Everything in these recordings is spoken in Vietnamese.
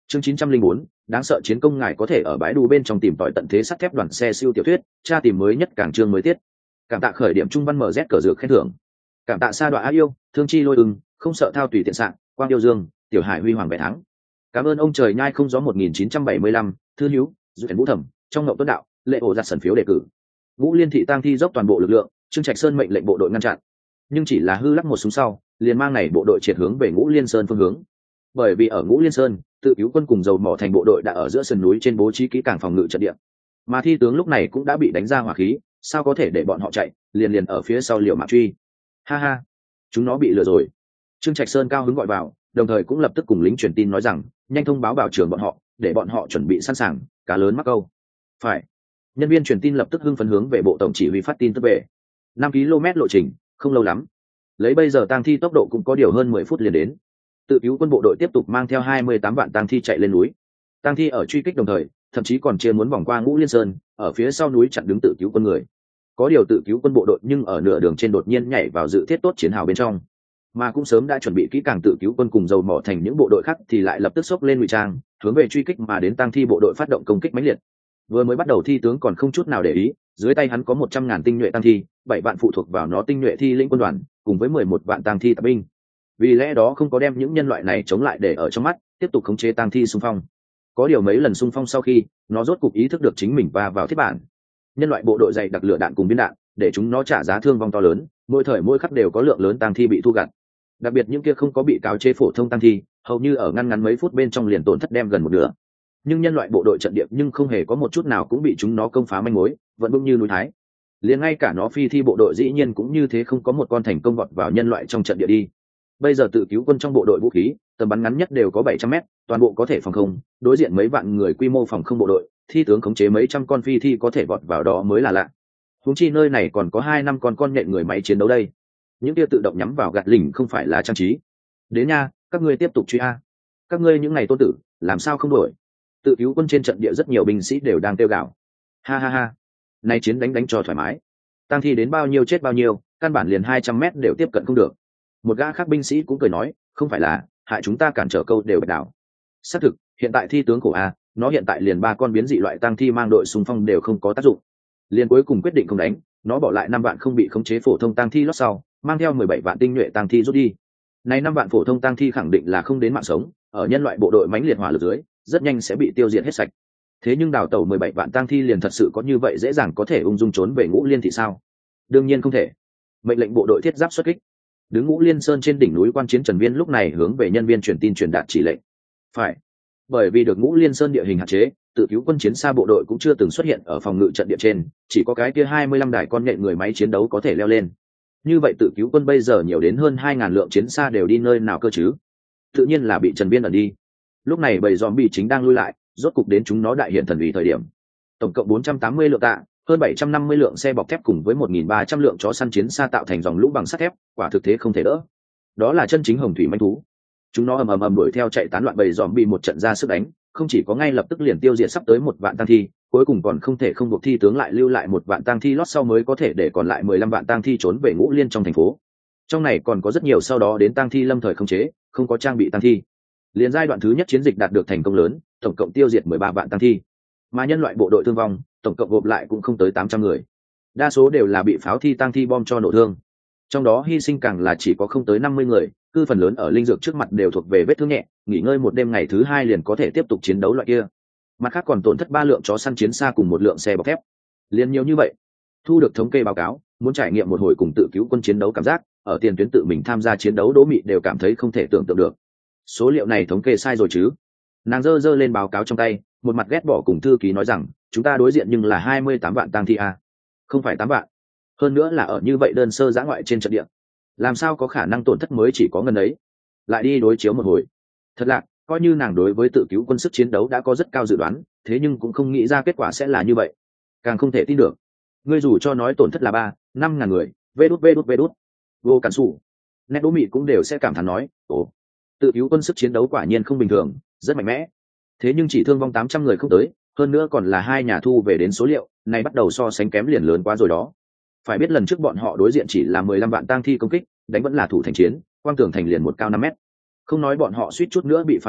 Chương 904, đáng sợ chiến công, ngài có thể ở bãi đu bên trong tìm tòi tận thế sắt thép đoàn xe siêu tiểu thuyết, tra tìm mới nhất càng chương mới tiết. Cảm tạ khởi điểm trung văn MZ cờ dược khen thưởng. Cảm tạ sa đoạn á yêu, thương chi lôi ưng, không sợ thao tùy tiện sạng, quang yêu dương, tiểu hải huy hoàng vẻ thắng. Cảm ơn ông trời nhai không gió 1975, thư hữu, duyệt vũ thẩm, trong ngậu tuấn đạo, lệ ổ giặt sần phiếu đề cử. Ngũ Liên thị tang thi dốc toàn bộ lực lượng, Trương Trạch Sơn mệnh lệnh bộ đội ngăn chặn. Nhưng chỉ là hư lắc một súng sau, liền mang này bộ đội triệt hướng về Ngũ Liên Sơn phương hướng. Bởi vì ở Ngũ Liên Sơn, tự cứu quân cùng dầu mỏ thành bộ đội đã ở giữa sườn núi trên bố trí kỹ càng phòng ngự trận địa. Mà thi tướng lúc này cũng đã bị đánh ra hỏa khí, sao có thể để bọn họ chạy, liền ở phía sau liều mạng truy. Ha ha, chúng nó bị lừa rồi. Trương Trạch Sơn cao hứng gọi vào, đồng thời cũng lập tức cùng lính truyền tin nói rằng, nhanh thông báo bảo trưởng bọn họ, để bọn họ chuẩn bị sẵn sàng, cá lớn mắc câu. Phải. Nhân viên truyền tin lập tức hưng phấn hướng về bộ tổng chỉ huy phát tin tức về. 5 km lộ trình, không lâu lắm. Lấy bây giờ tang thi tốc độ cũng có điều hơn 10 phút liền đến. Tự cứu quân bộ đội tiếp tục mang theo 28 vạn tang thi chạy lên núi. Tang thi ở truy kích đồng thời, thậm chí còn chia muốn vòng qua Ngũ Liên Sơn, ở phía sau núi chặn đứng tự cứu quân người. Có điều tự cứu quân bộ đội nhưng ở nửa đường trên đột nhiên nhảy vào dự thiết tốt chiến hào bên trong, mà cũng sớm đã chuẩn bị kỹ càng tự cứu quân cùng dầu mỏ thành những bộ đội khác thì lại lập tức xốc lên ngụy trang, hướng về truy kích mà đến tang thi bộ đội phát động công kích mãnh liệt. Vừa mới bắt đầu thi tướng còn không chút nào để ý, dưới tay hắn có 100.000 tinh nhuệ tang thi, 7 vạn phụ thuộc vào nó tinh nhuệ thi lĩnh quân đoàn, cùng với 11 vạn tang thi tạp binh. Vì lẽ đó không có đem những nhân loại này chống lại để ở trong mắt, tiếp tục khống chế tang thi xung phong. Có điều mấy lần xung phong sau khi, nó rốt cục ý thức được chính mình va vào thiết bản. Nhân loại bộ đội dày đặc lửa đạn cùng viên đạn, để chúng nó trả giá thương vong to lớn, mỗi thời mỗi khắc đều có lượng lớn tang thi bị thu gặt. Đặc biệt những kia không có bị cáo chế phổ thông tang thi, hầu như ở ngăn ngắn mấy phút bên trong liền tổn thất đem gần một nửa. Nhưng nhân loại bộ đội trận địa nhưng không hề có một chút nào cũng bị chúng nó công phá manh mối, vẫn vững như núi thái. Liền ngay cả nó phi thi bộ đội dĩ nhiên cũng như thế, không có một con thành công vọt vào nhân loại trong trận địa đi. Bây giờ tự cứu quân trong bộ đội vũ khí, tầm bắn ngắn nhất đều có 700m, toàn bộ có thể phòng không, đối diện mấy vạn người quy mô phòng không bộ đội, thi tướng khống chế mấy trăm con phi thi có thể vọt vào đó mới là lạ. Huống chi nơi này còn có 2-5 con nhện người máy chiến đấu đây. Những kia tự động nhắm vào gạt lỉnh không phải là trang trí. Đến nha, các ngươi tiếp tục truy a. Các ngươi những ngày tôn tử, làm sao không đổi? Tự cứu quân trên trận địa rất nhiều binh sĩ đều đang kêu gào. Ha ha ha, nay chiến đánh cho thoải mái. Tang thi đến bao nhiêu chết bao nhiêu, căn bản liền 200m đều tiếp cận không được. Một gã khác binh sĩ cũng cười nói, không phải là hại chúng ta cản trở câu đều bạch đảo. Xác thực, hiện tại thi tướng khổ a, nó hiện tại liền 3 con biến dị loại tang thi mang đội xung phong đều không có tác dụng. Liền cuối cùng quyết định không đánh, nó bỏ lại 5 vạn không bị khống chế phổ thông tang thi lót sau, mang theo 17 vạn tinh nhuệ tang thi rút đi. Này 5 vạn phổ thông tang thi khẳng định là không đến mạng sống, ở nhân loại bộ đội mãnh liệt hỏa lực dưới, rất nhanh sẽ bị tiêu diệt hết sạch. Thế nhưng đào tẩu 17 vạn tang thi liền thật sự có như vậy dễ dàng có thể ung dung trốn về Ngũ Liên thị sao? Đương nhiên không thể. Mệnh lệnh bộ đội thiết giáp xuất kích. Đứng Ngũ Liên Sơn trên đỉnh núi quan chiến Trần Viên lúc này hướng về nhân viên truyền tin truyền đạt chỉ lệnh. Phải. Bởi vì được Ngũ Liên Sơn địa hình hạn chế, tự cứu quân chiến xa bộ đội cũng chưa từng xuất hiện ở phòng ngự trận địa trên, chỉ có cái kia 25 đài con nhện người máy chiến đấu có thể leo lên. Như vậy tự cứu quân bây giờ nhiều đến hơn 2.000 lượng chiến xa đều đi nơi nào cơ chứ? Tự nhiên là bị Trần Viên ẩn đi. Lúc này bầy zombie chính đang lui lại, rốt cục đến chúng nó đại hiện thần uy thời điểm. Tổng cộng 480 lượng tạ, hơn 750 lượng xe bọc thép cùng với 1.300 lượng chó săn chiến xa tạo thành dòng lũ bằng sắt thép, quả thực thế không thể đỡ. Đó là chân chính hồng thủy manh thú. Chúng nó ầm đuổi theo chạy tán loạn bầy zombie một trận ra sức đánh, không chỉ có ngay lập tức liền tiêu diệt sắp tới 1 vạn tang thi, cuối cùng còn không thể không buộc thi tướng lại lưu lại 1 vạn tang thi lót sau mới có thể để còn lại 15 vạn tang thi trốn về Ngũ Liên trong thành phố. Trong này còn có rất nhiều sau đó đến tang thi lâm thời không chế, không có trang bị tang thi. Liên giai đoạn thứ nhất chiến dịch đạt được thành công lớn, tổng cộng tiêu diệt 13 vạn tang thi. Mà nhân loại bộ đội thương vong, tổng cộng gộp lại cũng không tới 800 người. Đa số đều là bị pháo thi tang thi bom cho nổ thương. Trong đó hy sinh càng là chỉ có không tới 50 người, cư phần lớn ở linh dược trước mặt đều thuộc về vết thương nhẹ, nghỉ ngơi một đêm ngày thứ 2 liền có thể tiếp tục chiến đấu loại kia. Mặt khác còn tổn thất 3 lượng chó săn chiến xa cùng 1 lượng xe bọc thép. Liên nhiều như vậy, thu được thống kê báo cáo, muốn trải nghiệm một hồi cùng tự cứu quân chiến đấu cảm giác, ở tiền tuyến tự mình tham gia chiến đấu Đỗ Mị đều cảm thấy không thể tưởng tượng được. Số liệu này thống kê sai rồi chứ? Nàng giơ lên báo cáo trong tay, một mặt ghét bỏ cùng thư ký nói rằng, chúng ta đối diện nhưng là 28 vạn tang thi a, không phải 8 vạn. Hơn nữa là ở như vậy đơn sơ dã ngoại trên trận địa, làm sao có khả năng tổn thất mới chỉ có ngần ấy? Lại đi đối chiếu một hồi. Thật lạ, coi như nàng đối với tự cứu quân sức chiến đấu đã có rất cao dự đoán, thế nhưng cũng không nghĩ ra kết quả sẽ là như vậy. Càng không thể tin được. Ngươi dù cho nói tổn thất là 3-5 ngàn người, vê đút. Vô cản sủ. Nét Đỗ Mị cũng đều sẽ cảm thán nói, ồ, tự cứu quân sức chiến đấu quả nhiên không bình thường, rất mạnh mẽ. Thế nhưng chỉ thương vong 800 người không tới, hơn nữa còn là 2 nhà thu về đến số liệu, này bắt đầu so sánh kém liền lớn quá rồi đó. Phải biết lần trước bọn họ đối diện chỉ là 15 vạn tang thi công kích, đánh vẫn là thủ thành chiến, quang tường thành liền một cao 5 mét. Không nói bọn họ suýt chút nữa bị phá thành,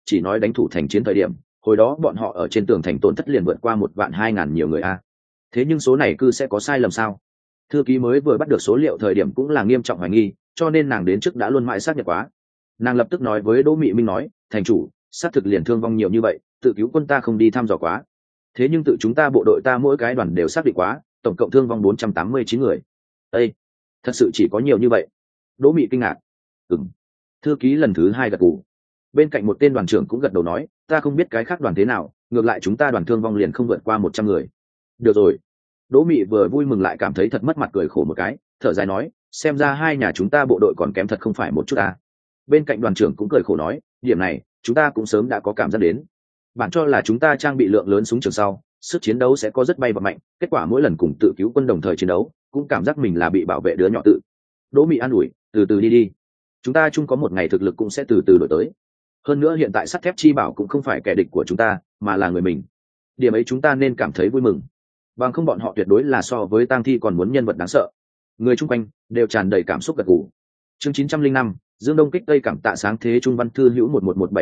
chỉ nói đánh thủ thành chiến thời điểm hồi đó bọn họ ở trên tường thành tổn thất liền vượt qua 1.200.000 nhiều người a. Thế nhưng số này cư sẽ có sai lầm sao? Thư ký mới vừa bắt được số liệu thời điểm cũng là nghiêm trọng hoài nghi, cho nên nàng đến trước đã luôn mãi xác nhận quá. Nàng lập tức nói với Đỗ Mị Minh nói, thành chủ, xác thực liền thương vong nhiều như vậy, tự cứu quân ta không đi thăm dò quá. Thế nhưng tự chúng ta bộ đội ta mỗi cái đoàn đều xác định quá, tổng cộng thương vong 489 người. Ê, thật sự chỉ có nhiều như vậy? Đỗ Mị kinh ngạc. Ừm. Thư ký lần thứ 2 gật gù. Bên cạnh một tên đoàn trưởng cũng gật đầu nói, ta không biết cái khác đoàn thế nào, ngược lại chúng ta đoàn thương vong liền không vượt qua 100 người. Được rồi. Đỗ Mị vừa vui mừng lại cảm thấy thật mất mặt, cười khổ một cái, thở dài nói, xem ra hai nhà chúng ta bộ đội còn kém thật không phải một chút à. Bên cạnh đoàn trưởng cũng cười khổ nói, điểm này chúng ta cũng sớm đã có cảm giác đến. Bản cho là chúng ta trang bị lượng lớn súng trường sau, sức chiến đấu sẽ có rất bay và mạnh, kết quả mỗi lần cùng tự cứu quân đồng thời chiến đấu, cũng cảm giác mình là bị bảo vệ đứa nhỏ tự. Đỗ Mị an ủi, từ từ đi, chúng ta chung có một ngày thực lực cũng sẽ từ từ đổi tới. Hơn nữa hiện tại sắt thép chi bảo cũng không phải kẻ địch của chúng ta, mà là người mình. Điểm ấy chúng ta nên cảm thấy vui mừng. Bằng không bọn họ tuyệt đối là so với tang thi còn muốn nhân vật đáng sợ. Người chung quanh đều tràn đầy cảm xúc gật gù. Chương 905, Dương Đông kích Tây, cảm tạ sáng thế Trung Văn thư hữu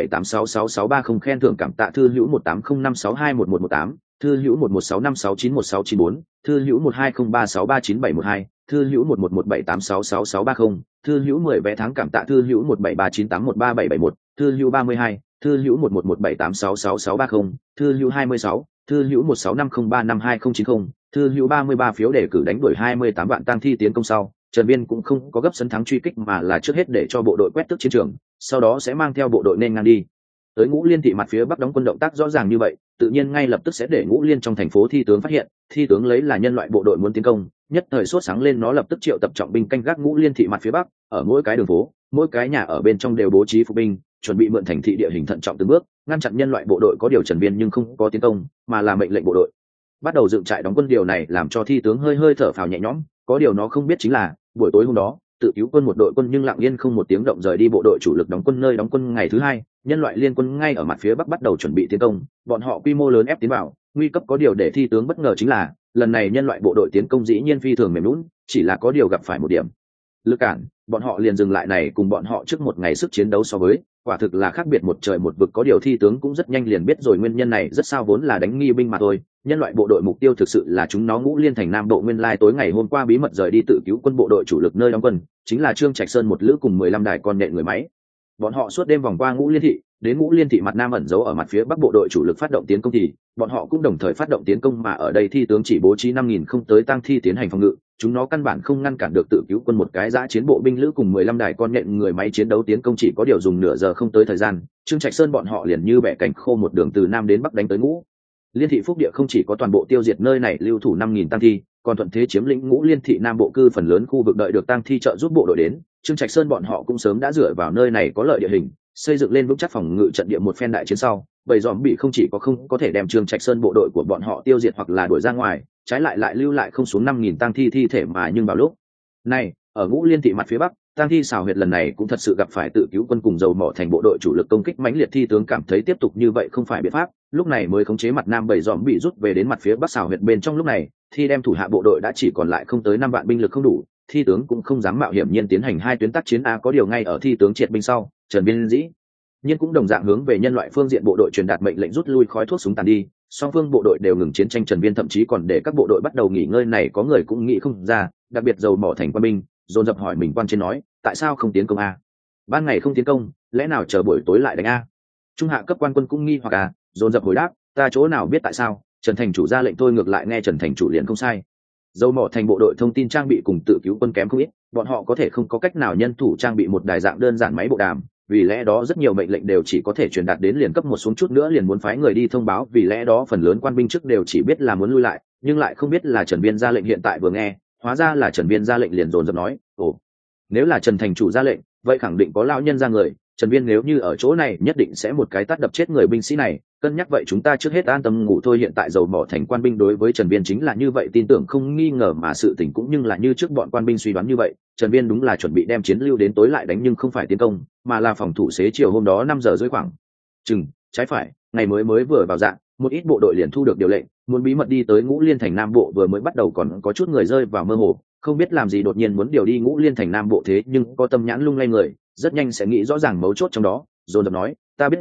1117866630 khen thưởng, cảm tạ thư hữu 1805621118, thư hữu 1165691694, thư hữu 1203639712, thư hữu 1117866630, thư hữu 10 vé tháng, cảm tạ thư hữu 1739813771, thư hữu 32, thư hữu 1117866630, thư hữu 26, thư hữu 1650352090, thư hữu 33 phiếu để cử đánh đuổi 28 vạn tang thi tiến công sau. Trần Viên cũng không có gấp sấn thắng truy kích mà là trước hết để cho bộ đội quét tước chiến trường, sau đó sẽ mang theo bộ đội nên ngang đi tới Ngũ Liên thị mặt phía bắc. Đóng quân động tác rõ ràng như vậy, tự nhiên ngay lập tức sẽ để Ngũ Liên trong thành phố thi tướng phát hiện, thi tướng lấy là nhân loại bộ đội muốn tiến công, nhất thời sốt sáng lên, nó lập tức triệu tập trọng binh canh gác Ngũ Liên thị mặt phía bắc, ở mỗi cái đường phố, mỗi cái nhà ở bên trong đều bố trí phục binh, chuẩn bị mượn thành thị địa hình thận trọng từng bước ngăn chặn nhân loại bộ đội. Có điều Trần Viên nhưng không có tiến công, mà là mệnh lệnh bộ đội bắt đầu dựng trại đóng quân. Điều này làm cho thi tướng hơi hơi thở phào nhẹ nhõm. Có điều nó không biết chính là buổi tối hôm đó, tự cứu quân một đội quân nhưng lặng yên không một tiếng động rời đi bộ đội chủ lực đóng quân nơi đóng quân. Ngày thứ hai, nhân loại liên quân ngay ở mặt phía bắc bắt đầu chuẩn bị tiến công, bọn họ quy mô lớn ép tiến vào, nguy cấp. Có điều để thi tướng bất ngờ chính là lần này nhân loại bộ đội tiến công dĩ nhiên phi thường mềm lún, chỉ là có điều gặp phải một điểm lực cản, bọn họ liền dừng lại. này cùng bọn họ trước một ngày sức chiến đấu so với, quả thực là khác biệt một trời một vực. Có điều thi tướng cũng rất nhanh liền biết rồi nguyên nhân này rất sao, vốn là đánh nghi binh mà thôi. Nhân loại bộ đội mục tiêu thực sự là chúng nó Ngũ Liên thành Nam Bộ. Nguyên lai tối ngày hôm qua bí mật rời đi tự cứu quân bộ đội chủ lực nơi đóng quân chính là Trương Trạch Sơn một lữ cùng 15 đài con nhện người máy. Bọn họ suốt đêm vòng qua Ngũ Liên thị, đến Ngũ Liên thị mặt nam ẩn giấu ở mặt phía bắc bộ đội chủ lực phát động tiến công thì bọn họ cũng đồng thời phát động tiến công, mà ở đây thi tướng chỉ bố trí 5.000 không tới tang thi tiến hành phòng ngự, chúng nó căn bản không ngăn cản được tự cứu quân một cái dã chiến bộ binh lữ cùng 15 đài con nhện người máy chiến đấu tiến công. Chỉ có điều dùng nửa giờ không tới thời gian, Trương Trạch Sơn bọn họ liền như bẻ cành khô một đường từ nam đến bắc đánh tới Ngũ Liên thị Phúc Địa, không chỉ có toàn bộ tiêu diệt nơi này lưu thủ 5.000 tang thi, còn thuận thế chiếm lĩnh Ngũ Liên thị Nam Bộ cư phần lớn khu vực. Đợi được tang thi trợ giúp bộ đội đến, Trương Trạch Sơn bọn họ cũng sớm đã dựa vào nơi này có lợi địa hình, xây dựng lên vững chắc phòng ngự trận địa. một phen đại chiến sau, bầy dòm bị không chỉ không có thể đem Trương Trạch Sơn bộ đội của bọn họ tiêu diệt hoặc là đuổi ra ngoài, trái lại lại lưu lại không xuống 5.000 tang thi thi thể. Mà nhưng vào lúc này, ở Ngũ Liên thị mặt phía bắc, tang thi xào huyệt lần này cũng thật sự gặp phải tự cứu quân cùng dầu mỏ thành bộ đội chủ lực công kích mãnh liệt. Thi tướng cảm thấy tiếp tục như vậy không phải biện pháp, lúc này mới khống chế mặt nam bầy dòm bị rút về đến mặt phía bắc xào huyệt bên trong. Lúc này thi đem thủ hạ bộ đội đã chỉ còn lại không tới 5 vạn binh lực không đủ, thi tướng cũng không dám mạo hiểm nhiên tiến hành hai tuyến tác chiến. Có điều ngay ở thi tướng triệt binh sau, Trần Viên dĩ nhiên cũng đồng dạng hướng về nhân loại phương diện bộ đội truyền đạt mệnh lệnh rút lui, khói thuốc súng tàn đi, song phương bộ đội đều ngừng chiến tranh. Trần Viên thậm chí còn để các bộ đội bắt đầu nghỉ ngơi. Này có người cũng nghĩ không ra, đặc biệt dầu mỏ thành quân binh dồn dập hỏi mình quan trên nói, tại sao không tiến công ban ngày không tiến công, lẽ nào chờ buổi tối lại đánh trung hạ cấp quan quân cũng nghi hoặc dồn dập hồi đáp, ta chỗ nào biết tại sao, Trần thành chủ ra lệnh tôi ngược lại nghe Trần thành chủ liền không sai. Dầu mỏ thành bộ đội thông tin trang bị cùng tự cứu quân kém không ít, bọn họ có thể không có cách nào nhân thủ trang bị một đài dạng đơn giản máy bộ đàm, vì lẽ đó rất nhiều mệnh lệnh đều chỉ có thể truyền đạt đến liền cấp một, xuống chút nữa liền muốn phái người đi thông báo. Vì lẽ đó phần lớn quan binh trước đều chỉ biết là muốn lui lại, nhưng lại không biết là Trần Viên ra lệnh. Hiện tại vừa nghe, hóa ra là Trần Viên ra lệnh, liền dồn dập nói, ồ, nếu là Trần thành chủ ra lệnh, vậy khẳng định có lão nhân ra người. Trần Viên nếu như ở chỗ này nhất định sẽ một cái tát đập chết người binh sĩ này, cân nhắc vậy chúng ta trước hết an tâm ngủ thôi. Hiện tại dầu mỏ thành quan binh đối với Trần Viên chính là như vậy, tin tưởng không nghi ngờ, mà sự tình cũng nhưng là như trước bọn quan binh suy đoán như vậy. Trần Viên đúng là chuẩn bị đem chiến lưu đến tối lại đánh, nhưng không phải tiến công, mà là phòng thủ. Xế chiều hôm đó 5 giờ rưỡi khoảng chừng trái phải, ngày mới vừa vào dạng, một ít bộ đội liền thu được điều lệnh muốn bí mật đi tới Ngũ Liên thành Nam Bộ. Vừa mới bắt đầu còn có chút người rơi vào mơ hồ, không biết làm gì đột nhiên muốn điều đi Ngũ Liên thành Nam Bộ, thế nhưng có tâm nhãn lung lay người rất nhanh sẽ nghĩ rõ ràng mấu chốt trong đó, dồn dập nói, ta biết rồi,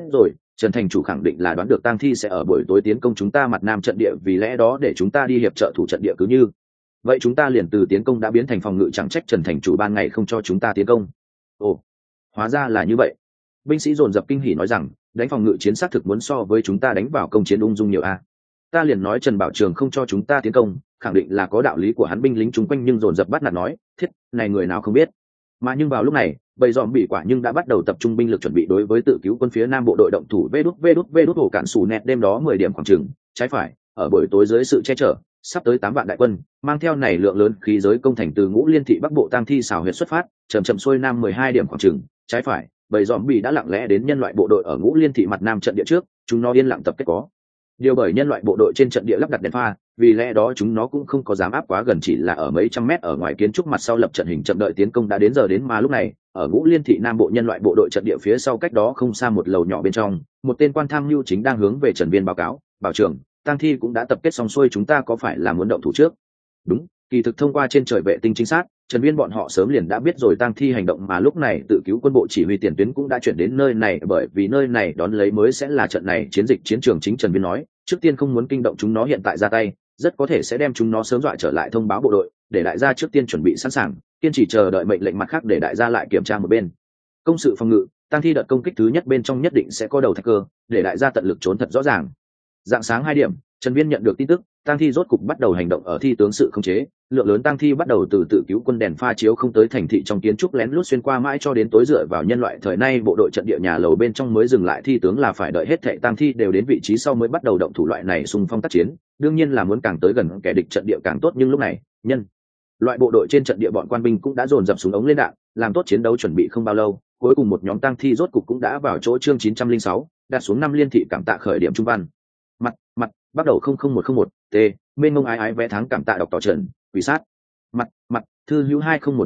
Trần thành chủ khẳng định là đoán được tang thi sẽ ở buổi tối tiến công chúng ta mặt nam trận địa, vì lẽ đó để chúng ta đi hiệp trợ thủ trận địa. Cứ như vậy chúng ta liền từ tiến công đã biến thành phòng ngự, chẳng trách Trần thành chủ ban ngày không cho chúng ta tiến công. Ồ, hóa ra là như vậy. Binh sĩ dồn dập kinh hỉ nói rằng đánh phòng ngự chiến xác thực muốn so với chúng ta đánh vào công chiến ung dung nhiều a. Ta liền nói Trần Bảo Trường không cho chúng ta tiến công, khẳng định là có đạo lý của hắn. Binh lính chung quanh nhưng dồn dập bắt nạt nói, thiết này người nào không biết. Mà nhưng vào lúc này bầy dòm bị quả nhưng đã bắt đầu tập trung binh lực chuẩn bị đối với tự cứu quân phía nam bộ đội động thủ. Vê đút hổ cản sủ nẹt đêm đó 10 điểm khoảng chừng trái phải ở buổi tối dưới sự che chở sắp tới 8 vạn đại quân mang theo này lượng lớn khí giới công thành từ Ngũ Liên thị bắc bộ tang thi xào huyệt xuất phát, chậm chậm xuôi nam 12 điểm khoảng chừng trái phải bầy dòm bị đã lặng lẽ đến nhân loại bộ đội ở Ngũ Liên thị mặt nam trận địa trước. Chúng nó yên lặng tập kết, có điều bởi nhân loại bộ đội trên trận địa lắp đặt đèn pha, vì lẽ đó chúng nó cũng không có dám áp quá gần, chỉ là ở mấy trăm mét ở ngoài kiến trúc mặt sau lập trận hình chậm đợi tiến công. Đã đến giờ đến mà lúc này ở Ngũ Liên thị nam bộ nhân loại bộ đội trận địa phía sau cách đó không xa một lầu nhỏ bên trong, một tên quan tham mưu chính đang hướng về Trần Viên báo cáo, bảo trưởng tang thi cũng đã tập kết xong xuôi, chúng ta có phải là muốn động thủ trước? Đúng, kỳ thực thông qua trên trời vệ tinh chính xác, Trần Viên bọn họ sớm liền đã biết rồi tang thi hành động, mà lúc này tự cứu quân bộ chỉ huy tiền tuyến cũng đã chuyển đến nơi này, bởi vì nơi này đón lấy mới sẽ là trận này chiến dịch chiến trường chính. Trần Viên nói trước tiên không muốn kinh động chúng nó hiện tại ra tay, rất có thể sẽ đem chúng nó sớm dọa trở lại, thông báo bộ đội để đại gia trước tiên chuẩn bị sẵn sàng, kiên trì chờ đợi mệnh lệnh, mặt khác để đại gia lại kiểm tra một bên công sự phòng ngự. tang thi đợt công kích thứ nhất bên trong nhất định sẽ có đầu thạch cơ, để đại gia tận lực trốn thật rõ ràng. Dạng sáng 2 điểm Trần Viên nhận được tin tức tang thi rốt cục bắt đầu hành động. Ở thi tướng sự khống chế, lượng lớn tang thi bắt đầu từ tự cứu quân đèn pha chiếu không tới thành thị trong kiến trúc lén lút xuyên qua mãi cho đến tối, dựa vào nhân loại thời nay bộ đội trận địa nhà lầu bên trong mới dừng lại. Thi tướng là phải đợi hết thảy tang thi đều đến vị trí sau mới bắt đầu động thủ. Loại này xung phong tác chiến đương nhiên là muốn càng tới gần kẻ địch trận địa càng tốt, nhưng lúc này nhân loại bộ đội trên trận địa bọn quan binh cũng đã dồn dập súng ống lên đạn, làm tốt chiến đấu chuẩn bị. Không bao lâu cuối cùng một nhóm tang thi rốt cục cũng đã vào chỗ. Chương 906 đặt xuống 5 liên thị cảm tạ khởi điểm trung văn mặt bắt đầu 00101 t mênh mông ái vẽ tháng cảm tạ đọc tỏ trần quỷ sát mặt thư hữu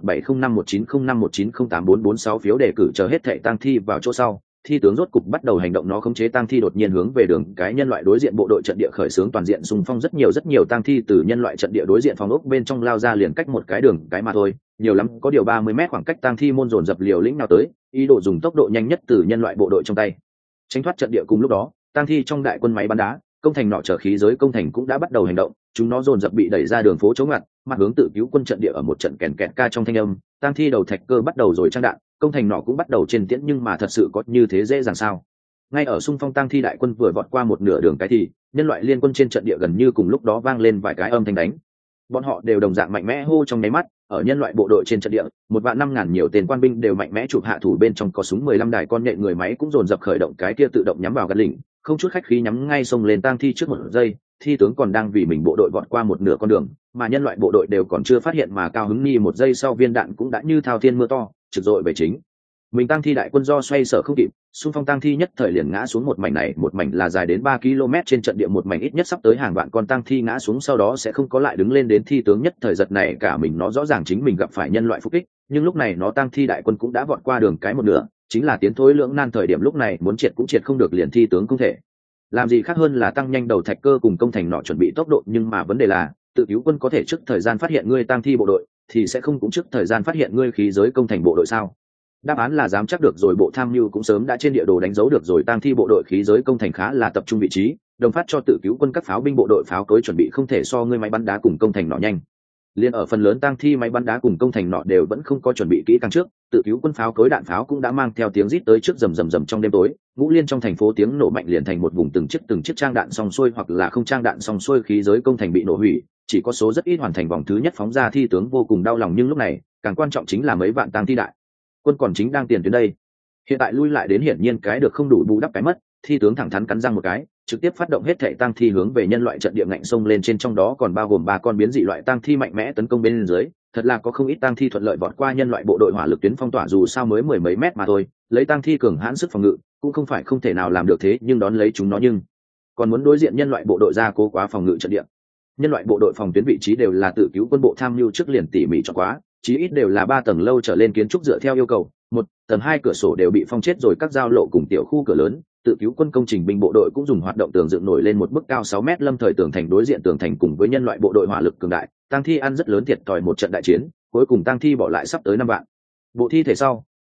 201705190519084446 phiếu đề cử chờ hết thảy tang thi vào chỗ sau. Thi tướng rốt cục bắt đầu hành động, nó khống chế tang thi đột nhiên hướng về đường cái nhân loại đối diện bộ đội trận địa khởi xướng toàn diện xung phong. rất nhiều tang thi từ nhân loại trận địa đối diện phòng ốc bên trong lao ra, liền cách một cái đường cái mà thôi, nhiều lắm có điều 30 mét khoảng cách. tang thi môn dồn dập liều lĩnh nào tới, ý đồ dùng tốc độ nhanh nhất từ nhân loại bộ đội trong tay tránh thoát trận địa. Cùng lúc đó tang thi trong đại quân máy bắn đá công thành nọ chở khí giới công thành cũng đã bắt đầu hành động, chúng nó dồn dập bị đẩy ra đường phố chống ngặt, mặt hướng tự cứu quân trận địa. ở một trận kèn kẹt ca trong thanh âm, tang thi đầu thạch cơ bắt đầu rồi trang đạn, công thành nọ cũng bắt đầu trên tiễn, nhưng mà thật sự có như thế dễ dàng sao? Ngay ở xung phong tang thi đại quân vừa vọt qua một nửa đường cái thì nhân loại liên quân trên trận địa gần như cùng lúc đó vang lên vài cái âm thanh đánh. Bọn họ đều đồng dạng mạnh mẽ hô trong nháy mắt, ở nhân loại bộ đội trên trận địa 1.500.000 nhiều tên quan binh đều mạnh mẽ chụp hạ thủ, bên trong có súng 15 đài con nhện người máy cũng dồn dập khởi động cái kia tự động nhắm vào gạt lỉnh, không chút khách khí nhắm ngay xông lên tang thi trước một giây. Thi tướng còn đang vì mình bộ đội vọt qua một nửa con đường, mà nhân loại bộ đội đều còn chưa phát hiện mà cao hứng nghi một giây sau viên đạn cũng đã như thao thiên mưa to trực dội về chính mình. tang thi đại quân do xoay sở không kịp, xung phong tang thi nhất thời liền ngã xuống. một mảnh là dài đến 3 km trên trận địa, một mảnh ít nhất sắp tới hàng vạn con tang thi ngã xuống, sau đó sẽ không có lại đứng lên đến. Thi tướng nhất thời giật này cả mình, nó rõ ràng chính mình gặp phải nhân loại phục kích, nhưng lúc này nó tang thi đại quân cũng đã vọt qua đường cái một nửa, chính là tiến thối lưỡng nan thời điểm. lúc này muốn triệt cũng triệt không được, liền thi tướng không thể làm gì khác hơn là tăng nhanh đầu thạch cơ cùng công thành nọ chuẩn bị tốc độ. Nhưng mà vấn đề là tự cứu quân có thể trước thời gian phát hiện ngươi tang thi bộ đội, thì sẽ không cũng trước thời gian phát hiện ngươi khí giới công thành bộ đội sao? Đáp án là dám chắc được rồi, bộ tham mưu cũng sớm đã trên địa đồ đánh dấu được rồi tang thi bộ đội khí giới công thành khá là tập trung vị trí, đồng phát cho tự cứu quân các pháo binh bộ đội pháo cối chuẩn bị không thể so ngươi máy bắn đá cùng công thành nọ nhanh. Liên ở phần lớn tang thi máy bắn đá cùng công thành nọ đều vẫn không có chuẩn bị kỹ càng trước, tự cứu quân pháo cối đạn pháo cũng đã mang theo tiếng rít tới trước. rầm trong đêm tối, Ngũ Liên trong thành phố tiếng nổ mạnh liền thành một vùng, từng chiếc trang đạn xong xuôi hoặc là không trang đạn xong xuôi khí giới công thành bị nổ hủy, chỉ có số rất ít hoàn thành vòng thứ nhất phóng ra. Thi tướng vô cùng đau lòng, nhưng lúc này càng quan trọng chính là mấy vạn tang thi đại quân còn chính đang tiền tuyến đây, hiện tại lui lại đến hiển nhiên cái được không đủ bù đắp cái mất. Thi tướng thẳng thắn cắn răng một cái, trực tiếp phát động hết thảy tang thi hướng về nhân loại trận địa ngạnh sông lên trên, trong đó còn bao gồm 3 con biến dị loại tang thi mạnh mẽ tấn công bên dưới. Thật là có không ít tang thi thuận lợi vọt qua nhân loại bộ đội hỏa lực tuyến phong tỏa, dù sao mới 10 mấy mét mà thôi, lấy tang thi cường hãn sức phòng ngự cũng không phải không thể nào làm được thế, nhưng đón lấy chúng nó nhưng còn muốn đối diện nhân loại bộ đội ra cố quá phòng ngự trận địa. Nhân loại bộ đội phòng tuyến vị trí đều là tự cứu quân bộ tham mưu trước liền tỉ mỉ chọn quá, chí ít đều là 3 tầng lâu trở lên kiến trúc dựa theo yêu cầu, 1 tầng 2 cửa sổ đều bị phong chết rồi, các giao lộ cùng tiểu khu cửa lớn. Tự cứu quân công trình binh bộ đội cũng dùng hoạt động tường dựng nổi lên một bức cao 6 mét lâm thời tường thành, đối diện tường thành cùng với nhân loại bộ đội hỏa lực cường đại, tang thi ăn rất lớn thiệt thòi một trận đại chiến, cuối cùng tang thi bỏ lại sắp tới 5 vạn bộ thi thể sau,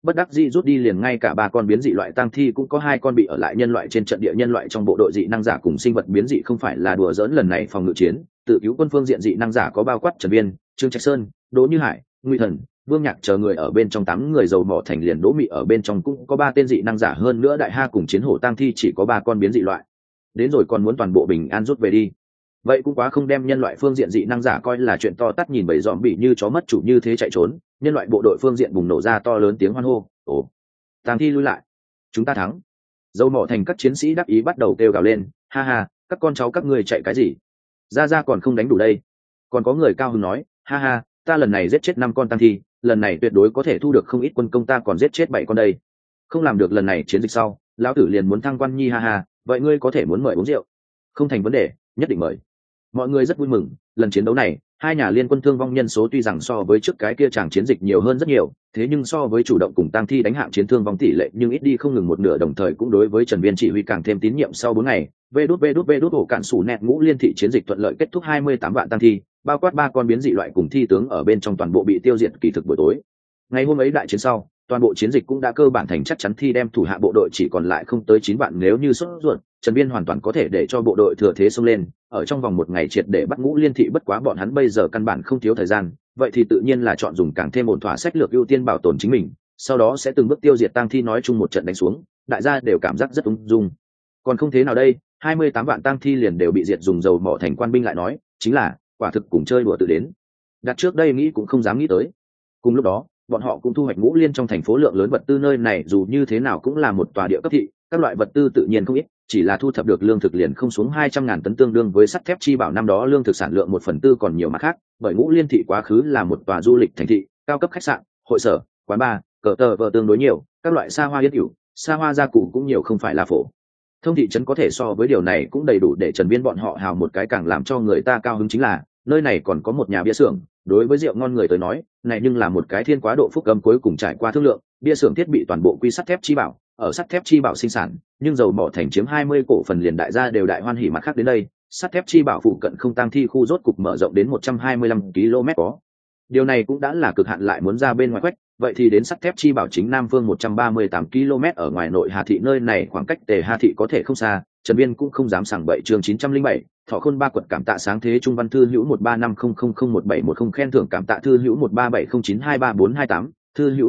bất đắc dĩ rút đi, liền ngay cả 3 con biến dị loại tang thi cũng có 2 con bị ở lại nhân loại trên trận địa. Nhân loại trong bộ đội dị năng giả cùng sinh vật biến dị không phải là đùa giỡn, lần này phòng ngự chiến tự cứu quân phương diện dị năng giả có bao quát Trần Viên, Trương Trạch Sơn, Đỗ Như Hải, Ngụy Thần, Vương Nhạc chờ người ở bên trong. 8 người dầu mỏ thành liền Đỗ Mị ở bên trong cũng có 3 tên dị năng giả, hơn nữa đại ha cùng chiến hổ tang thi chỉ có 3 con biến dị loại. Đến rồi còn muốn toàn bộ bình an rút về đi, vậy cũng quá không đem nhân loại phương diện dị năng giả coi là chuyện to tát. Nhìn bầy dòm bị như chó mất chủ như thế chạy trốn, nhân loại bộ đội phương diện bùng nổ ra to lớn tiếng hoan hô. Ồ, tang thi lui lại, chúng ta thắng. Dầu mỏ thành các chiến sĩ đắc ý bắt đầu kêu gào lên, ha ha, các con cháu các ngươi chạy cái gì, ra còn không đánh đủ đây. Còn có người cao hứng nói, ha ha, ta lần này giết chết 5 con tang thi, lần này tuyệt đối có thể thu được không ít quân công, ta còn giết chết 7 con đây. Không làm được lần này chiến dịch sau lão tử liền muốn thăng quan nhi, ha ha. Vậy ngươi có thể muốn mời uống rượu? Không thành vấn đề, nhất định mời. Mọi người rất vui mừng. Lần chiến đấu này 2 nhà liên quân thương vong nhân số tuy rằng so với trước cái kia chàng chiến dịch nhiều hơn rất nhiều, thế nhưng so với chủ động cùng tang thi đánh hạng chiến thương vong tỷ lệ nhưng ít đi không ngừng một nửa. Đồng thời cũng đối với Trần Viên chỉ huy càng thêm tín nhiệm. Sau 4 ngày vê đút ổ cạn sủ nẹt ngũ liên thị chiến dịch thuận lợi kết thúc. 28 vạn tang thi bao quát 3 con biến dị loại cùng thi tướng ở bên trong toàn bộ bị tiêu diệt. Kỳ thực buổi tối ngày hôm ấy đại chiến sau, toàn bộ chiến dịch cũng đã cơ bản thành chắc chắn, thi đem thủ hạ bộ đội chỉ còn lại không tới 9 vạn. Nếu như sốt ruột, Trần Viên hoàn toàn có thể để cho bộ đội thừa thế xông lên, ở trong vòng 1 ngày triệt để bắt ngũ liên thị. Bất quá bọn hắn bây giờ căn bản không thiếu thời gian, vậy thì tự nhiên là chọn dùng càng thêm ổn thỏa sách lược, ưu tiên bảo tồn chính mình, sau đó sẽ từng bước tiêu diệt tang thi. Nói chung một trận đánh xuống, đại gia đều cảm giác rất ung dung. Còn không thế nào đây, 28 vạn tang thi liền đều bị diệt. Dùng dầu mỏ thành quan binh lại nói, chính là quả thực cùng chơi đùa tự đến. Đặt trước đây nghĩ cũng không dám nghĩ tới. Cùng lúc đó bọn họ cũng thu hoạch ngũ liên trong thành phố lượng lớn vật tư. Nơi này dù như thế nào cũng là một tòa địa cấp thị, các loại vật tư tự nhiên không ít, chỉ là thu thập được lương thực liền không xuống 200.000 tấn, tương đương với sắt thép chi bảo năm đó lương thực sản lượng 1/4 còn nhiều. Mặt khác, bởi ngũ liên thị quá khứ là một tòa du lịch thành thị, cao cấp khách sạn, hội sở, quán bar, cờ tờ vờ tương đối nhiều, các loại xa hoa yết hữu, xa hoa gia cụ cũng nhiều, không phải là phổ thông thị trấn có thể so với. Điều này cũng đầy đủ để Trần Viên bọn họ hào một cái. Càng làm cho người ta cao hứng chính là nơi này còn có một nhà bia xưởng. Đối với rượu ngon người tới nói, này nhưng là một cái thiên quá độ phúc âm. Cuối cùng trải qua thương lượng, bia xưởng thiết bị toàn bộ quy sắt thép chi bảo, ở sắt thép chi bảo sinh sản, nhưng dầu mỏ thành chiếm 20 cổ phần, liền đại gia đều đại hoan hỉ. Mặt khác đến đây, sắt thép chi bảo phụ cận không tang thi khu rốt cục mở rộng đến 125 km có. Điều này cũng đã là cực hạn, lại muốn ra bên ngoài quách, vậy thì đến sắt thép chi bảo chính nam phương 138 km ở ngoài nội Hà thị. Nơi này khoảng cách Tề Hà thị có thể không xa, Trần Viên cũng không dám sảng bậy. Chương 907, Thọ Khôn Ba Quật. Cảm tạ sáng thế Trung Văn thư hữu 1350001710 khen thưởng. Cảm tạ thư hữu 1370923428, thư hữu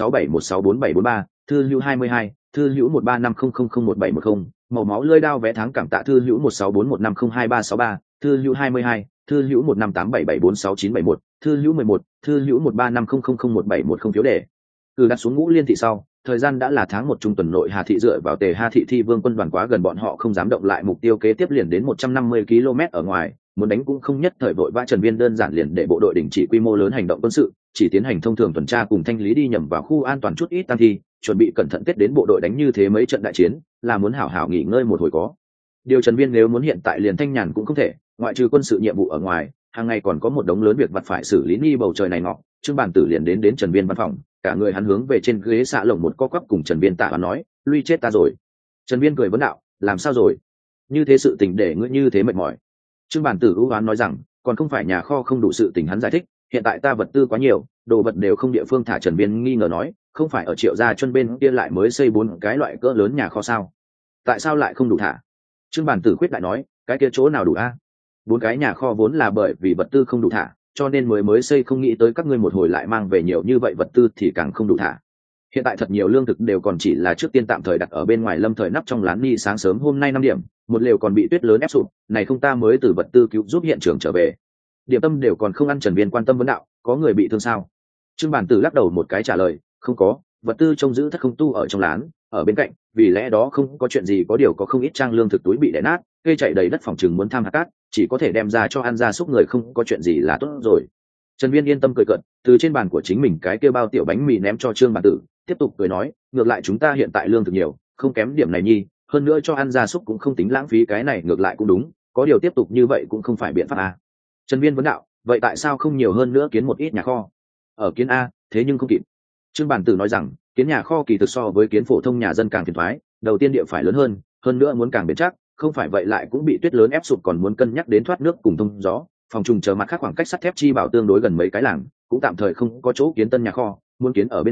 1667164743, thư hữu 22, thư hữu 1350001710 màu máu lưỡi đao vẽ tháng. Cảm tạ thư hữu 1641502363, thư hữu 22, thư hữu 1587746971, thư hữu 11, thư hữu 1350001710 phiếu đề cử đặt xuống ngũ liên thị sau. Thời gian đã là tháng 1 trung tuần. Nội Hà thị dựa vào Tề Hà thị thi vương quân đoàn quá gần, bọn họ không dám động lại. Mục tiêu kế tiếp liền đến 150 km ở ngoài, muốn đánh cũng không nhất thời vội vã. Trần Viên đơn giản liền để bộ đội đình chỉ quy mô lớn hành động quân sự, chỉ tiến hành thông thường tuần tra cùng thanh lý, đi nhầm vào khu an toàn chút ít tang thi, chuẩn bị cẩn thận Tết đến bộ đội đánh như thế mấy trận đại chiến là muốn hảo hảo nghỉ ngơi một hồi. Có điều Trần Viên nếu muốn hiện tại liền thanh nhàn cũng không thể, ngoại trừ quân sự nhiệm vụ ở ngoài, hàng ngày còn có một đống lớn việc vặt phải xử lý. Ni bầu trời này nọ, Trương Bản Tử liền đến Trần Viên văn phòng, cả người hắn hướng về trên ghế xạ lồng một co quắp, cùng Trần Viên tạ hắn nói, lui chết ta rồi. Trần Viên cười vấn đạo, làm sao rồi, như thế sự tình để ngươi như thế mệt mỏi? Trương Bản Tử ưu oán nói rằng, còn không phải nhà kho không đủ sự tình. Hắn giải thích, hiện tại ta vật tư quá nhiều, đồ vật đều không địa phương thả. Trần Viên nghi ngờ nói, không phải ở Triệu Gia Chân bên kia lại mới xây 4 cái loại cỡ lớn nhà kho sao, tại sao lại không đủ thả? Trương Bản Tử khuyết đại nói, cái kia chỗ nào đủ a? 4 cái nhà kho vốn là bởi vì vật tư không đủ thả, cho nên mới xây, không nghĩ tới các ngươi một hồi lại mang về nhiều như vậy vật tư thì càng không đủ thả. Hiện tại thật nhiều lương thực đều còn chỉ là trước tiên tạm thời đặt ở bên ngoài lâm thời nắp trong lán ni. Sáng sớm hôm nay 5 điểm, một lều còn bị tuyết lớn ép sụp, này không ta mới từ vật tư cứu giúp hiện trường trở về, điểm tâm đều còn không ăn. Trần Viên quan tâm vấn đạo, có người bị thương sao? Trương Bản Tử lắc đầu một cái trả lời, không có, vật tư trông giữ thất không tu ở trong lán, ở bên cạnh, vì lẽ đó không có chuyện gì. Có điều có không ít trang lương thực túi bị đè nát, cây chạy đầy đất, phòng chừng muốn tham hạt cát, chỉ có thể đem ra cho ăn gia súc, người không có chuyện gì là tốt rồi. Trần Viên yên tâm cười cợt, từ trên bàn của chính mình cái kia bao tiểu bánh mì ném cho Trương Bản Tử, tiếp tục cười nói, ngược lại chúng ta hiện tại lương thực nhiều, không kém điểm này nhi, hơn nữa cho ăn gia súc cũng không tính lãng phí, cái này ngược lại cũng đúng, có điều tiếp tục như vậy cũng không phải biện pháp à. Trần Viên vấn đạo, vậy tại sao không nhiều hơn nữa kiến một ít nhà kho? Ở kiến a, thế nhưng không kịp. Trương Bản Tử nói rằng, kiến nhà kho kỳ thực so với kiến phổ thông nhà dân càng phiền toái, đầu tiên địa phải lớn hơn nữa muốn càng bền chắc, không phải vậy lại cũng bị tuyết lớn ép sụp, còn muốn cân nhắc đến thoát nước cùng thông gió. Phòng trùng chờ mặt khác khoảng cách sắt thép chi bảo tương đối gần mấy cái làng, cũng tạm thời không có chỗ kiến tân nhà kho, muốn kiến ở bên ngoài,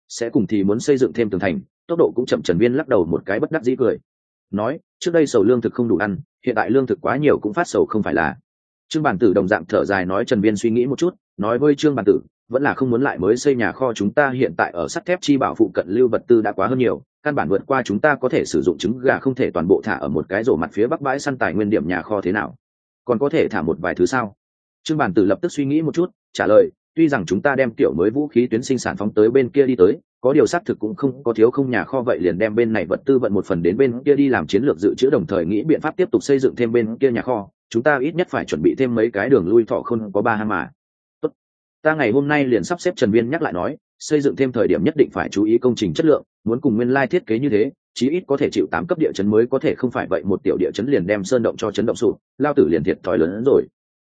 sẽ cùng thì muốn xây dựng thêm tường thành, tốc độ cũng chậm. Trần Viên lắc đầu một cái bất đắc dĩ cười nói, trước đây sầu lương thực không đủ ăn, hiện tại lương thực quá nhiều cũng phát sầu không phải là. Trương Bản Tử đồng dạng thở dài nói. Trần Viên suy nghĩ một chút, nói với Trương Bản Tử, vẫn là không muốn lại mới xây nhà kho, chúng ta hiện tại ở sắt thép chi bảo phụ cận lưu vật tư đã quá hơn nhiều, căn bản vượt qua chúng ta có thể sử dụng, trứng gà không thể toàn bộ thả ở một cái rổ mặt phía bắc bãi săn tài nguyên điểm nhà kho thế nào, còn có thể thả một vài thứ sao? Trương Bản Tử lập tức suy nghĩ một chút, trả lời, tuy rằng chúng ta đem kiểu mới vũ khí tuyến sinh sản phóng tới bên kia đi tới, có điều xác thực cũng không có thiếu không nhà kho, vậy liền đem bên này vật tư vận một phần đến bên kia đi làm chiến lược dự trữ, đồng thời nghĩ biện pháp tiếp tục xây dựng thêm bên kia nhà kho. Chúng ta ít nhất phải chuẩn bị thêm mấy cái đường lui, thọ không có ba hang mà. Tốt, ta ngày hôm nay liền sắp xếp. Trần Viên nhắc lại nói, xây dựng thêm thời điểm nhất định phải chú ý công trình chất lượng, muốn cùng nguyên lai thiết kế như thế, chí ít có thể chịu 8 cấp địa chấn mới có thể, không phải vậy một tiểu địa chấn liền đem sơn động cho chấn động sụp, lao tử liền thiệt thòi lớn hơn rồi.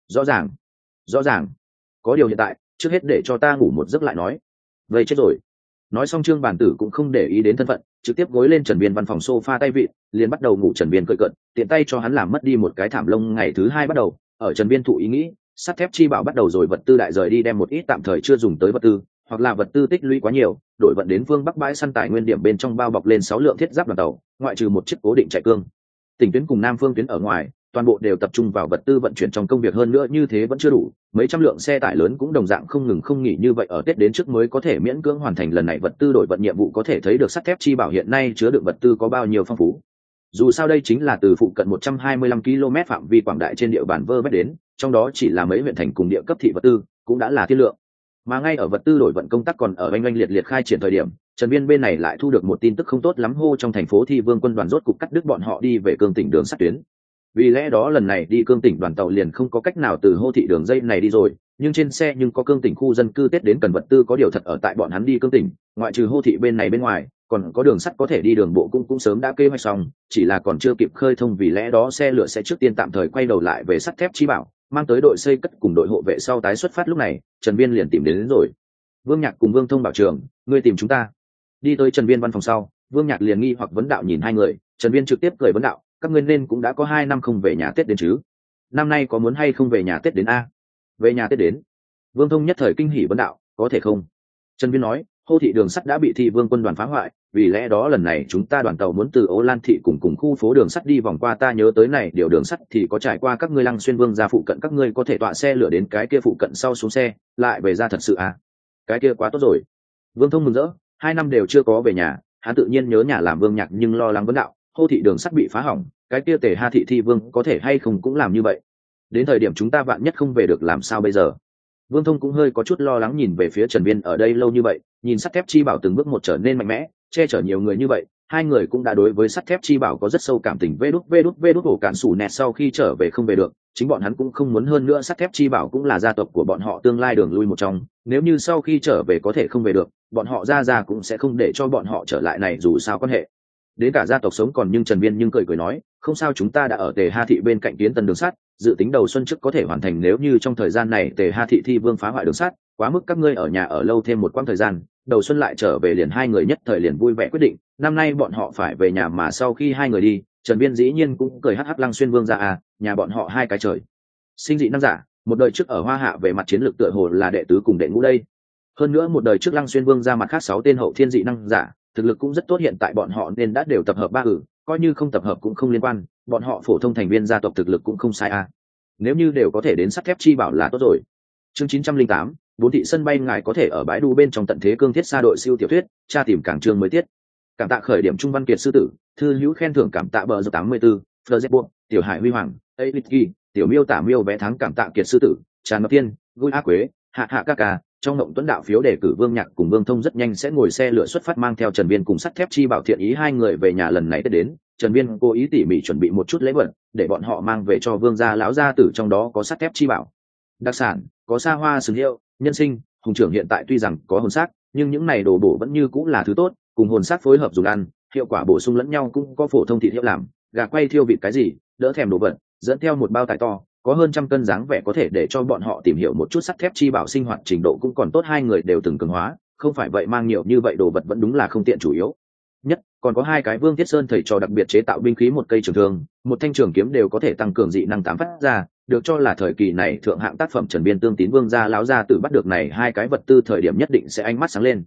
Rõ ràng, có điều hiện tại trước hết để cho ta ngủ một giấc lại nói. Vậy chết rồi. Nói xong Trương Bản Tử cũng không để ý đến thân phận, trực tiếp gối lên Trần Viên văn phòng sofa tay vịn, liền bắt đầu ngủ. Trần Viên cười cợt, tiện tay cho hắn làm mất đi một cái thảm lông. Ngày thứ 2 bắt đầu, ở Trần Viên thụ ý nghĩ, sắt thép chi bảo bắt đầu rồi, vật tư đại rời đi, đem một ít tạm thời chưa dùng tới vật tư, hoặc là vật tư tích lũy quá nhiều, đổi vận đến phương bắc bãi săn tài nguyên điểm bên trong, bao bọc lên 6 lượng thiết giáp đoàn tàu, ngoại trừ một chiếc cố định chạy cương tỉnh tuyến cùng nam phương tuyến ở ngoài, toàn bộ đều tập trung vào vật tư vận chuyển trong công việc. Hơn nữa như thế vẫn chưa đủ, mấy trăm lượng xe tải lớn cũng đồng dạng không ngừng không nghỉ, như vậy ở Tết đến trước mới có thể miễn cưỡng hoàn thành lần này vật tư đổi vận nhiệm vụ. Có thể thấy được sắt thép chi bảo hiện nay chứa đựng vật tư có bao nhiêu phong phú. Dù sao đây chính là từ phụ cận 125 km phạm vi quảng đại trên địa bàn vơ vét đến, trong đó chỉ là mấy huyện thành cùng địa cấp thị vật tư cũng đã là thiên lượng. Mà ngay ở vật tư đổi vận công tác còn ở oanh oanh liệt liệt khai triển thời điểm, Trần Viên bên này lại thu được một tin tức không tốt lắm, hô trong thành phố Thi Vương quân đoàn rốt cục cắt đứt bọn họ đi về Cương tỉnh đường sắt tuyến. Vì lẽ đó lần này đi Cương tỉnh đoàn tàu liền không có cách nào từ Hô thị đường dây này đi rồi, nhưng trên xe nhưng có Cương tỉnh khu dân cư Tết đến cần vật tư, có điều thật ở tại bọn hắn đi Cương tỉnh, ngoại trừ Hô thị bên này bên ngoài, còn có đường sắt có thể đi, đường bộ cũng sớm đã kế hoạch xong, chỉ là còn chưa kịp khơi thông. Vì lẽ đó xe lửa sẽ trước tiên tạm thời quay đầu lại về sắt thép chi bảo, mang tới đội xây cất cùng đội hộ vệ sau tái xuất phát. Lúc này Trần Viên liền tìm đến rồi Vương Nhạc cùng Vương Thông bảo trường, ngươi tìm chúng ta. Đi tới Trần Viên văn phòng sau, Vương Nhạc liền nghi hoặc vấn đạo nhìn hai người. Trần Viên trực tiếp cười vấn đạo, các ngươi nên cũng đã có 2 năm không về nhà Tết đến chứ? Năm nay có muốn hay không về nhà Tết đến a? Về nhà Tết đến. Vương Thông nhất thời kinh hỉ vấn đạo, có thể không? Trần Viên nói, Hô thị đường sắt đã bị Thi Vương quân đoàn phá hoại, vì lẽ đó lần này chúng ta đoàn tàu muốn từ Ô Lan thị cùng khu phố đường sắt đi vòng qua. Ta nhớ tới này điều đường sắt thì có trải qua các ngươi Lăng Xuyên Vương ra phụ cận, các ngươi có thể tọa xe lửa đến cái kia phụ cận sau xuống xe lại về ra. Thật sự à? Cái kia quá tốt rồi. Vương Thông mừng rỡ, 2 năm đều chưa có về nhà, hắn tự nhiên nhớ nhà làm Vương Nhạc nhưng lo lắng vấn đạo, Hô thị đường sắt bị phá hỏng, cái kia Tề Ha thị Thi Vương có thể hay không cũng làm như vậy? Đến thời điểm chúng ta vạn nhất không về được làm sao bây giờ? Vương Thông cũng hơi có chút lo lắng nhìn về phía Trần Viên, ở đây lâu như vậy, nhìn sắt thép chi bảo từng bước một trở nên mạnh mẽ, che chở nhiều người như vậy, hai người cũng đã đối với sắt thép chi bảo có rất sâu cảm tình. Vê đút ổ cản sủ nẹt sau khi trở về không về được, chính bọn hắn cũng không muốn. Hơn nữa sắt thép chi bảo cũng là gia tộc của bọn họ tương lai đường lui một trong, nếu như sau khi trở về có thể không về được, bọn họ ra cũng sẽ không để cho bọn họ trở lại này, dù sao quan hệ đến cả gia tộc sống còn. Nhưng Trần Viên nhưng cười nói, không sao, chúng ta đã ở Tề Ha thị bên cạnh kiến tân đường sắt, dự tính đầu xuân trước có thể hoàn thành. Nếu như trong thời gian này Tề Ha thị Thi Vương phá hoại đường sắt, quá mức các ngươi ở nhà ở lâu thêm một quãng thời gian, đầu xuân lại trở về liền. Hai người nhất thời liền vui vẻ quyết định, năm nay bọn họ phải về nhà. Mà sau khi hai người đi, Trần Viên dĩ nhiên cũng cười hắc hắc, Lăng Xuyên Vương ra à, nhà bọn họ 2 cái trời sinh dị năng giả, một đời trước ở Hoa Hạ về mặt chiến lược tựa hồ là đệ tứ cùng đệ ngũ đây. Hơn nữa một đời trước Lăng Xuyên Vương ra mặt khác 6 tên hậu thiên dị năng giả, thực lực cũng rất tốt. Hiện tại bọn họ nên đã đều tập hợp 3 coi như không tập hợp cũng không liên quan, bọn họ phổ thông thành viên gia tộc thực lực cũng không sai à. Nếu như đều có thể đến sắt thép chi bảo là tốt rồi. Chương 908, 4 thị sân bay, ngài có thể ở bãi đu bên trong tận thế cương thiết xa đội siêu tiểu thuyết, tra tìm cảng chương mới tiết. Cảm tạ khởi điểm Trung Văn Kiệt sư tử, thư hữu khen thưởng cảm tạ bờ 84, Fleur tiểu Hải Huy Hoàng, Avitki, tiểu miêu tả miêu vé tháng cảm tạ Kiệt sư tử, Tràn Ngọc Tiên, Vui A Quế, Hạ ca ca. Trong ngộng tuấn đạo phiếu đề cử Vương Nhạc cùng Vương Thông rất nhanh sẽ ngồi xe lửa xuất phát, mang theo Trần Viên cùng sắt thép chi bảo thiện ý hai người về nhà. Lần này Tết đến, Trần Viên cố ý tỉ mỉ chuẩn bị một chút lễ vật để bọn họ mang về cho Vương gia lão gia tử, trong đó có sắt thép chi bảo đặc sản, có sa hoa sừng hiệu, nhân sinh, hùng trưởng. Hiện tại tuy rằng có hồn xác, nhưng những này đồ bổ vẫn như cũng là thứ tốt, cùng hồn xác phối hợp dùng ăn, hiệu quả bổ sung lẫn nhau. Cũng có phổ thông thịt hiệu làm, gà quay, thiêu vịt, cái gì đỡ thèm đồ vật, dẫn theo một bao tải to, có hơn 100 cân dáng vẻ, có thể để cho bọn họ tìm hiểu một chút sắt thép chi bảo sinh hoạt trình độ cũng còn tốt. Hai người đều từng cường hóa, không phải vậy mang nhiều như vậy đồ vật vẫn đúng là không tiện. Chủ yếu nhất còn có 2 cái Vương Thiết Sơn thầy trò đặc biệt chế tạo binh khí, một cây trường thương, một thanh trường kiếm đều có thể tăng cường dị năng 8 phát ra, được cho là thời kỳ này thượng hạng tác phẩm. Trần Viên tương tín Vương gia lão gia tử bắt được này 2 cái vật tư thời điểm nhất định sẽ ánh mắt sáng lên.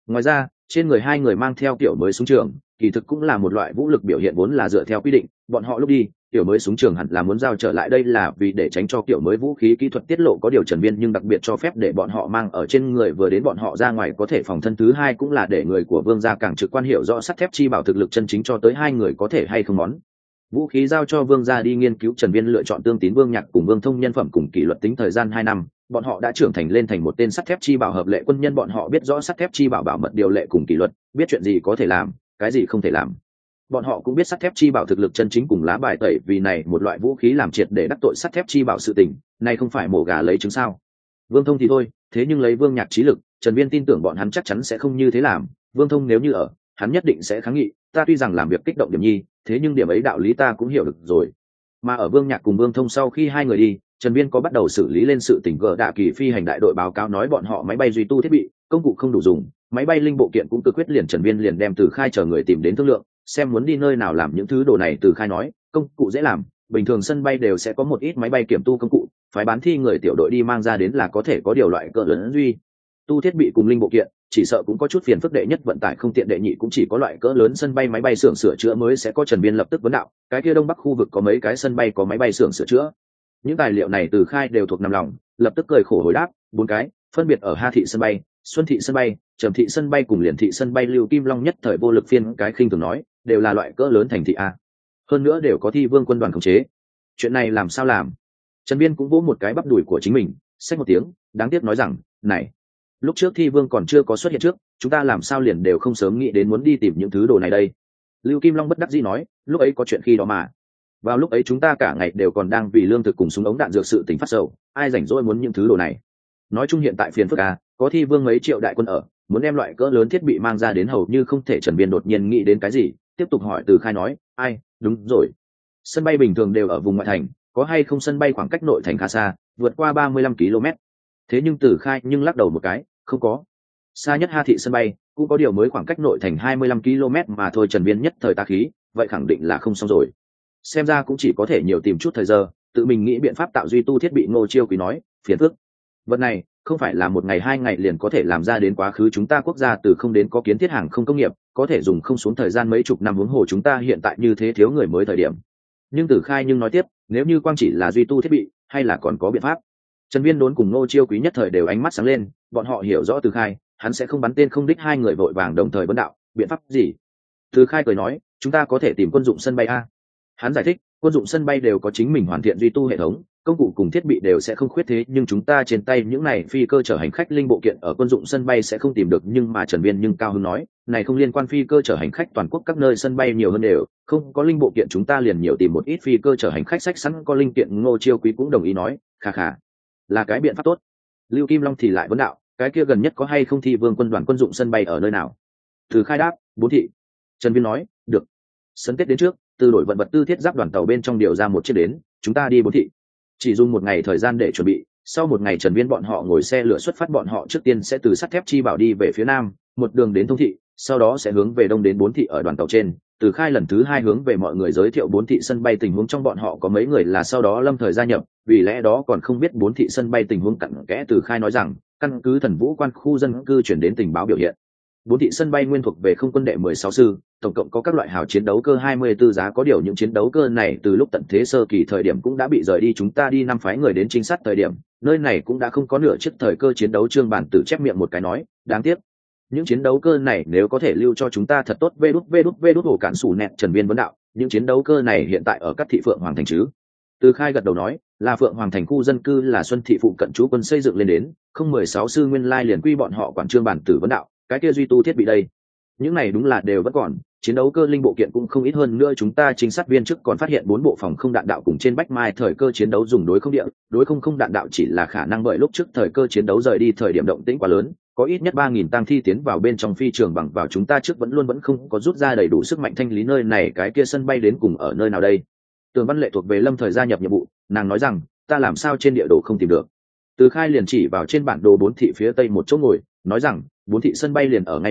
Ngoài ra trên người hai người mang theo kiểu mới súng trường, kỳ thực cũng là một loại vũ lực biểu hiện vốn là dựa theo quy định, bọn họ lúc đi kiểu mới súng trường hẳn là muốn giao trở lại, đây là vì để tránh cho kiểu mới vũ khí kỹ thuật tiết lộ có điều Trần Viên nhưng đặc biệt cho phép để bọn họ mang ở trên người, vừa đến bọn họ ra ngoài có thể phòng thân, thứ hai cũng là để người của Vương gia càng trực quan hiểu rõ sắt thép chi bảo thực lực chân chính cho tới hai người có thể hay không món vũ khí giao cho Vương gia đi nghiên cứu. Trần Viên lựa chọn Tương Tín, Vương Nhạc cùng Vương Thông nhân phẩm cùng kỷ luật tính thời gian 2 năm, bọn họ đã trưởng thành lên thành một tên sắt thép chi bảo hợp lệ quân nhân, bọn họ biết rõ sắt thép chi bảo bảo mật điều lệ cùng kỷ luật, biết chuyện gì có thể làm, cái gì không thể làm. Bọn họ cũng biết sắt thép chi bảo thực lực chân chính cùng lá bài tẩy, vì này một loại vũ khí làm triệt để đắc tội sắt thép chi bảo sự tình, này không phải mổ gà lấy trứng sao. Vương Thông thì thôi, thế nhưng lấy Vương Nhạc trí lực, Trần Viên tin tưởng bọn hắn chắc chắn sẽ không như thế làm. Vương Thông nếu như ở, hắn nhất định sẽ kháng nghị, ta tuy rằng làm việc kích động điểm nhi, thế nhưng điểm ấy đạo lý ta cũng hiểu được rồi. Mà ở Vương Nhạc cùng Vương Thông sau khi hai người đi, Trần Viên có bắt đầu xử lý lên sự tình gỡ Đạ Kỳ phi hành đại đội báo cáo nói bọn họ máy bay duy tu thiết bị, công cụ không đủ dùng, máy bay linh bộ kiện cũng cực quyết, liền Trần Viên liền đem Từ Khai chờ người tìm đến thương lượng, xem muốn đi nơi nào làm những thứ đồ này. Từ Khai nói, công cụ dễ làm, bình thường sân bay đều sẽ có một ít máy bay kiểm tu công cụ, phải bán thi người tiểu đội đi mang ra đến là có thể có điều loại cỡ lớn duy tu thiết bị cùng linh bộ kiện, chỉ sợ cũng có chút phiền phức. Đệ nhất vận tải không tiện, đệ nhị cũng chỉ có loại cỡ lớn sân bay máy bay xưởng sửa chữa mới sẽ có. Trần Viên lập tức vấn đạo, cái kia đông bắc khu vực có mấy cái sân bay có máy bay xưởng sửa chữa? Những tài liệu này Từ Khai đều thuộc nằm lòng, lập tức cười khổ hồi đáp, 4 cái, phân biệt ở Ha thị sân bay, Xuân thị sân bay, Trầm thị sân bay cùng Liền thị sân bay. Lưu Kim Long nhất thời vô lực phiên cái khinh thường nói, đều là loại cỡ lớn thành thị a, hơn nữa đều có Thi Vương quân đoàn khống chế, chuyện này làm sao làm? Trần Viên cũng vỗ một cái bắp đùi của chính mình, xách một tiếng, đáng tiếc nói rằng, này, lúc trước Thi Vương còn chưa có xuất hiện trước, chúng ta làm sao liền đều không sớm nghĩ đến muốn đi tìm những thứ đồ này đây. Lưu Kim Long bất đắc dĩ nói, lúc ấy có chuyện khi đó mà, vào lúc ấy chúng ta cả ngày đều còn đang vì lương thực cùng súng ống đạn dược sự tình phát sầu, ai rảnh rỗi muốn những thứ đồ này. Nói chung hiện tại phiền phức à, có Thi Vương mấy triệu đại quân ở, muốn đem loại cỡ lớn thiết bị mang ra đến hầu như không thể. Trần Viên đột nhiên nghĩ đến cái gì, tiếp tục hỏi. Từ Khai nói, ai, đúng rồi, sân bay bình thường đều ở vùng ngoại thành, có hay không sân bay khoảng cách nội thành khá xa, vượt qua 35 km? Thế nhưng Từ Khai nhưng lắc đầu một cái, không có, xa nhất Ha thị sân bay cũng có điều mới khoảng cách nội thành 25 km mà thôi. Trần Viên nhất thời tá khí, vậy khẳng định là không xong rồi, xem ra cũng chỉ có thể nhiều tìm chút thời giờ, tự mình nghĩ biện pháp tạo duy tu thiết bị. Ngô Chiêu Quý nói, phiền phức vật này không phải là một ngày 2 ngày liền có thể làm ra đến, quá khứ chúng ta quốc gia từ không đến có kiến thiết hàng không công nghiệp, có thể dùng không xuống thời gian mấy chục năm, huống hồ chúng ta hiện tại như thế thiếu người mới thời điểm. Nhưng Từ Khai nhưng nói tiếp, nếu như quang chỉ là duy tu thiết bị hay là còn có biện pháp? Trần Viên Đốn cùng Ngô Chiêu Quý nhất thời đều ánh mắt sáng lên, bọn họ hiểu rõ Từ Khai hắn sẽ không bắn tên không đích. Hai người vội vàng đồng thời vấn đạo, biện pháp gì? Từ Khai cười nói, chúng ta có thể tìm quân dụng sân bay a. Hắn giải thích, quân dụng sân bay đều có chính mình hoàn thiện duy tu hệ thống, công cụ cùng thiết bị đều sẽ không khuyết, thế nhưng chúng ta trên tay những này phi cơ chở hành khách linh bộ kiện ở quân dụng sân bay sẽ không tìm được. Nhưng mà Trần Viên nhưng cao hứng nói, này không liên quan, phi cơ chở hành khách toàn quốc các nơi sân bay nhiều hơn đều không có linh bộ kiện, chúng ta liền nhiều tìm một ít phi cơ chở hành khách sách sẵn có linh kiện. Ngô Chiêu Quý cũng đồng ý nói, khà khà, là cái biện pháp tốt. Lưu Kim Long thì lại vấn đạo, cái kia gần nhất có hay không Thi Vương quân đoàn quân dụng sân bay ở nơi nào? Từ Khai đáp, 4 thị. Trần Viên nói, được, sân Tết đến trước, từ đội vận vật tư thiết giáp đoàn tàu bên trong điều ra một chiếc đến, chúng ta đi 4 thị. Chỉ dùng 1 ngày thời gian để chuẩn bị, sau 1 ngày Trần Viên bọn họ ngồi xe lửa xuất phát. Bọn họ trước tiên sẽ từ sắt thép chi bảo đi về phía nam, một đường đến Thông thị, sau đó sẽ hướng về đông đến 4 thị. Ở đoàn tàu trên, Từ Khai lần thứ 2 hướng về mọi người giới thiệu 4 thị sân bay tình huống, trong bọn họ có mấy người là sau đó lâm thời gia nhập, vì lẽ đó còn không biết 4 thị sân bay tình huống cặn kẽ. Từ Khai nói rằng, căn cứ Thần Vũ quan khu dân cư chuyển đến tình báo biểu hiện, 4 thị sân bay nguyên thuộc về không quân đệ 16 sư, tổng cộng có các loại hào chiến đấu cơ 24 giá, có điều những chiến đấu cơ này từ lúc tận thế sơ kỳ thời điểm cũng đã bị rời đi. Chúng ta đi 5 phái người đến trinh sát thời điểm, nơi này cũng đã không có nửa chiếc thời cơ chiến đấu. Trương Bản Tử chép miệng một cái nói, đáng tiếc, những chiến đấu cơ này nếu có thể lưu cho chúng ta thật tốt. Vê đút hổ cản sủ nẹt. Trần Viên vấn đạo, những chiến đấu cơ này hiện tại ở các thị Phượng Hoàng thành chứ? Từ Khai gật đầu nói, là Phượng Hoàng thành khu dân cư là Xuân thị phụ cận trú quân xây dựng lên đến, không 16 sư nguyên lai liền quy bọn họ quản. Trương Bản Tử vấn đạo, cái kia duy tu thiết bị đây? Những này đúng là đều vẫn còn, chiến đấu cơ linh bộ kiện cũng không ít. Hơn nữa chúng ta trinh sát viên trước còn phát hiện 4 bộ phòng không đạn đạo cùng trên bách mai thời cơ chiến đấu dùng đối không địa, đối không đạn đạo chỉ là khả năng bởi lúc trước thời cơ chiến đấu rời đi thời điểm động tĩnh quá lớn, có ít nhất 3.000 tang thi tiến vào bên trong phi trường bằng vào chúng ta trước vẫn không có rút ra đầy đủ sức mạnh thanh lý nơi này. Cái kia sân bay đến cùng ở nơi nào đây? Tường Văn Lệ thuộc về lâm thời gia nhập nhiệm vụ, nàng nói rằng, ta làm sao trên địa đồ không tìm được. Từ Khai liền chỉ vào trên bản đồ 4 thị phía tây một chỗ ngồi, nói rằng 4 thị sân bay liền ở ngay đây,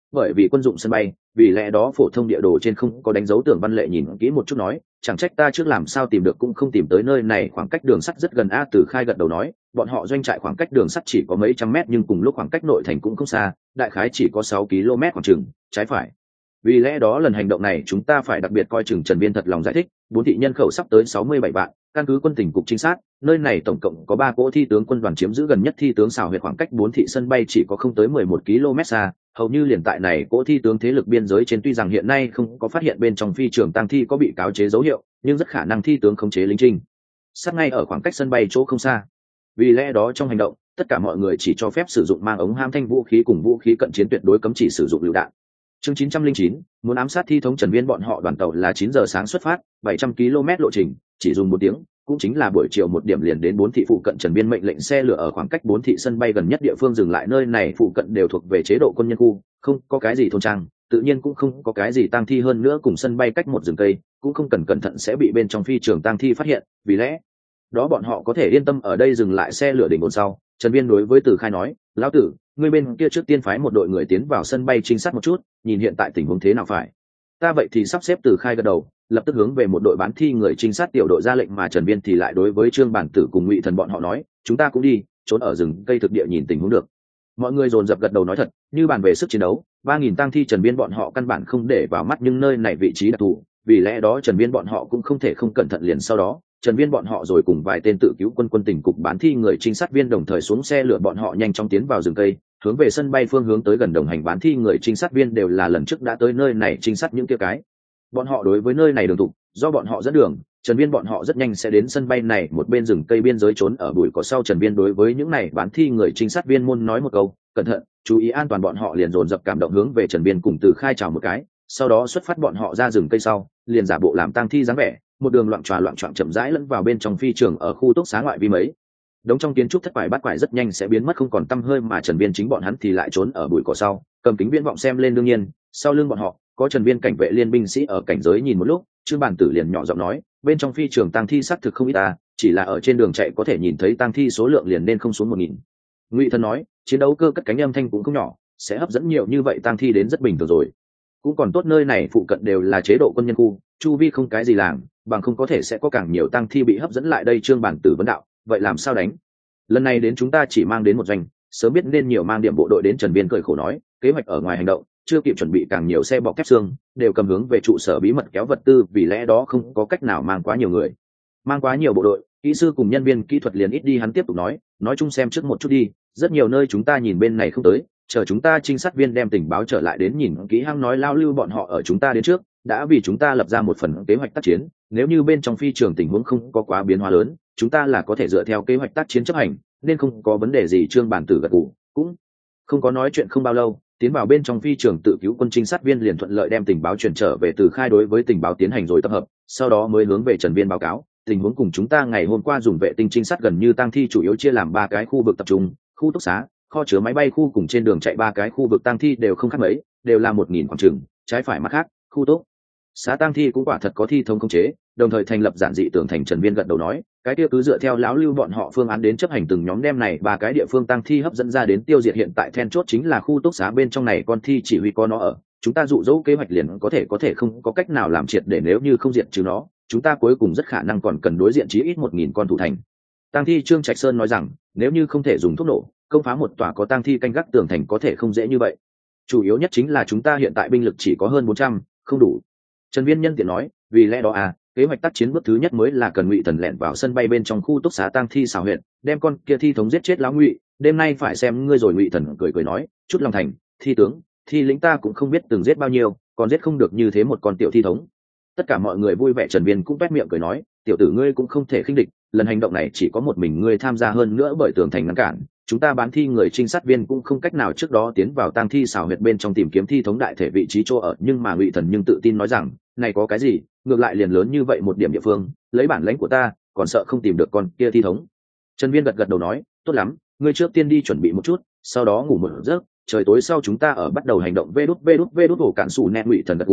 bởi vì quân dụng sân bay, vì lẽ đó phổ thông địa đồ trên không có đánh dấu tường văn lệ nhìn kỹ một chút nói, chẳng trách ta trước làm sao tìm được cũng không tìm tới nơi này, khoảng cách đường sắt rất gần a. Từ Khai gật đầu nói, bọn họ doanh trại khoảng cách đường sắt chỉ có mấy trăm mét nhưng cùng lúc khoảng cách nội thành cũng không xa, đại khái chỉ có 6 km khoảng chừng, trái phải. Vì lẽ đó lần hành động này chúng ta phải đặc biệt coi chừng. Trần Viên thật lòng giải thích, 4 thị nhân khẩu sắp tới 67 vạn, căn cứ quân tình cục trinh sát, nơi này tổng cộng có 3 cỗ thi tướng quân đoàn chiếm giữ gần nhất thi tướng xào huyệt khoảng cách 4 thị sân bay chỉ có không tới 11 km xa, hầu như liền tại này cỗ thi tướng thế lực biên giới trên. Tuy rằng hiện nay không có phát hiện bên trong phi trường tang thi có bị cáo chế dấu hiệu, nhưng rất khả năng thi tướng khống chế lính trinh sát ngay ở khoảng cách sân bay chỗ không xa. Vì lẽ đó trong hành động, tất cả mọi người chỉ cho phép sử dụng mang ống ham thanh vũ khí cùng vũ khí cận chiến, tuyệt đối cấm chỉ sử dụng lựu đạn. Chương 909, muốn ám sát thi thống Trần Viên bọn họ đoàn tàu là 9 giờ sáng xuất phát, 700 km lộ trình, chỉ dùng 1 tiếng, cũng chính là buổi chiều 1 điểm liền đến 4 thị phụ cận. Trần Viên mệnh lệnh xe lửa ở khoảng cách 4 thị sân bay gần nhất địa phương dừng lại, nơi này phụ cận đều thuộc về chế độ quân nhân khu, không có cái gì thôn trang, tự nhiên cũng không có cái gì tang thi, hơn nữa cùng sân bay cách một rừng cây, cũng không cần cẩn thận sẽ bị bên trong phi trường tang thi phát hiện, vì lẽ đó bọn họ có thể yên tâm ở đây dừng lại xe lửa đỉnh ổn sau. Trần Viên đối với Từ Khai nói, lão tử, ngươi bên kia trước tiên phái một đội người tiến vào sân bay trinh sát một chút, nhìn hiện tại tình huống thế nào phải. Ta vậy thì sắp xếp. Từ Khai gật đầu, lập tức hướng về một đội bán thi người trinh sát tiểu đội ra lệnh, mà Trần Viên thì lại đối với Trương Bản Tử cùng Ngụy Thần bọn họ nói, chúng ta cũng đi, trốn ở rừng cây thực địa nhìn tình huống được. Mọi người dồn dập gật đầu nói thật, như bàn về sức chiến đấu, 3000 tang thi Trần Viên bọn họ căn bản không để vào mắt, nhưng nơi này vị trí đặc thù, vì lẽ đó Trần Viên bọn họ cũng không thể không cẩn thận. Liền sau đó, Trần Viên bọn họ rồi cùng vài tên tự cứu quân tình cục bán thi người trinh sát viên đồng thời xuống xe lửa, bọn họ nhanh chóng tiến vào rừng cây, hướng về sân bay phương hướng tới gần. Đồng hành bán thi người trinh sát viên đều là lần trước đã tới nơi này trinh sát những kia cái. Bọn họ đối với nơi này đường tục, do bọn họ dẫn đường, Trần Viên bọn họ rất nhanh sẽ đến sân bay này một bên rừng cây biên giới trốn ở bụi cỏ sau. Trần Viên đối với những này bán thi người trinh sát viên môn nói một câu, cẩn thận, chú ý an toàn. Bọn họ liền dồn dập cảm động hướng về Trần Viên cùng Từ Khai chào một cái, sau đó xuất phát. Bọn họ ra rừng cây sau, liền giả bộ làm tang thi dáng vẻ, một đường loạn choạng chậm rãi lẫn vào bên trong phi trường. Ở khu túc xá ngoại vi mấy đống trong kiến trúc thất bại bắt quải rất nhanh sẽ biến mất không còn tăm hơi, mà Trần Viên chính bọn hắn thì lại trốn ở bụi cỏ sau, cầm kính viễn vọng xem lên. đương nhiên sau lưng bọn họ có Trần Viên cảnh vệ liên binh sĩ ở cảnh giới. Nhìn một lúc, Trương Bản Tử liền nhỏ giọng nói, bên trong phi trường tang thi xác thực không ít ta, chỉ là ở trên đường chạy có thể nhìn thấy tang thi số lượng liền nên không xuống 1000. Ngụy Thần nói, chiến đấu cơ cất cánh âm thanh cũng không nhỏ, sẽ hấp dẫn nhiều như vậy tang thi đến rất bình thường rồi. Cũng còn tốt nơi này phụ cận đều là chế độ quân nhân khu, chu vi không cái gì làm, bằng không có thể sẽ có càng nhiều tang thi bị hấp dẫn lại đây. Trương Bản Tử vấn đạo, vậy làm sao đánh? Lần này đến chúng ta chỉ mang đến một doanh, sớm biết nên nhiều mang điểm bộ đội đến. Trần Viên cười khổ nói, kế hoạch ở ngoài hành động, chưa kịp chuẩn bị càng nhiều xe bọc thép xương, đều cầm hướng về trụ sở bí mật kéo vật tư, vì lẽ đó không có cách nào mang quá nhiều người, mang quá nhiều bộ đội, kỹ sư cùng nhân viên kỹ thuật liền ít đi. Hắn tiếp tục nói chung xem trước một chút đi, rất nhiều nơi chúng ta nhìn bên này không tới, chờ chúng ta trinh sát viên đem tình báo trở lại đến nhìn kỹ hăng nói lao lưu bọn họ ở chúng ta đến trước, đã vì chúng ta lập ra một phần kế hoạch tác chiến, nếu như bên trong phi trường tình huống không có quá biến hóa lớn, chúng ta là có thể dựa theo kế hoạch tác chiến chấp hành, nên không có vấn đề gì. Trương Bản Tử gật gù, cũng không có nói chuyện. Không bao lâu, tiến vào bên trong phi trường tự cứu quân trinh sát viên liền thuận lợi đem tình báo chuyển trở về Từ Khai, đối với tình báo tiến hành rồi tập hợp, sau đó mới hướng về Trần Viên báo cáo tình huống cùng chúng ta ngày hôm qua dùng vệ tinh trinh sát gần như tang thi chủ yếu chia làm 3 cái khu vực tập trung, khu túc xá, kho chứa máy bay khu cùng trên đường chạy 3 cái khu vực tang thi đều không khác mấy, đều là 1000 khoảng chừng, trái phải mặt khác, khu túc xá tang thi cũng quả thật có thi thống khống chế, đồng thời thành lập giản dị tường thành. Trần Viên gật đầu nói, cái kia cứ dựa theo lão lưu bọn họ phương án đến chấp hành, từng nhóm đem này 3 cái địa phương tang thi hấp dẫn ra đến tiêu diệt. Hiện tại then chốt chính là khu túc xá bên trong này con thi chỉ huy có nó ở, chúng ta dụ dỗ kế hoạch liền có thể không có cách nào làm triệt để, nếu như không diệt trừ nó, chúng ta cuối cùng rất khả năng còn cần đối diện chí ít 1000 con thủ thành tang thi. Trương Trạch Sơn nói rằng, nếu như không thể dùng thuốc nổ công phá một tòa có tang thi canh gác tường thành có thể không dễ như vậy, chủ yếu nhất chính là chúng ta hiện tại binh lực chỉ có hơn 400, không đủ. Trần Viên nhân tiện nói, vì lẽ đó kế hoạch tác chiến bước thứ nhất mới là cần Ngụy Thần lẻn vào sân bay bên trong khu túc xá tang thi xào huyệt, đem con kia thi thống giết chết lão Ngụy, đêm nay phải xem ngươi rồi. Ngụy Thần cười nói, chút lòng thành, thi tướng, thi lĩnh ta cũng không biết từng giết bao nhiêu, còn giết không được như thế một con tiểu thi thống. Tất cả mọi người vui vẻ. Trần Viên cũng vét miệng cười nói, tiểu tử ngươi cũng không thể khinh địch, lần hành động này chỉ có một mình ngươi tham gia, hơn nữa bởi tường thành ngăn cản, chúng ta bán thi người trinh sát viên cũng không cách nào trước đó tiến vào tang thi xào huyệt bên trong tìm kiếm thi thống đại thể vị trí chỗ ở. Nhưng mà Ngụy Thần nhưng tự tin nói rằng, này có cái gì, ngược lại liền lớn như vậy một điểm địa phương, lấy bản lãnh của ta còn sợ không tìm được con kia thi thống. Trần Viên gật đầu nói, tốt lắm, ngươi trước tiên đi chuẩn bị một chút, sau đó ngủ một giấc, trời tối sau chúng ta ở bắt đầu hành động. Vê đút ổ cạn sủ nẹt. Ngụy Thần gật gù,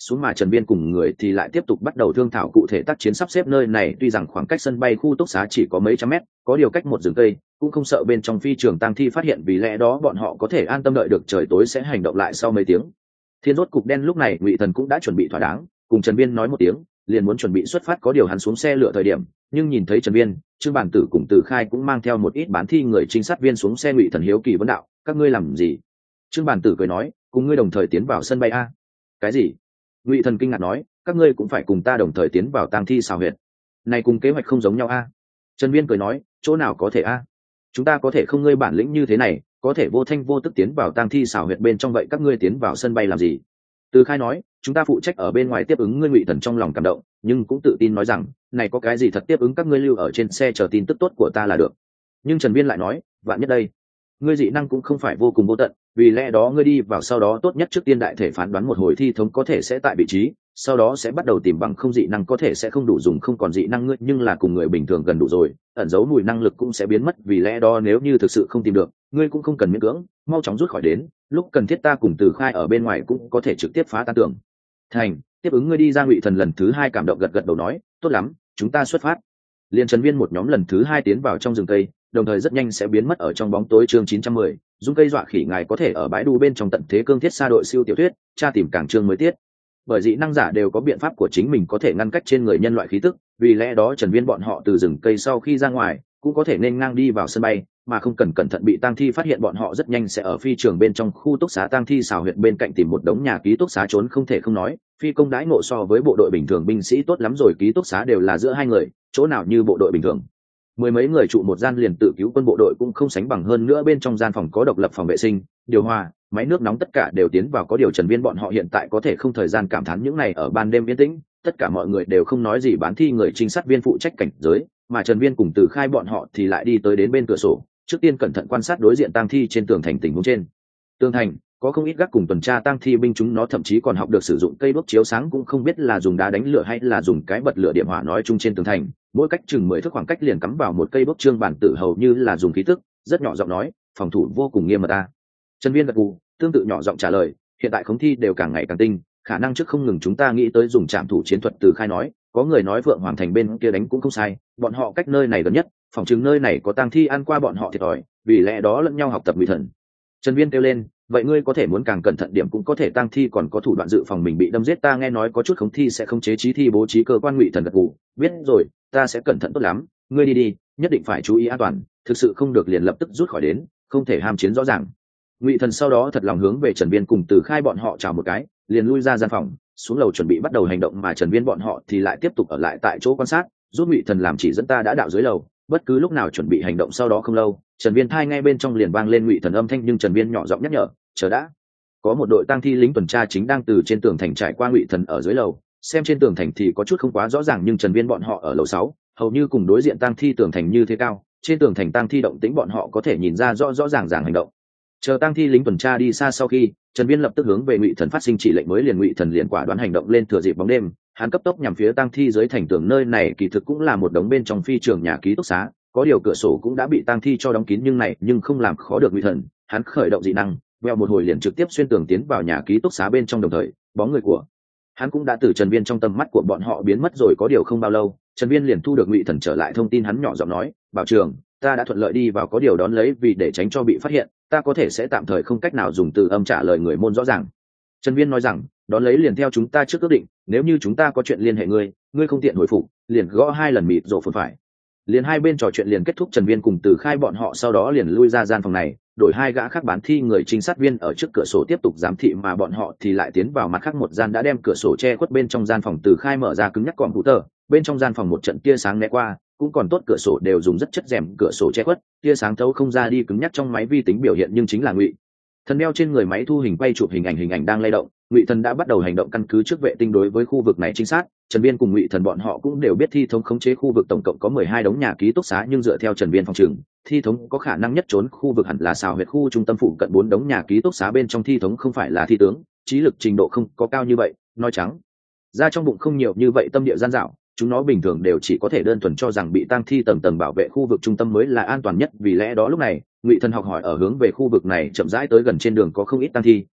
xuống mà Trần Viên cùng người thì lại tiếp tục bắt đầu thương thảo cụ thể tác chiến sắp xếp nơi này. Tuy rằng khoảng cách sân bay khu túc xá chỉ có mấy trăm mét, có điều cách một rừng cây, cũng không sợ bên trong phi trường tang thi phát hiện, vì lẽ đó bọn họ có thể an tâm đợi được trời tối sẽ hành động lại sau mấy tiếng. Thiên rốt cục đen lúc này Ngụy Thần cũng đã chuẩn bị thỏa đáng, cùng Trần Viên nói một tiếng, liền muốn chuẩn bị xuất phát. Có điều hắn xuống xe lựa thời điểm, nhưng nhìn thấy Trần Viên, Trương Bản Tử cùng Từ Khai cũng mang theo một ít bán thi người trinh sát viên xuống xe. Ngụy Thần hiếu kỳ vấn đạo: các ngươi làm gì? Trương Bản Tử cười nói: cùng ngươi đồng thời tiến vào sân bay a. Cái gì? Ngụy Thần kinh ngạc nói: các ngươi cũng phải cùng ta đồng thời tiến vào tang thi xào huyệt này, cùng kế hoạch không giống nhau a. Trần Viên cười nói: chỗ nào có thể a, chúng ta có thể không ngươi bản lĩnh như thế này, có thể vô thanh vô tức tiến vào tang thi xào huyệt bên trong, vậy các ngươi tiến vào sân bay làm gì? Từ Khai nói: chúng ta phụ trách ở bên ngoài tiếp ứng ngươi. Ngụy Thần trong lòng cảm động, nhưng cũng tự tin nói rằng: này có cái gì thật tiếp ứng, các ngươi lưu ở trên xe chờ tin tức tốt của ta là được. Nhưng Trần Viên lại nói: vạn nhất đây, ngươi dị năng cũng không phải vô cùng vô tận, vì lẽ đó ngươi đi vào sau đó tốt nhất trước tiên đại thể phán đoán một hồi thi thống có thể sẽ tại vị trí, sau đó sẽ bắt đầu tìm bằng không dị năng có thể sẽ không đủ dùng, không còn dị năng ngươi nhưng là cùng người bình thường gần đủ rồi, ẩn giấu mùi năng lực cũng sẽ biến mất, vì lẽ đó nếu như thực sự không tìm được, ngươi cũng không cần miễn cưỡng, mau chóng rút khỏi đến, lúc cần thiết ta cùng Từ Khai ở bên ngoài cũng có thể trực tiếp phá tan tường thành tiếp ứng ngươi đi ra. Ngụy Thần lần thứ hai cảm động gật gật đầu nói: tốt lắm, chúng ta xuất phát. Liên Trần Viên một nhóm lần thứ hai tiến vào trong rừng cây, đồng thời rất nhanh sẽ biến mất ở trong bóng tối. Chương 910, dung cây dọa khỉ, ngài có thể ở bãi đu bên trong tận thế cương thiết xa đội siêu tiểu thuyết, tra tìm cảng chương mới tiết. Bởi dị năng giả đều có biện pháp của chính mình có thể ngăn cách trên người nhân loại khí tức, vì lẽ đó Trần Viên bọn họ từ rừng cây sau khi ra ngoài cũng có thể nên ngang đi vào sân bay, mà không cần cẩn thận bị tang thi phát hiện. Bọn họ rất nhanh sẽ ở phi trường bên trong khu túc xá tang thi xào huyệt bên cạnh tìm một đống nhà ký túc xá trốn. Không thể không nói, phi công đãi ngộ so với bộ đội bình thường binh sĩ tốt lắm rồi. Ký túc xá đều là giữa hai người, chỗ nào như bộ đội bình thường mười mấy người trụ một gian liền tự cứu quân bộ đội cũng không sánh bằng. hơn nữa bên trong gian phòng có độc lập phòng vệ sinh, điều hòa, máy nước nóng, tất cả đều tiến vào. Có điều Trần Viên bọn họ hiện tại có thể không thời gian cảm thán những này. ở ban đêm yên tĩnh, tất cả mọi người đều không nói gì. bán thi người trinh sát viên phụ trách cảnh giới, mà Trần Viên cùng Từ Khai bọn họ thì lại đi tới đến bên cửa sổ, trước tiên cẩn thận quan sát đối diện tang thi trên tường thành. tình huống trên tường thành có không ít gác cùng tuần tra tang thi binh, chúng nó thậm chí còn học được sử dụng cây đuốc chiếu sáng, cũng không biết là dùng đá đánh lửa hay là dùng cái bật lửa điểm hỏa. nói chung trên tường thành mỗi cách chừng 10 thước khoảng cách liền cắm vào một cây đuốc. Trương Bản Tử hầu như là dùng khí tức rất nhỏ giọng nói: phòng thủ vô cùng nghiêm mật ta. Trần Viên gật gù, tương tự nhỏ giọng trả lời: hiện tại khống thi đều càng ngày càng tinh, khả năng trước không ngừng chúng ta nghĩ tới dùng trạm thủ chiến thuật. Từ Khai nói: có người nói Vượng Hoàng thành bên kia đánh cũng không sai, bọn họ cách nơi này gần nhất, phòng chừng nơi này có tang thi ăn qua bọn họ thiệt thòi, vì lẽ đó lẫn nhau học tập. Ngụy Thần. Trần Viên kêu lên: vậy ngươi có thể muốn càng cẩn thận điểm, cũng có thể tang thi còn có thủ đoạn dự phòng mình bị đâm giết. ta nghe nói có chút khống thi sẽ không chế trí thi bố trí cơ quan. Ngụy Thần gật gù: biết rồi, ta sẽ cẩn thận tốt lắm, ngươi đi đi, nhất định phải chú ý an toàn, thực sự không được liền lập tức rút khỏi đến, không thể ham chiến rõ ràng. Ngụy Thần sau đó thật lòng hướng về Trần Viên cùng Từ Khai bọn họ chào một cái, liền lui ra gian phòng, xuống lầu chuẩn bị bắt đầu hành động, mà Trần Viên bọn họ thì lại tiếp tục ở lại tại chỗ quan sát, giúp Ngụy Thần làm chỉ dẫn. ta đã đạo dưới lầu, bất cứ lúc nào chuẩn bị hành động. sau đó không lâu, Trần Viên thai ngay bên trong liền vang lên Ngụy Thần âm thanh, nhưng Trần Viên nhỏ giọng nhắc nhở: chờ đã. có một đội tang thi lính tuần tra chính đang từ trên tường thành trải qua. Ngụy Thần ở dưới lầu xem trên tường thành thì có chút không quá rõ ràng, nhưng Trần Viên bọn họ ở lầu 6, hầu như cùng đối diện tang thi tường thành như thế cao, trên tường thành tang thi động tĩnh bọn họ có thể nhìn ra rõ rõ ràng ràng hành động. Chờ tang thi lính tuần tra đi xa sau khi, Trần Viên lập tức hướng về Ngụy Thần phát sinh chỉ lệnh mới. Ngụy Thần liền quả đoán hành động lên, thừa dịp bóng đêm, hắn cấp tốc nhằm phía tang thi dưới thành tường. nơi này kỳ thực cũng là một đống bên trong phi trường nhà ký túc xá, có điều cửa sổ cũng đã bị tang thi cho đóng kín, nhưng không làm khó được Ngụy Thần. hắn khởi động dị năng, veo một hồi liền trực tiếp xuyên tường tiến vào nhà ký túc xá bên trong, đồng thời bóng người của hắn cũng đã từ Trần Viên trong tầm mắt của bọn họ biến mất rồi. có điều không bao lâu, Trần Viên liền thu được Ngụy Thần trở lại thông tin, hắn nhỏ giọng nói: bảo trường, ta đã thuận lợi đi vào, có điều đón lấy vì để tránh cho bị phát hiện, ta có thể sẽ tạm thời không cách nào dùng từ âm trả lời người môn rõ ràng. Trần Viên nói rằng: đón lấy liền theo chúng ta trước ước định, nếu như chúng ta có chuyện liên hệ ngươi không tiện hồi phục, liền gõ 2 lần mịt rổ phun phải. Liền hai bên trò chuyện liền kết thúc. Trần Viên cùng Từ Khai bọn họ sau đó liền lui ra gian phòng này, đổi 2 gã khác bán thi người trinh sát viên ở trước cửa sổ tiếp tục giám thị, mà bọn họ thì lại tiến vào mặt khác một gian đã đem cửa sổ che khuất. bên trong gian phòng Từ Khai mở ra cứng nhắc computer, bên trong gian phòng một trận tia sáng né qua, cũng còn tốt cửa sổ đều dùng rất chất rèm cửa sổ che khuất, tia sáng thấu không ra đi. cứng nhắc trong máy vi tính biểu hiện nhưng chính là Ngụy Thần đeo trên người máy thu hình quay chụp hình ảnh đang lay động. Ngụy Thần đã bắt đầu hành động căn cứ trước vệ tinh đối với khu vực này trinh sát. Trần Viên cùng Ngụy Thần bọn họ cũng đều biết thi thống khống chế khu vực tổng cộng có 12 đống nhà ký túc xá, nhưng dựa theo Trần Viên phòng trừng, thi thống có khả năng nhất trốn khu vực hẳn là xào huyệt khu trung tâm phụ cận 4 đống nhà ký túc xá bên trong thi thống không phải là thi tướng, trí lực trình độ không có cao như vậy, nói trắng ra trong bụng không nhiều như vậy tâm địa gian dảo, chúng nó bình thường đều chỉ có thể đơn thuần cho rằng bị tang thi tầng tầng bảo vệ khu vực trung tâm mới là an toàn nhất. vì lẽ đó lúc này Ngụy Thần học hỏi ở hướng về khu vực này chậm rãi tới gần, trên đường có không ít tang thi,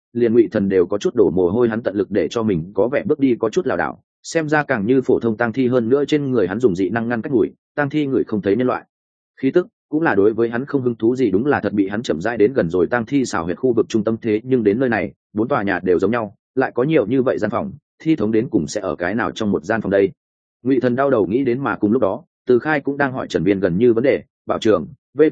liền Ngụy Thần đều có chút đổ mồ hôi, hắn tận lực để cho mình có vẻ bước đi có chút lảo đảo, xem ra càng như phổ thông tang thi hơn nữa. Trên người hắn dùng dị năng ngăn cách mùi tang thi người không thấy nhân loại khí tức, cũng là đối với hắn không hứng thú gì. Đúng là thật bị hắn chậm rãi đến gần rồi tang thi xào huyệt khu vực trung tâm. Thế nhưng đến nơi này 4 tòa nhà đều giống nhau, lại có nhiều như vậy gian phòng, thi thống đến cùng sẽ ở cái nào trong một gian phòng đây? Ngụy Thần đau đầu nghĩ đến, mà cùng lúc đó Từ Khai cũng đang hỏi Trần Viên gần như vấn đề. Bảo trưởng,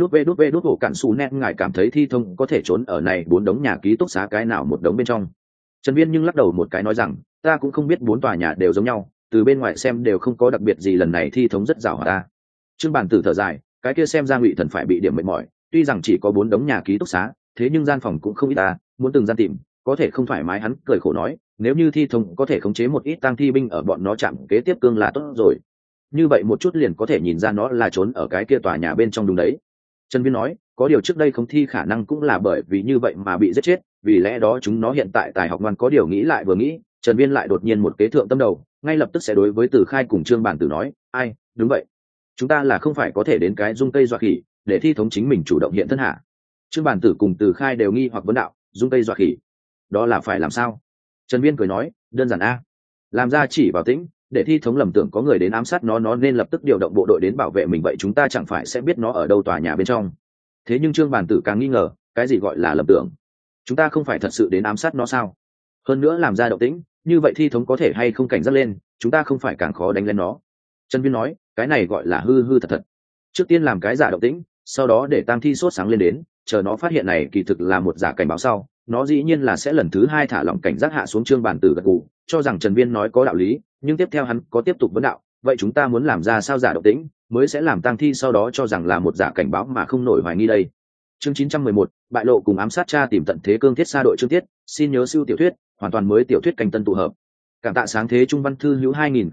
vê đút hộ cản xù nét, ngài cảm thấy thi thông có thể trốn ở này 4 đống nhà ký túc xá cái nào một đống bên trong? Trần Viên nhưng lắc đầu một cái nói rằng, ta cũng không biết, 4 tòa nhà đều giống nhau, từ bên ngoài xem đều không có đặc biệt gì, lần này thi thống rất giàu hỏa ta. Trương Bản Tử thở dài, cái kia xem ra Ngụy Thần phải bị điểm mệt mỏi, tuy rằng chỉ có 4 đống nhà ký túc xá, thế nhưng gian phòng cũng không ít ta, muốn từng gian tìm, có thể không thoải mái. Hắn cười khổ nói, nếu như thi thống có thể khống chế một ít tang thi binh ở bọn nó chạm kế tiếp cương là tốt rồi, như vậy một chút liền có thể nhìn ra nó là trốn ở cái kia tòa nhà bên trong đúng đấy. Trần Viên nói, có điều trước đây không thi khả năng cũng là bởi vì như vậy mà bị giết chết, vì lẽ đó chúng nó hiện tại tài học ngoan. Có điều nghĩ lại vừa nghĩ, Trần Viên lại đột nhiên một kế thượng tâm đầu, ngay lập tức sẽ đối với Từ Khai cùng Trương Bản Tử nói, ai, đúng vậy, chúng ta là không phải có thể đến cái dung cây dọa khỉ để thi thống chính mình chủ động hiện thân hạ? Trương Bản Tử cùng Từ Khai đều nghi hoặc vấn đạo, dung cây dọa khỉ đó là phải làm sao? Trần Viên cười nói, đơn giản a, làm ra chỉ vào tĩnh, để thi thống lầm tưởng có người đến ám sát nó nên lập tức điều động bộ đội đến bảo vệ mình, vậy chúng ta chẳng phải sẽ biết nó ở đâu tòa nhà bên trong? Thế nhưng Trương Bản Tử càng nghi ngờ, cái gì gọi là lầm tưởng? Chúng ta không phải thật sự đến ám sát nó sao? Hơn nữa làm ra động tĩnh như vậy thi thống có thể hay không cảnh giác lên, chúng ta không phải càng khó đánh lên nó? Trần Viên nói, cái này gọi là hư hư thật thật. Trước tiên làm cái giả động tĩnh, sau đó để tang thi sốt sáng lên đến, chờ nó phát hiện này kỳ thực là một giả cảnh báo sau, nó dĩ nhiên là sẽ lần thứ 2 thả lỏng cảnh giác hạ xuống. Trương Bản Tử gật gù, cho rằng Trần Viên nói có đạo lý, nhưng tiếp theo hắn có tiếp tục vấn đạo, vậy chúng ta muốn làm ra sao giả động tĩnh mới sẽ làm tang thi sau đó cho rằng là một giả cảnh báo mà không nổi hoài nghi đây? Chương 911, bại lộ cùng ám sát cha tìm tận thế cương thiết xa đội chương tiết, xin nhớ siêu tiểu thuyết, hoàn toàn mới tiểu thuyết canh tân tụ hợp. Cảm tạ sáng thế trung văn thư hữu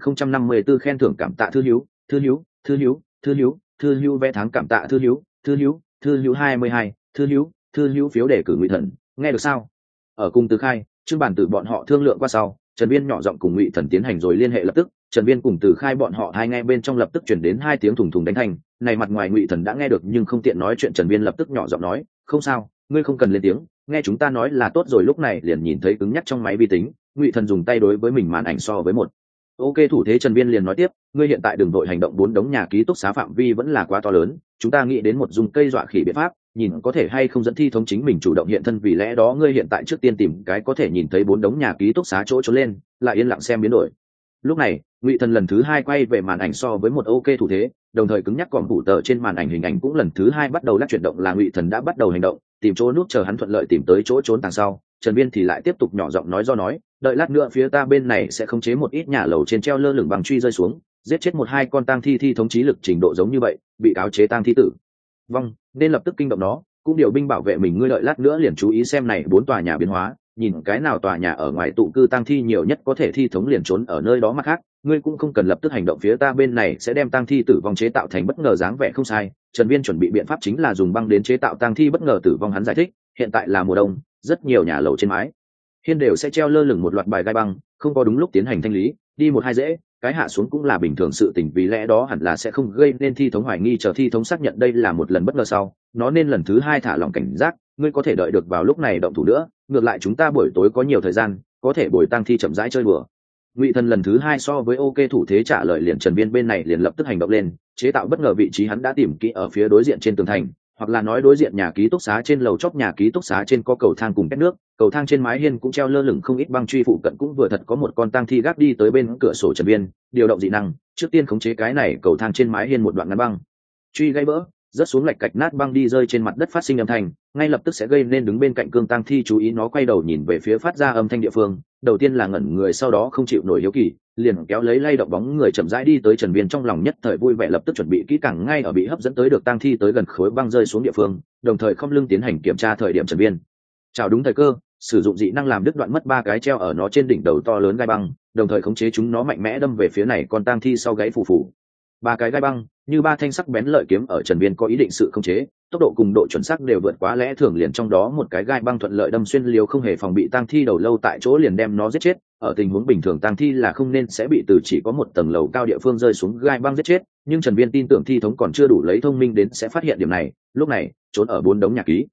2054 khen thưởng, cảm tạ thư hữu, thư hữu, thư hữu, thư hữu, thư hữu vẽ tháng, cảm tạ thư hữu, thư hữu, thư hữu 22, thư hữu phiếu để cử Ngụy Thần, nghe được sao? Ở cùng Từ Khai, Trương Bản Tử bọn họ thương lượng qua sau, Trần Viên nhỏ giọng cùng Ngụy Thần tiến hành rồi liên hệ. Lập tức Trần Viên cùng Từ Khai bọn họ hai nghe bên trong lập tức chuyển đến 2 tiếng thùng thùng đánh thành, này mặt ngoài Ngụy Thần đã nghe được nhưng không tiện nói chuyện. Trần Viên lập tức nhỏ giọng nói, không sao, ngươi không cần lên tiếng, nghe chúng ta nói là tốt rồi. Lúc này liền nhìn thấy cứng nhắc trong máy vi tính, Ngụy Thần dùng tay đối với mình màn ảnh so với một ok thủ thế. Trần Viên liền nói tiếp, ngươi hiện tại đừng vội hành động, 4 đống nhà ký túc xá phạm vi vẫn là quá to lớn, chúng ta nghĩ đến một dùng cây dọa khỉ biện pháp, nhìn có thể hay không dẫn thi thống chính mình chủ động hiện thân. Vì lẽ đó ngươi hiện tại trước tiên tìm cái có thể nhìn thấy 4 đống nhà ký túc xá chỗ trốn lên, lại yên lặng xem biến đổi. Lúc này Ngụy Thần lần thứ 2 quay về màn ảnh so với một ok thủ thế, đồng thời cứng nhắc còm thủ tờ trên màn ảnh hình ảnh cũng lần thứ 2 bắt đầu lắc chuyển động, là Ngụy Thần đã bắt đầu hành động, tìm chỗ nút chờ hắn thuận lợi tìm tới chỗ trốn tàng sau. Trần Viên thì lại tiếp tục nhỏ giọng nói, do nói, đợi lát nữa phía ta bên này sẽ khống chế một ít nhà lầu trên treo lơ lửng bằng truy rơi xuống, giết chết 1-2 con tang thi. Thi thống trí lực trình độ giống như vậy, bị cáo chế tang thi tử vong nên lập tức kinh động nó, cũng điều binh bảo vệ mình. Ngươi đợi lát nữa liền chú ý xem này 4 tòa nhà biến hóa, nhìn cái nào tòa nhà ở ngoài tụ cư tang thi nhiều nhất, có thể thi thống liền trốn ở nơi đó. Mặt khác ngươi cũng không cần lập tức hành động, phía ta bên này sẽ đem tang thi tử vong chế tạo thành bất ngờ dáng vẻ. Không sai, Trần Viên chuẩn bị biện pháp chính là dùng băng đến chế tạo tang thi bất ngờ tử vong. Hắn giải thích, hiện tại là mùa đông, rất nhiều nhà lầu trên mái hiên đều sẽ treo lơ lửng một loạt bài gai băng, không có đúng lúc tiến hành thanh lý, đi 1-2 dễ cái hạ xuống cũng là bình thường sự tình, vì lẽ đó hẳn là sẽ không gây nên thi thống hoài nghi. Chờ thi thống xác nhận đây là một lần bất ngờ sau, nó nên lần thứ 2 thả lỏng cảnh giác, ngươi có thể đợi được vào lúc này động thủ nữa, ngược lại chúng ta buổi tối có nhiều thời gian, có thể bồi tang thi chậm rãi chơi đùa. Ngụy Thần lần thứ 2 so với ok thủ thế trả lời liền. Trần Viên bên này liền lập tức hành động lên, chế tạo bất ngờ vị trí hắn đã tìm kỹ ở phía đối diện trên tường thành, hoặc là nói đối diện nhà ký túc xá trên lầu chóp. Nhà ký túc xá trên có cầu thang cùng két nước, cầu thang trên mái hiên cũng treo lơ lửng không ít băng truy, phụ cận cũng vừa thật có một con tang thi gác đi tới bên cửa sổ. Trần Viên điều động dị năng, trước tiên khống chế cái này cầu thang trên mái hiên một đoạn ngắn băng truy gãy vỡ, rớt xuống lạch cạch nát băng đi rơi trên mặt đất phát sinh âm thanh, ngay lập tức sẽ gây nên đứng bên cạnh cương tang thi chú ý. Nó quay đầu nhìn về phía phát ra âm thanh địa phương, đầu tiên là ngẩn người, sau đó không chịu nổi hiếu kỳ, liền kéo lấy lay động bóng người chậm rãi đi tới. Trần Viên trong lòng nhất thời vui vẻ, lập tức chuẩn bị kỹ càng, ngay ở bị hấp dẫn tới được tang thi tới gần khối băng rơi xuống địa phương, đồng thời không lưng tiến hành kiểm tra. Thời điểm Trần Viên chào đúng thời cơ, sử dụng dị năng làm đứt đoạn mất 3 cái treo ở nó trên đỉnh đầu to lớn gai băng, đồng thời khống chế chúng nó mạnh mẽ đâm về phía này con tang thi sau gáy phù phù. 3 cái gai băng như 3 thanh sắc bén lợi kiếm, ở Trần Viên có ý định sự khống chế, tốc độ cùng độ chuẩn xác đều vượt quá lẽ thường, liền trong đó một cái gai băng thuận lợi đâm xuyên liều không hề phòng bị tang thi đầu lâu tại chỗ, liền đem nó giết chết. Ở tình huống bình thường tang thi là không nên sẽ bị từ chỉ có một tầng lầu cao địa phương rơi xuống gai băng giết chết, nhưng Trần Viên tin tưởng thi thống còn chưa đủ lấy thông minh đến sẽ phát hiện điểm này. Lúc này trốn ở 4 đống nhà ký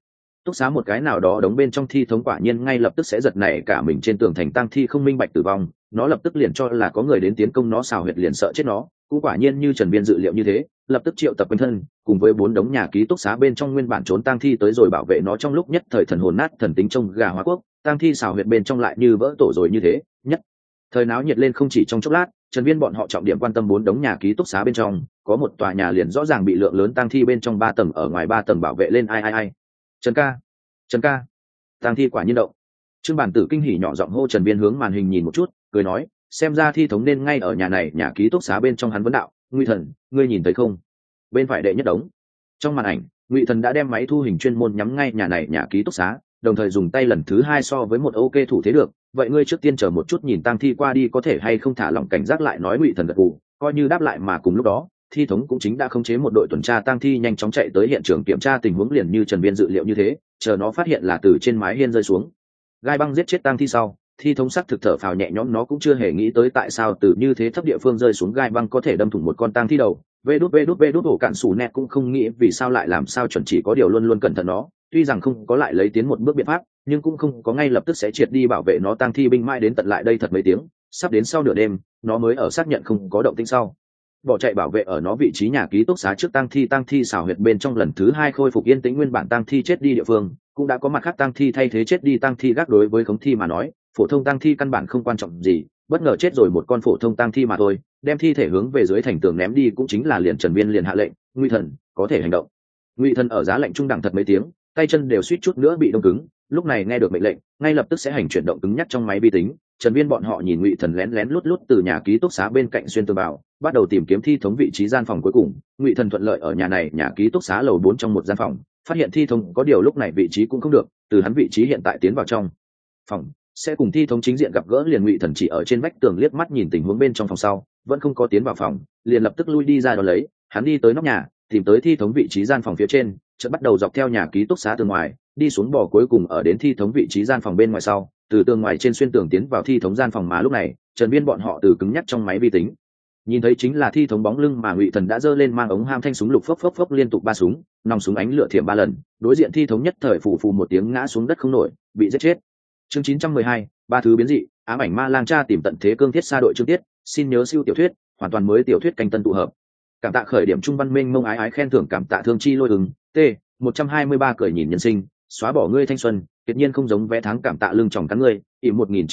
túc xá một cái nào đó đóng bên trong thi thống quả nhiên ngay lập tức sẽ giật nảy cả mình trên tường thành tang thi không minh bạch tử vong, nó lập tức liền cho là có người đến tiến công nó, xào huyệt liền sợ chết nó, cũng quả nhiên như Trần Viên dự liệu như thế, lập tức triệu tập quanh thân cùng với 4 đống nhà ký túc xá bên trong nguyên bản trốn tang thi tới rồi bảo vệ nó. Trong lúc nhất thời thần hồn nát thần tính trông gà hóa quốc, tang thi xào huyệt bên trong lại như vỡ tổ rồi như thế, nhất thời náo nhiệt lên không chỉ trong chốc lát. Trần Viên bọn họ trọng điểm quan tâm 4 đống nhà ký túc xá bên trong, có một tòa nhà liền rõ ràng bị lượng lớn tang thi bên trong 3 tầng ở ngoài 3 tầng bảo vệ lên. Ai Trần ca, tang thi quả nhiên động. Trương Bản Tử kinh hỉ nhỏ giọng hô. Trần Viên hướng màn hình nhìn một chút, cười nói, xem ra thi thống nên ngay ở nhà này nhà ký túc xá bên trong. Hắn vấn đạo, Ngụy Thần, ngươi nhìn thấy không? Bên phải đệ nhất đống. Trong màn ảnh, Ngụy Thần đã đem máy thu hình chuyên môn nhắm ngay nhà này nhà ký túc xá, đồng thời dùng tay lần thứ 2 so với một ok thủ thế được. Vậy ngươi trước tiên chờ một chút nhìn tang thi qua đi có thể hay không thả lỏng cảnh giác lại, nói. Ngụy Thần gật gù, coi như đáp lại. Mà cùng lúc đó, thi thống cũng chính đã khống chế một đội tuần tra tang thi nhanh chóng chạy tới hiện trường kiểm tra tình huống, liền như Trần Viên dự liệu như thế, chờ nó phát hiện là từ trên mái hiên rơi xuống gai băng giết chết tang thi sau, thi thống sắc thực thở phào nhẹ nhõm. Nó cũng chưa hề nghĩ tới tại sao từ như thế thấp địa phương rơi xuống gai băng có thể đâm thủng một con tang thi đầu. Vê đút ổ cạn sủ nẹt cũng không nghĩ vì sao lại làm sao chuẩn, chỉ có điều luôn luôn cẩn thận. Nó tuy rằng không có lại lấy tiến một bước biện pháp, nhưng cũng không có ngay lập tức sẽ triệt đi bảo vệ nó tang thi binh. Mãi đến tận lại đây thật mấy tiếng, sắp đến sau nửa đêm, nó mới ở xác nhận không có động tĩnh sau bỏ chạy bảo vệ ở nó vị trí nhà ký túc xá trước tang thi xào huyệt bên trong lần thứ 2 khôi phục yên tĩnh. Nguyên bản tang thi chết đi địa phương cũng đã có mặt khác tang thi thay thế chết đi tang thi gác. Đối với khống thi mà nói, phổ thông tang thi căn bản không quan trọng gì, bất ngờ chết rồi một con phổ thông tang thi mà thôi, đem thi thể hướng về dưới thành tường ném đi cũng chính là. liền Trần Viên liền hạ lệnh, Ngụy Thần có thể hành động. Ngụy Thần ở giá lệnh trung đẳng thật mấy tiếng, tay chân đều suýt chút nữa bị đông cứng, lúc này nghe được mệnh lệnh ngay lập tức sẽ hành chuyển động cứng nhắc trong máy vi tính. Trần Viên bọn họ nhìn Ngụy Thần lén lén lút lút từ nhà ký túc xá bên cạnh xuyên tường vào, bắt đầu tìm kiếm thi thống vị trí gian phòng. Cuối cùng Ngụy Thần thuận lợi ở nhà này nhà ký túc xá lầu 4 trong một gian phòng phát hiện thi thống, có điều lúc này vị trí cũng không được, từ hắn vị trí hiện tại tiến vào trong phòng sẽ cùng thi thống chính diện gặp gỡ. Liền Ngụy Thần chỉ ở trên vách tường liếc mắt nhìn tình huống bên trong phòng sau, vẫn không có tiến vào phòng, liền lập tức lui đi ra đó lấy. Hắn đi tới nóc nhà, tìm tới thi thống vị trí gian phòng phía trên, chợt bắt đầu dọc theo nhà ký túc xá từ ngoài đi xuống bò, cuối cùng ở đến thi thống vị trí gian phòng bên ngoài sau, từ tường ngoài trên xuyên tường tiến vào thi thống gian phòng. Mà lúc này Trần Viên bọn họ từ cứng nhắc trong máy vi tính nhìn thấy chính là thi thống bóng lưng, mà Ngụy Thần đã giơ lên mang ống ham thanh súng lục, phốc liên tục 3 súng, nòng súng ánh lửa thiểm 3 lần, đối diện thi thống nhất thời phù một tiếng ngã xuống đất không nổi, bị giết chết. Chương 912, ba thứ biến dị, ám ảnh ma lang cha tìm tận thế cương thiết xa đội chương tiết, xin nhớ siêu tiểu thuyết, hoàn toàn mới tiểu thuyết canh tân tụ hợp. Cảm tạ khởi điểm trung văn minh mông ái ái khen thưởng, cảm tạ thương chi lôi ứng, T 123 cười nhìn nhân sinh, xóa bỏ ngươi thanh xuân, tuyệt nhiên không giống vé tháng, cảm tạ lưng tròng cắn ngươi, ỉ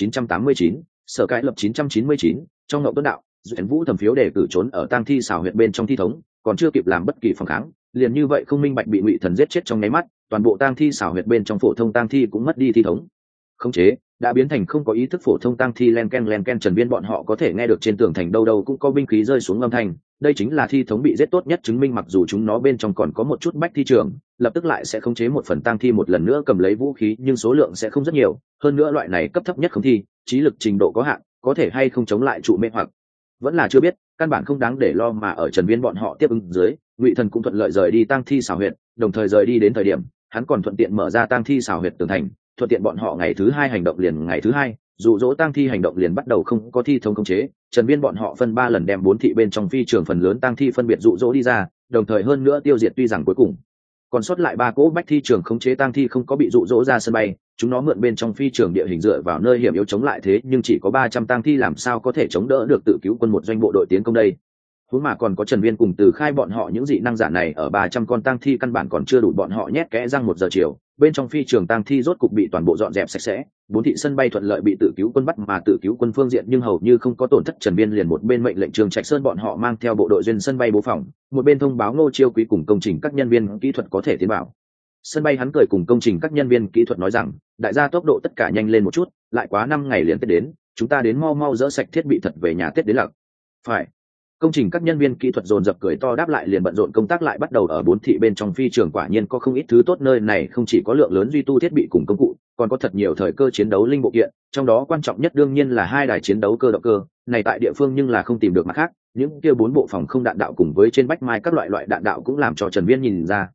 1989, sở cái lập 999, trong ngậu tuấn đạo, Duyện Vũ thẩm phiếu đề cử trốn ở tang thi xào huyệt bên trong thi thống, còn chưa kịp làm bất kỳ phản kháng, liền như vậy không minh bạch bị Ngụy Thần giết chết trong nháy mắt. Toàn bộ tang thi xào huyệt bên trong phổ thông tang thi cũng mất đi thi thống khống chế, đã biến thành không có ý thức phổ thông tang thi. Len ken. Trần Viên bọn họ có thể nghe được trên tường thành đâu đâu cũng có binh khí rơi xuống âm thanh, đây chính là thi thống bị giết tốt nhất chứng minh. Mặc dù chúng nó bên trong còn có một chút bách thi trường, lập tức lại sẽ khống chế một phần tang thi một lần nữa cầm lấy vũ khí, nhưng số lượng sẽ không rất nhiều. Hơn nữa loại này cấp thấp nhất khống thi, trí lực trình độ có hạn, có thể hay không chống lại trụ mê hoặc vẫn là chưa biết, căn bản không đáng để lo. Mà ở Trần Viên bọn họ tiếp ứng dưới, Ngụy Thần cũng thuận lợi rời đi tang thi xào huyệt, đồng thời rời đi đến thời điểm hắn còn thuận tiện mở ra tang thi xào huyệt tường thành, thuận tiện bọn họ ngày thứ 2 hành động. Liền ngày thứ 2 dụ dỗ tang thi hành động liền bắt đầu, không có thi thống khống chế, Trần Viên bọn họ phân 3 lần đem 4 thị bên trong phi trường phần lớn tang thi phân biệt dụ dỗ đi ra, đồng thời hơn nữa tiêu diệt. Tuy rằng cuối cùng còn sót lại 3 cỗ bách thi trường khống chế tang thi không có bị dụ dỗ ra sân bay, chúng nó mượn bên trong phi trường địa hình dựa vào nơi hiểm yếu chống lại, thế nhưng chỉ có 300 tang thi làm sao có thể chống đỡ được tự cứu quân một doanh bộ đội tiến công đây. Huống mà còn có Trần Viên cùng Từ Khai bọn họ những dị năng giả này ở 300 con tang thi căn bản còn chưa đủ bọn họ nhét kẽ răng. 1 giờ chiều, bên trong phi trường tang thi rốt cục bị toàn bộ dọn dẹp sạch sẽ, 4 thị sân bay thuận lợi bị tự cứu quân bắt, mà tự cứu quân phương diện nhưng hầu như không có tổn thất. Trần Viên liền một bên mệnh lệnh Trường Trạch Sơn bọn họ mang theo bộ đội duyên sân bay bố phòng, một bên thông báo Ngô Chiêu Quý cùng công trình các nhân viên kỹ thuật có thể tiến vào sân bay. Hắn cười cùng công trình các nhân viên kỹ thuật nói rằng, đại gia tốc độ tất cả nhanh lên một chút, lại quá 5 ngày liền Tết đến, chúng ta đến mau dỡ sạch thiết bị thật về nhà Tết đến lặc. Phải. Công trình các nhân viên kỹ thuật dồn dập cười to đáp lại, liền bận rộn công tác lại bắt đầu. Ở 4 thị bên trong phi trường quả nhiên có không ít thứ tốt, nơi này không chỉ có lượng lớn duy tu thiết bị cùng công cụ, còn có thật nhiều thời cơ chiến đấu linh bộ kiện, trong đó quan trọng nhất đương nhiên là 2 đài chiến đấu cơ động cơ, này tại địa phương nhưng là không tìm được mặt khác. Những kia 4 bộ phòng không đạn đạo cùng với trên bách mai các loại đạn đạo cũng làm cho Trần Viên nhìn ra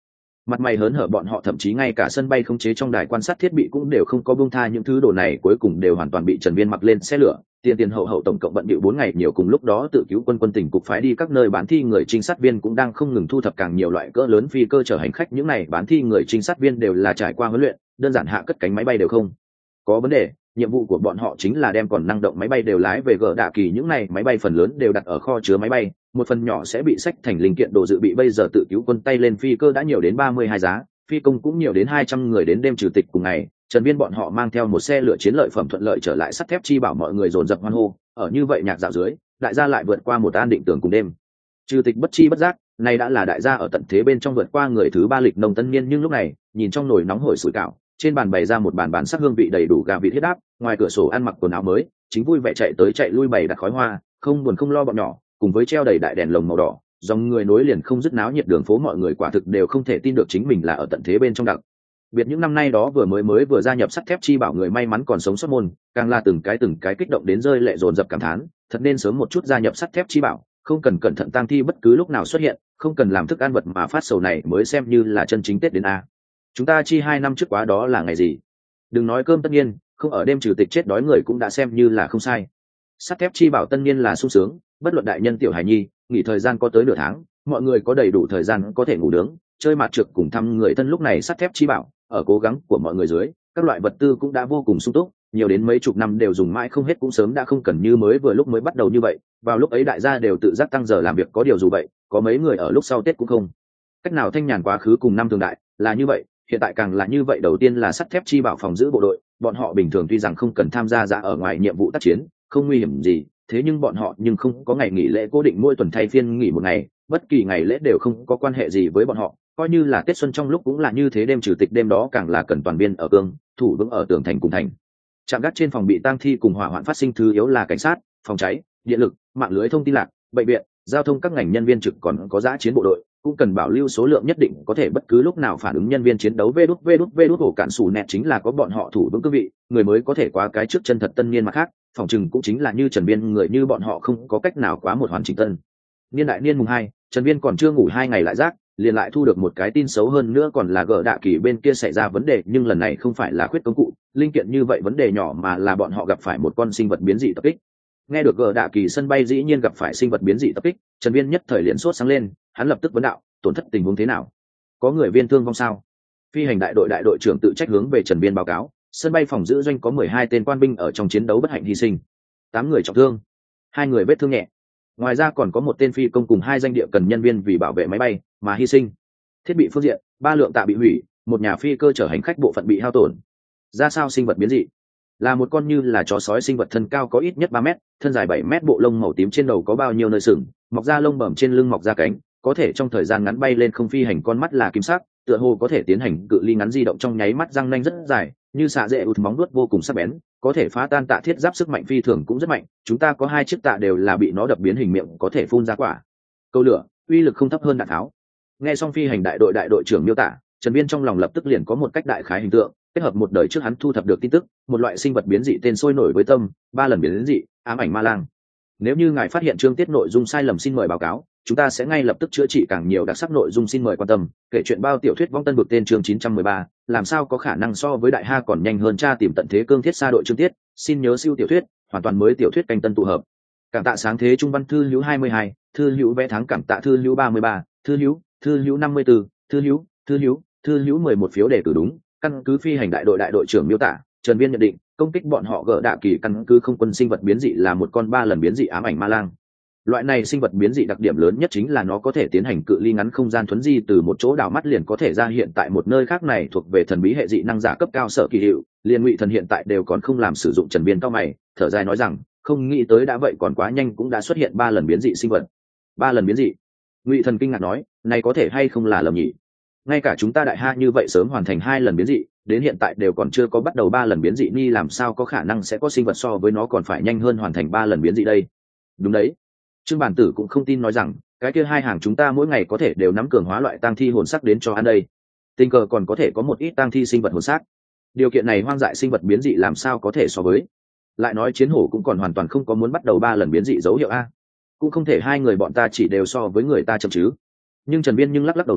Mặt mày hớn hở bọn họ thậm chí ngay cả sân bay khống chế trong đài quan sát thiết bị cũng đều không có buông tha, những thứ đồ này cuối cùng đều hoàn toàn bị Trần Viên mặc lên xe lửa. Tiền tiền hậu hậu tổng cộng bận bịu 4 ngày nhiều, cùng lúc đó tự cứu quân tỉnh cục phái đi các nơi bán thi người trinh sát viên cũng đang không ngừng thu thập càng nhiều loại cỡ lớn phi cơ chở hành khách. Những này bán thi người trinh sát viên đều là trải qua huấn luyện, đơn giản hạ cất cánh máy bay đều không có vấn đề. Nhiệm vụ của bọn họ chính là đem còn năng động máy bay đều lái về gờ đạ kỳ. Những này máy bay phần lớn đều đặt ở kho chứa máy bay, một phần nhỏ sẽ bị xách thành linh kiện đồ dự bị. Bây giờ tự cứu quân tay lên phi cơ đã nhiều đến 32 giá, phi công cũng nhiều đến 200 người. Đến đêm trừ tịch cùng ngày, Trần Viên bọn họ mang theo một xe lửa chiến lợi phẩm thuận lợi trở lại sắt thép chi bảo, mọi người dồn dập hoan hô. Ở như vậy nhạc dạo dưới, đại gia lại vượt qua một an định tưởng cùng đêm trừ tịch. Bất chi bất giác, này đã là đại gia ở tận thế bên trong vượt qua người thứ 3 lịch nông tân niên. Nhưng lúc này, nhìn trong nồi nóng hổi sủi cảo, trên bàn bày ra một bàn sắc hương vị đầy đủ gà vịt huyết áp, ngoài cửa sổ ăn mặc quần áo mới, chính vui vẻ chạy tới chạy lui bày đặt khói hoa, không buồn không lo bọn nhỏ, cùng với treo đầy đại đèn lồng màu đỏ, dòng người nối liền không dứt náo nhiệt đường phố. Mọi người quả thực đều không thể tin được chính mình là ở tận thế bên trong. Đặc biệt những năm nay đó vừa gia nhập sắt thép chi bảo người may mắn còn sống sót môn, càng là từng cái kích động đến rơi lệ dồn dập cảm thán, thật nên sớm một chút gia nhập sắt thép chi bảo, không cần cẩn thận tang thi bất cứ lúc nào xuất hiện, không cần làm thức ăn vật mà phát sầu này mới xem như là chân chính Tết đến a. Chúng ta chi 2 năm trước quá đó là ngày gì? Đừng nói cơm tất nhiên, không ở đêm trừ tịch chết đói người cũng đã xem như là không sai. Sắt thép chi bảo tân niên là sung sướng, bất luận đại nhân tiểu hài nhi, nghỉ thời gian có tới nửa tháng, mọi người có đầy đủ thời gian có thể ngủ nướng, chơi mặt trượt cùng thăm người thân. Lúc này sắt thép chi bảo, ở cố gắng của mọi người dưới, các loại vật tư cũng đã vô cùng sung túc, nhiều đến mấy chục năm đều dùng mãi không hết, cũng sớm đã không cần như mới vừa lúc mới bắt đầu như vậy. Vào lúc ấy đại gia đều tự giác tăng giờ làm việc, có điều dù vậy, có mấy người ở lúc sau Tết cũng không cách nào thanh nhàn quá khứ cùng năm thường đại, là như vậy, hiện tại càng là như vậy. Đầu tiên là sắt thép chi bảo phòng giữ bộ đội, bọn họ bình thường tuy rằng không cần tham gia ra ở ngoài nhiệm vụ tác chiến, không nguy hiểm gì, thế nhưng bọn họ nhưng không có ngày nghỉ lễ cố định, mỗi tuần thay phiên nghỉ một ngày, bất kỳ ngày lễ đều không có quan hệ gì với bọn họ, coi như là Tết xuân trong lúc cũng là như thế. Đêm trừ tịch đêm đó càng là cần toàn viên ở cương thủ vững ở tường thành cùng thành trạm gác trên phòng bị tang thi cùng hỏa hoạn phát sinh. Thứ yếu là cảnh sát, phòng cháy, điện lực, mạng lưới thông tin lạc, bệnh viện, giao thông các ngành nhân viên trực, còn có dã chiến bộ đội cũng cần bảo lưu số lượng nhất định, có thể bất cứ lúc nào phản ứng nhân viên chiến đấu. Vê đút ổ cản sủ nẹt chính là có bọn họ thủ vững cương vị, người mới có thể quá cái trước chân thật tân niên. Mặt khác, phòng chừng cũng chính là như Trần Viên người như bọn họ không có cách nào quá một hoàn chỉnh tân niên. Đại niên mùng 2, Trần Viên còn chưa ngủ 2 ngày lại giác, liền lại thu được một cái tin xấu hơn nữa, còn là gỡ đạ kỳ bên kia xảy ra vấn đề. Nhưng lần này không phải là khuyết công cụ linh kiện như vậy vấn đề nhỏ, mà là bọn họ gặp phải một con sinh vật biến dị tập kích. Nghe được gỡ đạ kỳ sân bay dĩ nhiên gặp phải sinh vật biến dị tập kích, Trần Viên nhất thời liền sốt sáng lên, hắn lập tức vấn đạo, tổn thất tình huống thế nào? Có người viên thương vong sao? Phi hành đại đội trưởng tự trách hướng về Trần Viên báo cáo, sân bay phòng giữ doanh có 12 tên quan binh ở trong chiến đấu bất hạnh hy sinh, 8 người trọng thương, 2 người vết thương nhẹ. Ngoài ra còn có 1 tên phi công cùng 2 danh địa cần nhân viên vì bảo vệ máy bay mà hy sinh. Thiết bị phương diện, 3 lượng tạ bị hủy, 1 nhà phi cơ chở hành khách bộ phận bị hao tổn. Ra sao sinh vật biến dị? Là một con như là chó sói sinh vật, thân cao có ít nhất 3 mét, thân dài 7 mét, bộ lông màu tím, trên đầu có bao nhiêu nơi sừng, mọc ra lông bẩm, trên lưng mọc ra cánh, có thể trong thời gian ngắn bay lên không phi hành. Con mắt là kim sắc, tựa hồ có thể tiến hành cự ly ngắn di động trong nháy mắt. Răng nanh rất dài, như xạ dễ ụt, móng vuốt vô cùng sắc bén, có thể phá tan tạ thiết giáp. Sức mạnh phi thường cũng rất mạnh, chúng ta có 2 chiếc tạ đều là bị nó đập biến hình, miệng có thể phun ra quả câu lửa, uy lực không thấp hơn đạn tháo. Nghe xong phi hành đại đội trưởng miêu tả, Trần Viên trong lòng lập tức liền có một cách đại khái hình tượng, kết hợp một đời trước hắn thu thập được tin tức, một loại sinh vật biến dị tên sôi nổi với tâm, 3 lần biến dị, ám ảnh ma lang. Nếu như ngài phát hiện chương tiết nội dung sai lầm, xin mời báo cáo, chúng ta sẽ ngay lập tức chữa trị. Càng nhiều đặc sắc nội dung xin mời quan tâm. Kể chuyện bao tiểu thuyết vong tân vực tên chương 913, làm sao có khả năng so với đại ha còn nhanh hơn tra tìm tận thế cương thiết xa đội chương tiết. Xin nhớ siêu tiểu thuyết, hoàn toàn mới tiểu thuyết canh tân tụ hợp. Cảm tạ sáng thế trung văn thư hữu 22, thư hữu vẽ tháng, cảm tạ thư hữu 33, thư hữu 54, thư hữu 11 phiếu đề cử đúng. Căn cứ phi hành đại đội trưởng miêu tả, Trần Viên nhận định công kích bọn họ gỡ đạ kỳ căn cứ không quân sinh vật biến dị là một con 3 lần biến dị ám ảnh ma lang. Loại này sinh vật biến dị đặc điểm lớn nhất chính là nó có thể tiến hành cự ly ngắn không gian thuấn di, từ một chỗ đảo mắt liền có thể ra hiện tại một nơi khác. này thuộc về thần bí hệ dị năng giả cấp cao sở kỳ hiệu, liền Ngụy Thần hiện tại đều còn không làm sử dụng. Trần Viên cao mày thở dài nói rằng, không nghĩ tới đã vậy còn quá nhanh cũng đã xuất hiện 3 lần biến dị sinh vật. 3 lần biến dị? Ngụy Thần kinh ngạc nói, này có thể hay không là lầm nhỉ? Ngay cả chúng ta đại ha như vậy sớm hoàn thành 2 lần biến dị, đến hiện tại đều còn chưa có bắt đầu 3 lần biến dị, ni làm sao có khả năng sẽ có sinh vật so với nó còn phải nhanh hơn hoàn thành 3 lần biến dị đây? Đúng đấy. Trương Bản Tử cũng không tin, nói rằng cái kia 2 hàng chúng ta mỗi ngày có thể đều nắm cường hóa loại tang thi hồn sắc đến cho ăn đây. Tình cờ còn có thể có một ít tang thi sinh vật hồn sắc. Điều kiện này hoang dại sinh vật biến dị làm sao có thể so với? Lại nói chiến hổ cũng còn hoàn toàn không có muốn bắt đầu 3 lần biến dị dấu hiệu a. Cũng không thể 2 người bọn ta chỉ đều so với người ta chậm chứ. Nhưng Trần Viên nhưng lắc lắc đầu nói,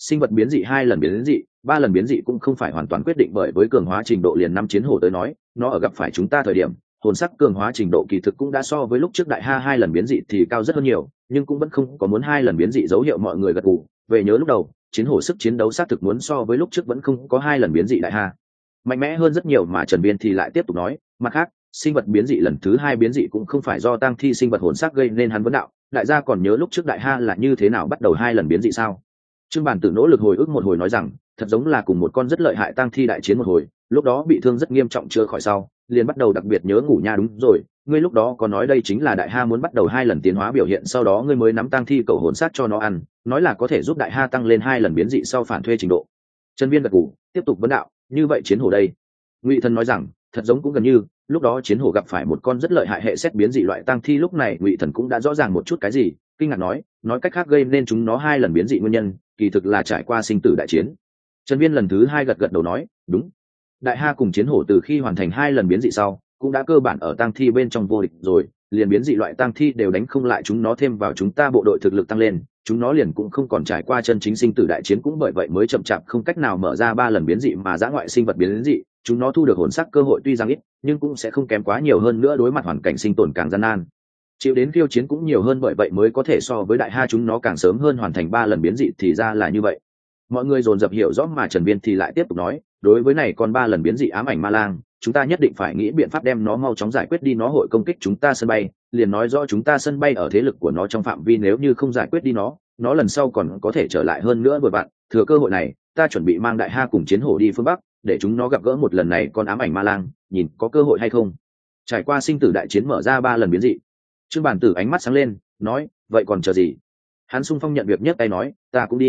sinh vật biến dị 2 lần biến dị, 3 lần biến dị cũng không phải hoàn toàn quyết định bởi với cường hóa trình độ liền năm chiến hổ tới nói, nó ở gặp phải chúng ta thời điểm, hồn sắc cường hóa trình độ kỳ thực cũng đã so với lúc trước đại ha 2 lần biến dị thì cao rất hơn nhiều, nhưng cũng vẫn không có muốn 2 lần biến dị dấu hiệu mọi người gật gù. Về nhớ lúc đầu, chiến hổ sức chiến đấu xác thực muốn so với lúc trước vẫn không có 2 lần biến dị đại ha mạnh mẽ hơn rất nhiều, mà Trần Biên thì lại tiếp tục nói, mặt khác, sinh vật biến dị lần thứ 2 biến dị cũng không phải do tang thi sinh vật hồn sắc gây nên. Hắn vấn đạo, đại gia còn nhớ lúc trước đại ha là như thế nào bắt đầu 2 lần biến dị sao? Trương Bản Tử nỗ lực hồi ức một hồi nói rằng, thật giống là cùng một con rất lợi hại tang thi đại chiến một hồi, lúc đó bị thương rất nghiêm trọng chưa khỏi sau, liền bắt đầu đặc biệt nhớ ngủ nha. Đúng rồi, ngươi lúc đó có nói đây chính là đại ha muốn bắt đầu 2 lần tiến hóa biểu hiện, sau đó ngươi mới nắm tang thi cậu hồn sát cho nó ăn, nói là có thể giúp đại ha tăng lên 2 lần biến dị sau phản thuê trình độ. Trần Viên gật gù, tiếp tục vấn đạo, như vậy chiến hổ đây? Ngụy Thần nói rằng, thật giống cũng gần như, lúc đó chiến hổ gặp phải một con rất lợi hại hệ xét biến dị loại tang thi. Lúc này Ngụy Thần cũng đã rõ ràng một chút cái gì, kinh ngạc nói cách khác gây nên chúng nó 2 lần biến dị nguyên nhân kỳ thực là trải qua sinh tử đại chiến. Trần Viên lần thứ 2 gật đầu nói, đúng, đại ha cùng chiến hổ từ khi hoàn thành 2 lần biến dị sau cũng đã cơ bản ở tang thi bên trong vô địch rồi, liền biến dị loại tang thi đều đánh không lại chúng nó, thêm vào chúng ta bộ đội thực lực tăng lên, chúng nó liền cũng không còn trải qua chân chính sinh tử đại chiến, cũng bởi vậy mới chậm chạp không cách nào mở ra 3 lần biến dị. Mà dã ngoại sinh vật biến dị, chúng nó thu được hồn sắc cơ hội tuy rằng ít, nhưng cũng sẽ không kém quá nhiều, hơn nữa đối mặt hoàn cảnh sinh tồn càng gian nan, chịu đến khiêu chiến cũng nhiều hơn, bởi vậy mới có thể so với đại ha chúng nó càng sớm hơn hoàn thành 3 lần biến dị. Thì ra là như vậy. Mọi người dồn dập hiểu rõ, mà Trần Viên thì lại tiếp tục nói, đối với này còn 3 lần biến dị ám ảnh ma lang, chúng ta nhất định phải nghĩ biện pháp đem nó mau chóng giải quyết đi. Nó hội công kích chúng ta sân bay, liền nói rõ chúng ta sân bay ở thế lực của nó trong phạm vi, nếu như không giải quyết đi nó lần sau còn có thể trở lại. hơn nữa vừa bạn thừa cơ hội này, ta chuẩn bị mang đại ha cùng chiến hổ đi phương Bắc, để chúng nó gặp gỡ một lần này con ám ảnh ma lang, nhìn có cơ hội hay không. Trải qua sinh tử đại chiến mở ra 3 lần biến dị, Trương Bản Tử ánh mắt sáng lên, nói, vậy còn chờ gì? Hắn sung phong nhận việc, nhấc tay nói, ta cũng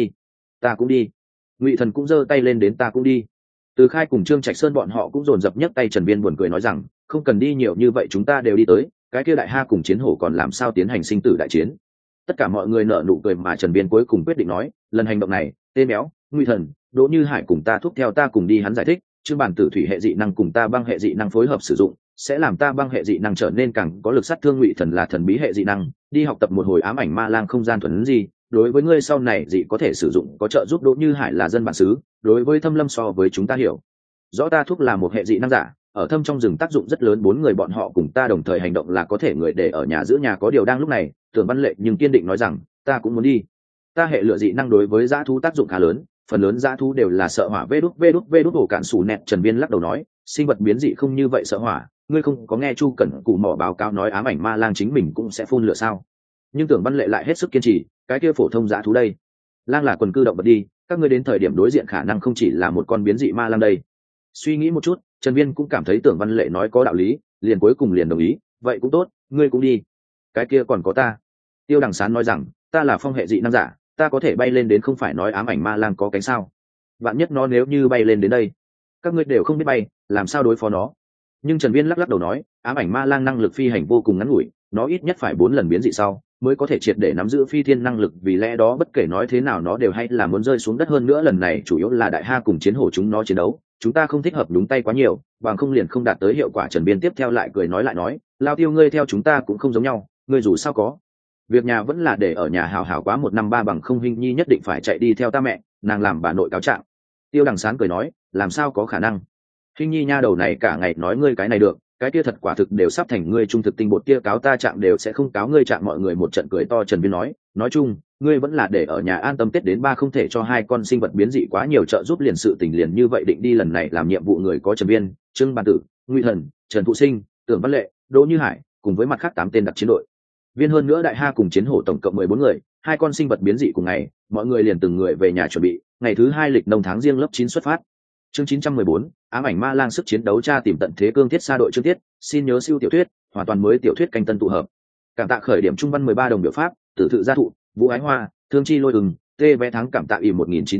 đi. Ngụy Thần cũng giơ tay lên, đến ta cũng đi. Từ Khai cùng Trương Trạch Sơn bọn họ cũng dồn dập nhấc tay. Trần Viên buồn cười nói rằng, không cần đi nhiều như vậy, chúng ta đều đi tới, cái kia đại ha cùng chiến hổ còn làm sao tiến hành sinh tử đại chiến. Tất cả mọi người nở nụ cười, mà Trần Viên cuối cùng quyết định nói, lần hành động này, Tê Béo, Ngụy Thần, Đỗ Như Hải cùng ta thúc theo ta cùng đi. Hắn giải thích, Trương Bản Tử thủy hệ dị năng cùng ta băng hệ dị năng phối hợp sử dụng, sẽ làm ta băng hệ dị năng trở nên càng có lực sát thương. Ngụy Thần là thần bí hệ dị năng, đi học tập một hồi ám ảnh ma lang không gian thuần gì, đối với ngươi sau này dị có thể sử dụng có trợ giúp. Đỗ Như Hải là dân bản xứ, đối với Thâm Lâm so với chúng ta hiểu rõ. Ta thúc là một hệ dị năng giả, ở thâm trong rừng tác dụng rất lớn. 4 người bọn họ cùng ta đồng thời hành động là có thể người để ở nhà giữ nhà. Có điều đang lúc này, Tưởng Văn Lệ nhưng kiên định nói rằng, ta cũng muốn đi. Ta hệ lửa dị năng đối với dã thú tác dụng khá lớn, phần lớn dã thú đều là sợ hỏa. Vê đút ổ cạn sủ nẹt. Trần Viên lắc đầu nói, sinh vật biến dị không như vậy sợ hỏa, ngươi không có nghe Chu Cẩn Cụ mỏ báo cáo nói ám ảnh ma lang chính mình cũng sẽ phun lửa sao? Nhưng Tưởng Văn Lệ lại hết sức kiên trì, cái kia phổ thông dã thú đây, lang là quần cư động vật đi, các ngươi đến thời điểm đối diện khả năng không chỉ là một con biến dị ma lang đây. Suy nghĩ một chút, Trần Viên cũng cảm thấy Tưởng Văn Lệ nói có đạo lý, liền cuối cùng liền đồng ý, vậy cũng tốt, ngươi cũng đi. Cái kia còn có ta. Tiêu Đằng Sán nói rằng, ta là phong hệ dị năng giả, ta có thể bay lên đến, không phải nói ám ảnh ma lang có cánh sao? Vạn nhất nó nếu như bay lên đến đây, các ngươi đều không biết bay, làm sao đối phó nó? Nhưng Trần Viên lắc đầu nói, ám ảnh ma lang năng lực phi hành vô cùng ngắn ngủi, nó ít nhất phải 4 lần biến dị sau mới có thể triệt để nắm giữ phi thiên năng lực, vì lẽ đó bất kể nói thế nào nó đều hay là muốn rơi xuống đất. hơn nữa lần này chủ yếu là đại ha cùng chiến hổ chúng nó chiến đấu, chúng ta không thích hợp đúng tay quá nhiều, bằng không liền không đạt tới hiệu quả. Trần Biên tiếp theo lại cười nói Lao Tiêu, ngươi theo chúng ta cũng không giống nhau, ngươi dù sao có việc nhà vẫn là để ở nhà hào hào quá 1 năm 3 bằng không Hình Nhi nhất định phải chạy đi theo ta mẹ, nàng làm bà nội cáo trạng. Tiêu Đằng Sán cười nói, làm sao có khả năng, Hình Nhi nha đầu này cả ngày nói ngươi cái này được cái kia thật, quả thực đều sắp thành ngươi trung thực tinh bột kia, cáo ta trạng đều sẽ không cáo ngươi trạng. Mọi người một trận cười to. Trần Viên nói chung ngươi vẫn là để ở nhà an tâm Tết đến ba, không thể cho 2 con sinh vật biến dị quá nhiều trợ giúp, liền sự tình liền như vậy định đi. Lần này làm nhiệm vụ người có Trần Viên, Trương Bản Tử, Ngụy Thần, Trần Thụ Sinh, Tưởng Văn Lệ, Đỗ Như Hải cùng với mặt khác 8 tên đặc chiến đội viên, hơn nữa đại ha cùng chiến hổ tổng cộng 14 người. 2 con sinh vật biến dị cùng ngày, mọi người liền từng người về nhà chuẩn bị, ngày thứ 2 lịch nông tháng Giêng lớp 9 xuất phát. Chương 914, ám ảnh ma lang sức chiến đấu, tra tìm tận thế cương thiết xa đội. Chương tiết, xin nhớ siêu tiểu thuyết, hoàn toàn mới tiểu thuyết canh tân tụ hợp. Cảm tạ khởi điểm trung văn 13 đồng biểu pháp, tử thự gia thụ, Vũ Ái Hoa, Thương Chi Lôi Ưng, tê vé thắng cảm tạ ỉ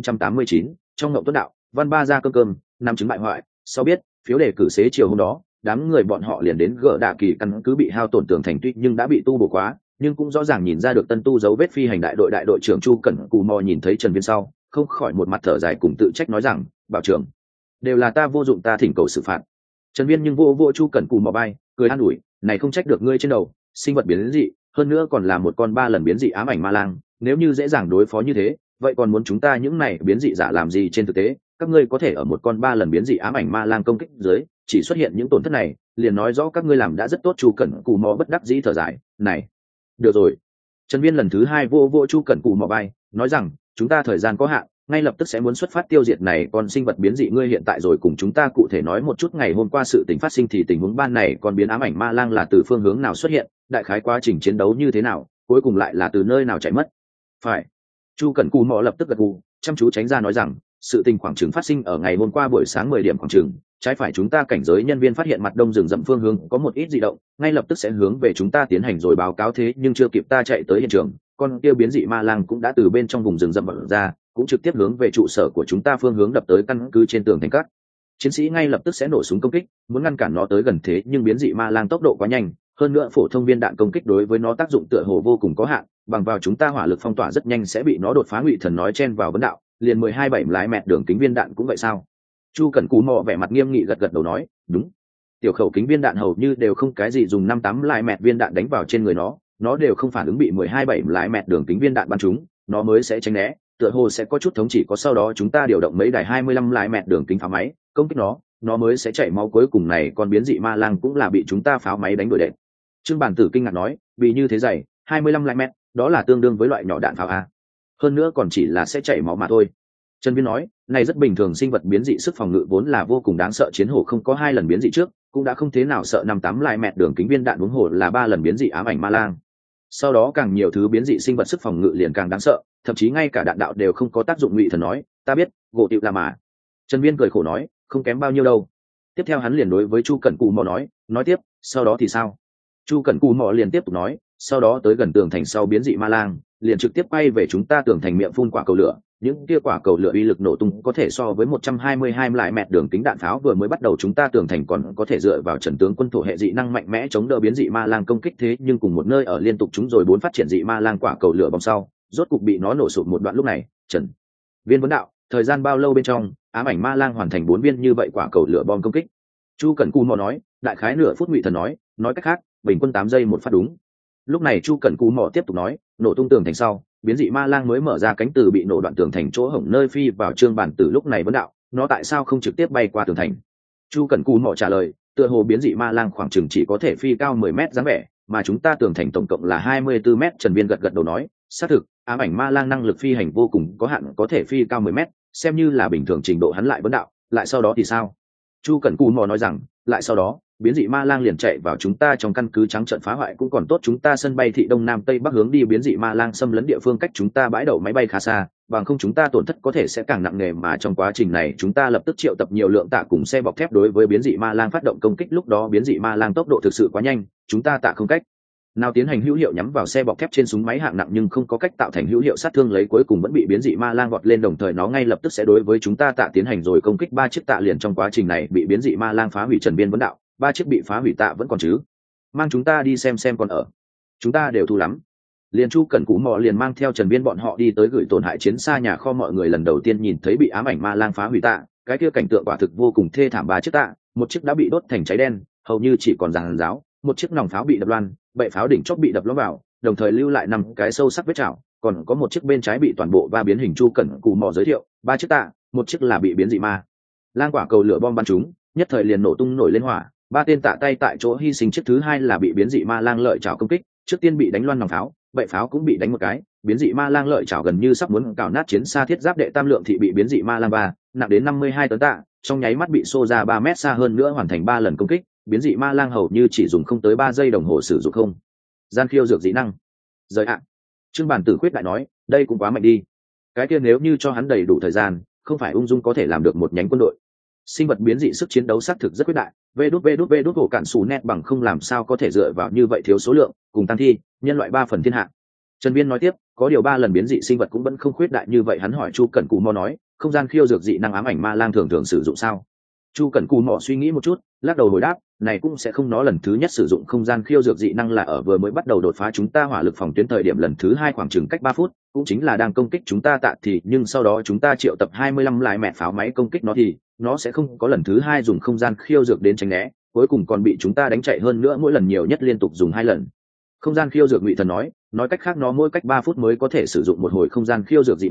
1989, trong ngộng tuấn đạo, văn ba ra cơm, năm chứng bại hoại. Sau biết phiếu đề cử xế chiều hôm đó, đám người bọn họ liền đến gỡ Đạ Kỳ căn cứ bị hao tổn tường thành, tuy nhưng đã bị tu bổ quá, nhưng cũng rõ ràng nhìn ra được tân tu dấu vết. Phi hành đại đội trưởng Chu Cẩn Cù Mò nhìn thấy Trần Viên sau, không khỏi một mặt thở dài cùng tự trách nói rằng, bảo trưởng, đều là ta vô dụng, ta thỉnh cầu xử phạt. Trần Viên nhưng vô Chu Cẩn Cù Mò bay, cười an ủi, này không trách được ngươi trên đầu, sinh vật biến dị, hơn nữa còn là một con 3 lần biến dị ám ảnh ma lang, nếu như dễ dàng đối phó như thế, vậy còn muốn chúng ta những này biến dị giả làm gì? Trên thực tế các ngươi có thể ở một con 3 lần biến dị ám ảnh ma lang công kích dưới chỉ xuất hiện những tổn thất này, liền nói rõ các ngươi làm đã rất tốt. Chu Cẩn Cù Mò bất đắc dĩ thở dài. Này, được rồi. Trần Viên lần thứ 2 vô Chu Cẩn Cù Mò bay, nói rằng chúng ta thời gian có hạn, ngay lập tức sẽ muốn xuất phát tiêu diệt này con sinh vật biến dị. Ngươi hiện tại rồi cùng chúng ta cụ thể nói một chút ngày hôm qua sự tình phát sinh, thì tình huống ban này con biến ám ảnh ma lang là từ phương hướng nào xuất hiện, đại khái quá trình chiến đấu như thế nào, cuối cùng lại là từ nơi nào chạy mất. Phải. Chu Cẩn Cù Mò lập tức gật gù, chăm chú tránh ra nói rằng sự tình khoảng chừng phát sinh ở ngày hôm qua buổi sáng 10 điểm khoảng chừng, trái phải chúng ta cảnh giới nhân viên phát hiện mặt đông rừng rậm phương hướng có một ít dị động, ngay lập tức sẽ hướng về chúng ta tiến hành rồi báo cáo. Thế nhưng chưa kịp ta chạy tới hiện trường, con kia biến dị ma lang cũng đã từ bên trong vùng rừng rậm bật ra, cũng trực tiếp hướng về trụ sở của chúng ta phương hướng đập tới. Căn cứ trên tường thành cát, chiến sĩ ngay lập tức sẽ nổ súng công kích, muốn ngăn cản nó tới gần. Thế nhưng biến dị ma lang tốc độ quá nhanh, hơn nữa phổ thông viên đạn công kích đối với nó tác dụng tựa hồ vô cùng có hạn, bằng vào chúng ta hỏa lực phong tỏa rất nhanh sẽ bị nó đột phá. Ngụy Thần nói chen vào vấn đạo, liền 12-7 lái mẹt đường kính viên đạn cũng vậy sao? Chu Cẩn Cù Mò vẻ mặt nghiêm nghị gật đầu nói, đúng. Tiểu khẩu kính viên đạn hầu như đều không cái gì dùng 5-8 lái mẹt viên đạn đánh vào trên người nó đều không phản ứng, bị 12-7 lái mẹt đường kính viên đạn bắn trúng, nó mới sẽ tránh né. Tựa hồ sẽ có chút thống chỉ có sau đó chúng ta điều động mấy đài 25 lái mẹt đường kính pháo máy công kích nó mới sẽ chảy máu. Cuối cùng này con biến dị ma lang cũng là bị chúng ta pháo máy đánh đuổi đệm. Trương Bản Tử kinh ngạc nói, vì như thế dày 25 lái mẹt, đó là tương đương với loại nhỏ đạn pháo a, hơn nữa còn chỉ là sẽ chảy máu mà thôi. Trần Viên nói, này rất bình thường, sinh vật biến dị sức phòng ngự vốn là vô cùng đáng sợ, chiến hổ không có 2 lần biến dị trước cũng đã không thế nào sợ 5-8 lại mẹt đường kính viên đạn, huống hồ là 3 lần biến dị ám ảnh ma lang. Sau đó càng nhiều thứ biến dị sinh vật sức phòng ngự liền càng đáng sợ, thậm chí ngay cả đạn đạo đều không có tác dụng. Ngụy Thần nói, ta biết, gỗ tiệu là mà. Trần Viên cười khổ nói, không kém bao nhiêu đâu. Tiếp theo hắn liền đối với Chu Cẩn Cù Mò nói tiếp, sau đó thì sao? Chu Cẩn Cù Mò liền tiếp tục nói, sau đó tới gần tường thành sau biến dị ma lang liền trực tiếp quay về chúng ta tường thành, miệng phun quả cầu lửa. Những kia quả cầu lửa uy lực nổ tung có thể so với 122 lại mẹt đường kính đạn pháo. Vừa mới bắt đầu chúng ta tường thành còn có thể dựa vào Trần tướng quân thổ hệ dị năng mạnh mẽ chống đỡ biến dị ma lang công kích, thế nhưng cùng một nơi ở liên tục chúng rồi 4 phát triển dị ma lang quả cầu lửa bom sau, rốt cục bị nó nổ sụp một đoạn. Lúc này Trần Viên vấn đạo, thời gian bao lâu bên trong ám ảnh ma lang hoàn thành 4 viên như vậy quả cầu lửa bom công kích? Chu Cẩn Cù Mò nói, đại khái nửa phút. Ngụy Thần nói cách khác bình quân 8 giây một phát. Đúng. Lúc này Chu Cẩn Cù Mò tiếp tục nói, nổ tung tường thành sau biến dị ma lang mới mở ra cánh, từ bị nổ đoạn tường thành chỗ hổng nơi phi vào. Trương Bản Tử lúc này vấn đạo, nó tại sao không trực tiếp bay qua tường thành? Chu Cẩn Cù Mò trả lời, tựa hồ biến dị ma lang khoảng chừng chỉ có thể phi cao 10 mét dáng vẻ, mà chúng ta tường thành tổng cộng là 24 mét. Trần Viên gật đầu nói, xác thực ám ảnh ma lang năng lực phi hành vô cùng có hạn, có thể phi cao 10 mét, xem như là bình thường trình độ. Hắn lại vấn đạo, lại sau đó thì sao? Chu Cẩn Cù Mò nói rằng, lại sau đó biến dị ma lang liền chạy vào chúng ta trong căn cứ, trắng trợn phá hoại. Cũng còn tốt chúng ta sân bay thị đông nam tây bắc hướng đi, biến dị ma lang xâm lấn địa phương cách chúng ta bãi đậu máy bay khá xa, bằng không chúng ta tổn thất có thể sẽ càng nặng nề. Mà trong quá trình này chúng ta lập tức triệu tập nhiều lượng tạ cùng xe bọc thép đối với biến dị ma lang phát động công kích. Lúc đó biến dị ma lang tốc độ thực sự quá nhanh, chúng ta tạ không cách nào tiến hành hữu hiệu nhắm vào xe bọc thép trên súng máy hạng nặng, nhưng không có cách tạo thành hữu hiệu sát thương, lấy cuối cùng vẫn bị biến dị ma lang vọt lên, đồng thời nó ngay lập tức sẽ đối với chúng ta tạ tiến hành rồi công kích. 3 chiếc tạ liền trong quá trình này bị biến dị ma lang phá hủy. Trần Viên vấn đạo, 3 chiếc bị phá hủy tạ vẫn còn chứ? Mang chúng ta đi xem còn ở. Chúng ta đều thu lắm. Liền Chu Cẩn Cù Mò liền mang theo Trần Viên bọn họ đi tới gửi tổn hại chiến xa nhà kho. Mọi người lần đầu tiên nhìn thấy bị ám ảnh ma lang phá hủy tạ, cái kia cảnh tượng quả thực vô cùng thê thảm. 3 chiếc tạ, một chiếc đã bị đốt thành cháy đen, hầu như chỉ còn giàn giáo, một chiếc nòng pháo bị đập loan, bệ pháo đỉnh chóp bị đập lõm vào, đồng thời lưu lại 5 cái sâu sắc vết chảo, còn có một chiếc bên trái bị toàn bộ va biến hình. Chu Cẩn Cù Mò giới thiệu, 3 chiếc tạ, một chiếc là bị biến dị ma lang quả cầu lửa bom bắn trúng, nhất thời liền nổ tung nổi lên hỏa. 3 tên tạ tay tại chỗ hy sinh. Chiếc thứ 2 là bị biến dị ma lang lợi chảo công kích, trước tiên bị đánh loan nòng pháo, bệ pháo cũng bị đánh một cái, biến dị ma lang lợi chảo gần như sắp muốn cào nát chiến xa thiết giáp đệ tam lượng thị bị biến dị ma lang ba nặng đến 52 tấn tạ, trong nháy mắt bị xô ra 3 mét xa, hơn nữa hoàn thành 3 lần công kích. Biến dị ma lang hầu như chỉ dùng không tới 3 giây đồng hồ sử dụng không gian khiêu dược dị năng. Rời ạ. Trương Bản Tử khuyết đại nói, đây cũng quá mạnh đi. Cái kia nếu như cho hắn đầy đủ thời gian, không phải ung dung có thể làm được một nhánh quân đội. Sinh vật biến dị sức chiến đấu xác thực rất quyết đại, vê đút hổ cản xù nét bằng không làm sao có thể dựa vào như vậy thiếu số lượng cùng tăng thi nhân loại 3 phần thiên hạ. Trần Viên nói tiếp, có điều 3 lần biến dị sinh vật cũng vẫn không khuyết đại như vậy. Hắn hỏi Chu Cẩn Cù Mò nói, không gian khiêu dược dị năng ám ảnh ma lang thường thường sử dụng sao? Chu Cẩn Cù Mò suy nghĩ một chút, lắc đầu hồi đáp, này cũng sẽ không. Nó lần thứ nhất sử dụng không gian khiêu dược dị năng là ở vừa mới bắt đầu đột phá chúng ta hỏa lực phòng tuyến thời điểm, lần thứ 2 khoảng chừng cách 3 phút, cũng chính là đang công kích chúng ta tạ thì, nhưng sau đó chúng ta triệu tập 25 lại mẹ pháo máy công kích nó thì nó sẽ không có lần thứ 2 dùng không gian khiêu dược đến tránh né, cuối cùng còn bị chúng ta đánh chạy, hơn nữa mỗi lần nhiều nhất liên tục dùng 2 lần không gian khiêu dược. Ngụy Thần nói cách khác nó mỗi cách 3 phút mới có thể sử dụng một hồi không gian khiêu dược dị năng,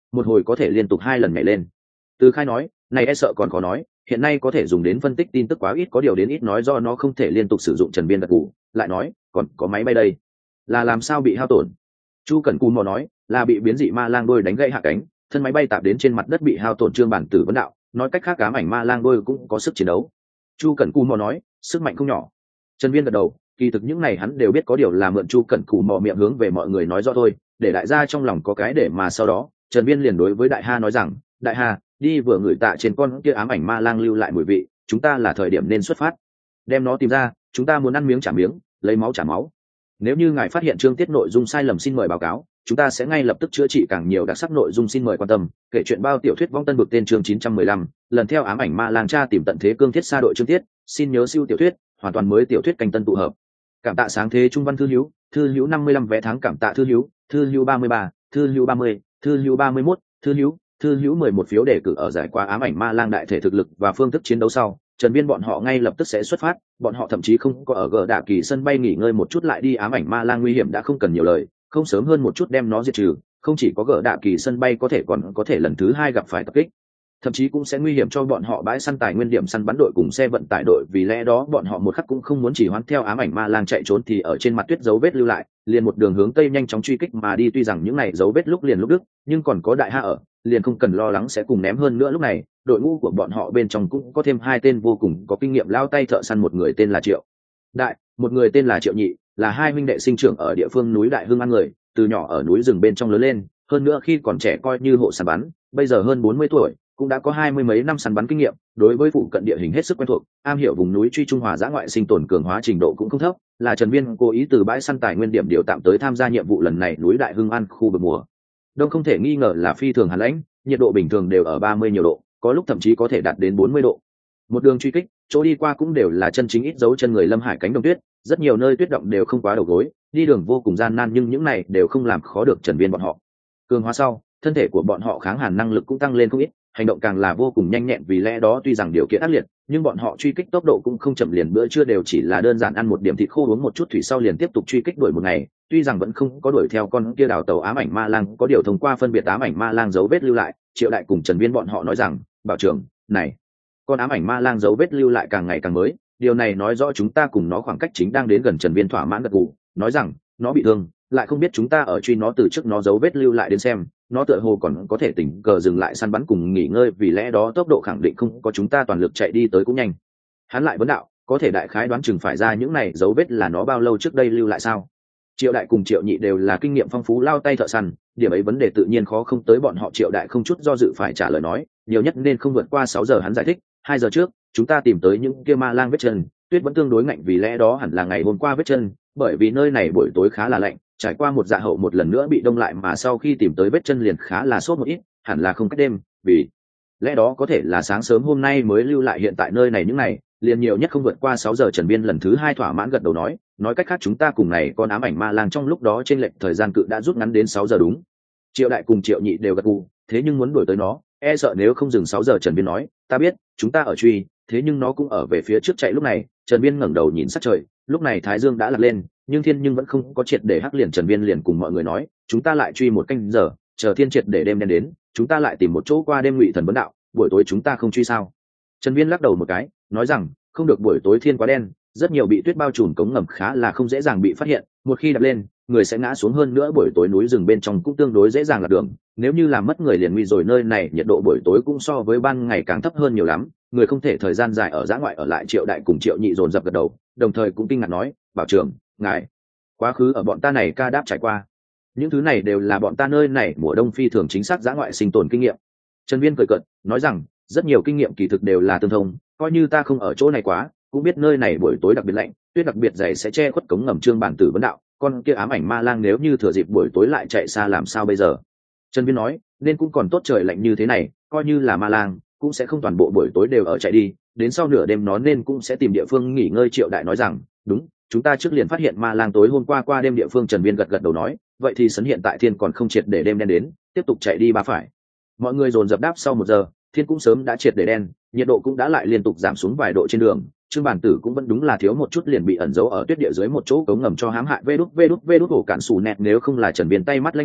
một hồi có thể liên tục 2 lần nhảy lên. Từ Khai nói, này e sợ còn khó nói, hiện nay có thể dùng đến phân tích tin tức quá ít, có điều đến ít nói do nó không thể liên tục sử dụng. Trần Biên gật gù, lại nói, còn có máy bay đây, là làm sao bị hao tổn? Chu Cẩn Cù mò nói, là bị biến dị ma lang đôi đánh gãy hạ cánh, thân máy bay tạp đến trên mặt đất bị hao tổn. Trương Bản Tử vấn đạo, nói cách khác ám ảnh ma lang đôi cũng có sức chiến đấu. Chu Cẩn Cù mò nói, sức mạnh không nhỏ. Trần Viên gật đầu, kỳ thực những này hắn đều biết, có điều là mượn Chu Cẩn Cù mò miệng hướng về mọi người nói rõ thôi, để đại gia trong lòng có cái để mà sau đó. Trần Viên liền đối với Đại Ha nói rằng, Đại Ha, đi vừa ngửi tạ trên con kia ám ảnh ma lang lưu lại mùi vị, chúng ta là thời điểm nên xuất phát, đem nó tìm ra, chúng ta muốn ăn miếng trả miếng, lấy máu trả máu. Nếu như ngài phát hiện chương tiết nội dung sai lầm xin mời báo cáo, chúng ta sẽ ngay lập tức chữa trị. Càng nhiều đặc sắc nội dung xin mời quan tâm kể chuyện bao tiểu thuyết vong tân bực tên chương 915, lần theo ám ảnh ma lang cha tìm tận thế cương thiết sa đội chương tiết, xin nhớ siêu tiểu thuyết, hoàn toàn mới tiểu thuyết canh tân tụ hợp. Cảm tạ sáng thế trung văn thư hữu 55 vé tháng, cảm tạ thư hữu 33, thư hữu 30, thư hữu 31, thư hữu 11 phiếu đề cử. Ở giải qua ám ảnh ma lang đại thể thực lực và phương thức chiến đấu sau, Trần Viên bọn họ ngay lập tức sẽ xuất phát. Bọn họ thậm chí không có ở Gờ Đạ Kỳ sân bay nghỉ ngơi một chút lại đi. Ám ảnh ma lang nguy hiểm đã không cần nhiều lời, không sớm hơn một chút đem nó diệt trừ, không chỉ có Gờ Đạ Kỳ sân bay có thể còn có thể lần thứ 2 gặp phải tập kích, thậm chí cũng sẽ nguy hiểm cho bọn họ bãi săn tài nguyên điểm săn bắn đội cùng xe vận tải đội. Vì lẽ đó bọn họ một khắc cũng không muốn chỉ hoãn theo ám ảnh ma lang chạy trốn thì ở trên mặt tuyết dấu vết lưu lại, liền một đường hướng tây nhanh chóng truy kích mà đi. Tuy rằng những này dấu vết lúc liền lúc đứt, nhưng còn có Đại Ha ở, liền không cần lo lắng sẽ cùng ném. hơn nữa lúc này đội ngũ của bọn họ bên trong cũng có thêm 2 tên vô cùng có kinh nghiệm lao tay thợ săn, một người tên là Triệu Đại, một người tên là Triệu Nhị, là 2 huynh đệ sinh trưởng ở địa phương núi Đại Hưng An người, từ nhỏ ở núi rừng bên trong lớn lên, hơn nữa khi còn trẻ coi như hộ săn bắn, bây giờ hơn 40 tuổi cũng đã có 20 mấy năm săn bắn kinh nghiệm, đối với phụ cận địa hình hết sức quen thuộc, am hiểu vùng núi truy trung hòa dã ngoại sinh tồn, cường hóa trình độ cũng không thấp, là Trần Viên cố ý từ bãi săn tài nguyên điểm điều tạm tới tham gia nhiệm vụ lần này. Núi Đại Hưng An khu vực mùa đông không thể nghi ngờ là phi thường hàn lãnh, nhiệt độ bình thường đều ở 30 nhiều độ, có lúc thậm chí có thể đạt đến 40 độ. Một đường truy kích, chỗ đi qua cũng đều là chân chính ít dấu chân người lâm hải cánh đồng tuyết, rất nhiều nơi tuyết động đều không quá đầu gối, đi đường vô cùng gian nan, nhưng những này đều không làm khó được Trần Viên bọn họ. Cường hóa sau, thân thể của bọn họ kháng hàn năng lực cũng tăng lên không ít, hành động càng là vô cùng nhanh nhẹn. Vì lẽ đó tuy rằng điều kiện ác liệt, nhưng bọn họ truy kích tốc độ cũng không chậm, liền bữa trưa đều chỉ là đơn giản ăn một điểm thịt khô uống một chút thủy sau liền tiếp tục truy kích đuổi một ngày. Tuy rằng vẫn không có đuổi theo con kia đào tàu ám ảnh ma lang, có điều thông qua phân biệt ám ảnh ma lang dấu vết lưu lại, Triệu Đại cùng Trần Viên bọn họ nói rằng, bảo trưởng này, con ám ảnh ma lang dấu vết lưu lại càng ngày càng mới, điều này nói rõ chúng ta cùng nó khoảng cách chính đang đến gần. Trần Viên thỏa mãn gật gù, nói rằng nó bị thương, lại không biết chúng ta ở truy nó từ trước nó dấu vết lưu lại đến xem, nó tựa hồ còn có thể tình cờ dừng lại săn bắn cùng nghỉ ngơi, vì lẽ đó tốc độ khẳng định không có chúng ta toàn lực chạy đi tới cũng nhanh. Hắn lại vấn đạo, có thể đại khái đoán chừng phải ra những này dấu vết là nó bao lâu trước đây lưu lại sao? Triệu Đại cùng Triệu Nhị đều là kinh nghiệm phong phú lao tay thợ săn, điểm ấy vấn đề tự nhiên khó không tới bọn họ. Triệu Đại không chút do dự phải trả lời nói, nhiều nhất nên không vượt qua 6 giờ. Hắn giải thích, 2 giờ trước chúng ta tìm tới những kia ma lang vết chân, tuyết vẫn tương đối ngạnh, vì lẽ đó hẳn là ngày hôm qua vết chân, bởi vì nơi này buổi tối khá là lạnh, trải qua một dạ hậu một lần nữa bị đông lại, mà sau khi tìm tới vết chân liền khá là sốt một ít, hẳn là không cách đêm, vì lẽ đó có thể là sáng sớm hôm nay mới lưu lại. Hiện tại nơi này những này liền nhiều nhất không vượt qua 6 giờ. Trần Biên lần thứ 2 thỏa mãn gật đầu nói cách khác chúng ta cùng này con ám ảnh ma lang trong lúc đó trên lệch thời gian cự đã rút ngắn đến 6 giờ đúng. Triệu Đại cùng Triệu Nhị đều gật gù, thế nhưng muốn đuổi tới nó, e sợ nếu không dừng 6 giờ. Trần Biên nói, ta biết, chúng ta ở truy, thế nhưng nó cũng ở về phía trước chạy. Lúc này Trần Biên ngẩng đầu nhìn sát trời, lúc này thái dương đã lặn lên, nhưng thiên nhưng vẫn không có triệt để hắc. Liền Trần Biên liền cùng mọi người nói, chúng ta lại truy 1 canh giờ, chờ thiên triệt để đêm đen đến, chúng ta lại tìm một chỗ qua đêm. Ngụy Thần vấn đạo, buổi tối chúng ta không truy sao? Trần Biên lắc đầu một cái, nói rằng không được, buổi tối thiên quá đen, rất nhiều bị tuyết bao trùm cống ngầm khá là không dễ dàng bị phát hiện, một khi đập lên người sẽ ngã xuống, hơn nữa buổi tối núi rừng bên trong cũng tương đối dễ dàng lạc đường, nếu như làm mất người liền nguy rồi. Nơi này nhiệt độ buổi tối cũng so với ban ngày càng thấp hơn nhiều lắm, người không thể thời gian dài ở dã ngoại ở lại. Triệu Đại cùng Triệu Nhị dồn dập gật đầu, đồng thời cũng kinh ngạc nói, bảo trưởng ngài quá khứ ở bọn ta này ca đáp trải qua, những thứ này đều là bọn ta nơi này mùa đông phi thường chính xác dã ngoại sinh tồn kinh nghiệm. Trần Viên cười cợt nói rằng, rất nhiều kinh nghiệm kỳ thực đều là tương thông, coi như ta không ở chỗ này quá cũng biết nơi này buổi tối đặc biệt lạnh, tuyết đặc biệt dày sẽ che khuất cống ngầm. Trương Bản Tử vấn đạo, con kia ám ảnh ma lang nếu như thừa dịp buổi tối lại chạy xa làm sao bây giờ? Trần Viên nói, nên cũng còn tốt, trời lạnh như thế này coi như là ma lang cũng sẽ không toàn bộ buổi tối đều ở chạy đi, đến sau nửa đêm nó nên cũng sẽ tìm địa phương nghỉ ngơi. Triệu Đại nói rằng, đúng, chúng ta trước liền phát hiện ma lang tối hôm qua qua đêm địa phương. Trần Viên gật gật đầu nói, vậy thì sấn hiện tại thiên còn không triệt để đêm đen đến, tiếp tục chạy đi ba phải. Mọi người dồn dập đáp, sau 1 giờ thiên cũng sớm đã triệt để đen, nhiệt độ cũng đã lại liên tục giảm xuống vài độ. Trên đường Trương Bản Tử cũng vẫn đúng là thiếu một chút liền bị ẩn giấu ở tuyết địa dưới một chỗ cống ngầm cho hãm hại. Vê đút ổ cạn xù nẹt, nếu không là Trần Viên tay mắt lanh lẹ,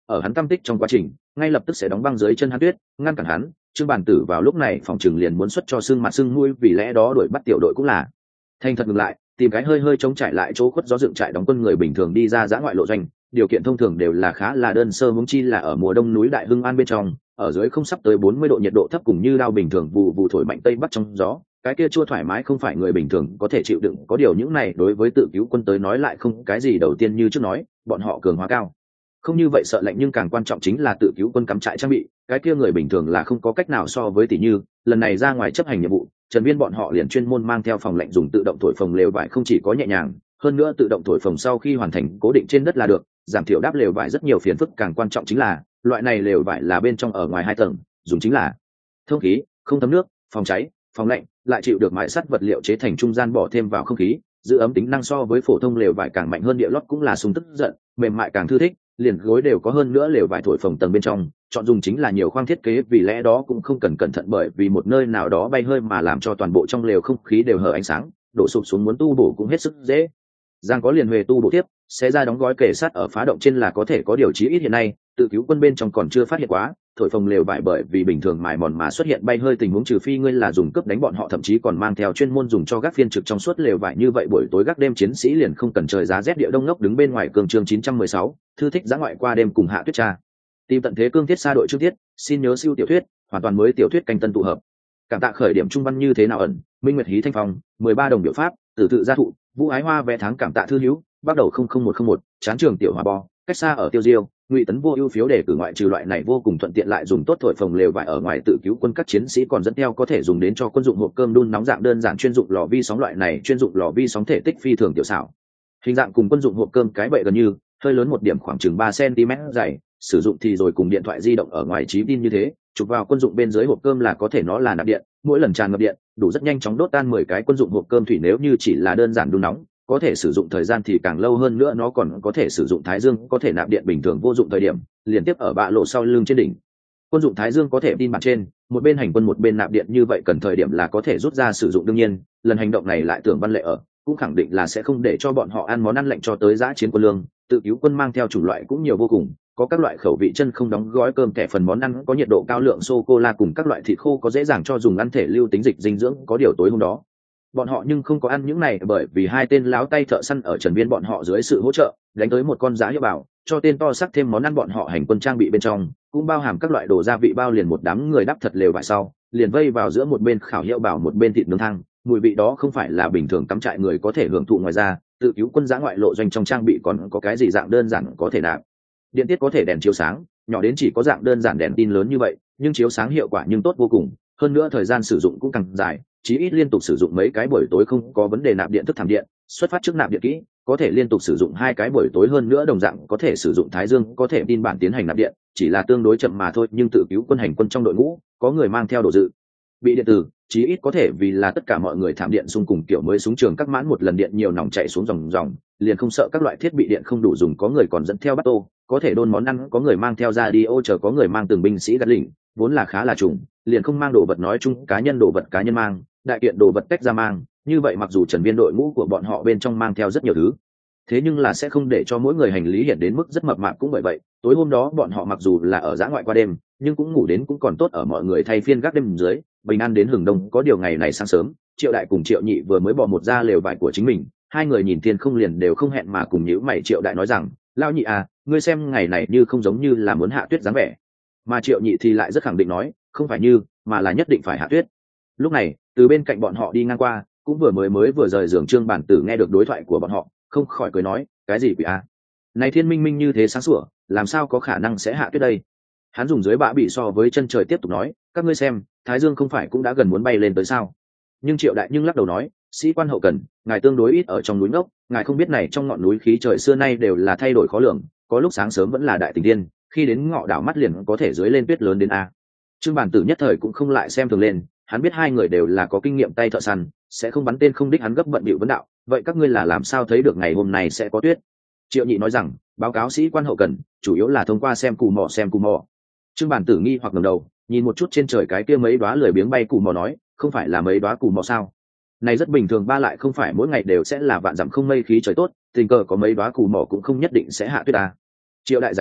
ở hắn tâm tích trong quá trình ngay lập tức sẽ đóng băng dưới chân hắn tuyết ngăn cản hắn. Trương Bản Tử vào lúc này phòng trường liền muốn xuất cho xương mặt xương mũi, vì lẽ đó đuổi bắt tiểu đội cũng là thành thật ngừng lại, tìm cái hơi chống trải lại chỗ khuất gió dựng trại đóng quân người bình thường đi ra dã ngoại lộ doanh. Điều kiện thông thường đều là khá là đơn sơ, huống chi là ở mùa đông núi Đại Hưng An bên trong, ở dưới không sắp tới 40 độ nhiệt độ thấp cùng như đao bình thường vụ vụ thổi mạnh tây bắc trong gió, cái kia chua thoải mái không phải người bình thường có thể chịu đựng. Có điều những này đối với tự cứu quân tới nói lại không cái gì. Đầu tiên như trước nói, bọn họ cường hóa cao, không như vậy sợ lạnh, nhưng càng quan trọng chính là tự cứu quân cắm trại trang bị, cái kia người bình thường là không có cách nào so với. Tỷ như lần này ra ngoài chấp hành nhiệm vụ, Trần Viên bọn họ liền chuyên môn mang theo phòng lạnh dùng tự động thổi phồng lều vải, không chỉ có nhẹ nhàng, hơn nữa tự động thổi phồng sau khi hoàn thành cố định trên đất là được, giảm thiểu đáp lều vải rất nhiều phiền phức. Càng quan trọng chính là loại này lều vải là bên trong ở ngoài 2 tầng, dùng chính là thông khí, không thấm nước, phòng cháy, phòng lạnh, lại chịu được mài sắt vật liệu chế thành trung gian bỏ thêm vào không khí, giữ ấm tính năng so với phổ thông lều vải càng mạnh hơn. Địa lót cũng là sung tức giận, mềm mại càng thư thích, liền gối đều có. Hơn nữa lều vải thổi phồng tầng bên trong chọn dùng chính là nhiều khoang thiết kế, vì lẽ đó cũng không cần cẩn thận bởi vì một nơi nào đó bay hơi mà làm cho toàn bộ trong lều không khí đều hở ánh sáng, đổ sụp xuống muốn tu bổ cũng hết sức dễ dàng, có liền huề tu bổ tiếp, sẽ ra đóng gói kề sát ở phá động trên là có thể có. Điều chí ít hiện nay tự cứu quân bên trong còn chưa phát hiện quá thổi phồng lều vải bởi vì bình thường mài mòn mà xuất hiện bay hơi tình huống, trừ phi ngươi là dùng cướp đánh bọn họ thậm chí còn mang theo chuyên môn dùng cho gác phiên trực trong suốt lều vải. Như vậy buổi tối gác đêm chiến sĩ liền không cần trời giá rét địa đông ngốc đứng bên ngoài. Cường chương 916, thư thích dã ngoại qua đêm cùng Hạ Tuyết Tra. Tìm tận thế cương thiết xa đội chương tiết, xin nhớ siêu tiểu thuyết, hoàn toàn mới tiểu thuyết canh tân tụ hợp. Cảm tạ khởi điểm trung văn như thế nào ẩn, Minh Nguyệt Hí Thanh Phong, 13 đồng biểu pháp, tử tự gia thụ, Vũ Ái Hoa vẽ tháng. Cảm tạ thư hữu, bắt đầu 00101, chán trường tiểu hòa bò, cách xa ở tiêu diêu, Ngụy Tấn vô ưu phiếu đề cử. Ngoại trừ loại này vô cùng thuận tiện lại dùng tốt thổi phồng lều vải ở ngoài, tự cứu quân các chiến sĩ còn dẫn theo có thể dùng đến cho quân dụng hộp cơm đun nóng dạng đơn giản chuyên dụng lò vi sóng. Loại này chuyên dụng lò vi sóng thể tích phi thường tiểu xảo, hình dạng cùng quân dụng hộp cơm cái bệ gần như, hơi lớn một điểm khoảng chừng 3 cm dày, sử dụng thì rồi cùng điện thoại di động ở ngoài chí tin như thế, chụp vào quân dụng bên dưới hộp cơm là có thể nó là nạp điện, mỗi lần tràn ngập điện đủ rất nhanh chóng đốt tan 10 cái quân dụng hộp cơm thủy. Nếu như chỉ là đơn giản đun nóng, có thể sử dụng thời gian thì càng lâu hơn nữa. Nó còn có thể sử dụng thái dương, có thể nạp điện bình thường vô dụng thời điểm liên tiếp ở bạ lộ sau lưng trên đỉnh quân dụng thái dương có thể tin bản trên, một bên hành quân một bên nạp điện, như vậy cần thời điểm là có thể rút ra sử dụng. đương nhiên lần hành động này lại Tưởng Văn Lệ ở cũng khẳng định là sẽ không để cho bọn họ ăn món ăn lạnh cho tới giã chiến quân lương. Tự cứu quân mang theo chủng loại cũng nhiều vô cùng, có các loại khẩu vị chân không đóng gói cơm kẻ phần món ăn, có nhiệt độ cao lượng sô cô la cùng các loại thịt khô có dễ dàng cho dùng ăn thể lưu tính dịch dinh dưỡng. Có điều tối hôm đó bọn họ nhưng không có ăn những này, bởi vì 2 tên láo tay thợ săn ở Trần Viên bọn họ dưới sự hỗ trợ đánh tới một con giá hiệu bảo, cho tên to sắc thêm món ăn. Bọn họ hành quân trang bị bên trong cũng bao hàm các loại đồ gia vị bao, liền một đám người đắp thật lều vải sau liền vây vào giữa, một bên khảo hiệu bảo một bên thịt nướng thang, mùi vị đó không phải là bình thường cắm trại người có thể hưởng thụ. Ngoài ra tự cứu quân giã ngoại lộ doanh trong trang bị còn có cái gì dạng đơn giản có thể nạp điện tiết, có thể đèn chiếu sáng nhỏ đến chỉ có dạng đơn giản đèn tin lớn như vậy, nhưng chiếu sáng hiệu quả nhưng tốt vô cùng, hơn nữa thời gian sử dụng cũng càng dài, chí ít liên tục sử dụng mấy cái buổi tối không có vấn đề. Nạp điện thức thảm điện, xuất phát trước nạp điện kỹ, có thể liên tục sử dụng 2 cái buổi tối, hơn nữa đồng dạng có thể sử dụng thái dương, có thể tin bản tiến hành nạp điện, chỉ là tương đối chậm mà thôi. Nhưng tự cứu quân hành quân trong đội ngũ có người mang theo đồ dự bị điện tử, chí ít có thể vì là tất cả mọi người thảm điện xung cùng kiểu mới súng trường các mãn một lần điện nhiều nòng chạy xuống dòng liền không sợ các loại thiết bị điện không đủ dùng. Có người còn dẫn theo bát tô, có thể đôn món ăn, có người mang theo radio, chờ có người mang từng binh sĩ gắt lỉnh, vốn là khá là trùng, liền không mang đồ vật nói chung, cá nhân đồ vật cá nhân mang, đại kiện đồ vật tách ra mang. Như vậy mặc dù Trần Viên đội ngũ của bọn họ bên trong mang theo rất nhiều thứ, thế nhưng là sẽ không để cho mỗi người hành lý hiện đến mức rất mập mạp. Cũng bởi vậy tối hôm đó bọn họ mặc dù là ở dã ngoại qua đêm, nhưng cũng ngủ đến cũng còn tốt, ở mọi người thay phiên gác đêm dưới bình an đến hừng đông. Có điều ngày này sáng sớm, Triệu Đại cùng Triệu Nhị vừa mới bỏ một ra lều vải của chính mình, 2 người nhìn thiên không liền đều không hẹn mà cùng nhíu mày. Triệu Đại nói rằng, Lão Nhị à, ngươi xem ngày này như không giống như là muốn hạ tuyết dáng vẻ, mà Triệu Nhị thì lại rất khẳng định nói, không phải như, mà là nhất định phải hạ tuyết. Lúc này từ bên cạnh bọn họ đi ngang qua, cũng vừa rời giường Trương Bản Tử nghe được đối thoại của bọn họ, không khỏi cười nói, cái gì quỷ à, này thiên minh minh như thế sáng sủa, làm sao có khả năng sẽ hạ tuyết đây. Hắn dùng dưới bã bị so với chân trời tiếp tục nói, các ngươi xem, thái dương không phải cũng đã gần muốn bay lên tới sao. Nhưng Triệu Đại nhưng lắc đầu nói, sĩ quan hậu cần, ngài tương đối ít ở trong núi ngốc, ngài không biết này trong ngọn núi khí trời xưa nay đều là thay đổi khó lường, có lúc sáng sớm vẫn là đại tình tiên, khi đến ngọ đảo mắt liền có thể dưới lên tuyết lớn đến a. Trương Bản Tử nhất thời cũng không lại xem thường lên, hắn biết 2 người đều là có kinh nghiệm tay thợ săn, sẽ không bắn tên không đích. Hắn gấp bận bịu vấn đạo, vậy các ngươi là làm sao thấy được ngày hôm nay sẽ có tuyết? Triệu Nhị nói rằng, báo cáo sĩ quan hậu cần, chủ yếu là thông qua xem cù mò. Trương Bản Tử nghi hoặc ngẩng đầu nhìn một chút trên trời cái kia mấy đóa lười biếng bay cù mò, nói, không phải là mấy đóa cù mò sao? Này rất bình thường, ba lại không phải mỗi ngày đều sẽ là vạn dặm không mây khí trời tốt, tình cờ có mấy đóa cù mò cũng không nhất định sẽ hạ tuyết à. Triệu Đại giải thích,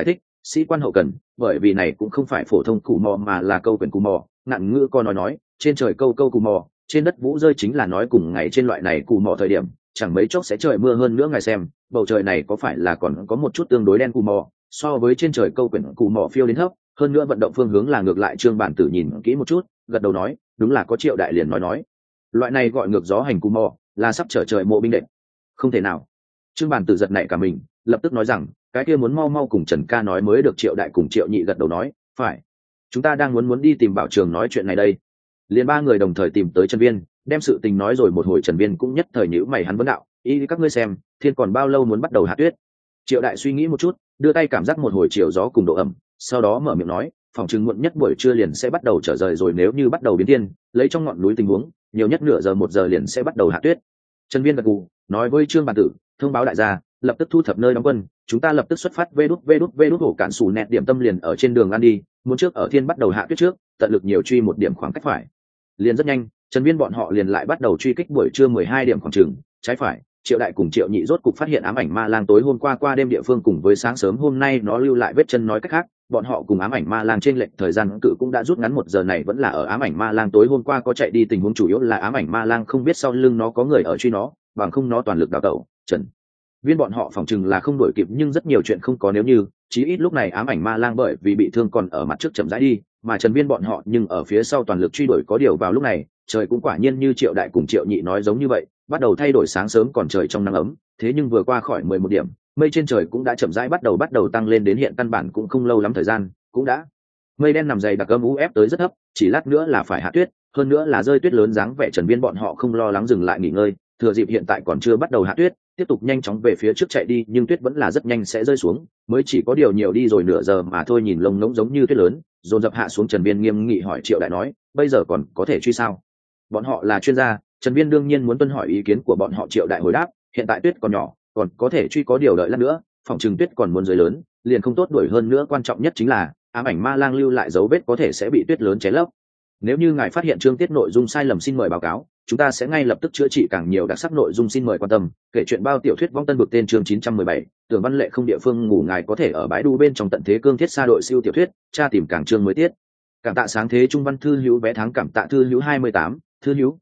sĩ quan hậu cần, bởi vì này cũng không phải phổ thông cù mò mà là câu quyển cù mò, ngạn ngữ có nói trên trời câu câu cù mò, trên đất vũ rơi, chính là nói cùng ngày trên loại này cù mò thời điểm chẳng mấy chốc sẽ trời mưa hơn nữa. Ngài xem bầu trời này có phải là còn có một chút tương đối đen cù mò, so với trên trời câu quyển cù mò phiêu đến thấp hơn nữa, vận động phương hướng là ngược lại. Trương Bản Tử nhìn kỹ một chút, gật đầu nói đúng là có. Triệu Đại liền nói loại này gọi ngược gió hành cù mò là sắp trở trời mộ binh đệm. Không thể nào. Trương Bản Tử giật nảy cả mình, lập tức nói rằng cái kia muốn mau cùng Trần ca nói mới được. Triệu Đại cùng Triệu Nhị gật đầu nói phải, chúng ta đang muốn đi tìm Bảo Trường nói chuyện này đây. Liền ba người đồng thời tìm tới Trần Viên, đem sự tình nói rồi một hồi. Trần Viên cũng nhất thời nhíu mày, hắn vấn đạo ý các ngươi xem thiên còn bao lâu muốn bắt đầu hạ tuyết. Triệu Đại suy nghĩ một chút, đưa tay cảm giác một hồi chiều gió cùng độ ẩm, sau đó mở miệng nói phòng chừng muộn nhất buổi trưa liền sẽ bắt đầu trở rời rồi, nếu như bắt đầu biến thiên, lấy trong ngọn núi tình huống nhiều nhất nửa giờ 1 giờ liền sẽ bắt đầu hạ tuyết. Trần Viên gật gù nói với Trương Bản Tử thông báo đại gia lập tức thu thập nơi đóng quân, chúng ta lập tức xuất phát. Vê đút hổ cản sủ nẹt điểm tâm liền ở trên đường ăn đi, muốn trước ở thiên bắt đầu hạ tuyết trước, tận lực nhiều truy một điểm khoảng cách phải. Liền rất nhanh Trần Viên bọn họ liền lại bắt đầu truy kích. Buổi trưa 12 điểm khoảng chừng trái phải, Triệu Đại cùng Triệu Nhị rốt cục phát hiện ám ảnh ma lang tối hôm qua đêm địa phương cùng với sáng sớm hôm nay nó lưu lại vết chân. Nói cách khác bọn họ cùng ám ảnh ma lang trên lệch thời gian cự cũng đã rút ngắn 1 giờ. Này vẫn là ở ám ảnh ma lang tối hôm qua có chạy đi, tình huống chủ yếu là ám ảnh ma lang không biết sau lưng nó có người ở truy nó, bằng không nó toàn lực đào tẩu. Trần Viên bọn họ phỏng chừng là không đuổi kịp, nhưng rất nhiều chuyện không có nếu như, chí ít lúc này ám ảnh ma lang bởi vì bị thương còn ở mặt trước chậm rãi đi, mà Trần Viên bọn họ nhưng ở phía sau toàn lực truy đuổi. Có điều vào lúc này trời cũng quả nhiên như Triệu Đại cùng Triệu Nhị nói giống như vậy, bắt đầu thay đổi. Sáng sớm còn trời trong nắng ấm, thế nhưng vừa qua khỏi 11 điểm, mây trên trời cũng đã chậm rãi bắt đầu tăng lên, đến hiện căn bản cũng không lâu lắm thời gian, cũng đã mây đen nằm dày đặc âm u ép tới rất thấp, chỉ lát nữa là phải hạ tuyết, hơn nữa là rơi tuyết lớn dáng vẻ. Trần Viên bọn họ không lo lắng dừng lại nghỉ ngơi, thừa dịp hiện tại còn chưa bắt đầu hạ tuyết, tiếp tục nhanh chóng về phía trước chạy đi, nhưng tuyết vẫn là rất nhanh sẽ rơi xuống, mới chỉ có điều nhiều đi rồi nửa giờ mà thôi, nhìn lông ngỗng giống như tuyết lớn dồn dập hạ xuống. Trần Viên nghiêm nghị hỏi Triệu Đại nói bây giờ còn có thể truy sao? Bọn họ là chuyên gia, Trần Viên đương nhiên muốn tuân hỏi ý kiến của bọn họ. Triệu Đại hồi đáp hiện tại tuyết còn nhỏ, còn có thể truy, có điều đợi lát nữa phòng trừng tuyết còn muốn rơi lớn liền không tốt đuổi. hơn nữa quan trọng nhất chính là ám ảnh ma lang lưu lại dấu vết có thể sẽ bị tuyết lớn cháy lấp. Nếu như ngài phát hiện chương tiết nội dung sai lầm xin mời báo cáo, chúng ta sẽ ngay lập tức chữa trị. Càng nhiều đặc sắc nội dung xin mời quan tâm kể chuyện bao tiểu thuyết vong tân bực tên chương 917, Tưởng Văn Lệ không địa phương ngủ. Ngài có thể ở bãi đu bên trong tận thế cương thiết xa đội siêu tiểu thuyết tra tìm càng chương mới tiết. Cảm tạ sáng thế trung văn thư hữu vé tháng, cảm tạ thư hữu 28, thư hữu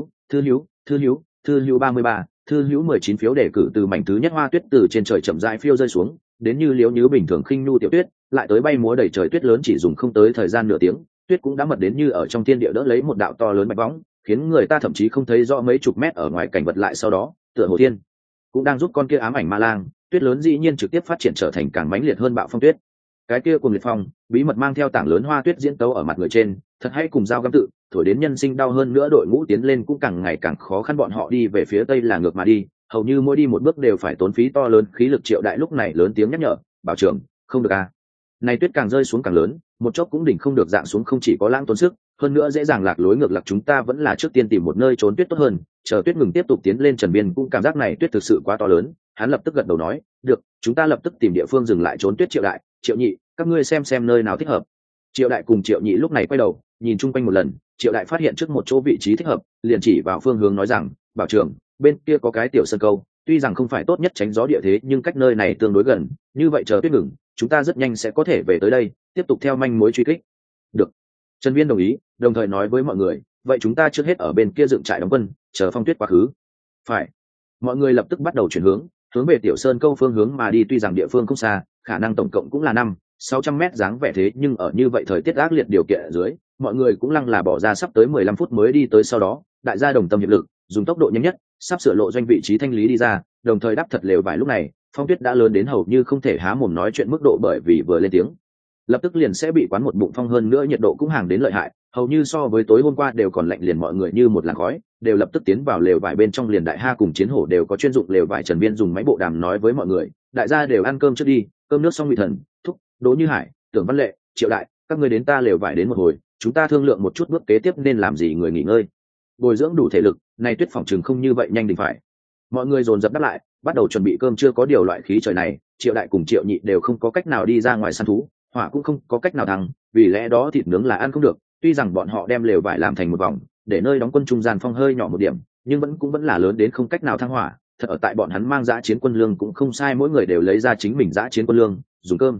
33, thư hữu 19 phiếu đề cử. Từ mảnh thứ nhất hoa tuyết từ trên trời chậm rãi phiêu rơi xuống, đến như liếu như bình thường khinh nhu tiểu tuyết, lại tới bay múa đầy trời. Tuyết lớn chỉ dùng không tới thời gian nửa tiếng, tuyết cũng đã mật đến như ở trong thiên địa đỡ lấy một đạo to lớn bạch võng, khiến người ta thậm chí không thấy rõ mấy chục mét ở ngoài cảnh vật. Lại sau đó tựa hồ thiên cũng đang giúp con kia ám ảnh ma lang, tuyết lớn dĩ nhiên trực tiếp phát triển trở thành càng mãnh liệt hơn bạo phong tuyết. Cái kia cùng liệt phong bí mật mang theo tảng lớn hoa tuyết diễn tấu ở mặt người trên, thật hay cùng dao găm tự thổi đến nhân sinh đau. hơn nữa đội ngũ tiến lên cũng càng ngày càng khó khăn, bọn họ đi về phía tây là ngược mà đi, hầu như mỗi đi một bước đều phải tốn phí to lớn khí lực. Triệu Đại lúc này lớn tiếng nhắc nhở Bảo Trường không được à, này tuyết càng rơi xuống càng lớn, một chốc cũng đỉnh không được dạng xuống, không chỉ có lãng tốn sức, hơn nữa dễ dàng lạc lối ngược lạc. Chúng ta vẫn là trước tiên tìm một nơi trốn tuyết tốt hơn, chờ tuyết ngừng tiếp tục tiến lên. Trần Biên cũng cảm giác này tuyết thực sự quá to lớn, hắn lập tức gật đầu nói được, chúng ta lập tức tìm địa phương dừng lại trốn tuyết. Triệu Đại, Triệu Nhị, các ngươi xem nơi nào thích hợp. Triệu Đại cùng Triệu Nhị lúc này quay đầu nhìn chung quanh một lần, Triệu Đại phát hiện trước một chỗ vị trí thích hợp, liền chỉ vào phương hướng nói rằng Bảo Trường bên kia có cái tiểu sơn câu, tuy rằng không phải tốt nhất tránh gió địa thế, nhưng cách nơi này tương đối gần, như vậy chờ tuyết ngừng chúng ta rất nhanh sẽ có thể về tới đây, tiếp tục theo manh mối truy kích. Được. Trần Viên đồng ý, đồng thời nói với mọi người vậy chúng ta trước hết ở bên kia dựng trại đóng quân, chờ phong tuyết quá khứ. Phải. Mọi người lập tức bắt đầu chuyển hướng về tiểu sơn câu phương hướng mà đi. Tuy rằng địa phương không xa, khả năng tổng cộng cũng là 500-600 mét dáng vẻ, thế nhưng ở như vậy thời tiết ác liệt điều kiện ở dưới, mọi người cũng lăng là bỏ ra sắp tới 15 phút mới đi tới. Sau đó đại gia đồng tâm hiệp lực, dùng tốc độ nhanh nhất sắp sửa lộ doanh vị trí thanh lý đi ra, đồng thời đắp thật lều vải. Lúc này phong tuyết đã lớn đến hầu như không thể há mồm nói chuyện mức độ, bởi vì vừa lên tiếng lập tức liền sẽ bị quán một bụng phong, hơn nữa nhiệt độ cũng hàng đến lợi hại, hầu như so với tối hôm qua đều còn lạnh. Liền mọi người như một làn khói đều lập tức tiến vào lều vải bên trong, liền Đại Ha cùng Chiến Hổ đều có chuyên dụng lều vải. Trần Viên dùng máy bộ đàm nói với mọi người đại gia đều ăn cơm trước đi, cơm nước xong Ngụy Thần, Thúc, Đỗ Như Hải, Tưởng Văn Lệ, Triệu Đại, các ngươi đến ta lều vải đến một hồi, chúng ta thương lượng một chút bước kế tiếp nên làm gì, người nghỉ ngơi bồi dưỡng đủ thể lực, nay tuyết phòng trường không như vậy nhanh định phải. Mọi người dồn dập đáp lại, bắt đầu chuẩn bị cơm trưa. Có điều loại khí trời này Triệu Đại cùng Triệu Nhị đều không có cách nào đi ra ngoài săn thú, hỏa cũng không có cách nào thăng, vì lẽ đó thịt nướng là ăn không được. Tuy rằng bọn họ đem lều vải làm thành một vòng để nơi đóng quân trung gian phong hơi nhỏ một điểm, nhưng vẫn là lớn đến không cách nào thăng hỏa. Thật ở tại bọn hắn mang dã chiến quân lương cũng không sai, mỗi người đều lấy ra chính mình dã chiến quân lương dùng cơm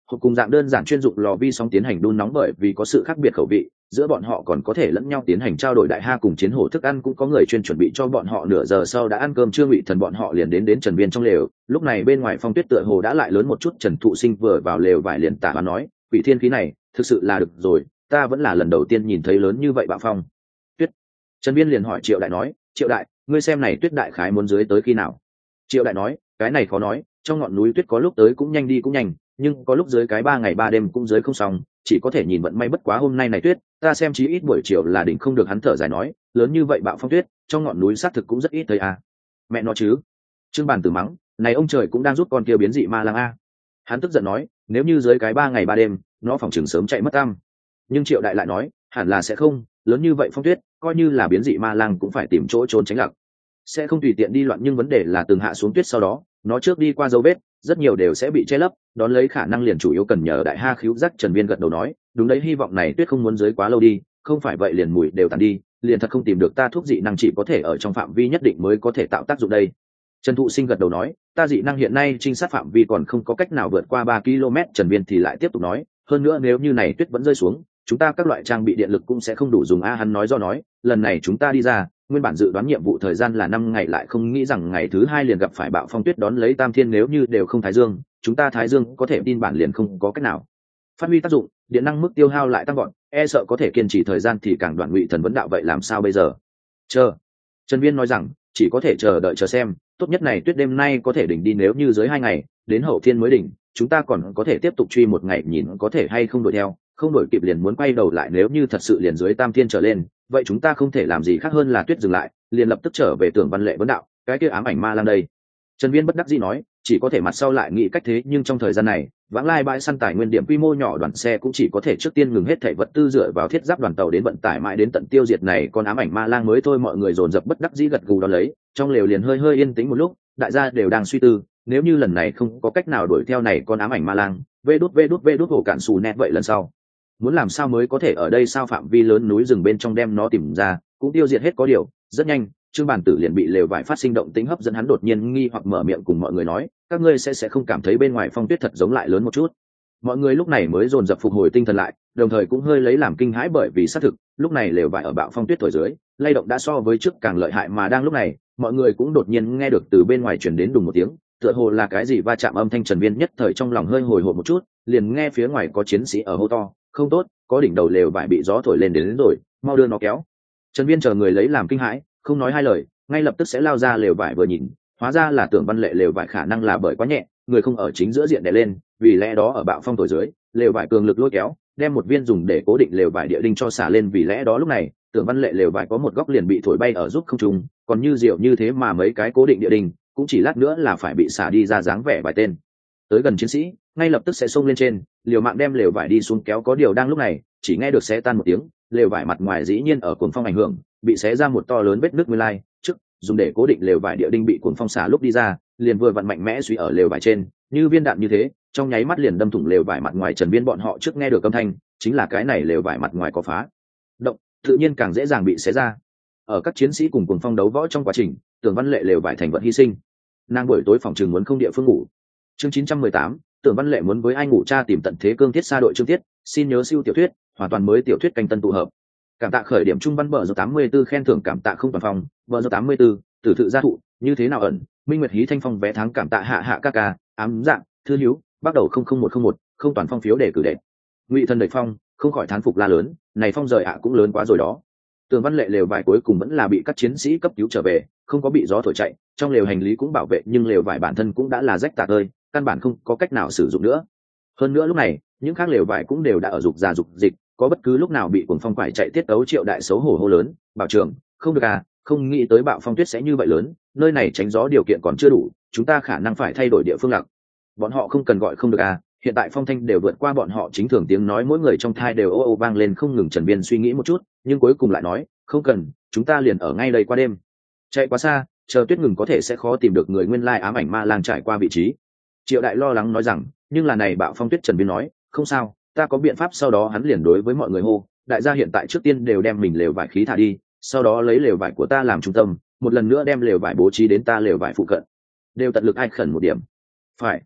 hộp cùng dạng đơn giản chuyên dụng lò vi sóng tiến hành đun nóng, bởi vì có sự khác biệt khẩu vị giữa bọn họ còn có thể lẫn nhau tiến hành trao đổi. Đại ha cùng chiến hổ thức ăn cũng có người chuyên chuẩn bị cho bọn họ. Nửa giờ sau đã ăn cơm trưa, Ngụy Thần bọn họ liền đến Trần Viên trong lều. Lúc này bên ngoài phong tuyết tựa hồ đã lại lớn một chút. Trần Thụ Sinh vừa vào lều vải liền tả và nói, quỷ thiên khí này thực sự là được rồi, ta vẫn là lần đầu tiên nhìn thấy lớn như vậy bạo phong tuyết. Trần Viên liền hỏi Triệu Đại nói, Triệu Đại, ngươi xem này tuyết đại khái muốn dưới tới khi nào? Triệu Đại nói, cái này khó nói, trong ngọn núi tuyết có lúc tới cũng nhanh đi cũng nhanh, nhưng có lúc dưới cái 3 ngày 3 đêm cũng dưới không xong, chỉ có thể nhìn vận may. Bất quá hôm nay này tuyết ta xem chí ít buổi chiều là đỉnh không được. Hắn thở dài nói, lớn như vậy bạo phong tuyết trong ngọn núi xác thực cũng rất ít thấy à. Mẹ nó chứ. Trương Bản Tử mắng, này ông trời cũng đang rút con kia biến dị ma lang a. Hắn tức giận nói, nếu như dưới cái 3 ngày 3 đêm nó phòng trường sớm chạy mất tăm. Nhưng Triệu Đại lại nói, hẳn là sẽ không, lớn như vậy phong tuyết coi như là biến dị ma lang cũng phải tìm chỗ trốn tránh lặc, sẽ không tùy tiện đi loạn. Nhưng vấn đề là từng hạ xuống tuyết sau đó nó trước đi qua dấu vết rất nhiều đều sẽ bị che lấp, đón lấy khả năng liền chủ yếu cần nhờ Đại ha khíu giác. Trần Viên gật đầu nói, đúng đấy, hy vọng này tuyết không muốn dưới quá lâu đi, không phải vậy liền mùi đều tàn đi, liền thật không tìm được ta thuốc dị năng chỉ có thể ở trong phạm vi nhất định mới có thể tạo tác dụng đây. Trần Thụ Sinh gật đầu nói, ta dị năng hiện nay trinh sát phạm vi còn không có cách nào vượt qua 3 km. Trần Viên thì lại tiếp tục nói, hơn nữa nếu như này tuyết vẫn rơi xuống, chúng ta các loại trang bị điện lực cũng sẽ không đủ dùng a. Hắn nói do nói, lần này chúng ta đi ra nguyên bản dự đoán nhiệm vụ thời gian là 5 ngày, lại không nghĩ rằng ngày thứ 2 liền gặp phải bạo phong tuyết, đón lấy tam thiên nếu như đều không thái dương, chúng ta thái dương có thể tin bản liền không có cách nào phát huy tác dụng, điện năng mức tiêu hao lại tăng gọn, e sợ có thể kiên trì thời gian thì càng đoạn. Ngụy Thần vấn đạo, vậy làm sao bây giờ? Chờ. Trần Viên nói rằng, chỉ có thể chờ đợi chờ xem, tốt nhất này tuyết đêm nay có thể đỉnh đi, nếu như dưới 2 ngày đến hậu thiên mới đỉnh, chúng ta còn có thể tiếp tục truy 1 ngày nhìn có thể hay không đuổi theo, không đuổi kịp liền muốn quay đầu lại. Nếu như thật sự liền dưới tam thiên trở lên, vậy chúng ta không thể làm gì khác hơn là tuyết dừng lại liền lập tức trở về. Tưởng Văn Lệ vấn đạo, cái kia ám ảnh ma lang đây? Trần Viên bất đắc dĩ nói, chỉ có thể mặt sau lại nghĩ cách thế, nhưng trong thời gian này vãng lai bãi săn tài nguyên điểm quy mô nhỏ, đoàn xe cũng chỉ có thể trước tiên ngừng hết thảy vật tư, dựa vào thiết giáp đoàn tàu đến vận tải mãi đến tận tiêu diệt này con ám ảnh ma lang mới thôi. Mọi người dồn dập bất đắc dĩ gật gù đón lấy, trong lều liền hơi yên tĩnh một lúc. Đại gia đều đang suy tư, nếu như lần này không có cách nào đuổi theo này con ám ảnh ma lang, vê đút hổ cạn xù nét, vậy lần sau muốn làm sao mới có thể ở đây sao phạm vi lớn núi rừng bên trong đem nó tìm ra cũng tiêu diệt hết. Có điều rất nhanh Trương Bản Tử liền bị lều vải phát sinh động tĩnh hấp dẫn, hắn đột nhiên nghi hoặc mở miệng cùng mọi người nói, các ngươi sẽ không cảm thấy bên ngoài phong tuyết thật giống lại lớn một chút? Mọi người lúc này mới dồn dập phục hồi tinh thần lại, đồng thời cũng hơi lấy làm kinh hãi, bởi vì xác thực lúc này lều vải ở bạo phong tuyết thổi dưới lay động đã so với trước càng lợi hại. Mà đang lúc này mọi người cũng đột nhiên nghe được từ bên ngoài truyền đến đùng một tiếng, tựa hồ là cái gì va chạm âm thanh. Trần Viên nhất thời trong lòng hơi hồi hộp một chút, liền nghe phía ngoài có chiến sĩ ở hô to, không tốt, có đỉnh đầu lều vải bị gió thổi lên đến rồi, mau đưa nó kéo. Trần Viên chờ người lấy làm kinh hãi, không nói hai lời, ngay lập tức sẽ lao ra lều vải. Vừa nhìn hóa ra là Tưởng Văn Lệ lều vải khả năng là bởi quá nhẹ, người không ở chính giữa diện đè lên, vì lẽ đó ở bạo phong thổi dưới lều vải cường lực lôi kéo, đem một viên dùng để cố định lều vải địa đinh cho xả lên. Vì lẽ đó lúc này Tưởng Văn Lệ lều vải có một góc liền bị thổi bay ở giúp không trung, còn như diệu như thế mà mấy cái cố định địa đinh cũng chỉ lát nữa là phải bị xả đi ra dáng vẻ vài tên tới gần chiến sĩ ngay lập tức sẽ xông lên trên liều mạng đem lều vải đi xuống kéo. Có điều đang lúc này chỉ nghe được xé tan một tiếng, lều vải mặt ngoài dĩ nhiên ở cuồng phong ảnh hưởng bị xé ra một to lớn vết nứt. Nguyên lai trước dùng để cố định lều vải địa đinh bị cuồng phong xả lúc đi ra liền vừa vặn mạnh mẽ suy ở lều vải trên, như viên đạn như thế trong nháy mắt liền đâm thủng lều vải mặt ngoài. Trần Viên bọn họ trước nghe được âm thanh chính là cái này lều vải mặt ngoài có phá động, tự nhiên càng dễ dàng bị xé ra. Ở các chiến sĩ cùng cuồng phong đấu võ trong quá trình, Tưởng Văn Lệ lều vải thành vật hy sinh, nàng buổi tối phòng trường muốn không địa phương ngủ. Chương 918, Tưởng Văn Lệ muốn với ai ngủ, cha tìm tận thế cương thiết xa đội chương tiết, xin nhớ siêu tiểu thuyết, hoàn toàn mới tiểu thuyết canh tân tụ hợp. Cảm tạ khởi điểm trung văn bờ giờ 84 khen thưởng, cảm tạ không toàn phòng bờ giờ 84 tử thự gia thụ như thế nào ẩn minh nguyệt hí thanh phong vé tháng, cảm tạ hạ hạ ca ca ám dạng thư hiếu bắt đầu 00101 không toàn phong phiếu để cử đệ. Ngụy Thần đẩy phong không khỏi thán phục la lớn, này phong rời ạ cũng lớn quá rồi đó. Tưởng Văn Lệ lều vải cuối cùng vẫn là bị các chiến sĩ cấp cứu trở về, không có bị gió thổi chạy, trong lều hành lý cũng bảo vệ, nhưng lều vải bản thân cũng đã là rách tạc ơi, căn bản không có cách nào sử dụng nữa. Hơn nữa lúc này những khác lều vải cũng đều đã ở dục già dục dịch, có bất cứ lúc nào bị cuồng phong quải chạy tiết tấu. Triệu Đại xấu hổ hô lớn, bảo trưởng không được à, không nghĩ tới bạo phong tuyết sẽ như vậy lớn, nơi này tránh gió điều kiện còn chưa đủ, chúng ta khả năng phải thay đổi địa phương lạc. Bọn họ không cần gọi không được à, hiện tại phong thanh đều vượt qua bọn họ chính thường tiếng nói, mỗi người trong thai đều ô ô vang lên không ngừng. Trần Viên suy nghĩ một chút nhưng cuối cùng lại nói, không cần, chúng ta liền ở ngay đây qua đêm, chạy quá xa chờ tuyết ngừng có thể sẽ khó tìm được người nguyên lai ám ảnh ma lang trải qua vị trí. Triệu Đại lo lắng nói rằng, nhưng là này bạo phong tuyết. Trần Viên nói, không sao, ta có biện pháp. Sau đó hắn liền đối với mọi người hô, đại gia hiện tại trước tiên đều đem mình lều vải khí thả đi, sau đó lấy lều vải của ta làm trung tâm, một lần nữa đem lều vải bố trí đến ta lều vải phụ cận, đều tận lực ai khẩn một điểm. Phải.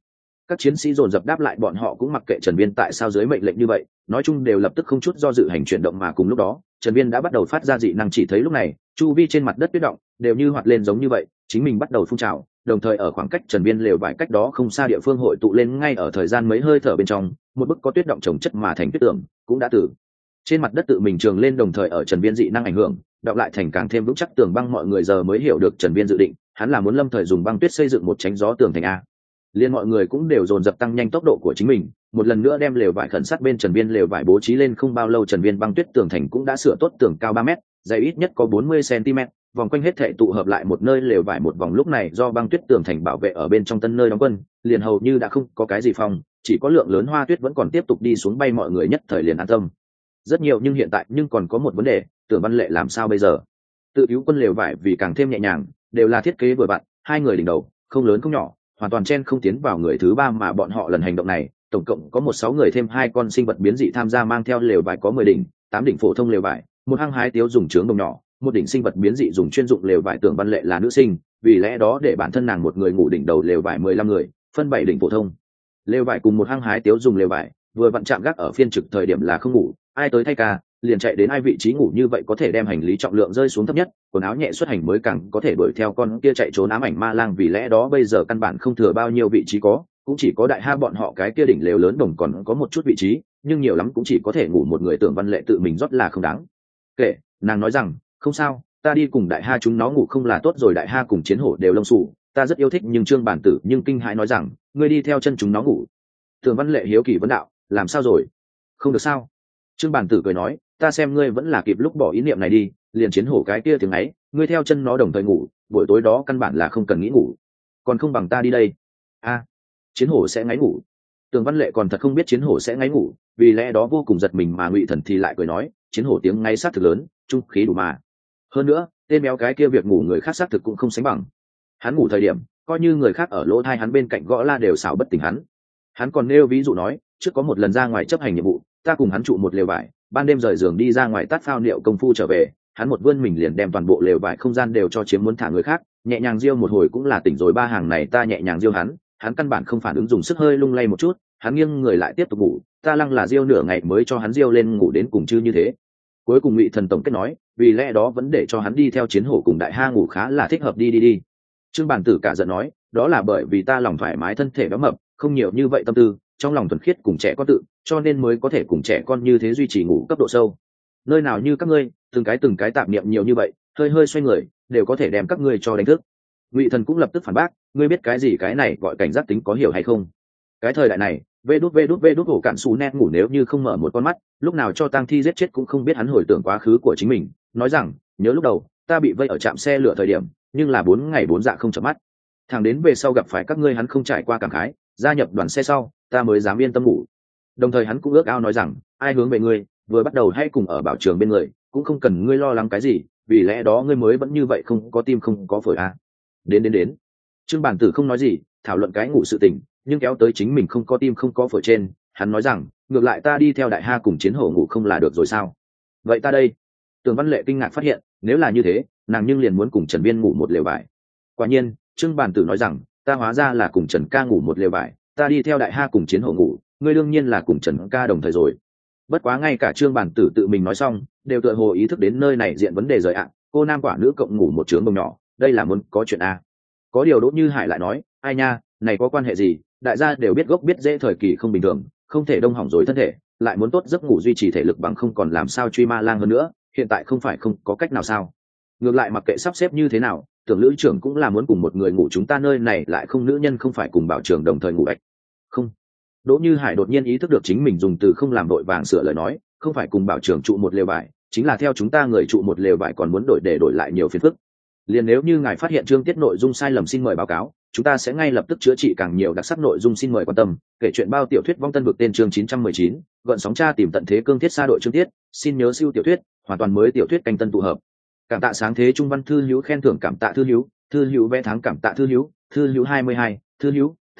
Các chiến sĩ dồn dập đáp lại, bọn họ cũng mặc kệ Trần Viên tại sao dưới mệnh lệnh như vậy, nói chung đều lập tức không chút do dự hành chuyển động, mà cùng lúc đó Trần Viên đã bắt đầu phát ra dị năng. Chỉ thấy lúc này chu vi trên mặt đất tuyết động đều như hoạt lên giống như vậy, chính mình bắt đầu phun trào, đồng thời ở khoảng cách Trần Viên lều vải cách đó không xa địa phương hội tụ lên. Ngay ở thời gian mấy hơi thở bên trong, một bức có tuyết động chồng chất mà thành tuyết tượng cũng đã từ trên mặt đất tự mình trường lên, đồng thời ở Trần Viên dị năng ảnh hưởng đọng lại thành càng thêm vững chắc tường băng. Mọi người giờ mới hiểu được Trần Viên dự định, hắn là muốn lâm thời dùng băng tuyết xây dựng một tránh gió tường thành a. Liên mọi người cũng đều dồn dập tăng nhanh tốc độ của chính mình, một lần nữa đem lều vải khẩn sát bên Trần Viên lều vải bố trí lên. Không bao lâu Trần Viên băng tuyết tường thành cũng đã sửa tốt, tường cao 3 mét, dày ít nhất có 40 cm, vòng quanh hết thảy tụ hợp lại một nơi lều vải một vòng. Lúc này do băng tuyết tường thành bảo vệ ở bên trong tân nơi đóng quân, liền hầu như đã không có cái gì phòng, chỉ có lượng lớn hoa tuyết vẫn còn tiếp tục đi xuống bay, mọi người nhất thời liền an tâm rất nhiều. Nhưng hiện tại còn có một vấn đề, Tưởng Văn Lệ làm sao bây giờ? Tự cứu quân lều vải vì càng thêm nhẹ nhàng, đều là thiết kế vừa vặn, hai người đỉnh đầu, không lớn không nhỏ, hoàn toàn chen không tiến vào người thứ ba. Mà bọn họ lần hành động này tổng cộng có 16 người thêm 2 con sinh vật biến dị tham gia, mang theo lều vải có 10 đỉnh, 8 đỉnh phổ thông lều vải, một hăng hái tiếu dùng trướng đồng nhỏ, một đỉnh sinh vật biến dị dùng chuyên dụng lều vải. Tưởng Văn Lệ là nữ sinh, vì lẽ đó để bản thân nàng một người ngủ đỉnh đầu lều vải 15 người, phân 7 đỉnh phổ thông lều vải cùng một hăng hái tiếu dùng lều vải, vừa vặn chạm gác ở phiên trực thời điểm là không ngủ, ai tới thay ca liền chạy đến ai vị trí ngủ, như vậy có thể đem hành lý trọng lượng rơi xuống thấp nhất, quần áo nhẹ xuất hành mới càng có thể đuổi theo con kia chạy trốn ám ảnh ma lang. Vì lẽ đó bây giờ căn bản không thừa bao nhiêu vị trí, có cũng chỉ có Đại Ha bọn họ cái kia đỉnh lều lớn đồng còn có một chút vị trí, nhưng nhiều lắm cũng chỉ có thể ngủ một người. Tưởng Văn Lệ tự mình rót là không đáng kể, nàng nói rằng không sao, ta đi cùng Đại Ha chúng nó ngủ không là tốt rồi. Đại Ha cùng Chiến Hổ đều lông xù, ta rất yêu thích, nhưng Trương Bản Tử nhưng kinh hãi nói rằng ngươi đi theo chân chúng nó ngủ. Tưởng Văn Lệ hiếu kỳ vấn đạo, làm sao rồi, không được sao? Trương Bản Tử cười nói, ta xem ngươi vẫn là kịp lúc bỏ ý niệm này đi, liền Chiến Hổ cái kia tiếng ấy, ngươi theo chân nó đồng thời ngủ, buổi tối đó căn bản là không cần nghĩ ngủ, còn không bằng ta đi đây. A, Chiến Hổ sẽ ngáy ngủ? Tưởng Văn Lệ còn thật không biết Chiến Hổ sẽ ngáy ngủ, vì lẽ đó vô cùng giật mình, mà Ngụy Thần thì lại cười nói, Chiến Hổ tiếng ngáy sát thực lớn, trung khí đủ mà. Hơn nữa, tên béo cái kia việc ngủ người khác sát thực cũng không sánh bằng. Hắn ngủ thời điểm, coi như người khác ở lỗ tai hắn bên cạnh gõ la đều xảo bất tỉnh hắn. Hắn còn nêu ví dụ nói, trước có một lần ra ngoài chấp hành nhiệm vụ, ta cùng hắn trụ một lều vải, ban đêm rời giường đi ra ngoài tát phao niệu công phu trở về, hắn một vươn mình liền đem toàn bộ lều vải không gian đều cho chiếm, muốn thả người khác, nhẹ nhàng riêu một hồi cũng là tỉnh rồi. Ba hàng này ta nhẹ nhàng riêu hắn căn bản không phản ứng, dùng sức hơi lung lay một chút, hắn nghiêng người lại tiếp tục ngủ, ta lăng là riêu nửa ngày mới cho hắn riêu lên ngủ đến cùng chứ như thế. Cuối cùng Ngụy Thần tổng kết nói, vì lẽ đó vẫn để cho hắn đi theo Chiến Hổ cùng Đại Ha ngủ khá là thích hợp, đi. Trương Bản Tử cả giận nói, đó là bởi vì ta lòng thoải mái, thân thể béo mập, không nhiều như vậy tâm tư, trong lòng thuần khiết cùng trẻ con tự, cho nên mới có thể cùng trẻ con như thế duy trì ngủ cấp độ sâu. Nơi nào như các ngươi, từng cái tạp niệm nhiều như vậy, hơi xoay người đều có thể đem các ngươi cho đánh thức. Ngụy Thần cũng lập tức phản bác, ngươi biết cái gì cái này gọi cảnh giác tính, có hiểu hay không? Cái thời đại này, vê đút hổ cạn xù nét ngủ nếu như không mở một con mắt, lúc nào cho tang thi giết chết cũng không biết. Hắn hồi tưởng quá khứ của chính mình, nói rằng nhớ lúc đầu ta bị vây ở trạm xe lửa thời điểm, nhưng là 4 ngày 4 dạ không chợp mắt, thẳng đến về sau gặp phải các ngươi hắn không trải qua cảm khái, gia nhập đoàn xe sau ta mới dám yên tâm ngủ. Đồng thời hắn cũng ước ao nói rằng, ai hướng về ngươi, vừa bắt đầu hay cùng ở bảo trường bên người, cũng không cần ngươi lo lắng cái gì, vì lẽ đó ngươi mới vẫn như vậy, không có tim không có phổi à. Đến Trương Bản Tử không nói gì, thảo luận cái ngủ sự tình, nhưng kéo tới chính mình không có tim không có phổi trên, hắn nói rằng ngược lại ta đi theo Đại Ha cùng Chiến Hổ ngủ không là được rồi sao? Vậy ta đây? Tưởng Văn Lệ kinh ngạc phát hiện, nếu là như thế, nàng nhưng liền muốn cùng Trần Viên ngủ một lều vải. Quả nhiên, Trương Bản Tử nói rằng, ta hóa ra là cùng Trần ca ngủ một lều vải, ta đi theo Đại Ha cùng Chiến Hổ ngủ, ngươi đương nhiên là cùng Trần ca đồng thời rồi. Bất quá ngay cả Trương Bản Tử tự mình nói xong, đều tựa hồ ý thức đến nơi này diện vấn đề rời ạ, cô nam quả nữ cộng ngủ một trướng bông nhỏ, đây là muốn có chuyện a. Có điều Đỗ Như Hải lại nói, ai nha, này có quan hệ gì, đại gia đều biết gốc biết dễ, thời kỳ không bình thường, không thể đông hỏng rồi thân thể, lại muốn tốt giấc ngủ duy trì thể lực bằng không còn làm sao truy ma lang hơn nữa, hiện tại không phải không có cách nào sao? Ngược lại mặc kệ sắp xếp như thế nào, Tưởng Lữ trưởng cũng là muốn cùng một người ngủ, chúng ta nơi này lại không nữ nhân không phải cùng bảo trưởng đồng thời ngủ bạch. Không. Đỗ Như Hải đột nhiên ý thức được chính mình dùng từ không làm đội vàng sửa lời nói, không phải cùng bảo trưởng trụ một lều vải, chính là theo chúng ta người trụ một lều vải, còn muốn đổi để đổi lại nhiều phiền phức. Liền nếu như ngài phát hiện chương tiết nội dung sai lầm xin mời báo cáo, chúng ta sẽ ngay lập tức chữa trị càng nhiều đặc sắc nội dung, xin mời quan tâm. Kể chuyện bao tiểu thuyết vong tân vực tên chương 919, gợn sóng tra tìm tận thế cương thiết xa đội chương tiết, xin nhớ siêu tiểu thuyết, hoàn toàn mới tiểu thuyết canh tân tụ hợp. Cảm tạ sáng thế trung văn thư hữu khen thưởng, cảm tạ thư hữu vẽ tháng, cảm tạ thư hữu 22, thư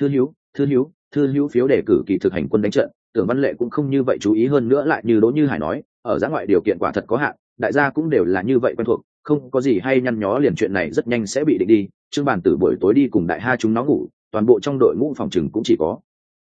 hữu phiếu đề cử kỳ thực hành quân đánh trận. Tưởng Văn Lệ cũng không như vậy chú ý, hơn nữa lại như Đỗ Như Hải nói, ở giã ngoại điều kiện quả thật có hạn, đại gia cũng đều là như vậy quen thuộc, không có gì hay nhăn nhó, liền chuyện này rất nhanh sẽ bị định đi. Trương Bản Tử buổi tối đi cùng Đại Ha chúng nó ngủ, toàn bộ trong đội ngũ phòng trừng cũng chỉ có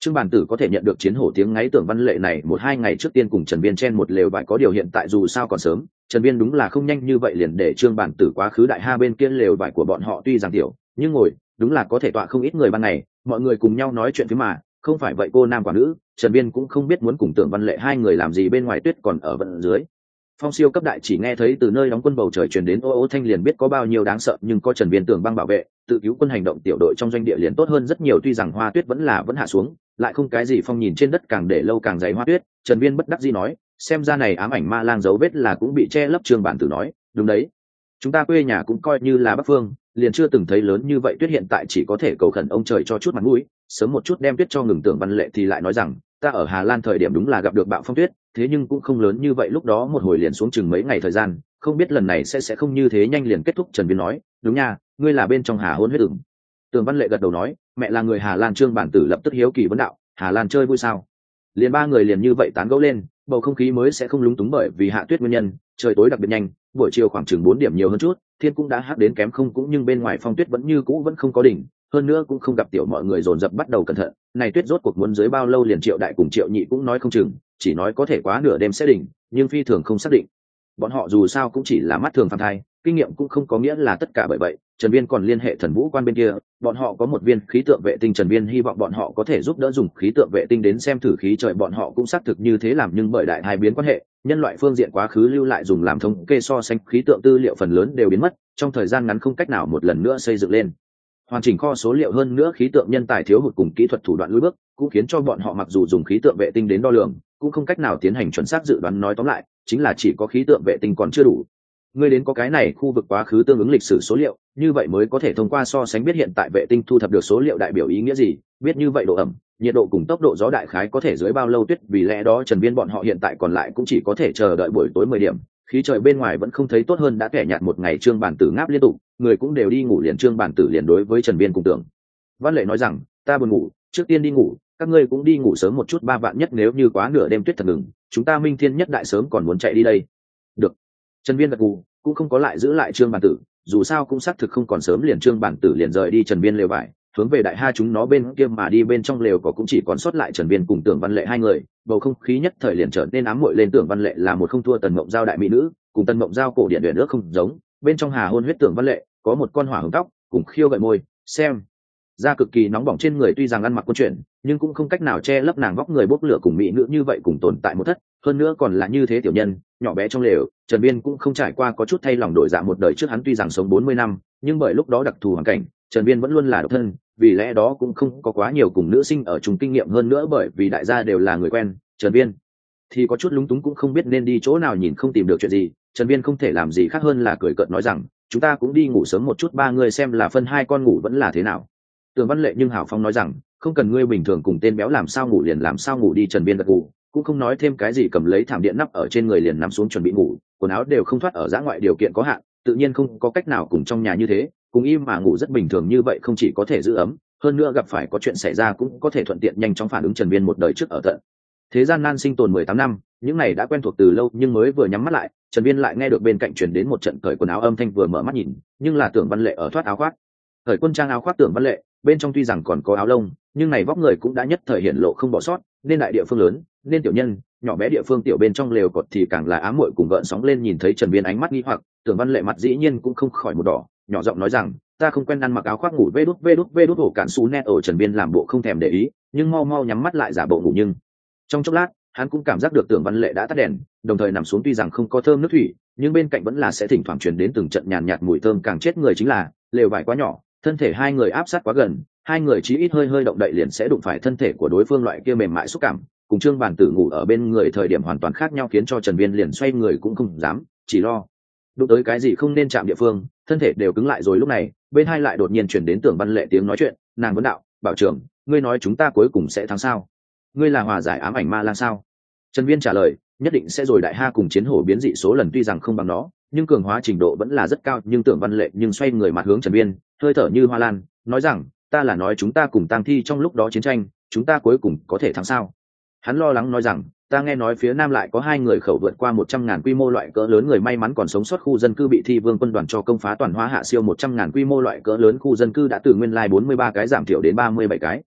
Trương Bản Tử có thể nhận được chiến hổ tiếng ngáy Tưởng Văn Lệ này 1-2 ngày trước tiên cùng Trần Viên chen một lều vải, có điều hiện tại dù sao còn sớm, Trần Viên đúng là không nhanh như vậy liền để Trương Bản Tử quá khứ đại ha bên kia lều vải của bọn họ, tuy rằng tiểu nhưng ngồi đúng là có thể tọa không ít người ban ngày, mọi người cùng nhau nói chuyện phía mà, không phải vậy cô nam quả nữ, Trần Viên cũng không biết muốn cùng Tưởng Văn Lệ hai người làm gì, bên ngoài tuyết còn ở vận dưới. Phong siêu cấp đại, chỉ nghe thấy từ nơi đóng quân bầu trời truyền đến ô ô thanh liền biết có bao nhiêu đáng sợ, nhưng có Trần Viên Tưởng băng bảo vệ, tự cứu quân hành động tiểu đội trong doanh địa liền tốt hơn rất nhiều, tuy rằng hoa tuyết vẫn hạ xuống, lại không cái gì phong, nhìn trên đất càng để lâu càng dày hoa tuyết, Trần Viên bất đắc dĩ nói, xem ra này ám ảnh ma lang dấu vết là cũng bị che lấp. Trương Bản Tử nói, đúng đấy, chúng ta quê nhà cũng coi như là Bắc Phương, liền chưa từng thấy lớn như vậy tuyết, hiện tại chỉ có thể cầu khẩn ông trời cho chút mặt mũi, sớm một chút đem tuyết cho ngừng. Tưởng Văn Lệ thì lại nói rằng, ta ở Hà Lan thời điểm đúng là gặp được bạo phong tuyết, thế nhưng cũng không lớn như vậy, lúc đó một hồi liền xuống chừng mấy ngày thời gian, không biết lần này sẽ không như thế nhanh liền kết thúc. Trần Viên nói, đúng nha, ngươi là bên trong Hà hôn huyết ửng. Tưởng Văn Lệ gật đầu nói, mẹ là người Hà Lan. Trương Bản Tử lập tức hiếu kỳ vấn đạo, Hà Lan chơi vui sao? Liền ba người liền như vậy tán gẫu lên, bầu không khí mới sẽ không lúng túng, bởi vì hạ tuyết nguyên nhân, trời tối đặc biệt nhanh, buổi chiều khoảng chừng 4 điểm nhiều hơn chút, thiên cũng đã hắc đến kém không cũng, nhưng bên ngoài phong tuyết vẫn như cũ vẫn không có đỉnh, hơn nữa cũng không gặp tiểu, mọi người dồn dập bắt đầu cẩn thận, này tuyết rốt cuộc muốn dưới bao lâu, liền Triệu Đại cùng Triệu Nhị cũng nói không chừng, chỉ nói có thể quá nửa đêm sẽ đỉnh, nhưng phi thường không xác định. Bọn họ dù sao cũng chỉ là mắt thường phàm thai, kinh nghiệm cũng không có nghĩa là tất cả, bởi vậy Trần Viên còn liên hệ Thần Vũ Quan bên kia, bọn họ có một viên khí tượng vệ tinh, Trần Viên hy vọng bọn họ có thể giúp đỡ dùng khí tượng vệ tinh đến xem thử khí trời, bọn họ cũng xác thực như thế làm, nhưng bởi đại hai biến quan hệ, nhân loại phương diện quá khứ lưu lại dùng làm thống kê so sánh khí tượng tư liệu phần lớn đều biến mất, trong thời gian ngắn không cách nào một lần nữa xây dựng lên hoàn chỉnh kho số liệu, hơn nữa khí tượng nhân tài thiếu hụt cùng kỹ thuật thủ đoạn lùi bước, cũng khiến cho bọn họ mặc dù dùng khí tượng vệ tinh đến đo lường, cũng không cách nào tiến hành chuẩn xác dự đoán. Nói tóm lại, chính là chỉ có khí tượng vệ tinh còn chưa đủ, ngươi đến có cái này khu vực quá khứ tương ứng lịch sử số liệu, như vậy mới có thể thông qua so sánh biết hiện tại vệ tinh thu thập được số liệu đại biểu ý nghĩa gì, biết như vậy độ ẩm, nhiệt độ cùng tốc độ gió đại khái có thể dưới bao lâu tuyết. Vì lẽ đó Trần Viên bọn họ hiện tại còn lại cũng chỉ có thể chờ đợi buổi tối 10 điểm, khí trời bên ngoài vẫn không thấy tốt hơn, đã kẻ nhạt một ngày. Trương Bản Tử ngáp liên tục, người cũng đều đi ngủ, liền Trương Bản Tử liền đối với Trần Viên cùng Tưởng Văn Lệ nói rằng, ta buồn ngủ, trước tiên đi ngủ, các ngươi cũng đi ngủ sớm một chút, ba vạn nhất nếu như quá nửa đêm tuyết thật ngừng, chúng ta Minh Thiên Nhất Đại sớm còn muốn chạy đi đây. Được. Trần Viên gật gù, cũng không có lại giữ lại Trương Bản Tử, dù sao cũng xác thực không còn sớm, liền Trương Bản Tử liền rời đi Trần Viên lều vải, hướng về đại ha chúng nó bên kia mà đi. Bên trong lều có cũng chỉ còn sót lại Trần Viên cùng Tưởng Văn Lệ hai người, bầu không khí nhất thời liền trở nên ám muội lên. Tưởng Văn Lệ là một không thua Tần Mộng Giao đại mỹ nữ, cùng Tần Mộng Giao cổ điển luyện ước không giống, bên trong hà hôn huyết Tưởng Văn Lệ có một con hỏa hồng tóc cùng khiêu gợi môi, xem da cực kỳ nóng bỏng trên người, tuy rằng ăn mặc quân chuyển nhưng cũng không cách nào che lấp nàng vóc người bốc lửa, cùng mỹ nữ như vậy cùng tồn tại một thất, hơn nữa còn là như thế tiểu nhân nhỏ bé trong lều. Trần Viên cũng không trải qua có chút thay lòng đổi dạ một đời trước, hắn tuy rằng sống 40 năm nhưng bởi lúc đó đặc thù hoàn cảnh, Trần Viên vẫn luôn là độc thân, vì lẽ đó cũng không có quá nhiều cùng nữ sinh ở chung kinh nghiệm, hơn nữa bởi vì đại gia đều là người quen, Trần Viên thì có chút lúng túng, cũng không biết nên đi chỗ nào, nhìn không tìm được chuyện gì, Trần Viên không thể làm gì khác hơn là cười cợt nói rằng, chúng ta cũng đi ngủ sớm một chút, ba người xem là phân hai con ngủ vẫn là thế nào. Tưởng Văn Lệ nhưng hào phong nói rằng, không cần, ngươi bình thường cùng tên béo làm sao ngủ liền làm sao ngủ đi. Trần Viên gật gù, cũng không nói thêm cái gì, cầm lấy thảm điện nắp ở trên người liền nằm xuống chuẩn bị ngủ, quần áo đều không thoát, ở dã ngoại điều kiện có hạn, tự nhiên không có cách nào cùng trong nhà như thế cùng im mà ngủ rất bình thường, như vậy không chỉ có thể giữ ấm, hơn nữa gặp phải có chuyện xảy ra cũng có thể thuận tiện nhanh chóng phản ứng. Trần Viên một đời trước ở tận thế gian nan sinh tồn 18 năm, những này đã quen thuộc từ lâu, nhưng mới vừa nhắm mắt lại, Trần Viên lại nghe được bên cạnh truyền đến một trận cởi quần áo âm thanh, vừa mở mắt nhìn, nhưng là Tưởng Văn Lệ ở thoát áo khoác, cởi quân trang áo khoác. Tưởng Văn Lệ bên trong tuy rằng còn có áo lông, nhưng này vóc người cũng đã nhất thời hiện lộ không bỏ sót, nên đại địa phương lớn, nên tiểu nhân nhỏ bé địa phương tiểu, bên trong lều cột thì càng là ám muội cùng gợn sóng lên. Nhìn thấy Trần Viên ánh mắt nghi hoặc, Tưởng Văn Lệ mặt dĩ nhiên cũng không khỏi một đỏ, nhỏ giọng nói rằng, ta không quen ăn mặc áo khoác ngủ, vê đút ổ cạn xú net ổ. Trần Viên làm bộ không thèm để ý, nhưng mau mau nhắm mắt lại giả bộ ngủ, nhưng trong chốc lát hắn cũng cảm giác được Tưởng Văn Lệ đã tắt đèn, đồng thời nằm xuống, tuy rằng không có thơm nước thủy, nhưng bên cạnh vẫn là sẽ thỉnh thoảng truyền đến từng trận nhàn nhạt mùi thơm. Càng chết người chính là lều vải quá nhỏ, thân thể hai người áp sát quá gần, hai người chí ít hơi động đậy liền sẽ đụng phải thân thể của đối phương, loại kia mềm mại xúc cảm cùng Trương Bản Tử ngủ ở bên người thời điểm hoàn toàn khác nhau, khiến cho Trần Viên liền xoay người cũng không dám, chỉ lo đụng tới cái gì không nên chạm địa phương, thân thể đều cứng lại rồi. Lúc này bên hai lại đột nhiên chuyển đến Tưởng Văn Lệ tiếng nói chuyện, nàng vấn đạo, bảo trưởng, ngươi nói chúng ta cuối cùng sẽ thắng sao? Ngươi là hòa giải ám ảnh ma lang sao? Trần Viên trả lời, nhất định sẽ rồi, đại ha cùng chiến hổ biến dị số lần tuy rằng không bằng nó, nhưng cường hóa trình độ vẫn là rất cao. Nhưng Tưởng Văn Lệ nhưng xoay người mặt hướng Trần Viên, hơi thở như hoa lan, nói rằng, ta là nói chúng ta cùng tang thi trong lúc đó chiến tranh, chúng ta cuối cùng có thể thắng sao? Hắn lo lắng nói rằng, ta nghe nói phía nam lại có 2 người khẩu vượt qua 100.000 quy mô loại cỡ lớn người may mắn còn sống sót khu dân cư bị Thi Vương quân đoàn cho công phá, toàn hóa hạ siêu 100.000 quy mô loại cỡ lớn khu dân cư đã từ nguyên lai 43 cái giảm thiểu đến 37 cái.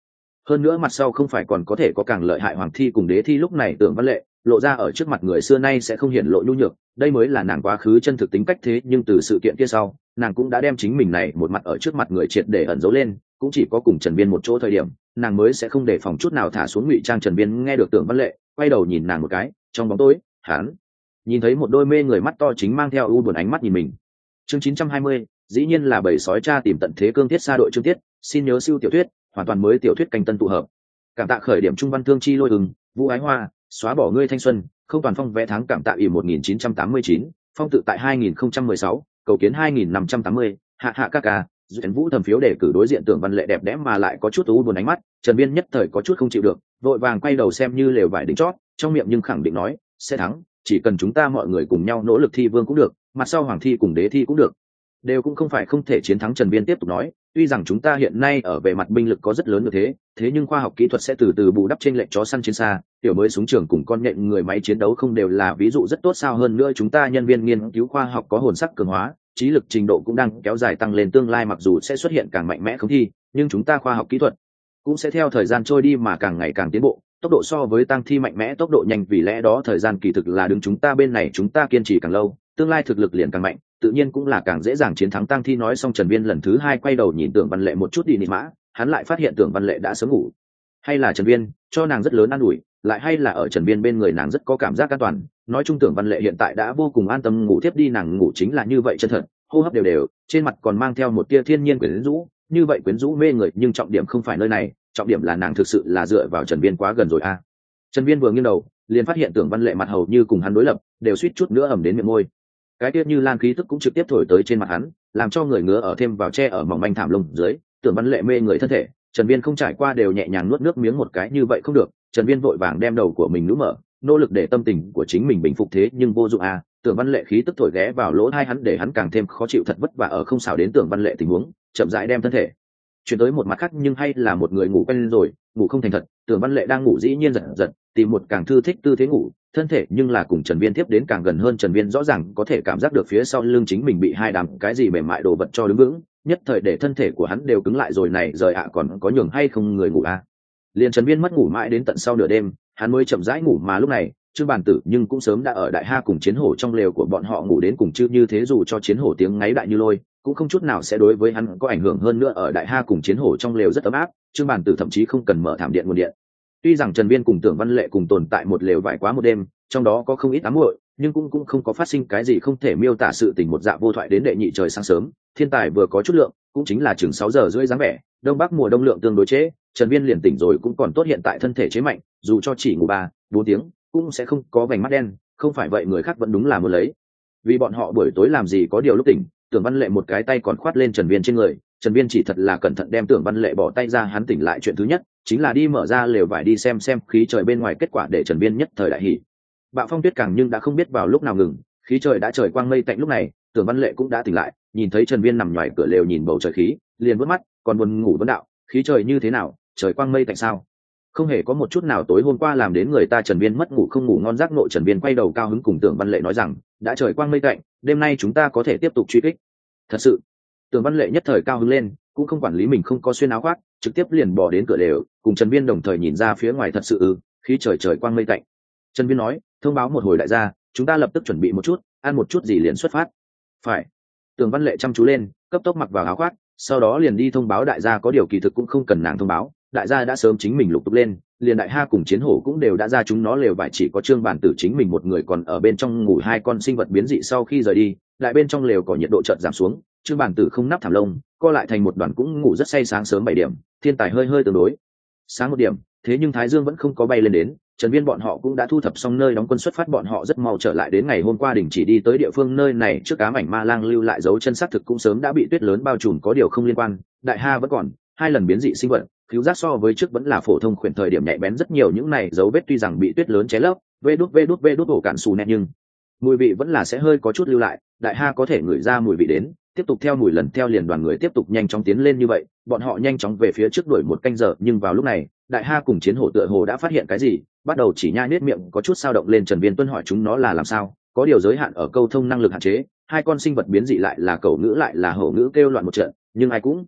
hơn nữa mặt sau không phải còn có thể có càng lợi hại hoàng thi cùng đế thi. Lúc này Tưởng Văn Lệ lộ ra ở trước mặt người xưa nay sẽ không hiển lộ nhu nhược, đây mới là nàng quá khứ chân thực tính cách. Thế nhưng từ sự kiện kia sau, nàng cũng đã đem chính mình này một mặt ở trước mặt người triệt để ẩn giấu lên, cũng chỉ có cùng Trần Viên một chỗ thời điểm nàng mới sẽ không đề phòng chút nào thả xuống ngụy trang. Trần Viên nghe được Tưởng Văn Lệ quay đầu nhìn nàng một cái, trong bóng tối hắn nhìn thấy một đôi mê người mắt to chính mang theo u buồn ánh mắt nhìn mình. Chương 920, dĩ nhiên là bầy sói cha tìm tận thế cương thiết xa đội chương tiết, xin nhớ siêu tiểu thuyết, hoàn toàn mới tiểu thuyết canh tân tụ hợp. Cảm tạ khởi điểm trung văn thương chi lôi ừng, Vũ Ái Hoa, xóa bỏ ngươi thanh xuân, không toàn phong vẽ tháng cảm tạ ỉ 1989, phong tự tại 2016, cầu kiến 2580, hạ hạ ca ca, Duyện Vũ thầm phiếu để cử đối diện Tưởng Văn Lệ đẹp đẽ mà lại có chút u buồn ánh mắt. Trần Viên nhất thời có chút không chịu được, vội vàng quay đầu xem như lều vải đỉnh chót, trong miệng nhưng khẳng định nói sẽ thắng, chỉ cần chúng ta mọi người cùng nhau nỗ lực thi vương cũng được, mặt sau hoàng thi cùng đế thi cũng được, đều cũng không phải không thể chiến thắng. Trần Viên tiếp tục nói, tuy rằng chúng ta hiện nay ở về mặt binh lực có rất lớn như thế nhưng khoa học kỹ thuật sẽ từ từ bù đắp trên lệnh chó săn chiến xa, tiểu mới súng trường cùng con nhện người máy chiến đấu không đều là ví dụ rất tốt sao? Hơn nữa chúng ta nhân viên nghiên cứu khoa học có hồn sắc cường hóa, trí lực trình độ cũng đang kéo dài tăng lên, tương lai mặc dù sẽ xuất hiện càng mạnh mẽ không thi, nhưng chúng ta khoa học kỹ thuật cũng sẽ theo thời gian trôi đi mà càng ngày càng tiến bộ, tốc độ so với tăng thi mạnh mẽ tốc độ nhanh, vì lẽ đó thời gian kỳ thực là đứng chúng ta bên này, chúng ta kiên trì càng lâu, tương lai thực lực liền càng mạnh, tự nhiên cũng là càng dễ dàng chiến thắng tăng thi. Nói xong Trần Viên lần thứ hai quay đầu nhìn Tưởng Văn Lệ một chút đi nị mã, hắn lại phát hiện Tưởng Văn Lệ đã sớm ngủ, hay là Trần Viên cho nàng rất lớn an ủi, lại hay là ở Trần Viên bên người nàng rất có cảm giác an toàn. Nói chung Tưởng Văn Lệ hiện tại đã vô cùng an tâm ngủ tiếp đi, nàng ngủ chính là như vậy chân thật, hô hấp đều đều, trên mặt còn mang theo một tia thiên nhiên quyến rũ, như vậy quyến rũ mê người. Nhưng trọng điểm không phải nơi này, trọng điểm là nàng thực sự là dựa vào Trần Viên quá gần rồi a. Trần Viên vừa nghiêng đầu liền phát hiện Tưởng Văn Lệ mặt hầu như cùng hắn đối lập, đều suýt chút nữa ẩm đến miệng môi, cái tiết như lan khí tức cũng trực tiếp thổi tới trên mặt hắn, làm cho người ngứa ở thêm vào che ở mỏng manh thảm lông dưới. Tưởng Văn Lệ mê người thân thể, Trần Viên không trải qua đều nhẹ nhàng nuốt nước miếng một cái. như vậy không được, Trần Viên vội vàng đem đầu của mình nú mở, nỗ lực để tâm tình của chính mình bình phục, thế nhưng vô dụng a. Tưởng Văn Lệ khí tức thổi ghé vào lỗ tai hắn, để hắn càng thêm khó chịu, thật vất vả ở không xảo đến Tưởng Văn Lệ tình huống, chậm rãi đem thân thể chuyển tới một mặt khác, nhưng hay là một người ngủ quen rồi, ngủ không thành thật. Tưởng Văn Lệ đang ngủ dĩ nhiên giật giật tìm một càng thư thích tư thế ngủ, thân thể nhưng là cùng Trần Viên tiếp đến càng gần hơn. Trần Viên rõ ràng có thể cảm giác được phía sau lưng chính mình bị hai đám cái gì mềm mại đồ vật cho đứng vững, nhất thời để thân thể của hắn đều cứng lại rồi. Này rời ạ, còn có nhường hay không người ngủ à? Liền Trần Viên mất ngủ mãi đến tận sau nửa đêm, hắn mới chậm rãi ngủ, mà lúc này Trương Bản Tử nhưng cũng sớm đã ở Đại Ha cùng Chiến Hổ trong lều của bọn họ ngủ đến cùng chứ, như thế dù cho Chiến Hổ tiếng ngáy đại như lôi cũng không chút nào sẽ đối với hắn có ảnh hưởng. hơn nữa ở Đại Ha cùng Chiến Hổ trong lều rất ấm áp, Trương Bản Tử thậm chí không cần mở thảm điện nguồn điện. Tuy rằng Trần Viên cùng Tưởng Văn Lệ cùng tồn tại một lều vải quá một đêm, trong đó có không ít ám muội, nhưng cũng không có phát sinh cái gì không thể miêu tả sự tình. một dạ vô thoại đến đệ nhị trời sáng sớm, thiên tài vừa có chút lượng, cũng chính là chừng 6 giờ rưỡi dáng vẻ, đông bắc mùa đông lượng tương đối trễ, Trần Viên liền tỉnh rồi cũng còn tốt, hiện tại thân thể chế mạnh, dù cho chỉ ngủ 3-4 tiếng cũng sẽ không có vành mắt đen, không phải vậy người khác vẫn đúng là muốn lấy. Vì bọn họ buổi tối làm gì có điều lúc tỉnh, Tưởng Văn Lệ một cái tay còn khoát lên Trần Viên trên người, Trần Viên chỉ thật là cẩn thận đem Tưởng Văn Lệ bỏ tay ra. Hắn tỉnh lại chuyện thứ nhất chính là đi mở ra lều vải đi xem khí trời bên ngoài, kết quả để Trần Viên nhất thời đại hỉ. Bạo phong tuyết càng nhưng đã không biết vào lúc nào ngừng, khí trời đã trời quang mây tạnh. Lúc này Tưởng Văn Lệ cũng đã tỉnh lại, nhìn thấy Trần Viên nằm ngoài cửa lều nhìn bầu trời khí, liền vớt mắt, còn buồn ngủ vấn đạo, khí trời như thế nào, trời quang mây tạnh sao? Không hề có một chút nào tối hôm qua làm đến người ta. Trần Viên mất ngủ không ngủ ngon giác nộ. Trần Viên quay đầu cao hứng cùng Tưởng Văn Lệ nói rằng, đã trời quang mây tạnh, đêm nay chúng ta có thể tiếp tục truy kích. Thật sự? Tưởng Văn Lệ nhất thời cao hứng lên, cũng không quản lý mình không có xuyên áo khoác, trực tiếp liền bỏ đến cửa lều, cùng Trần Viên đồng thời nhìn ra phía ngoài. Thật sự khí trời quang mây tạnh. Trần Viên nói, thông báo một hồi đại gia, chúng ta lập tức chuẩn bị một chút, ăn một chút gì liền xuất phát. Phải. Tưởng Văn Lệ chăm chú lên, cấp tốc mặc vào áo khoác, sau đó liền đi thông báo đại gia. có điều kỳ thực cũng không cần nàng thông báo, đại gia đã sớm chính mình lục tục lên, liền Đại Ha cùng Chiến Hổ cũng đều đã ra chúng nó lều vải, chỉ có Trương Bản Tử chính mình một người còn ở bên trong ngủ. hai con sinh vật biến dị sau khi rời đi, lại bên trong lều có nhiệt độ chợt giảm xuống, Trương Bản Tử không nắp thảm lông, co lại thành một đoàn cũng ngủ rất say. sáng sớm 7 điểm, thiên tài hơi tương đối sáng 1 điểm, thế nhưng thái dương vẫn không có bay lên đến. Trần Viên bọn họ cũng đã thu thập xong nơi đóng quân xuất phát, bọn họ rất mau trở lại đến ngày hôm qua đình chỉ đi tới địa phương. nơi này trước ám ảnh ma lang lưu lại dấu chân xác thực cũng sớm đã bị tuyết lớn bao trùm, có điều không liên quan, Đại Ha vẫn còn 2 lần biến dị sinh vật, cứu giác so với trước vẫn là phổ thông khuyển thời điểm nhạy bén rất nhiều. những này dấu vết tuy rằng bị tuyết lớn ché lấp, vê đút ổ cạn xù nét, nhưng mùi vị vẫn là sẽ hơi có chút lưu lại. Đại Ha có thể ngửi ra mùi vị đến, tiếp tục theo mùi lần theo liền đoàn người tiếp tục nhanh chóng tiến lên. như vậy bọn họ nhanh chóng về phía trước đuổi 1 canh giờ, nhưng vào lúc này Đại Ha cùng Chiến Hổ tựa hồ đã phát hiện cái gì, bắt đầu chỉ nhai nết miệng có chút sao động lên. Trần Viên tuân hỏi chúng nó là làm sao, có điều giới hạn ở câu thông năng lực hạn chế, 2 con sinh vật biến dị lại là cẩu ngữ lại là hổ ngữ kêu loạn một trận, nhưng ai cũng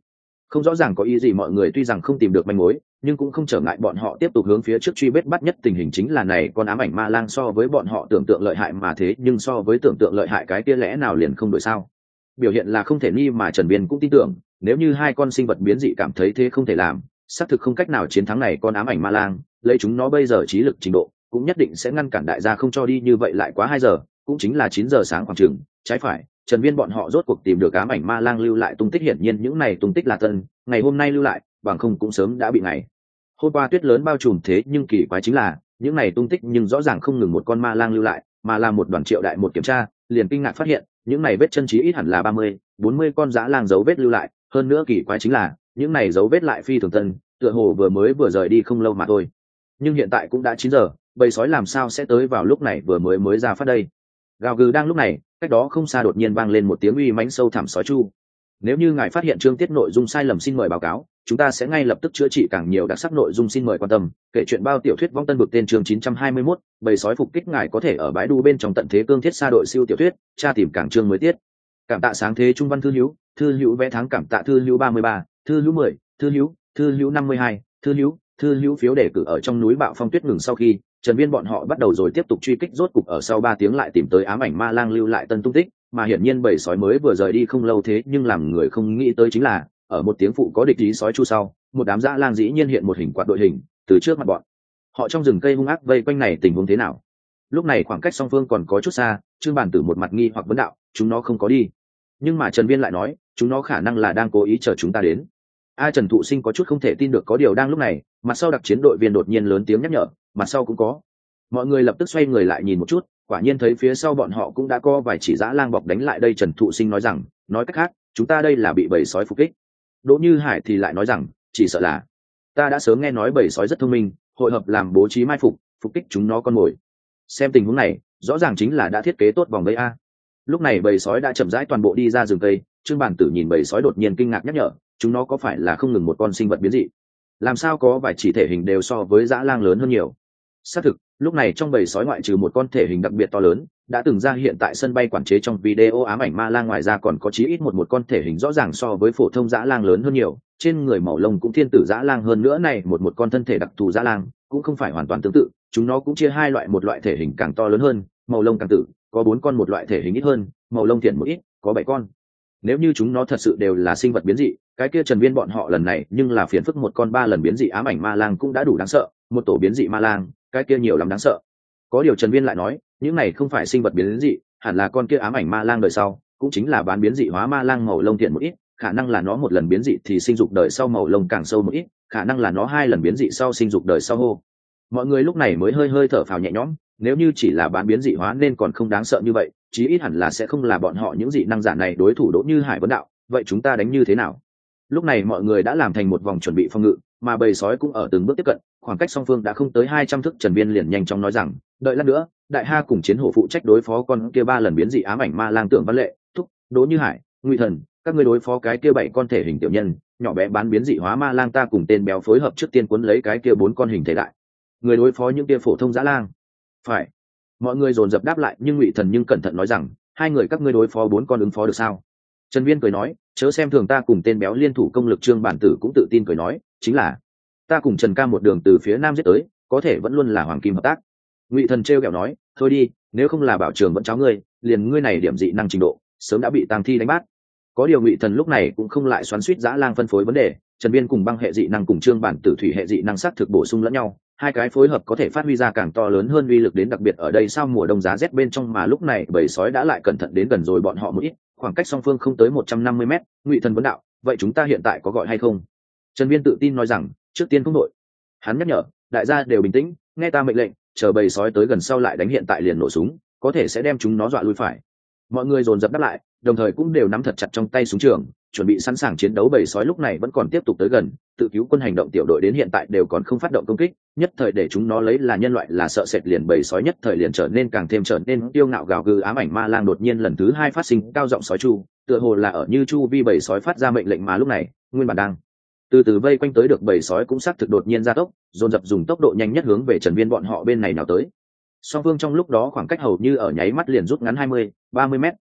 Không rõ ràng có ý gì, mọi người tuy rằng không tìm được manh mối nhưng cũng không trở ngại bọn họ tiếp tục hướng phía trước truy vết. Bắt nhất tình hình chính là này con ám ảnh ma lang so với bọn họ tưởng tượng lợi hại, mà thế nhưng so với tưởng tượng lợi hại cái kia lẽ nào liền không đổi sao? Biểu hiện là không thể nghi, mà Trần Biên cũng tin tưởng nếu như hai con sinh vật biến dị cảm thấy thế không thể làm, xác thực không cách nào chiến thắng này con ám ảnh ma lang, lấy chúng nó bây giờ trí lực trình độ cũng nhất định sẽ ngăn cản đại gia không cho đi như vậy lại quá 2 giờ, cũng chính là 9 giờ sáng khoảng chừng. Trái phải, Trần Viên bọn họ rốt cuộc tìm được ám ảnh ma lang lưu lại tung tích, hiển nhiên những này tung tích là tân, ngày hôm nay lưu lại, bằng không cũng sớm đã bị ngày hôm qua tuyết lớn bao trùm. Thế nhưng kỳ quái chính là những này tung tích nhưng rõ ràng không ngừng một con ma lang lưu lại, mà là một đoàn Triệu đại một kiểm tra liền kinh ngạc phát hiện những này vết chân chí ít hẳn là 30-40 con dã lang dấu vết lưu lại, hơn nữa kỳ quái chính là những này dấu vết lại phi thường tân, tựa hồ vừa rời đi không lâu mà thôi. Nhưng hiện tại cũng đã 9 giờ, bầy sói làm sao sẽ tới vào lúc này vừa mới ra phát đây? Gào gừ. Đang lúc này, cách đó không xa đột nhiên vang lên một tiếng uy mãnh sâu thẳm sói chu. Nếu như ngài phát hiện chương tiết nội dung sai lầm xin mời báo cáo, chúng ta sẽ ngay lập tức chữa trị. Càng nhiều đặc sắc nội dung xin mời quan tâm. Kể chuyện bao tiểu thuyết vong tân vực tên chương 921, bầy sói phục kích. Ngài có thể ở bãi đu bên trong tận thế cương thiết xa đội siêu tiểu thuyết, tra tìm cảng chương mới tiết. Cảm tạ sáng thế trung văn thư hữu vẽ tháng, cảm tạ thư hữu 33, thư hữu 10, thư hữu 52, thư hữu phiếu đề cử. Ở trong núi bạo phong tuyết ngừng sau khi Trần Viên bọn họ bắt đầu rồi tiếp tục truy kích, rốt cục ở sau 3 tiếng lại tìm tới ám ảnh ma lang lưu lại tân tung tích, mà hiển nhiên bầy sói mới vừa rời đi không lâu. Thế nhưng làm người không nghĩ tới chính là ở một tiếng phụ có địch ý sói chu sau, một đám dã lang dĩ nhiên hiện một hình quạt đội hình từ trước mặt bọn họ trong rừng cây hung ác vây quanh. này tình huống thế nào? Lúc này khoảng cách song phương còn có chút xa, Trương Bản Tử một mặt nghi hoặc vấn đạo, chúng nó không có đi. Nhưng mà Trần Viên lại nói, chúng nó khả năng là đang cố ý chờ chúng ta đến. Trần Thụ Sinh có chút không thể tin được, có điều đang lúc này mặt sau đặc chiến đội viên đột nhiên lớn tiếng nhắc nhở, mặt sau cũng có. Mọi người lập tức xoay người lại nhìn một chút, quả nhiên thấy phía sau bọn họ cũng đã có vài chỉ dã lang bọc đánh lại đây. Trần Thụ Sinh nói rằng, nói cách khác chúng ta đây là bị bầy sói phục kích. Đỗ Như Hải thì lại nói rằng, chỉ sợ là ta đã sớm nghe nói bầy sói rất thông minh, hội hợp làm bố trí mai phục kích chúng nó con mồi. Xem tình huống này rõ ràng chính là đã thiết kế tốt vòng vây a. Lúc này bầy sói đã chậm rãi toàn bộ đi ra rừng cây. Trương Bản Tử nhìn bầy sói đột nhiên kinh ngạc nhắc nhở, chúng nó có phải là không ngừng một con sinh vật biến dị? Làm sao có vài chỉ thể hình đều so với dã lang lớn hơn nhiều? Xác thực, lúc này trong bầy sói ngoại trừ một con thể hình đặc biệt to lớn đã từng ra hiện tại sân bay quản chế trong video ám ảnh ma lang, ngoài ra còn có chí ít một con thể hình rõ ràng so với phổ thông dã lang lớn hơn nhiều, trên người màu lông cũng thiên tử dã lang hơn nữa. Này một con thân thể đặc thù dã lang cũng không phải hoàn toàn tương tự, chúng nó cũng chia hai loại, một loại thể hình càng to lớn hơn, màu lông càng tử, có 4 con, một loại thể hình ít hơn, màu lông thiện một ít, có 7 con. Nếu như chúng nó thật sự đều là sinh vật biến dị, cái kia Trần Viên bọn họ lần này nhưng là phiền phức một con 3 lần biến dị ám ảnh ma lang cũng đã đủ đáng sợ, một tổ biến dị ma lang, cái kia nhiều lắm đáng sợ. Có điều Trần Viên lại nói, những này không phải sinh vật biến dị, hẳn là con kia ám ảnh ma lang đời sau, cũng chính là bán biến dị hóa ma lang màu lông thiện một ít, khả năng là nó một lần biến dị thì sinh dục đời sau màu lông càng sâu một ít, khả năng là nó 2 lần biến dị sau sinh dục đời sau hô. Mọi người lúc này mới hơi thở phào nhẹ nhõm, nếu như chỉ là bán biến dị hóa nên còn không đáng sợ như vậy, chí ít hẳn là sẽ không là bọn họ những dị năng giả này đối thủ. Đỗ Như Hải vấn đạo, vậy chúng ta đánh như thế nào? Lúc này mọi người đã làm thành một vòng chuẩn bị phòng ngự, mà bầy sói cũng ở từng bước tiếp cận, khoảng cách song phương đã không tới 200 thước. Trần Viên liền nhanh chóng nói rằng, đợi lát nữa Đại Ha cùng Chiến Hổ phụ trách đối phó con kia 3 lần biến dị ám ảnh ma lang. Tưởng Văn Lệ, Thúc, Đỗ Như Hải, Ngụy Thần, các ngươi đối phó cái kia 7 con thể hình tiểu nhân nhỏ bé bán biến dị hóa ma lang, ta cùng tên béo phối hợp trước tiên cuốn lấy cái kia 4 con hình thể đại người đối phó những kia phổ thông dã lang. Phải. Mọi người dồn dập đáp lại, nhưng Ngụy Thần nhưng cẩn thận nói rằng, 2 người các ngươi đối phó 4 con ứng phó được sao? Trần Viên cười nói, chớ xem thường ta cùng tên béo liên thủ công lực. Trương Bản Tử cũng tự tin cười nói, chính là ta cùng Trần ca một đường từ phía nam giết tới, có thể vẫn luôn là hoàng kim hợp tác. Ngụy Thần trêu ghẹo nói, thôi đi, nếu không là bảo trường vẫn cháu ngươi, liền ngươi này điểm dị năng trình độ sớm đã bị tang thi đánh bát. Có điều Ngụy Thần lúc này cũng không lại xoắn xuýt dã lang phân phối vấn đề. Trần Viên cùng băng hệ dị năng cùng Trương Bản Tử thủy hệ dị năng sắc thực bổ sung lẫn nhau, 2 cái phối hợp có thể phát huy ra càng to lớn hơn uy lực đến, đặc biệt ở đây sau mùa đông giá rét bên trong. Mà lúc này bầy sói đã lại cẩn thận đến gần rồi bọn họ một ít, khoảng cách song phương không tới 150 mét. Ngụy Thần vấn đạo, vậy chúng ta hiện tại có gọi hay không? Trần Viên tự tin nói rằng, trước tiên không đội. Hắn nhắc nhở, đại gia đều bình tĩnh, nghe ta mệnh lệnh, chờ bầy sói tới gần sau lại đánh, hiện tại liền nổ súng, có thể sẽ đem chúng nó dọa lui phải. Mọi người dồn dập đáp lại, đồng thời cũng đều nắm thật chặt trong tay súng trường, chuẩn bị sẵn sàng chiến đấu. Bầy sói lúc này vẫn còn tiếp tục tới gần, tự cứu quân hành động tiểu đội đến hiện tại đều còn không phát động công kích, nhất thời để chúng nó lấy là nhân loại là sợ sệt liền. Bầy sói nhất thời liền trở nên tiêu ngạo gào gừ. Ám ảnh ma lang đột nhiên lần thứ 2 phát sinh cao giọng sói chu, tựa hồ là ở như chu vi bầy sói phát ra mệnh lệnh. Mà lúc này nguyên bản đang từ từ vây quanh tới được bầy sói cũng xác thực đột nhiên gia tốc, dồn dập dùng tốc độ nhanh nhất hướng về Trần Viên bọn họ bên này nào tới. Song phương trong lúc đó khoảng cách hầu như ở nháy mắt liền rút ngắn 20-30 mét,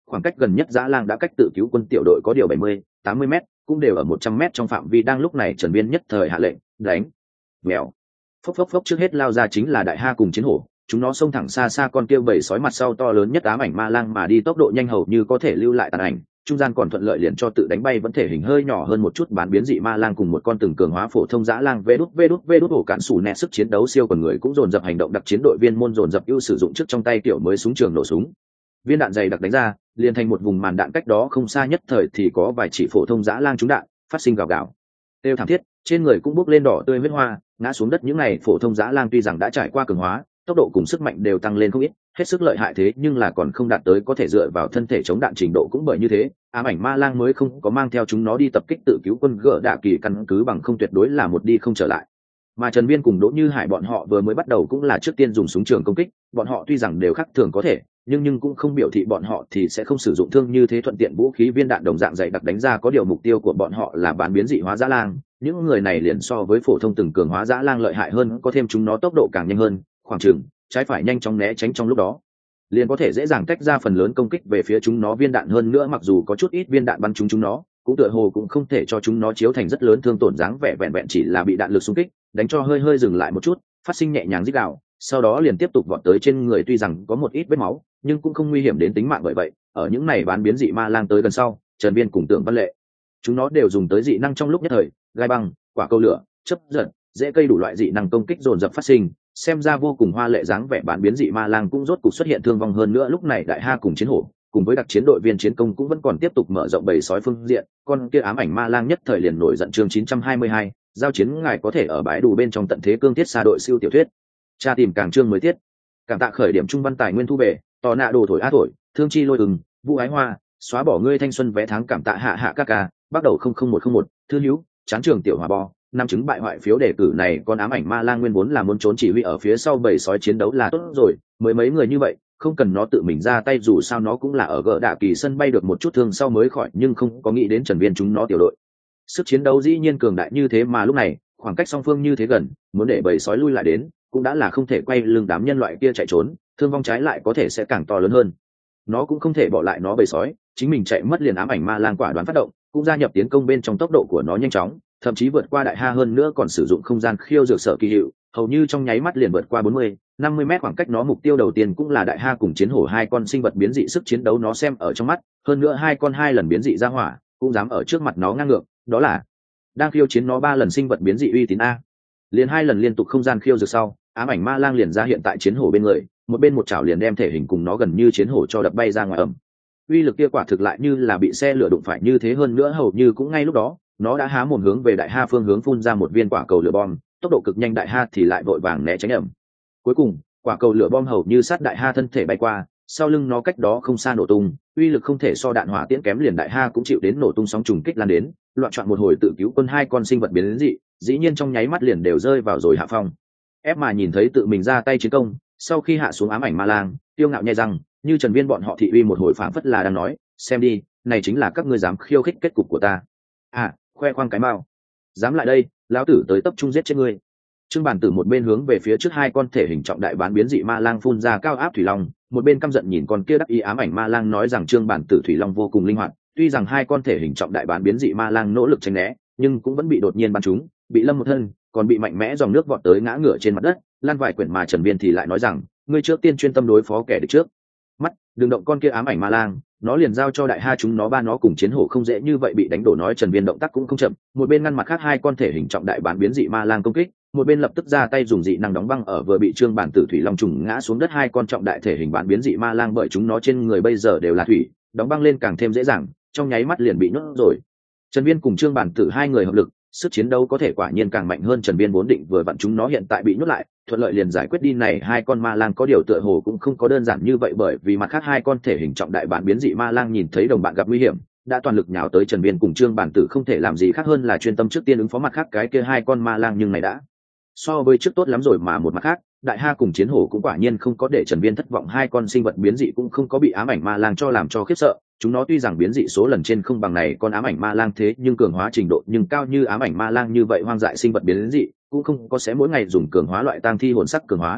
khoảng cách gần nhất dã lang đã cách tự cứu quân tiểu đội có điều 70-80 mét, cũng đều ở 100 mét trong phạm vi. Đang lúc này Trần Viên nhất thời hạ lệnh đánh. Mèo. Phốc phốc phốc, trước hết lao ra chính là đại ha cùng chiến hổ, chúng nó xông thẳng xa xa con kia bầy sói mặt sau to lớn nhất ám ảnh ma lang mà đi, tốc độ nhanh hầu như có thể lưu lại tàn ảnh, trung gian còn thuận lợi liền cho tự đánh bay vẫn thể hình hơi nhỏ hơn một chút bán biến dị ma lang cùng một con từng cường hóa phổ thông dã lang. Vê đút ổ cản sủ nẹ, sức chiến đấu siêu còn người cũng dồn dập hành động, đặc chiến đội viên môn dồn dập ưu sử dụng trước trong tay kiểu mới súng trường nổ súng, viên đạn dày đặc đánh ra liền thành một vùng màn đạn, cách đó không xa nhất thời thì có vài chỉ phổ thông dã lang trúng đạn phát sinh gào gào kêu thảm thiết, trên người cũng bốc lên đỏ tươi huyết hoa ngã xuống đất. Những này phổ thông dã lang tuy rằng đã trải qua cường hóa, tốc độ cùng sức mạnh đều tăng lên không ít, hết sức lợi hại, thế nhưng là còn không đạt tới có thể dựa vào thân thể chống đạn trình độ. Cũng bởi như thế, ám ảnh ma lang mới không có mang theo chúng nó đi tập kích tự cứu quân gỡ đạ kỳ, căn cứ bằng không tuyệt đối là một đi không trở lại. Mà Trần Viên cùng Đỗ Như Hải bọn họ vừa mới bắt đầu cũng là trước tiên dùng súng trường công kích, bọn họ tuy rằng đều khác thường có thể, nhưng cũng không biểu thị bọn họ thì sẽ không sử dụng thương như thế thuận tiện. Vũ khí viên đạn đồng dạng dày đặc đánh ra, có điều mục tiêu của bọn họ là bán biến dị hóa dã lang. Những người này liền so với phổ thông từng cường hóa dã lang lợi hại hơn, có thêm chúng nó tốc độ càng nhanh hơn, khoảng chừng trái phải nhanh chóng né tránh, trong lúc đó liền có thể dễ dàng tách ra phần lớn công kích về phía chúng nó. Viên đạn hơn nữa, mặc dù có chút ít viên đạn bắn chúng nó, cũng tựa hồ cũng không thể cho chúng nó chiếu thành rất lớn thương tổn, dáng vẻ vẹn vẹn chỉ là bị đạn lực xung kích đánh cho hơi dừng lại một chút, phát sinh nhẹ nhàng rít gào, sau đó liền tiếp tục vọt tới trên người. Tuy rằng có một ít vết máu nhưng cũng không nguy hiểm đến tính mạng. Bởi vậy ở những này bán biến dị ma lang tới gần sau, Trần Viên cùng Tưởng Văn Lệ chúng nó đều dùng tới dị năng trong lúc nhất thời, gai băng, quả cầu lửa, chớp giật, dễ cây, đủ loại dị năng công kích dồn dập phát sinh, xem ra vô cùng hoa lệ. Dáng vẻ bán biến dị ma lang cũng rốt cục xuất hiện thương vong. Hơn nữa lúc này đại ha cùng chiến hổ cùng với đặc chiến đội viên chiến công cũng vẫn còn tiếp tục mở rộng bầy sói phương diện. Con kia ám ảnh ma lang nhất thời liền nổi giận. Chương 922, giao chiến ngài có thể ở bãi đủ bên trong tận thế cương thiết xa đội siêu tiểu thuyết tra tìm càng chương mới tiết. Cảm tạ khởi điểm trung văn tài nguyên thu về, tò nạ đồ thổi á thổi, thương chi lôi vũ ái hoa, xóa bỏ ngươi thanh xuân vé tháng. Cảm tạ hạ hạ ca ca, bắt đầu 00101, thư hữu, chán trường tiểu hòa bò, năm chứng bại hoại phiếu đề cử này. Con ám ảnh ma lang nguyên vốn là muốn trốn chỉ huy ở phía sau bầy sói chiến đấu là tốt rồi, mới mấy người như vậy không cần nó tự mình ra tay, dù sao nó cũng là ở gỡ đạ kỳ sân bay được một chút thương sau mới khỏi, nhưng không có nghĩ đến Trần Viên chúng nó tiểu đội sức chiến đấu dĩ nhiên cường đại như thế. Mà lúc này khoảng cách song phương như thế gần, muốn để bầy sói lui lại đến cũng đã là không thể, quay lưng đám nhân loại kia chạy trốn, thương vong trái lại có thể sẽ càng to lớn hơn. Nó cũng không thể bỏ lại nó bầy sói, chính mình chạy mất liền. Ám ảnh ma lang quả đoán phát động, cũng gia nhập tiến công bên trong, tốc độ của nó nhanh chóng, thậm chí vượt qua đại ha, hơn nữa còn sử dụng không gian khiêu dược sở kỳ hiệu, hầu như trong nháy mắt liền vượt qua 40-50 mét khoảng cách. Nó mục tiêu đầu tiên cũng là đại ha cùng chiến hổ, hai con sinh vật biến dị, sức chiến đấu nó xem ở trong mắt, hơn nữa hai con 2 lần biến dị ra hỏa cũng dám ở trước mặt nó ngang ngược, đó là đang khiêu chiến nó 3 lần sinh vật biến dị uy tín a. Liền 2 lần liên tục không gian khiêu dược sau, ám ảnh ma lang liền ra hiện tại chiến hổ bên người, một bên một chảo liền đem thể hình cùng nó gần như chiến hổ cho đập bay ra ngoài ẩm. Uy lực kia quả thực lại như là bị xe lửa đụng phải như thế. Hơn nữa hầu như cũng ngay lúc đó, nó đã há mồm hướng về đại ha phương hướng phun ra một viên quả cầu lửa bom, tốc độ cực nhanh. Đại ha thì lại vội vàng né tránh ẩm. Cuối cùng quả cầu lửa bom hầu như sát đại ha thân thể bay qua, sau lưng nó cách đó không xa nổ tung, uy lực không thể so đạn hỏa tiễn kém, liền đại ha cũng chịu đến nổ tung, sóng trùng kích lan đến, loạn trọn một hồi tự cứu quân hai con sinh vật biến dị dĩ nhiên trong nháy mắt liền đều rơi vào rồi hạ phong. Ép mà nhìn thấy tự mình ra tay chiến công, sau khi hạ xuống ám ảnh ma lang tiêu ngạo nhai răng, như Trần Viên bọn họ thị uy một hồi, phảng phất là đang nói, xem đi, này chính là các ngươi dám khiêu khích kết cục của ta à, khoe khoang cái mao, dám lại đây, lão tử tới tập trung giết chết ngươi. Trương Bản Tử một bên hướng về phía trước hai con thể hình trọng đại bán biến dị ma lang phun ra cao áp thủy long, một bên căm giận nhìn con kia đắc ý ám ảnh ma lang, nói rằng Trương Bản Tử thủy long vô cùng linh hoạt, tuy rằng hai con thể hình trọng đại bán biến dị ma lang nỗ lực tránh né, nhưng cũng vẫn bị đột nhiên bắn trúng, bị lâm một thân, còn bị mạnh mẽ dòng nước vọt tới ngã ngửa trên mặt đất, lan vài quyển. Mà Trần Viên thì lại nói rằng, ngươi trước tiên chuyên tâm đối phó kẻ địch trước mắt, đừng động con kia ám ảnh ma lang, nó liền giao cho đại ha chúng nó ba, nó cùng chiến hổ không dễ như vậy bị đánh đổ. Nói Trần Viên động tác cũng không chậm, một bên ngăn mặt khác hai con thể hình trọng đại bán biến dị ma lang công kích, một bên lập tức ra tay dùng dị năng đóng băng ở vừa bị Trương Bản Tử thủy long trùng ngã xuống đất hai con trọng đại thể hình bán biến dị ma lang, bởi chúng nó trên người bây giờ đều là thủy, đóng băng lên càng thêm dễ dàng, trong nháy mắt liền bị nhốt rồi. Trần Viên cùng Trương Bản Tử hai người hợp lực, sức chiến đấu có thể quả nhiên càng mạnh hơn. Trần Viên vốn định vừa vặn chúng nó hiện tại bị nhốt lại, thuận lợi liền giải quyết đi này hai con ma lang, có điều tựa hồ cũng không có đơn giản như vậy, bởi vì mặt khác hai con thể hình trọng đại bán biến dị ma lang nhìn thấy đồng bạn gặp nguy hiểm, đã toàn lực nhào tới. Trần Viên cùng Trương Bản Tử không thể làm gì khác hơn là chuyên tâm trước tiên ứng phó mặt khác cái kia hai con ma lang, nhưng này đã so với trước tốt lắm rồi. Mà một mặt khác, đại ha cùng chiến hổ cũng quả nhiên không có để Trần Viên thất vọng, hai con sinh vật biến dị cũng không có bị ám ảnh ma lang cho làm cho khiếp sợ. Chúng nó tuy rằng biến dị số lần trên không bằng này con ám ảnh ma lang, thế nhưng cường hóa trình độ nhưng cao như ám ảnh ma lang như vậy hoang dại sinh vật biến dị cũng không có sẽ mỗi ngày dùng cường hóa loại tang thi hồn sắc cường hóa,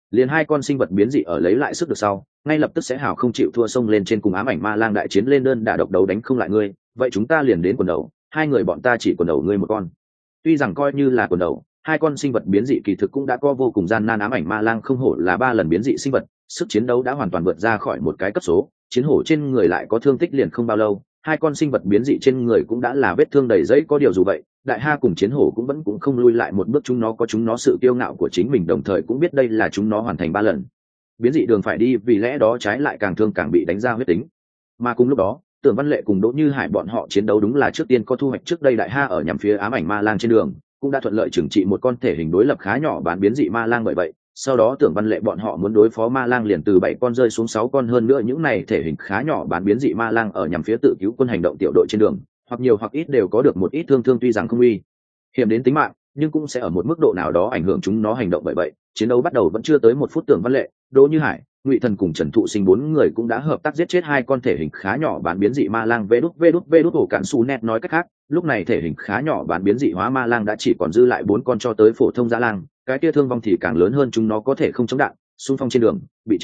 Liền hai con sinh vật biến dị ở lấy lại sức được sau, ngay lập tức sẽ hào không chịu thua xông lên trên cùng ám ảnh ma lang đại chiến lên đơn đả độc đấu đánh không lại ngươi, vậy chúng ta liền đến quần đầu, hai người bọn ta chỉ quần đầu ngươi một con. Tuy rằng coi như là quần đầu, hai con sinh vật biến dị kỳ thực cũng đã có vô cùng gian nan, ám ảnh ma lang không hổ là 3 lần biến dị sinh vật, sức chiến đấu đã hoàn toàn vượt ra khỏi một cái cấp số, chiến hổ trên người lại có thương tích liền không bao lâu, hai con sinh vật biến dị trên người cũng đã là vết thương đầy dẫy, có điều dù vậy đại ha cùng chiến hổ cũng vẫn không lui lại một bước, chúng nó có chúng nó sự kiêu ngạo của chính mình, đồng thời cũng biết đây là chúng nó hoàn thành 3 lần biến dị đường phải đi, vì lẽ đó trái lại càng thương càng bị đánh ra huyết tính. Mà cùng lúc đó Tưởng Văn Lệ cùng Đỗ Như Hải bọn họ chiến đấu đúng là trước tiên có thu hoạch, trước đây đại ha ở nhằm phía ám ảnh ma lang trên đường cũng đã thuận lợi trừng trị một con thể hình đối lập khá nhỏ bán biến dị ma lang, bởi vậy sau đó Tưởng Văn Lệ bọn họ muốn đối phó ma lang liền từ 7 con rơi xuống 6 con, hơn nữa những này thể hình khá nhỏ bán biến dị ma lang ở nhằm phía tự cứu quân hành động tiểu đội trên đường hoặc nhiều hoặc ít đều có được một ít thương, tuy rằng không uy hiểm đến tính mạng nhưng cũng sẽ ở một mức độ nào đó ảnh hưởng chúng nó hành động, bởi vậy chiến đấu bắt đầu vẫn chưa tới 1 phút, Tưởng Văn Lệ, Đỗ Như Hải, Ngụy Thần cùng Trần Thụ Sinh 4 người cũng đã hợp tác giết chết 2 con thể hình khá nhỏ bán biến dị ma lang. Vê đút ổ cạn su net nói cách khác, lúc này thể hình khá nhỏ bán biến dị hóa ma lang đã chỉ còn dư lại 4 con cho tới phổ thông dã lang, cái kia thương vong thì càng lớn hơn, chúng nó có thể không chống đạn xung phong trên đường bị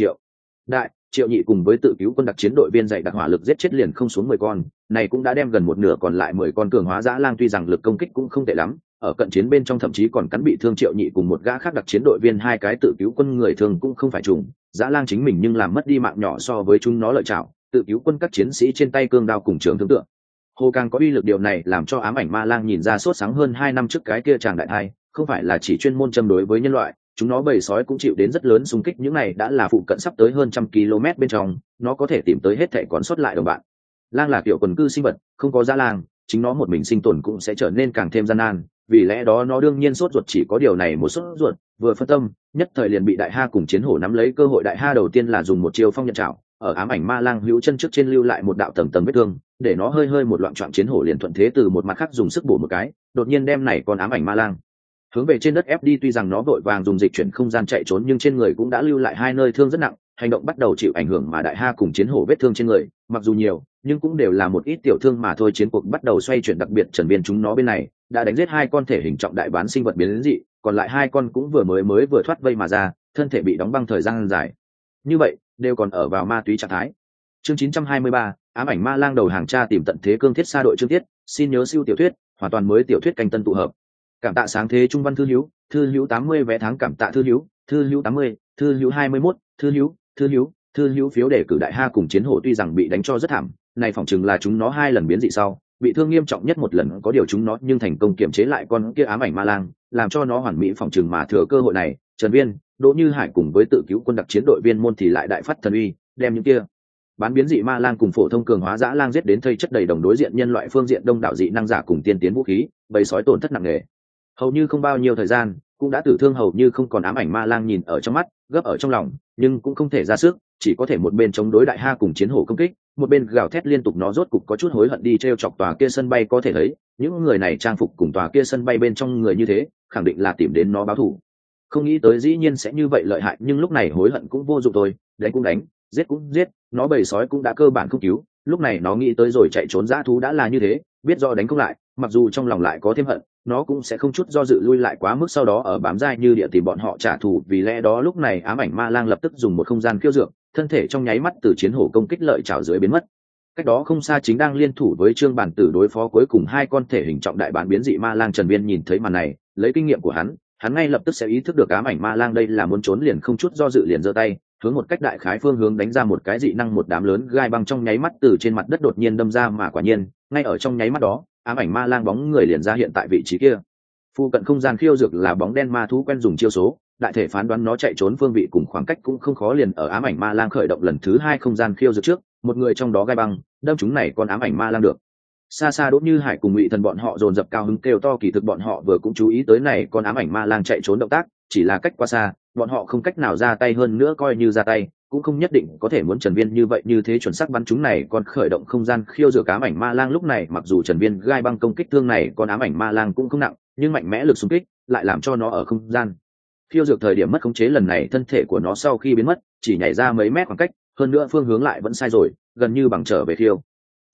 Triệu Nhị cùng với tự cứu quân đặc chiến đội viên dạy đặc hỏa lực giết chết liền không xuống 10 con, này cũng đã đem gần một nửa còn lại 10 con cường hóa dã lang, tuy rằng lực công kích cũng không tệ lắm, ở cận chiến bên trong thậm chí còn cắn bị thương Triệu Nhị cùng một gã khác đặc chiến đội viên, hai cái tự cứu quân người thường cũng không phải trùng dã lang chính mình nhưng làm mất đi mạng nhỏ so với chúng nó lợi chảo, tự cứu quân các chiến sĩ trên tay cương đao cùng trường thương tượng hồ càng có uy lực, điều này làm cho ám ảnh ma lang nhìn ra sốt sáng hơn 2 năm trước cái kia chàng đại thai, không phải là chỉ chuyên môn châm đối với nhân loại, chúng nó bầy sói cũng chịu đến rất lớn xung kích, những này đã là phụ cận sắp tới hơn 100 km bên trong, nó có thể tìm tới hết thể còn sót lại đồng bạn. Lang là kiểu quần cư sinh vật, không có dã lang, chính nó một mình sinh tồn cũng sẽ trở nên càng thêm gian nan, vì lẽ đó nó đương nhiên sốt ruột, chỉ có điều này một sốt ruột vừa phân tâm, nhất thời liền bị đại ha cùng chiến hổ nắm lấy cơ hội. Đại ha đầu tiên là dùng một chiêu phong nhận trảo, ở ám ảnh ma lang hữu chân trước trên lưu lại một đạo tầng tầng vết thương, để nó hơi một loạn choạng, chiến hổ liền thuận thế từ một mặt khác dùng sức bổ một cái, đột nhiên đem này con ám ảnh ma lang hướng về trên đất ép đi. Tuy rằng nó vội vàng dùng dịch chuyển không gian chạy trốn, nhưng trên người cũng đã lưu lại 2 nơi thương rất nặng, hành động bắt đầu chịu ảnh hưởng, mà đại ha cùng chiến hổ vết thương trên người mặc dù nhiều nhưng cũng đều là một ít tiểu thương mà thôi. Chiến cuộc bắt đầu xoay chuyển, đặc biệt Trần Viên chúng nó bên này đã đánh giết 2 con thể hình trọng đại bán sinh vật biến dị, còn lại 2 con cũng vừa thoát vây mà ra, thân thể bị đóng băng thời gian dài như vậy đều còn ở vào ma túy trạng thái. Chương 923, ám ảnh ma lang đầu hàng, tra tìm tận thế cương thiết xa đội chương tiết, xin nhớ siêu tiểu thuyết, hoàn toàn mới tiểu thuyết canh tân tụ hợp. Cảm tạ sáng thế trung văn thư hữu 80 vé tháng, cảm tạ thư hữu 80, thư hữu 21, thư hữu phiếu đề cử. Đại ha cùng chiến hổ tuy rằng bị đánh cho rất thảm, này phỏng chừng là chúng nó 2 lần biến dị sau bị thương nghiêm trọng nhất một lần, có điều chúng nó nhưng thành công kiềm chế lại con kia ám ảnh ma lang, làm cho nó hoàn mỹ phỏng chừng, mà thừa cơ hội này Trần Viên, Đỗ Như Hải cùng với tự cứu quân đặc chiến đội viên môn thì lại đại phát thần uy, đem những kia bán biến dị ma lang cùng phổ thông cường hóa dã lang giết đến thây chất đầy đồng. Đối diện nhân loại phương diện đông đảo dị năng giả cùng tiên tiến vũ khí, bầy sói tổn thất nặng nề, hầu như không bao nhiêu thời gian cũng đã tử thương hầu như không còn. Ám ảnh ma lang nhìn ở trong mắt, gấp ở trong lòng, nhưng cũng không thể ra sức, chỉ có thể một bên chống đối đại ha cùng chiến hổ công kích, một bên gào thét liên tục. Nó rốt cục có chút hối hận đi treo chọc tòa kia sân bay, có thể thấy những người này trang phục cùng tòa kia sân bay bên trong người như thế, khẳng định là tìm đến nó báo thù. Không nghĩ tới dĩ nhiên sẽ như vậy lợi hại, nhưng lúc này hối hận cũng vô dụng thôi, đánh cũng đánh, giết cũng giết, nó bầy sói cũng đã cơ bản không cứu. Lúc này nó nghĩ tới rồi chạy trốn dã thú đã là như thế, biết do đánh không lại, mặc dù trong lòng lại có thêm hận, nó cũng sẽ không chút do dự lui lại quá mức, sau đó ở bám dai như địa tìm bọn họ trả thù. Vì lẽ đó lúc này ám ảnh ma lang lập tức dùng một không gian khiêu dược, thân thể trong nháy mắt từ chiến hổ công kích lợi chảo dưới biến mất. Cách đó không xa chính đang liên thủ với Trương Bản Tử đối phó cuối cùng 2 con thể hình trọng đại bán biến dị ma lang Trần Viên nhìn thấy màn này, lấy kinh nghiệm của hắn ngay lập tức sẽ ý thức được ám ảnh ma lang đây là muốn trốn, liền không chút do dự liền giơ tay hướng một cách đại khái phương hướng đánh ra một cái dị năng, một đám lớn gai băng trong nháy mắt từ trên mặt đất đột nhiên đâm ra, mà quả nhiên ngay ở trong nháy mắt đó ám ảnh ma lang bóng người liền ra hiện tại vị trí kia. Phu cận không gian khiêu dược là bóng đen ma thú quen dùng chiêu số, đại thể phán đoán nó chạy trốn phương vị cùng khoảng cách cũng không khó, liền ở ám ảnh ma lang khởi động lần thứ 2 không gian khiêu dược trước, một người trong đó gai băng đâm chúng này con ám ảnh ma lang được. Xa xa Đỗ Như Hải cùng Ngụy Thần bọn họ dồn dập cao hứng kêu to, kỳ thực bọn họ vừa cũng chú ý tới này con ám ảnh ma lang chạy trốn động tác, chỉ là cách quá xa, bọn họ không cách nào ra tay, hơn nữa coi như ra tay cũng không nhất định có thể muốn Trần Viên như vậy như thế chuẩn xác bắn chúng này con khởi động không gian khiêu dược ám ảnh ma lang. Lúc này mặc dù Trần Viên gai băng công kích thương này con ám ảnh ma lang cũng không nặng, nhưng mạnh mẽ lực xung kích lại làm cho nó ở không gian khiêu dược thời điểm mất khống chế, lần này thân thể của nó sau khi biến mất chỉ nhảy ra mấy mét khoảng cách, hơn nữa phương hướng lại vẫn sai rồi, gần như bằng trở về khiêu rơi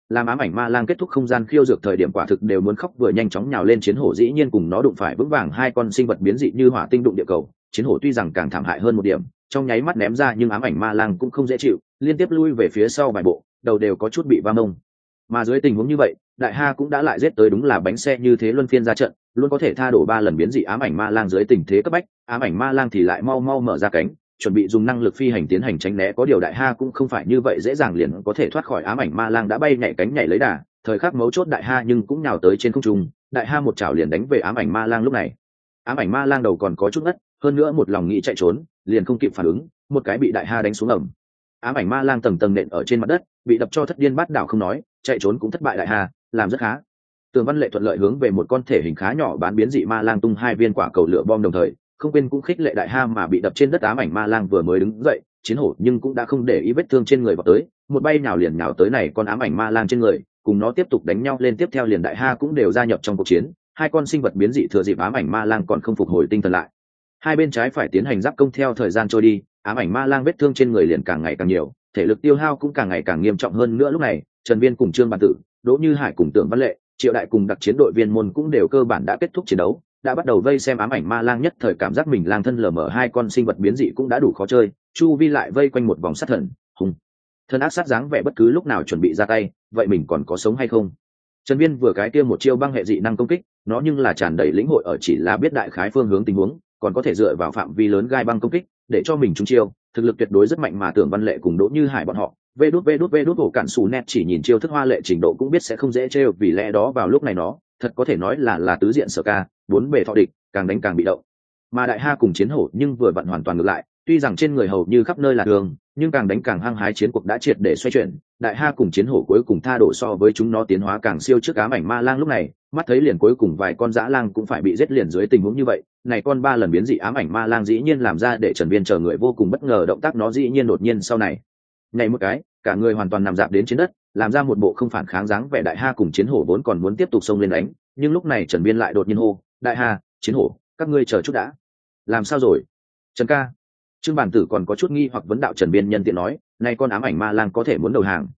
làm ám ảnh ma lang kết thúc không gian khiêu dược thời điểm quả thực đều muốn khóc, vừa nhanh chóng nhào lên chiến hổ dĩ nhiên cùng nó đụng phải vững vàng hai con sinh vật biến dị như hỏa tinh đụng địa cầu. Chiến hổ tuy rằng càng thảm hại hơn một điểm, trong nháy mắt ném ra, nhưng ám ảnh ma lang cũng không dễ chịu, liên tiếp lui về phía sau vài bộ, đầu đều có chút bị va mông. Mà dưới tình huống như vậy, đại ha cũng đã lại giết tới, đúng là bánh xe như thế luân phiên ra trận, luôn có thể tha đổ 3 lần biến dị ám ảnh ma lang. Dưới tình thế cấp bách, ám ảnh ma lang thì lại mau mau mở ra cánh, chuẩn bị dùng năng lực phi hành tiến hành tránh né. Có điều đại ha cũng không phải như vậy dễ dàng liền có thể thoát khỏi ám ảnh ma lang, đã bay nhảy cánh nhảy lấy đà, thời khắc mấu chốt đại ha nhưng cũng nhào tới trên không trung, đại ha một chảo liền đánh về ám ảnh ma lang. Lúc này ám ảnh ma lang đầu còn có chút ngất, hơn nữa một lòng nghĩ chạy trốn, liền không kịp phản ứng, một cái bị đại ha đánh xuống ẩm. Ám ảnh ma lang tầng tầng nện ở trên mặt đất, bị đập cho thất điên bát đảo không nói, chạy trốn cũng thất bại. Đại ha làm rất khá. Tường Văn Lệ thuận lợi hướng về một con thể hình khá nhỏ bán biến dị ma lang tung 2 viên quả cầu lửa bom đồng thời, không quên cũng khích lệ đại ha. Mà bị đập trên đất ám ảnh ma lang vừa mới đứng dậy, chiến hổ nhưng cũng đã không để ý vết thương trên người vào tới, một bay nhào liền nhào tới này con ám ảnh ma lang trên người, cùng nó tiếp tục đánh nhau lên. Tiếp theo liền đại ha cũng đều gia nhập trong cuộc chiến, hai con sinh vật biến dị thừa dịp ám ảnh ma lang còn không phục hồi tinh thần lại, hai bên trái phải tiến hành giáp công. Theo thời gian trôi đi, ám ảnh ma lang vết thương trên người liền càng ngày càng nhiều, thể lực tiêu hao cũng càng ngày càng nghiêm trọng hơn nữa. Lúc này Trần Viên cùng Trương Bản Tử, Đỗ Như Hải cùng Tưởng Văn Lệ, Triệu Đại cùng đặc chiến đội viên môn cũng đều cơ bản đã kết thúc chiến đấu, đã bắt đầu vây xem ám ảnh ma lang. Nhất thời cảm giác mình lang thân lờ mờ, hai con sinh vật biến dị cũng đã đủ khó chơi, chu vi lại vây quanh một vòng sát thần hùng thân ác sát dáng vẻ, bất cứ lúc nào chuẩn bị ra tay. Vậy mình còn có sống hay không? Trần Viên vừa cái kia một chiêu băng hệ dị năng công kích, nó nhưng là tràn đầy lĩnh hội, ở chỉ là biết đại khái phương hướng tình huống, còn có thể dựa vào phạm vi lớn gai băng công kích để cho mình trúng chiêu, thực lực tuyệt đối rất mạnh. Mà Tưởng Văn Lệ cùng Đỗ Như Hải bọn họ vê đút hổ cản xù nét chỉ nhìn chiêu thức hoa lệ trình độ cũng biết sẽ không dễ trêu, vì lẽ đó vào lúc này nó thật có thể nói là tứ diện sở ca, bốn bề thọ địch, càng đánh càng bị động. Mà đại ha cùng chiến hổ nhưng vừa vặn hoàn toàn ngược lại, tuy rằng trên người hầu như khắp nơi là thương, nhưng càng đánh càng hăng hái, chiến cuộc đã triệt để xoay chuyển. Đại ha cùng chiến hổ cuối cùng tha đổ, so với chúng nó tiến hóa càng siêu trước ám ảnh ma lang. Lúc này mắt thấy liền cuối cùng vài con dã lang cũng phải bị giết liền. Dưới tình huống như vậy, này con 3 lần biến dị ám ảnh ma lang dĩ nhiên làm ra để Trần Viên chờ người vô cùng bất ngờ động tác, nó dĩ nhiên đột nhiên sau này nhảy một cái, cả người hoàn toàn nằm dạp đến trên đất, làm ra một bộ không phản kháng dáng vẻ. Đại ha cùng chiến hổ vốn còn muốn tiếp tục xông lên đánh, nhưng lúc này Trần Viên lại đột nhiên hô: đại ha, chiến hổ, các ngươi chờ chút đã. Làm sao rồi Trần ca? Trương Bản Tử còn có chút nghi hoặc vấn đạo. Trần Viên nhân tiện nói: nay con ám ảnh ma lang có thể muốn đầu hàng.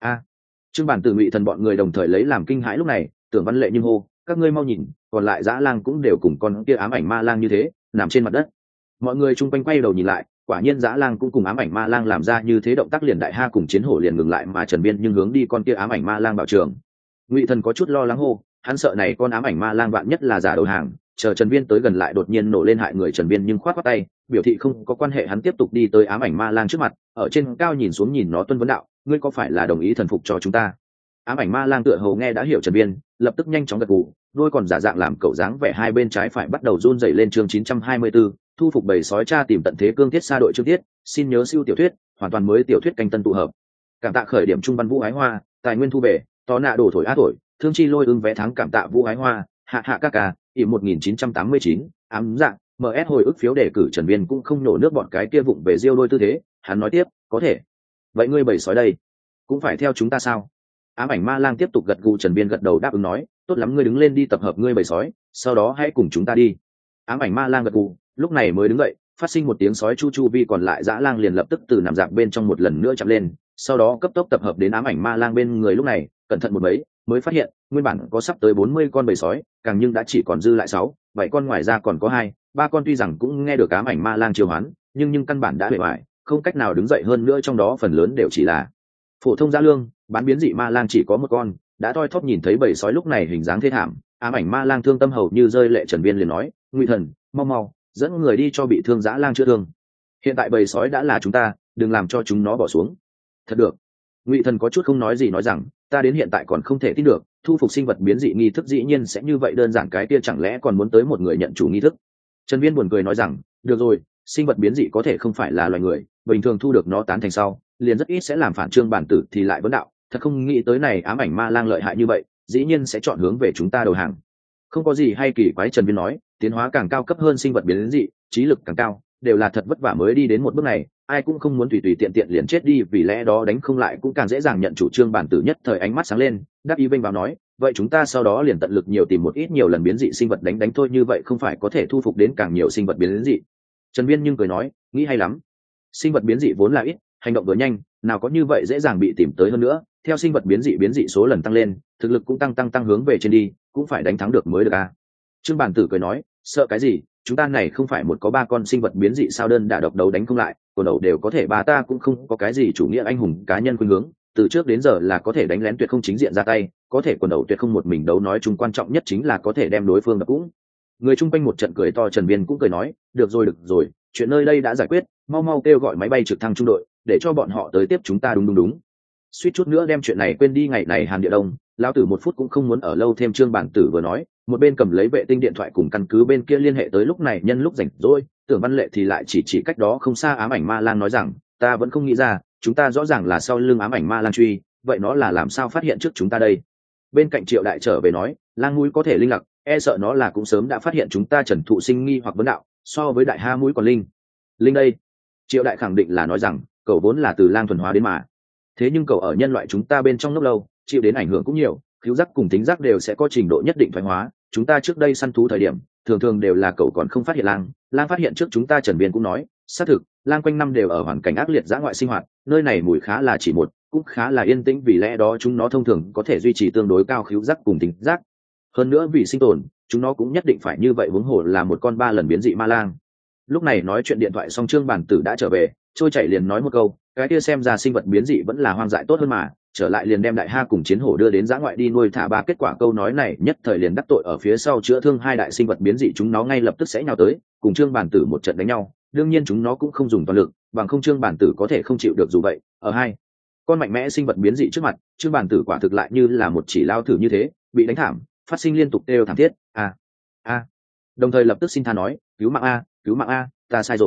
Trương Bản Tử, Ngụy Thần bọn người đồng thời lấy làm kinh hãi. Lúc này Tưởng Văn Lệ nhưng hô: các ngươi mau nhìn, còn lại dã lang cũng đều cùng con kia ám ảnh ma lang như thế, nằm trên mặt đất. Mọi người chung quanh quay đầu nhìn lại, quả nhiên dã lang cũng cùng ám ảnh ma lang làm ra như thế động tác liền. Đại ha cùng chiến hổ liền ngừng lại, mà Trần Viên nhưng hướng đi con kia ám ảnh ma lang bảo trường. Ngụy Thần có chút lo lắng hô: hắn sợ này con ám ảnh ma lang vạn nhất là giả đầu hàng. Chờ Trần Viên tới gần lại đột nhiên nổ lên hại người. Trần Viên nhưng khoát khoát tay biểu thị không có quan hệ. Hắn tiếp tục đi tới ám ảnh ma lang trước mặt, ở trên cao nhìn xuống nhìn nó tuân vấn đạo: ngươi có phải là đồng ý thần phục cho chúng ta? Ám ảnh ma lang tựa hồ nghe đã hiểu Trần Viên, lập tức nhanh chóng gật gù, đôi còn giả dạng làm cậu dáng vẻ hai bên trái phải bắt đầu run rẩy lên. Chương 924, thu phục bầy sói tra tìm tận thế cương thiết xa đội chương tiết, xin nhớ siêu tiểu thuyết, hoàn toàn mới tiểu thuyết canh tân tụ hợp. Cảm tạ khởi điểm trung văn Vũ Ái Hoa, tài nguyên thu về, tó nạ đổ thổi á thổi, thương chi lôi ưng vé thắng. Cảm tạ Vũ Ái Hoa, hạ hạ các ca, ỉ 1989, ám dạng, MS hồi ức phiếu đề cử. Trần Viên cũng không nổ nước bọn cái kia vụng về riêu đôi tư thế, hắn nói tiếp: có thể. Vậy ngươi bầy sói đây, cũng phải theo chúng ta sao? Ám ảnh ma lang tiếp tục gật gù. Trần Viên gật đầu đáp ứng nói: tốt lắm, ngươi đứng lên đi tập hợp ngươi bầy sói, sau đó hãy cùng chúng ta đi. Ám ảnh ma lang gật gù, lúc này mới đứng dậy, phát sinh một tiếng sói chu chu vi, còn lại dã lang liền lập tức từ nằm dạp bên trong một lần nữa chạm lên, sau đó cấp tốc tập hợp đến ám ảnh ma lang bên người. Lúc này cẩn thận một mấy mới phát hiện nguyên bản có sắp tới 40 con bầy sói, càng nhưng đã chỉ còn dư lại 6-7 con, ngoài ra còn có 2-3 con tuy rằng cũng nghe được ám ảnh ma lang chiêu hoán, nhưng căn bản đã bề ngoài không cách nào đứng dậy, hơn nữa trong đó phần lớn đều chỉ là phổ thông dã lương. bán biến dị ma lang chỉ có một con, đã thoi thóp nhìn thấy bầy sói lúc này hình dáng thê thảm, ám ảnh ma lang thương tâm hầu như rơi lệ. Trần Viên liền nói: Ngụy Thần, mau mau dẫn người đi cho bị thương dã lang chữa thương, hiện tại bầy sói đã là chúng ta, đừng làm cho chúng nó bỏ xuống. Thật được. Ngụy Thần có chút không nói gì, nói rằng: ta đến hiện tại còn không thể tin được, thu phục sinh vật biến dị nghi thức dĩ nhiên sẽ như vậy đơn giản, cái kia chẳng lẽ còn muốn tới một người nhận chủ nghi thức? Trần Viên buồn cười nói rằng: được rồi, sinh vật biến dị có thể không phải là loài người, bình thường thu được nó tán thành sau liền rất ít sẽ làm phản. Trương Bản Tử thì lại vấn đạo: thật không nghĩ tới này ám ảnh ma lang lợi hại như vậy, dĩ nhiên sẽ chọn hướng về chúng ta đầu hàng. Không có gì hay kỳ quái. Trần Viên nói: tiến hóa càng cao cấp hơn sinh vật biến dị, trí lực càng cao, đều là thật vất vả mới đi đến một bước này, ai cũng không muốn tùy tùy tiện tiện liền chết đi, vì lẽ đó đánh không lại cũng càng dễ dàng nhận chủ. Trương Bản Tử nhất thời ánh mắt sáng lên, đáp ý vênh vào nói: vậy chúng ta sau đó liền tận lực nhiều tìm một ít nhiều lần biến dị sinh vật đánh thôi, như vậy không phải có thể thu phục đến càng nhiều sinh vật biến dị? Trần Viên nhưng cười nói: nghĩ hay lắm, sinh vật biến dị vốn là ít, hành động vừa nhanh, nào có như vậy dễ dàng bị tìm tới, hơn nữa theo sinh vật biến dị số lần tăng lên, thực lực cũng tăng hướng về trên đi, cũng phải đánh thắng được mới được a. Trương Bản Tử cười nói, sợ cái gì, chúng ta này không phải một có 3 con sinh vật biến dị sao đơn đả độc đấu đánh không lại, quần đầu đều có thể, bà ta cũng không có cái gì chủ nghĩa anh hùng cá nhân khuynh hướng, từ trước đến giờ là có thể đánh lén tuyệt không chính diện ra tay, có thể quần đầu tuyệt không một mình đấu, nói chung quan trọng nhất chính là có thể đem đối phương đập cũng. Người chung quanh một trận cười to, Trần Viên cũng cười nói, được rồi, chuyện nơi đây đã giải quyết, mau kêu gọi máy bay trực thăng trung đội, để cho bọn họ tới tiếp chúng ta. Đúng. Suýt chút nữa đem chuyện này quên đi, ngày này Hàn Địa Đông, lão tử 1 phút cũng không muốn ở lâu thêm. Trương Bản Tử vừa nói, một bên cầm lấy vệ tinh điện thoại cùng căn cứ bên kia liên hệ tới. Lúc này nhân lúc rảnh rỗi, Tưởng Văn Lệ thì lại chỉ cách đó không xa Ám Ảnh Ma Lang nói rằng, ta vẫn không nghĩ ra, chúng ta rõ ràng là sau lưng Ám Ảnh Ma Lang truy, vậy nó là làm sao phát hiện trước chúng ta đây? Bên cạnh Triệu Đại trở về nói, Lang mũi có thể linh lặc, e sợ nó là cũng sớm đã phát hiện chúng ta. Trần Thụ Sinh nghi hoặc vấn đạo, so với Đại Ha mũi còn linh đây? Triệu Đại khẳng định là nói rằng, cậu vốn là từ lang thuần hóa đến mà, thế nhưng cậu ở nhân loại chúng ta bên trong lúc lâu, chịu đến ảnh hưởng cũng nhiều, khứu giác cùng tính giác đều sẽ có trình độ nhất định thoái hóa. Chúng ta trước đây săn thú thời điểm, thường đều là cậu còn không phát hiện lang phát hiện trước chúng ta. Trần Viên cũng nói, xác thực, lang quanh năm đều ở hoàn cảnh ác liệt dã ngoại sinh hoạt, nơi này mùi khá là chỉ một, cũng khá là yên tĩnh, vì lẽ đó chúng nó thông thường có thể duy trì tương đối cao khứu giác cùng tính giác. Hơn nữa vì sinh tồn, chúng nó cũng nhất định phải như vậy, huống hồ là một con 3 lần biến dị ma lang. Lúc này nói chuyện điện thoại xong, Trương Bản Tử đã trở về, trôi chảy liền nói một câu, cái kia xem ra sinh vật biến dị vẫn là hoang dại tốt hơn mà. Trở lại liền đem Đại Ha cùng Chiến Hổ đưa đến dã ngoại đi nuôi thả 3. Kết quả câu nói này nhất thời liền đắc tội ở phía sau chữa thương 2 đại sinh vật biến dị, chúng nó ngay lập tức sẽ nhào tới, cùng Trương Bản Tử một trận đánh nhau. Đương nhiên chúng nó cũng không dùng toàn lực, bằng không Trương Bản Tử có thể không chịu được. Dù vậy, ở 2 con mạnh mẽ sinh vật biến dị trước mặt, Trương Bản Tử quả thực lại như là một chỉ lao thử như thế, bị đánh thảm, phát sinh liên tục kêu thảm thiết, đồng thời lập tức xin tha nói, cứu mạng a, ta sai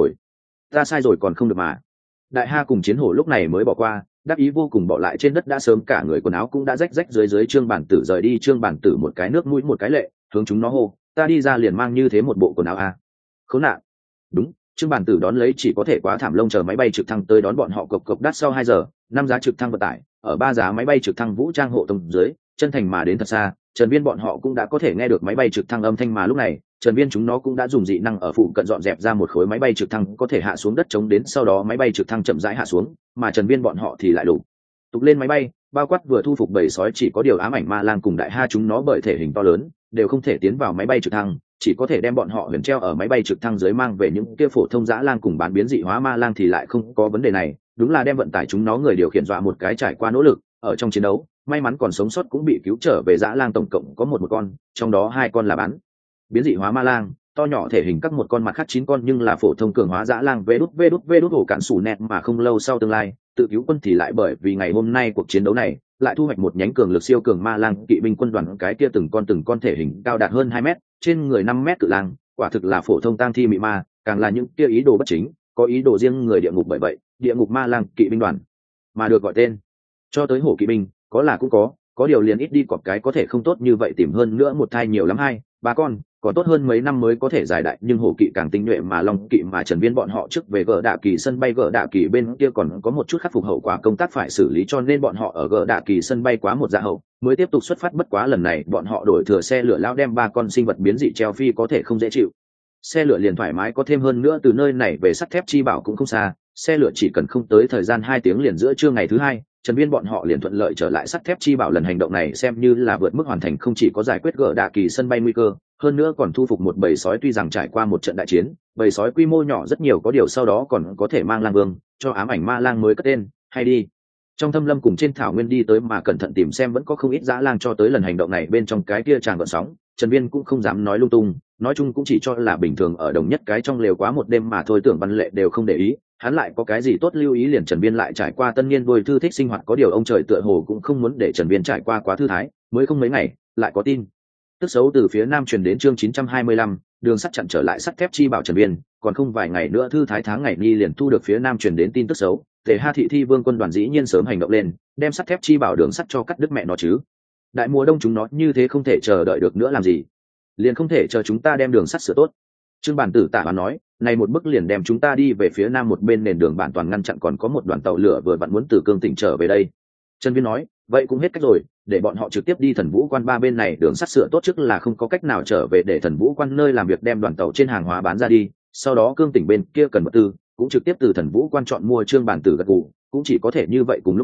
rồi còn không được mà. Đại Ha cùng Chiến Hổ lúc này mới bỏ qua, đắc ý vô cùng bỏ lại trên đất đã sớm cả người quần áo cũng đã rách dưới. Trương Bản Tử rời đi, Trương Bản Tử một cái nước mũi một cái lệ, hướng chúng nó hô, ta đi ra liền mang như thế một bộ quần áo a. Khốn nạn. Đúng, Trương Bản Tử đón lấy chỉ có thể quá thảm lông, chờ máy bay trực thăng tới đón bọn họ cộc đắt sau 2 giờ, 5 giá trực thăng vận tải, ở 3 giá máy bay trực thăng vũ trang hộ tống dưới, chân thành mà đến thật xa. Trần Viên bọn họ cũng đã có thể nghe được máy bay trực thăng âm thanh, mà lúc này Trần Viên chúng nó cũng đã dùng dị năng ở phụ cận dọn dẹp ra một khối máy bay trực thăng có thể hạ xuống đất chống đến, sau đó máy bay trực thăng chậm rãi hạ xuống, mà Trần Viên bọn họ thì lại lục tục lên máy bay, bao quát vừa thu phục bầy sói. Chỉ có điều Ám Ảnh Ma Lang cùng Đại Ha chúng nó bởi thể hình to lớn đều không thể tiến vào máy bay trực thăng, chỉ có thể đem bọn họ huyền treo ở máy bay trực thăng dưới, mang về những kia phổ thông dã lang cùng bán biến dị hóa ma lang thì lại không có vấn đề này, đúng là đem vận tải chúng nó người điều khiển dọa một cái. Trải qua nỗ lực ở trong chiến đấu, may mắn còn sống sót cũng bị cứu trở về. dã lang tổng cộng có một con, trong đó 2 con là bán biến dị hóa ma lang, to nhỏ thể hình các một con, mặt khác 9 con nhưng là phổ thông cường hóa dã lang. Vê đút hổ cạn sủ nẹt. Mà không lâu sau tương lai tự cứu quân thì lại bởi vì ngày hôm nay cuộc chiến đấu này lại thu hoạch một nhánh cường lực siêu cường ma lang kỵ binh quân đoàn, cái kia từng con thể hình cao đạt hơn 2 mét, trên người 5 mét cự lang, quả thực là phổ thông tang thi mị ma, càng là những kia ý đồ bất chính, có ý đồ riêng người địa ngục. Bởi vậy địa ngục ma lang kỵ binh đoàn mà được gọi tên. Cho tới hổ kỵ binh, có là cũng có điều liền ít đi cọp cái, có thể không tốt như vậy tìm, hơn nữa một thai nhiều lắm 2-3 con, có tốt hơn mấy năm mới có thể giải đại, nhưng hổ kỵ càng tinh nhuệ. Mà long kỵ mà Trần Viên bọn họ trước về Gờ Đạ Kỳ sân bay, Gờ Đạ Kỳ bên kia còn có một chút khắc phục hậu quả công tác phải xử lý, cho nên bọn họ ở Gờ Đạ Kỳ sân bay quá một dạ hậu mới tiếp tục xuất phát. Bất quá lần này bọn họ đổi thừa xe lửa lao, đem 3 con sinh vật biến dị treo phi, có thể không dễ chịu. Xe lửa liền thoải mái có thêm, hơn nữa từ nơi này về sắt thép chi bảo cũng không xa, xe lửa chỉ cần không tới thời gian 2 tiếng liền giữa trưa ngày thứ 2, Trần Viên bọn họ liền thuận lợi trở lại sắt thép chi bảo. Lần hành động này xem như là vượt mức hoàn thành, không chỉ có giải quyết Gờ Đạ Kỳ sân bay nguy cơ, hơn nữa còn thu phục một bầy sói. Tuy rằng trải qua một trận đại chiến, bầy sói quy mô nhỏ rất nhiều, có điều sau đó còn có thể mang lang vương cho Ám Ảnh Ma Lang mới cất tên hay đi trong thâm lâm cùng trên thảo nguyên đi tới, mà cẩn thận tìm xem vẫn có không ít dã lang. Cho tới lần hành động này bên trong cái kia tràn gợn sóng, Trần Viên cũng không dám nói lung tung, nói chung cũng chỉ cho là bình thường ở đồng nhất cái trong lều quá một đêm mà thôi. Tưởng Văn Lệ đều không để ý, hắn lại có cái gì tốt lưu ý, liền Trần Viên lại trải qua tân niên đôi thư thích sinh hoạt, có điều ông trời tựa hồ cũng không muốn để Trần Viên trải qua quá thư thái, mới không mấy ngày lại có tin tức xấu từ phía nam truyền đến. Chương 925, đường sắt chặn trở lại sắt thép chi bảo. Trần Viên còn không vài ngày nữa thư thái tháng ngày nhi liền thu được phía nam truyền đến tin tức xấu, Tề Ha thị thi vương quân đoàn dĩ nhiên sớm hành động lên, đem sắt thép chi bảo đường sắt cho cắt đứt mẹ nó chứ. Đại mùa đông chúng nó như thế không thể chờ đợi được nữa làm gì, liền không thể chờ chúng ta đem đường sắt sửa tốt. Trương Bản Tử tạ và nói, này một bức liền đem chúng ta đi về phía nam một bên nền đường bản toàn ngăn chặn, còn có một đoàn tàu lửa vừa vặn muốn từ Cương tỉnh trở về đây. Trần Viên nói, vậy cũng hết cách rồi, để bọn họ trực tiếp đi Thần Vũ Quan 3 bên này đường sắt sửa tốt trước là không có cách nào trở về, để Thần Vũ Quan nơi làm việc đem đoàn tàu trên hàng hóa bán ra đi, sau đó Cương tỉnh bên kia cần vật tư cũng trực tiếp từ Thần Vũ Quan chọn mua. Trương Bản Tử gật gù, cũng chỉ có thể như vậy. Cùng lúc đó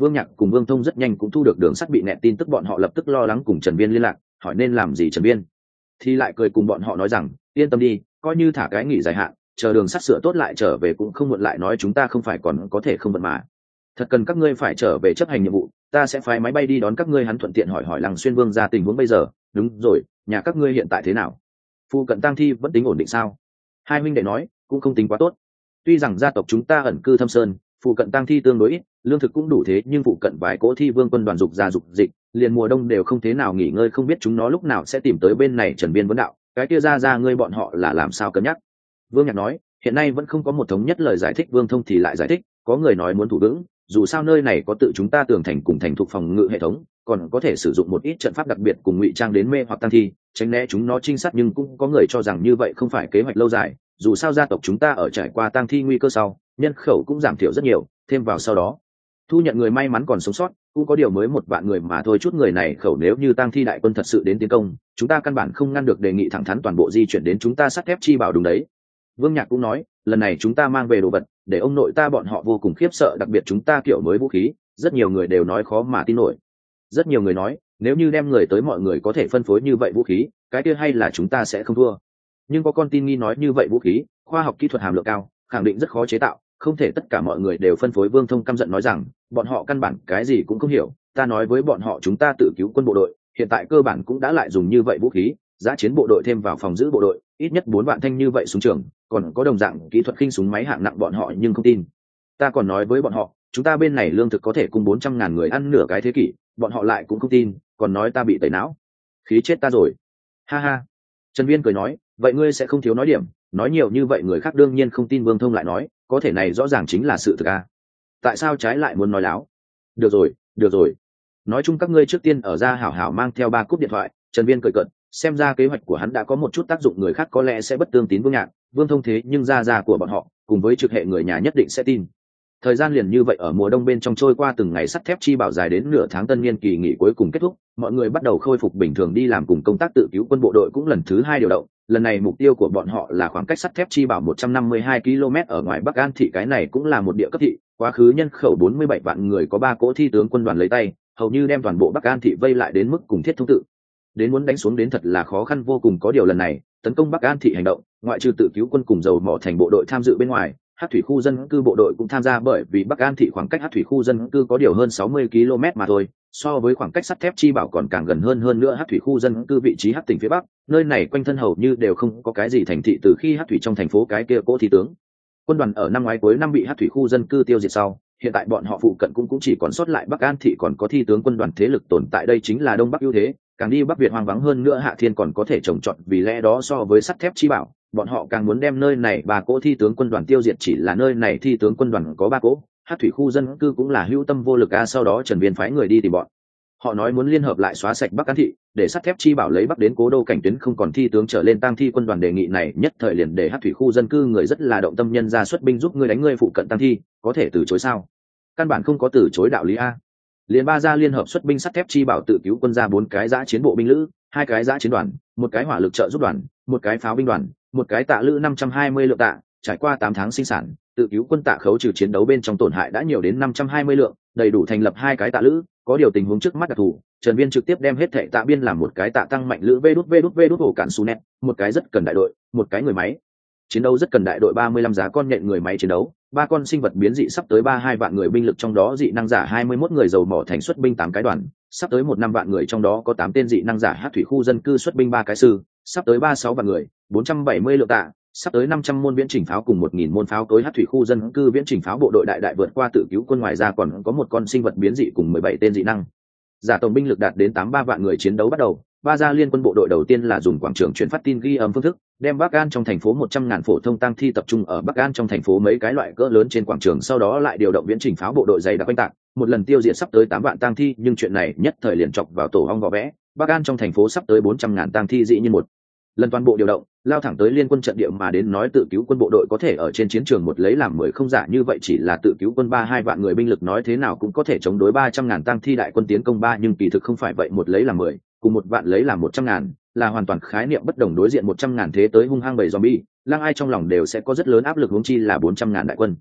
Vương Nhạc cùng Vương Thông rất nhanh cũng thu được đường sắt bị nẹt tin tức, bọn họ lập tức lo lắng cùng Trần Viên liên lạc, hỏi nên làm gì. Trần Viên thì lại cười cùng bọn họ nói rằng yên tâm đi, coi như thả cái nghỉ dài hạn, chờ đường sắt sửa tốt lại trở về cũng không muộn. Lại nói chúng ta không phải còn có thể không vận mà, thật cần các ngươi phải trở về chấp hành nhiệm vụ, ta sẽ phái máy bay đi đón các ngươi. Hắn thuận tiện hỏi hỏi Lăng Xuyên Vương ra tình huống bây giờ. Đúng rồi, nhà các ngươi hiện tại thế nào? Phu cận tang thi vẫn tính ổn định sao? Hai huynh đệ nói cũng không tính quá tốt. Tuy rằng gia tộc chúng ta ẩn cư thâm sơn, phụ cận tang thi tương đối ít, lương thực cũng đủ, thế nhưng phụ cận vài cỗ thi vương quân đoàn dục ra dục dịch, liền mùa đông đều không thế nào nghỉ ngơi, không biết chúng nó lúc nào sẽ tìm tới bên này. Trần Viên vấn đạo, cái kia ra ngươi bọn họ là làm sao cân nhắc? Vương Nhạc nói, hiện nay vẫn không có một thống nhất lời giải thích. Vương Thông thì lại giải thích, có người nói muốn thủ vững, dù sao nơi này có tự chúng ta tường thành cùng thành thuộc phòng ngự hệ thống, còn có thể sử dụng một ít trận pháp đặc biệt cùng ngụy trang đến mê hoặc tang thi, tránh né chúng nó trinh sát. Nhưng cũng có người cho rằng như vậy không phải kế hoạch lâu dài, dù sao gia tộc chúng ta ở trải qua tang thi nguy cơ sau, nhân khẩu cũng giảm thiểu rất nhiều, thêm vào sau đó thu nhận người may mắn còn sống sót cũng có điều mới 1 vạn người mà thôi. Chút người này khẩu nếu như tang thi đại quân thật sự đến tiến công, chúng ta căn bản không ngăn được, đề nghị thẳng thắn toàn bộ di chuyển đến chúng ta sắt thép chi bảo. Đúng đấy, Vương Nhạc cũng nói, lần này chúng ta mang về đồ vật để ông nội ta bọn họ vô cùng khiếp sợ, đặc biệt chúng ta kiểu mới vũ khí, rất nhiều người đều nói khó mà tin nổi. Rất nhiều người nói nếu như đem người tới mọi người có thể phân phối như vậy vũ khí, cái kia hay là chúng ta sẽ không thua. Nhưng có con tin nghi nói như vậy vũ khí khoa học kỹ thuật hàm lượng cao, khẳng định rất khó chế tạo, không thể tất cả mọi người đều phân phối. Vương Thông căm giận nói rằng bọn họ căn bản cái gì cũng không hiểu, ta nói với bọn họ chúng ta tự cứu quân bộ đội hiện tại cơ bản cũng đã lại dùng như vậy vũ khí, giã chiến bộ đội thêm vào phòng giữ bộ đội ít nhất 4 vạn thanh như vậy súng trường, còn có đồng dạng kỹ thuật khinh súng máy hạng nặng, bọn họ nhưng không tin. Ta còn nói với bọn họ chúng ta bên này lương thực có thể cùng 400.000 người ăn nửa cái thế kỷ, bọn họ lại cũng không tin, còn nói ta bị tẩy não, khí chết ta rồi. Ha ha. Trần Viên cười nói, vậy ngươi sẽ không thiếu nói điểm, nói nhiều như vậy người khác đương nhiên không tin. Vương Thông lại nói, có thể này rõ ràng chính là sự thực à, tại sao trái lại muốn nói láo? Được rồi, nói chung các ngươi trước tiên ở ra hảo hảo mang theo 3 cúp điện thoại. Trần Viên cười cợt, xem ra kế hoạch của hắn đã có một chút tác dụng, người khác có lẽ sẽ bất tương tín Vương Nhạc, Vương Thông, thế nhưng gia của bọn họ cùng với trực hệ người nhà nhất định sẽ tin. Thời gian liền như vậy ở mùa đông bên trong trôi qua, từng ngày sắt thép chi bảo dài đến nửa tháng, tân niên kỳ nghỉ cuối cùng kết thúc, mọi người bắt đầu khôi phục bình thường đi làm, cùng công tác tự cứu quân bộ đội cũng lần thứ 2 điều động. Lần này mục tiêu của bọn họ là khoảng cách sắt thép chi bảo 152 km ở ngoài Bắc An thị, cái này cũng là một địa cấp thị, quá khứ nhân khẩu 47 vạn người, có 3 cỗ thi tướng quân đoàn lấy tay, hầu như đem toàn bộ Bắc An thị vây lại đến mức cùng thiết thông tự đến muốn đánh xuống đến thật là khó khăn vô cùng. Có điều lần này tấn công Bắc An thị hành động, ngoại trừ tự cứu quân cùng dầu mỏ thành bộ đội tham dự bên ngoài, Hắc thủy khu dân cư bộ đội cũng tham gia, bởi vì Bắc An thị khoảng cách Hắc thủy khu dân cư có điều hơn 60 km mà thôi, so với khoảng cách sắt thép chi bảo còn càng gần hơn nữa. Hắc thủy khu dân cư vị trí Hắc tỉnh phía bắc, nơi này quanh thân hầu như đều không có cái gì thành thị, từ khi Hắc thủy trong thành phố cái kia cỗ thi tướng quân đoàn ở năm ngoái cuối năm bị Hắc thủy khu dân cư tiêu diệt sau, hiện tại bọn họ phụ cận cũng chỉ còn sót lại Bắc An thị còn có thi tướng quân đoàn thế lực tồn tại, đây chính là đông bắc ưu thế, càng đi bắc Việt hoang vắng hơn nữa, Hạ Thiên còn có thể trồng trọt, vì lẽ đó so với sắt thép chi bảo, bọn họ càng muốn đem nơi này 3 cỗ thi tướng quân đoàn tiêu diệt. Chỉ là nơi này thi tướng quân đoàn có 3 cỗ, Hắc thủy khu dân cư cũng là hữu tâm vô lực a. Sau đó Trần Viên phái người đi tìm bọn họ, nói muốn liên hợp lại xóa sạch Bắc An thị, để sắt thép chi bảo lấy bắc đến cố đô cảnh tuyến không còn thi tướng trở lên tang thi quân đoàn. Đề nghị này nhất thời liền để Hắc thủy khu dân cư người rất là động tâm, nhân ra xuất binh giúp ngươi đánh ngươi phụ cận tang thi, có thể từ chối sao? Căn bản không có từ chối đạo lý a. Liên ba gia liên hợp xuất binh sắt thép chi bảo tự cứu quân ra 4 cái giã chiến bộ binh lữ, 2 cái giã chiến đoàn, 1 cái hỏa lực trợ giúp đoàn, 1 cái pháo binh đoàn, 1 cái tạ lữ 520 lượng tạ. Trải qua 8 tháng sinh sản, tự cứu quân tạ khấu trừ chiến đấu bên trong tổn hại đã nhiều đến 520 lượng, đầy đủ thành lập 2 cái tạ lữ. Có điều tình huống trước mắt đặc thù, Trần Viên trực tiếp đem hết thệ tạ biên làm 1 cái tạ tăng mạnh lữ vê đút ổ cản su net, 1 cái rất cần đại đội, 1 cái người máy chiến đấu rất cần đại đội, 35 giá con nhện người máy chiến đấu, 3 con sinh vật biến dị sắp tới 32 vạn người binh lực, trong đó dị năng giả 21 người, dầu mỏ thành xuất binh 8 cái đoàn, sắp tới 15 vạn người, trong đó có 8 tên dị năng giả, Hắc thủy khu dân cư xuất binh 3 cái sư, sắp tới 36 vạn người, 470 lượng tạ, sắp tới 500 môn viễn chỉnh pháo cùng 1000 môn pháo cối. Hắc thủy khu dân cư viễn chỉnh pháo bộ đội đại vượt qua tự cứu quân, ngoài ra còn có 1 con sinh vật biến dị cùng 17 tên dị năng giả, tổng binh lực đạt đến 83 vạn người. Chiến đấu bắt đầu, ba gia liên quân bộ đội đầu tiên là dùng quảng trường truyền phát tin ghi âm phương thức, đem Bắc An trong thành phố 100.000 phổ thông tang thi tập trung ở Bắc An trong thành phố mấy cái loại cỡ lớn trên quảng trường, sau đó lại điều động viễn chỉnh pháo bộ đội dày đặc quanh tạc, một lần tiêu diệt sắp tới 8 vạn tang thi. Nhưng chuyện này nhất thời liền chọc vào tổ ong vò vẽ, Bắc An trong thành phố sắp tới 400.000 tang thi dĩ nhiên một lần toàn bộ điều động lao thẳng tới liên quân trận địa mà đến, nói tự cứu quân bộ đội có thể ở trên chiến trường một lấy làm 10 không giả, như vậy chỉ là tự cứu quân 32 vạn người binh lực nói thế nào cũng có thể chống đối 300.000 tang thi đại quân tiến công nhưng kỳ thực không phải vậy, một lấy làm 10, cùng 1 vạn lấy làm 100.000 là hoàn toàn khái niệm bất đồng. Đối diện 100.000 thế tới hung hăng bầy zombie, lang ai trong lòng đều sẽ có rất lớn áp lực, huống chi là 400.000 đại quân.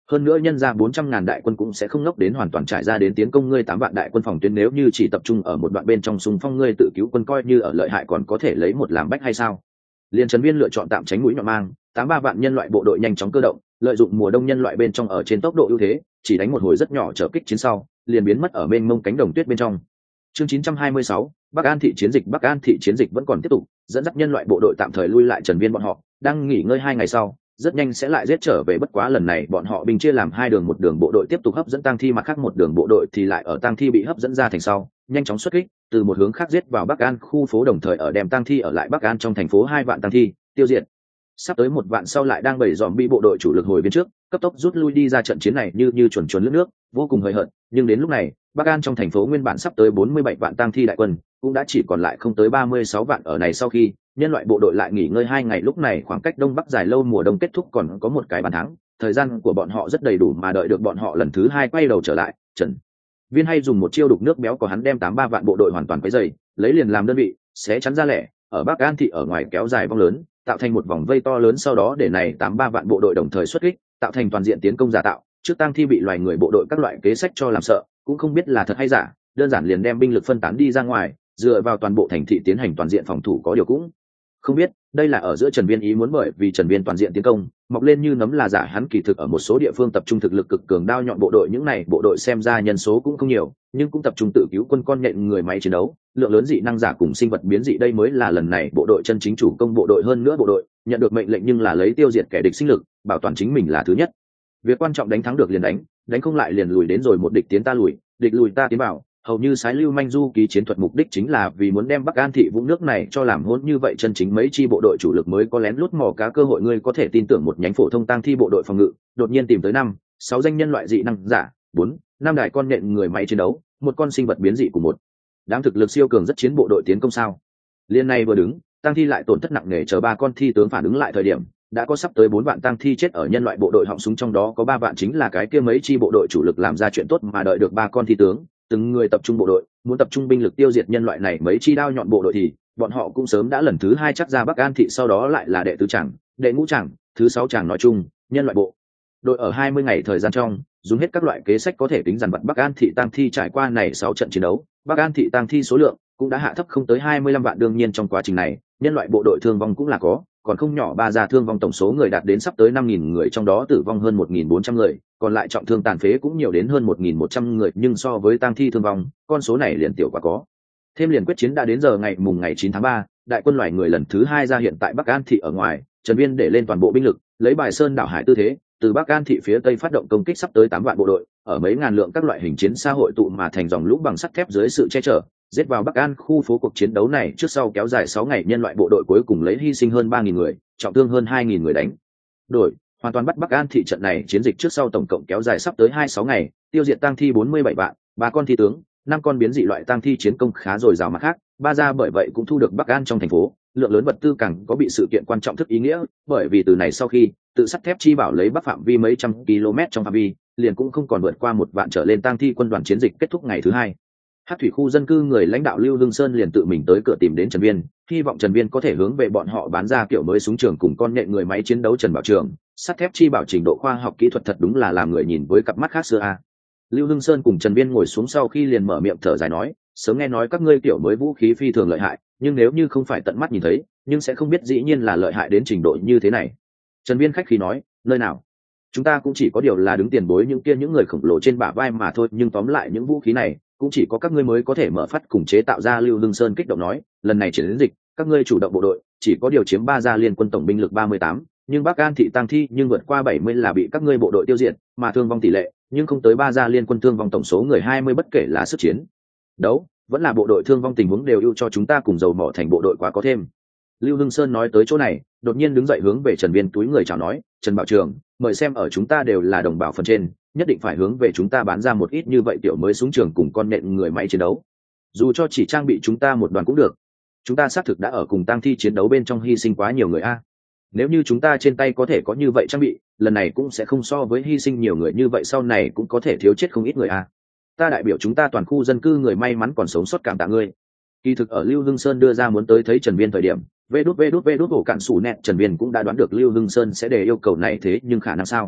hơn nữa nhân ra 400.000 đại quân cũng sẽ không ngốc đến hoàn toàn trải ra đến tiến công ngươi 8 vạn đại quân phòng tuyến, nếu như chỉ tập trung ở một đoạn bên trong xung phong ngươi tự cứu quân coi như ở lợi hại còn có thể lấy một làm bách hay sao? Liên Trần Viên lựa chọn tạm tránh mũi nhọn mang, 83 vạn nhân loại bộ đội nhanh chóng cơ động, lợi dụng mùa đông nhân loại bên trong ở trên tốc độ ưu thế, chỉ đánh một hồi rất nhỏ trở kích chiến sau, liền biến mất ở bên mông cánh đồng tuyết bên trong. Chương 926, Bắc An thị chiến dịch. Bắc An thị chiến dịch vẫn còn tiếp tục, dẫn dắt nhân loại bộ đội tạm thời lui lại. Trần Viên bọn họ đang nghỉ ngơi 2 ngày sau, rất nhanh sẽ lại giết trở về, bất quá lần này bọn họ binh chia làm 2 đường, một đường bộ đội tiếp tục hấp dẫn tang thi, mặt khác một đường bộ đội thì lại ở tang thi bị hấp dẫn ra thành sau, nhanh chóng xuất kích, từ một hướng khác giết vào Bắc An khu phố, đồng thời ở đem tang thi ở lại Bắc An trong thành phố 2 vạn tang thi tiêu diệt. Sắp tới 1 vạn sau lại đang bầy zombie bộ đội chủ lực hồi bên trước, cấp tốc rút lui đi ra trận chiến này như chuẩn lướt nước, vô cùng hời hợt, nhưng đến lúc này, Bắc An trong thành phố nguyên bản sắp tới 47 vạn tang thi đại quân, cũng đã chỉ còn lại không tới 36 vạn. Ở này sau khi, nhân loại bộ đội lại nghỉ ngơi 2 ngày, lúc này khoảng cách Đông Bắc dài lâu mùa đông kết thúc còn có một cái bàn thắng, thời gian của bọn họ rất đầy đủ mà đợi được bọn họ lần thứ 2 quay đầu trở lại. Trần Viên hay dùng một chiêu đục nước béo của hắn đem 83 vạn bộ đội hoàn toàn quấy dày, lấy liền làm đơn vị, xé chắn ra lẻ, ở Bắc An thị ở ngoài kéo dài vòng lớn, tạo thành một vòng vây to lớn, sau đó để này 83 vạn bộ đội đồng thời xuất kích, tạo thành toàn diện tiến công giả tạo. Trước tang thi bị loài người bộ đội các loại kế sách cho làm sợ, cũng không biết là thật hay giả, đơn giản liền đem binh lực phân tán đi ra ngoài, dựa vào toàn bộ thành thị tiến hành toàn diện phòng thủ, có điều cũng không biết đây là ở giữa Trần Viên ý muốn, bởi vì Trần Viên toàn diện tiến công mọc lên như nấm là giả, hắn kỳ thực ở một số địa phương tập trung thực lực cực cường đao nhọn bộ đội, những này bộ đội xem ra nhân số cũng không nhiều, nhưng cũng tập trung tự cứu quân, con nhện người máy chiến đấu, lượng lớn dị năng giả cùng sinh vật biến dị, đây mới là lần này bộ đội chân chính chủ công bộ đội. Hơn nữa bộ đội nhận được mệnh lệnh nhưng là lấy tiêu diệt kẻ địch sinh lực, bảo toàn chính mình là thứ nhất, việc quan trọng đánh thắng được liền đánh, đánh không lại liền lùi, đến rồi một địch tiến ta lùi, địch lùi ta tiến vào, hầu như sái lưu manh du ký chiến thuật, mục đích chính là vì muốn đem Bắc An thị vũng nước này cho làm hỗn, như vậy chân chính mấy chi bộ đội chủ lực mới có lén lút mò cá cơ hội. Ngươi có thể tin tưởng một nhánh phổ thông tang thi bộ đội phòng ngự đột nhiên tìm tới 5-6 danh nhân loại dị năng giả, 4-5 đại con nhện người máy chiến đấu, một con sinh vật biến dị cùng một đám thực lực siêu cường rất chiến bộ đội tiến công sao? Liên này vừa đứng, tang thi lại tổn thất nặng nề, chờ 3 con thi tướng phản ứng lại thời điểm, đã có sắp tới 4 vạn tang thi chết ở nhân loại bộ đội họng súng, trong đó có 3 vạn chính là cái kia mấy chi bộ đội chủ lực làm ra chuyện tốt, mà đợi được 3 con thi tướng từng người tập trung bộ đội, muốn tập trung binh lực tiêu diệt nhân loại này mấy chi đao nhọn bộ đội thì bọn họ cũng sớm đã lần thứ 2 chắc ra Bắc An thị, sau đó lại là đệ tứ tràng, đệ ngũ tràng, thứ 6 tràng. Nói chung nhân loại bộ đội ở 20 ngày thời gian trong dùng hết các loại kế sách có thể tính dằn vặt Bắc An thị tang thi. Trải qua này 6 trận chiến đấu, Bắc An thị tang thi số lượng cũng đã hạ thấp không tới 25 vạn. đương nhiên trong quá trình này nhân loại bộ đội thương vong cũng là có, còn không nhỏ, ba gia thương vong tổng số người đạt đến sắp tới 5.000 người, trong đó tử vong hơn 1.400 người, còn lại trọng thương tàn phế cũng nhiều đến hơn 1.100 người, nhưng so với tang thi thương vong, con số này liền tiểu quá có. Thêm liền quyết chiến đã đến giờ ngày 9 tháng 3, đại quân loài người lần thứ 2 ra hiện tại Bắc An thị ở ngoài, Trần Viên để lên toàn bộ binh lực, lấy bài sơn đảo hải tư thế, từ Bắc An thị phía tây phát động công kích sắp tới 8 vạn bộ đội, ở mấy ngàn lượng các loại hình chiến xã hội tụ mà thành dòng lũ bằng sắt thép dưới sự che chở, giết vào Bắc An khu phố. Cuộc chiến đấu này trước sau kéo dài 6 ngày, nhân loại bộ đội cuối cùng lấy hy sinh hơn 3.000 người, trọng thương hơn 2.000 người đánh đổi, hoàn toàn bắt Bắc An thị. Trận này chiến dịch trước sau tổng cộng kéo dài sắp tới 26 ngày, tiêu diệt tang thi 47 vạn, 3 con thi tướng, 5 con biến dị loại tang thi, chiến công khá dồi dào. Mặt khác, ba gia bởi vậy cũng thu được Bắc An trong thành phố lượng lớn vật tư, càng có bị sự kiện quan trọng thức ý nghĩa, bởi vì từ này sau khi tự sắt thép chi bảo lấy Bắc phạm vi mấy trăm km trong phạm vi liền cũng không còn vượt qua 1 vạn trở lên tang thi. Quân đoàn chiến dịch kết thúc ngày thứ 2, Hắc thủy khu dân cư người lãnh đạo Lưu Hưng Sơn liền tự mình tới cửa tìm đến Trần Viên, hy vọng Trần Viên có thể hướng về bọn họ bán ra kiểu mới súng trường cùng con nhện người máy chiến đấu. Trần Bảo Trường, sắt thép chi bảo trình độ khoa học kỹ thuật thật đúng là làm người nhìn với cặp mắt khác xưa a. Lưu Hưng Sơn cùng Trần Viên ngồi xuống sau khi liền mở miệng thở dài nói, sớm nghe nói các ngươi kiểu mới vũ khí phi thường lợi hại, nhưng nếu như không phải tận mắt nhìn thấy, nhưng sẽ không biết dĩ nhiên là lợi hại đến trình độ như thế này. Trần Viên khách khí nói, nơi nào, chúng ta cũng chỉ có điều là đứng tiền bối những người khổng lồ trên bả vai mà thôi, nhưng tóm lại những vũ khí này cũng chỉ có các ngươi mới có thể mở phát cùng chế tạo ra. Lưu Hưng Sơn kích động nói, lần này chiến dịch các ngươi chủ động bộ đội chỉ có điều chiếm 3 gia liên quân tổng binh lực 38, nhưng Bắc An thị tang thi nhưng vượt qua 70 là bị các ngươi bộ đội tiêu diệt, mà thương vong tỷ lệ nhưng không tới 3 gia liên quân thương vong tổng số người 20, bất kể là sức chiến đấu vẫn là bộ đội thương vong tình huống đều ưu cho chúng ta cùng dầu mỏ thành bộ đội quá có thêm. Lưu Hưng Sơn nói tới chỗ này đột nhiên đứng dậy hướng về Trần Viên túi người chào nói, Trần Bảo Trường, mời xem ở chúng ta đều là đồng bào phần trên, nhất định phải hướng về chúng ta bán ra một ít như vậy tiểu mới súng trường cùng con nện người máy chiến đấu, dù cho chỉ trang bị chúng ta một đoàn cũng được. Chúng ta xác thực đã ở cùng tang thi chiến đấu bên trong hy sinh quá nhiều người a. Nếu như chúng ta trên tay có thể có như vậy trang bị, lần này cũng sẽ không so với hy sinh nhiều người như vậy, sau này cũng có thể thiếu chết không ít người a. Ta đại biểu chúng ta toàn khu dân cư người may mắn còn sống sót cảm tạ ngươi. Kỳ thực ở Lưu Hưng Sơn đưa ra muốn tới thấy Trần Viên thời điểm, vê đút ổ cạn sủ nẹt Trần Viên cũng đã đoán được Lưu Hưng Sơn sẽ đề yêu cầu này, thế nhưng khả năng sao?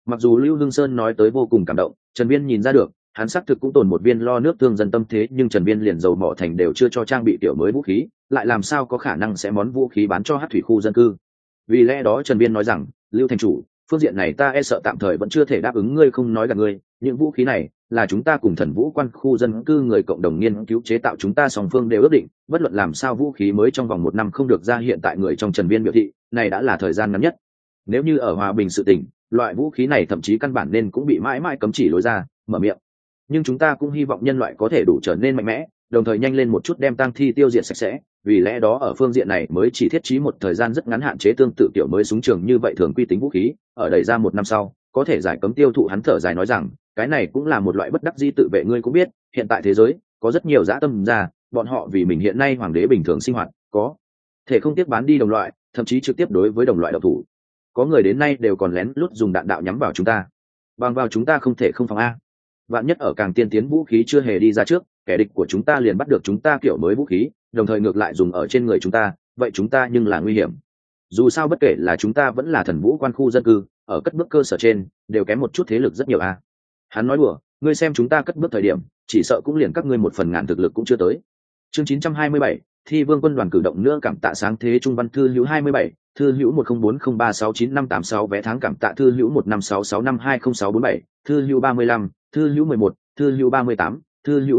Mặc dù Lưu Hưng Sơn nói tới vô cùng cảm động, Trần Viên nhìn ra được hắn xác thực cũng tồn một viên lo nước thương dân tâm thế, nhưng Trần Viên liền dầu mỏ thành đều chưa cho trang bị tiểu mới vũ khí, lại làm sao có khả năng sẽ món vũ khí bán cho Hắc thủy khu dân cư. Vì lẽ đó Trần Viên nói rằng, Lưu thành chủ, phương diện này ta e sợ tạm thời vẫn chưa thể đáp ứng ngươi, không nói gạt ngươi, những vũ khí này là chúng ta cùng Thần Vũ quan khu dân cư người cộng đồng nghiên cứu chế tạo, chúng ta song phương đều ước định, bất luận làm sao vũ khí mới trong vòng 1 năm không được ra hiện tại người trong. Trần Viên biểu thị, này đã là thời gian ngắn nhất. Nếu như ở hòa bình sự tình, loại vũ khí này thậm chí căn bản nên cũng bị mãi mãi cấm chỉ lối ra, mở miệng. Nhưng chúng ta cũng hy vọng nhân loại có thể đủ trở nên mạnh mẽ, đồng thời nhanh lên một chút đem tang thi tiêu diệt sạch sẽ, vì lẽ đó ở phương diện này mới chỉ thiết trí một thời gian rất ngắn hạn chế tương tự kiểu mới súng trường như vậy thường quy tính vũ khí, ở đẩy ra 1 năm sau có thể giải cấm tiêu thụ. Hắn thở dài nói rằng, cái này cũng là một loại bất đắc dĩ tự vệ, ngươi cũng biết hiện tại thế giới có rất nhiều dã tâm ra, bọn họ vì mình hiện nay hoàng đế bình thường sinh hoạt có thể không tiếc bán đi đồng loại, thậm chí trực tiếp đối với đồng loại độc thủ. Có người đến nay đều còn lén lút dùng đạn đạo nhắm vào chúng ta, bằng vào chúng ta không thể không phòng a. Vạn nhất ở càng tiên tiến vũ khí chưa hề đi ra trước, kẻ địch của chúng ta liền bắt được chúng ta kiểu mới vũ khí, đồng thời ngược lại dùng ở trên người chúng ta, vậy chúng ta nhưng là nguy hiểm. Dù sao bất kể là chúng ta vẫn là Thần Vũ quan khu dân cư, ở cất bước cơ sở trên đều kém một chút thế lực rất nhiều a. Hắn nói đùa, ngươi xem chúng ta cất bước thời điểm, chỉ sợ cũng liền các ngươi 1/1000 thực lực cũng chưa tới. Chương 927, Thi Vương quân đoàn cử động nữa, cảm tạ sáng thế trung văn thư hữu 27, thư hữu 1040369586 vé tháng, cảm tạ thư hữu 1566520647, thư hữu 35, thư hữu 11, thư hữu 38, thư hữu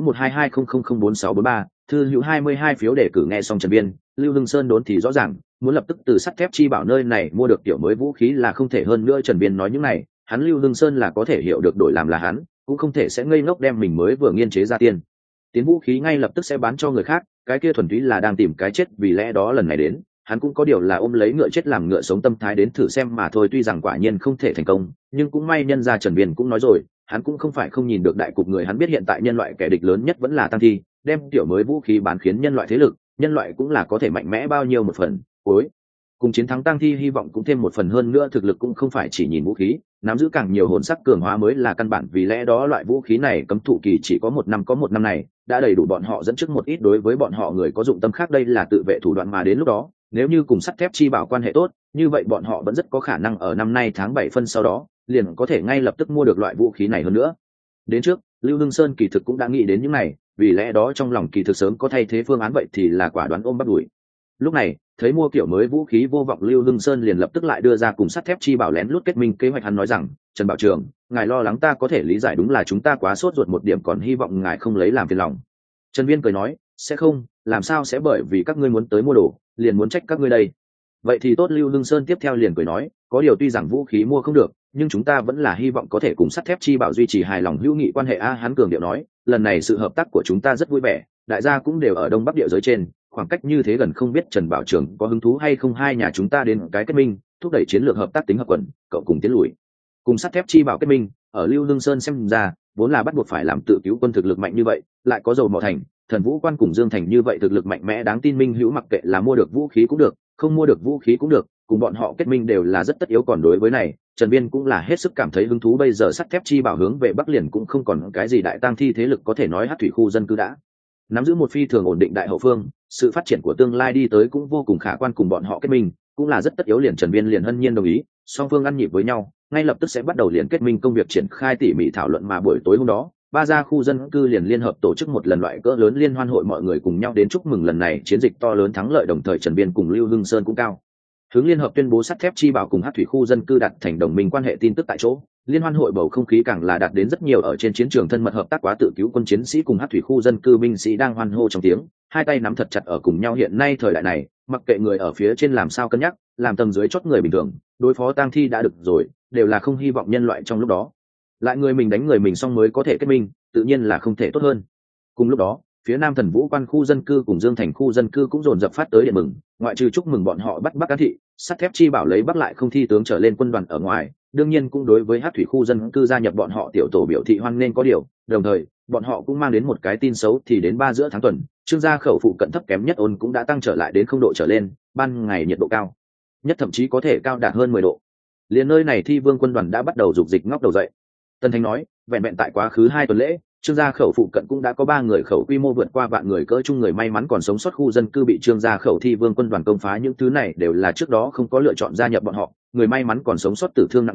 1220004643, thư hữu 22 phiếu đề cử. Nghe xong Trần Viên, Lưu Hưng Sơn đốn thì rõ ràng, muốn lập tức từ sắt thép chi bảo nơi này mua được tiểu mới vũ khí là không thể hơn nữa. Trần Viên nói những này, hắn Lưu Hưng Sơn là có thể hiểu được, đổi làm là hắn cũng không thể sẽ ngây ngốc đem mình mới vừa nghiên chế ra tiến vũ khí ngay lập tức sẽ bán cho người khác, cái kia thuần túy là đang tìm cái chết. Vì lẽ đó lần này đến, hắn cũng có điều là ôm lấy ngựa chết làm ngựa sống tâm thái đến thử xem mà thôi. Tuy rằng quả nhiên không thể thành công, nhưng cũng may nhân ra Trần Viên cũng nói rồi, hắn cũng không phải không nhìn được đại cục người, hắn biết hiện tại nhân loại kẻ địch lớn nhất vẫn là tăng thi, đem tiểu mới vũ khí bán khiến nhân loại thế lực, nhân loại cũng là có thể mạnh mẽ bao nhiêu một phần, cuối cùng chiến thắng tăng thi hy vọng cũng thêm một phần. hơn nữa thực lực cũng không phải chỉ nhìn vũ khí, nắm giữ càng nhiều hồn sắc cường hóa mới là căn bản. Vì lẽ đó loại vũ khí này cấm thụ kỳ chỉ có 1 năm, có 1 năm này đã đầy đủ bọn họ dẫn trước một ít đối với bọn họ người có dụng tâm khác, đây là tự vệ thủ đoạn mà đến lúc đó nếu như cùng sắt thép chi bảo quan hệ tốt, như vậy bọn họ vẫn rất có khả năng ở năm nay tháng 7 phân sau đó liền có thể ngay lập tức mua được loại vũ khí này. hơn nữa đến trước Lưu Hưng Sơn kỳ thực cũng đã nghĩ đến những này, vì lẽ đó trong lòng kỳ thực sớm có thay thế phương án, vậy thì là quả đoán ôm bắt đuổi. Lúc này thấy mua kiểu mới vũ khí vô vọng, Lưu Hưng Sơn liền lập tức lại đưa ra cùng sắt thép chi bảo lén lút kết minh kế hoạch. Hắn nói rằng, Trần Bảo Trường, ngài lo lắng ta có thể lý giải, đúng là chúng ta quá sốt ruột một điểm, còn hy vọng ngài không lấy làm phiền lòng. Trần Viên cười nói, sẽ không, làm sao sẽ bởi vì các ngươi muốn tới mua đồ liền muốn trách các ngươi đây. Vậy thì tốt. Lưu Hưng Sơn tiếp theo liền cười nói, có điều tuy rằng vũ khí mua không được, nhưng chúng ta vẫn là hy vọng có thể cùng sắt thép chi bảo duy trì hài lòng hữu nghị quan hệ a. Hắn cường điệu nói, lần này sự hợp tác của chúng ta rất vui vẻ, đại gia cũng đều ở Đông Bắc địa giới trên, khoảng cách như thế gần, không biết Trần Bảo Trường có hứng thú hay không, hai nhà chúng ta đến cái kết minh, thúc đẩy chiến lược hợp tác tính hợp quần, cậu cùng tiến lùi cùng sắt thép chi bảo kết minh. Ở Lưu Hưng Sơn xem ra, vốn là bắt buộc phải làm tự cứu quân thực lực mạnh như vậy, lại có dầu mỏ thành, Thần Vũ quan cùng Dương Thành như vậy thực lực mạnh mẽ đáng tin minh hữu, mặc kệ là mua được vũ khí cũng được, không mua được vũ khí cũng được, cùng bọn họ kết minh đều là rất tất yếu. Còn đối với này, Trần Viên cũng là hết sức cảm thấy hứng thú. Bây giờ sắt thép chi bảo hướng về Bắc liền cũng không còn cái gì đại tang thi thế lực, có thể nói Hắc thủy khu dân cư đã nắm giữ một phi thường ổn định đại hậu phương, sự phát triển của tương lai đi tới cũng vô cùng khả quan, cùng bọn họ kết minh cũng là rất tất yếu. Liền Trần Viên liền hân nhiên đồng ý, song phương ăn nhịp với nhau, ngay lập tức sẽ bắt đầu liền kết minh công việc triển khai tỉ mỉ thảo luận. Mà buổi tối hôm đó, ba gia khu dân cư liền liên hợp tổ chức một lần loại cỡ lớn liên hoan hội, mọi người cùng nhau đến chúc mừng lần này chiến dịch to lớn thắng lợi. Đồng thời Trần Viên cùng Lưu Hưng Sơn cũng cao hướng liên hợp tuyên bố sắt thép chi bảo cùng Hắc thủy khu dân cư đặt thành đồng minh quan hệ tin tức tại chỗ. Liên hoan hội bầu không khí càng là đạt đến rất nhiều, ở trên chiến trường thân mật hợp tác quá tự cứu quân chiến sĩ cùng Hắc thủy khu dân cư binh sĩ đang hoan hô trong tiếng, hai tay nắm thật chặt ở cùng nhau. Hiện nay thời đại này, mặc kệ người ở phía trên làm sao cân nhắc, làm tầng dưới chót người bình thường đối phó tang thi đã được rồi, đều là không hy vọng nhân loại trong lúc đó lại người mình đánh người mình xong mới có thể kết minh, tự nhiên là không thể tốt hơn. Cùng lúc đó, phía Nam Thần Vũ quan khu dân cư cùng Dương Thành khu dân cư cũng dồn dập phát tới điện mừng, ngoại trừ chúc mừng bọn họ bắt Bắc Cán thị, sắt thép chi bảo lấy Bắc lại không thi tướng trở lên quân đoàn ở ngoài, đương nhiên cũng đối với Hắc thủy khu dân cư gia nhập bọn họ tiểu tổ biểu thị hoan nghênh. có điều, đồng thời bọn họ cũng mang đến một cái tin xấu, thì đến 3 giữa tháng tuần, Trương gia khẩu phụ cận thấp kém nhất ôn cũng đã tăng trở lại đến 0 độ trở lên, ban ngày nhiệt độ cao nhất thậm chí có thể cao đạt hơn 10 độ. Liền nơi này Thi Vương quân đoàn đã bắt đầu dục dịch ngóc đầu dậy. Tân Thanh nói, vẹn vẹn tại quá khứ 2 tuần lễ, Trương gia khẩu phụ cận cũng đã có 3 người khẩu quy mô vượt qua vạn người cỡ trung người may mắn còn sống sót khu dân cư bị Trương gia khẩu Thi Vương quân đoàn công phá. Những thứ này đều là trước đó không có lựa chọn gia nhập bọn họ, người may mắn còn sống sót tử thương nặng nề,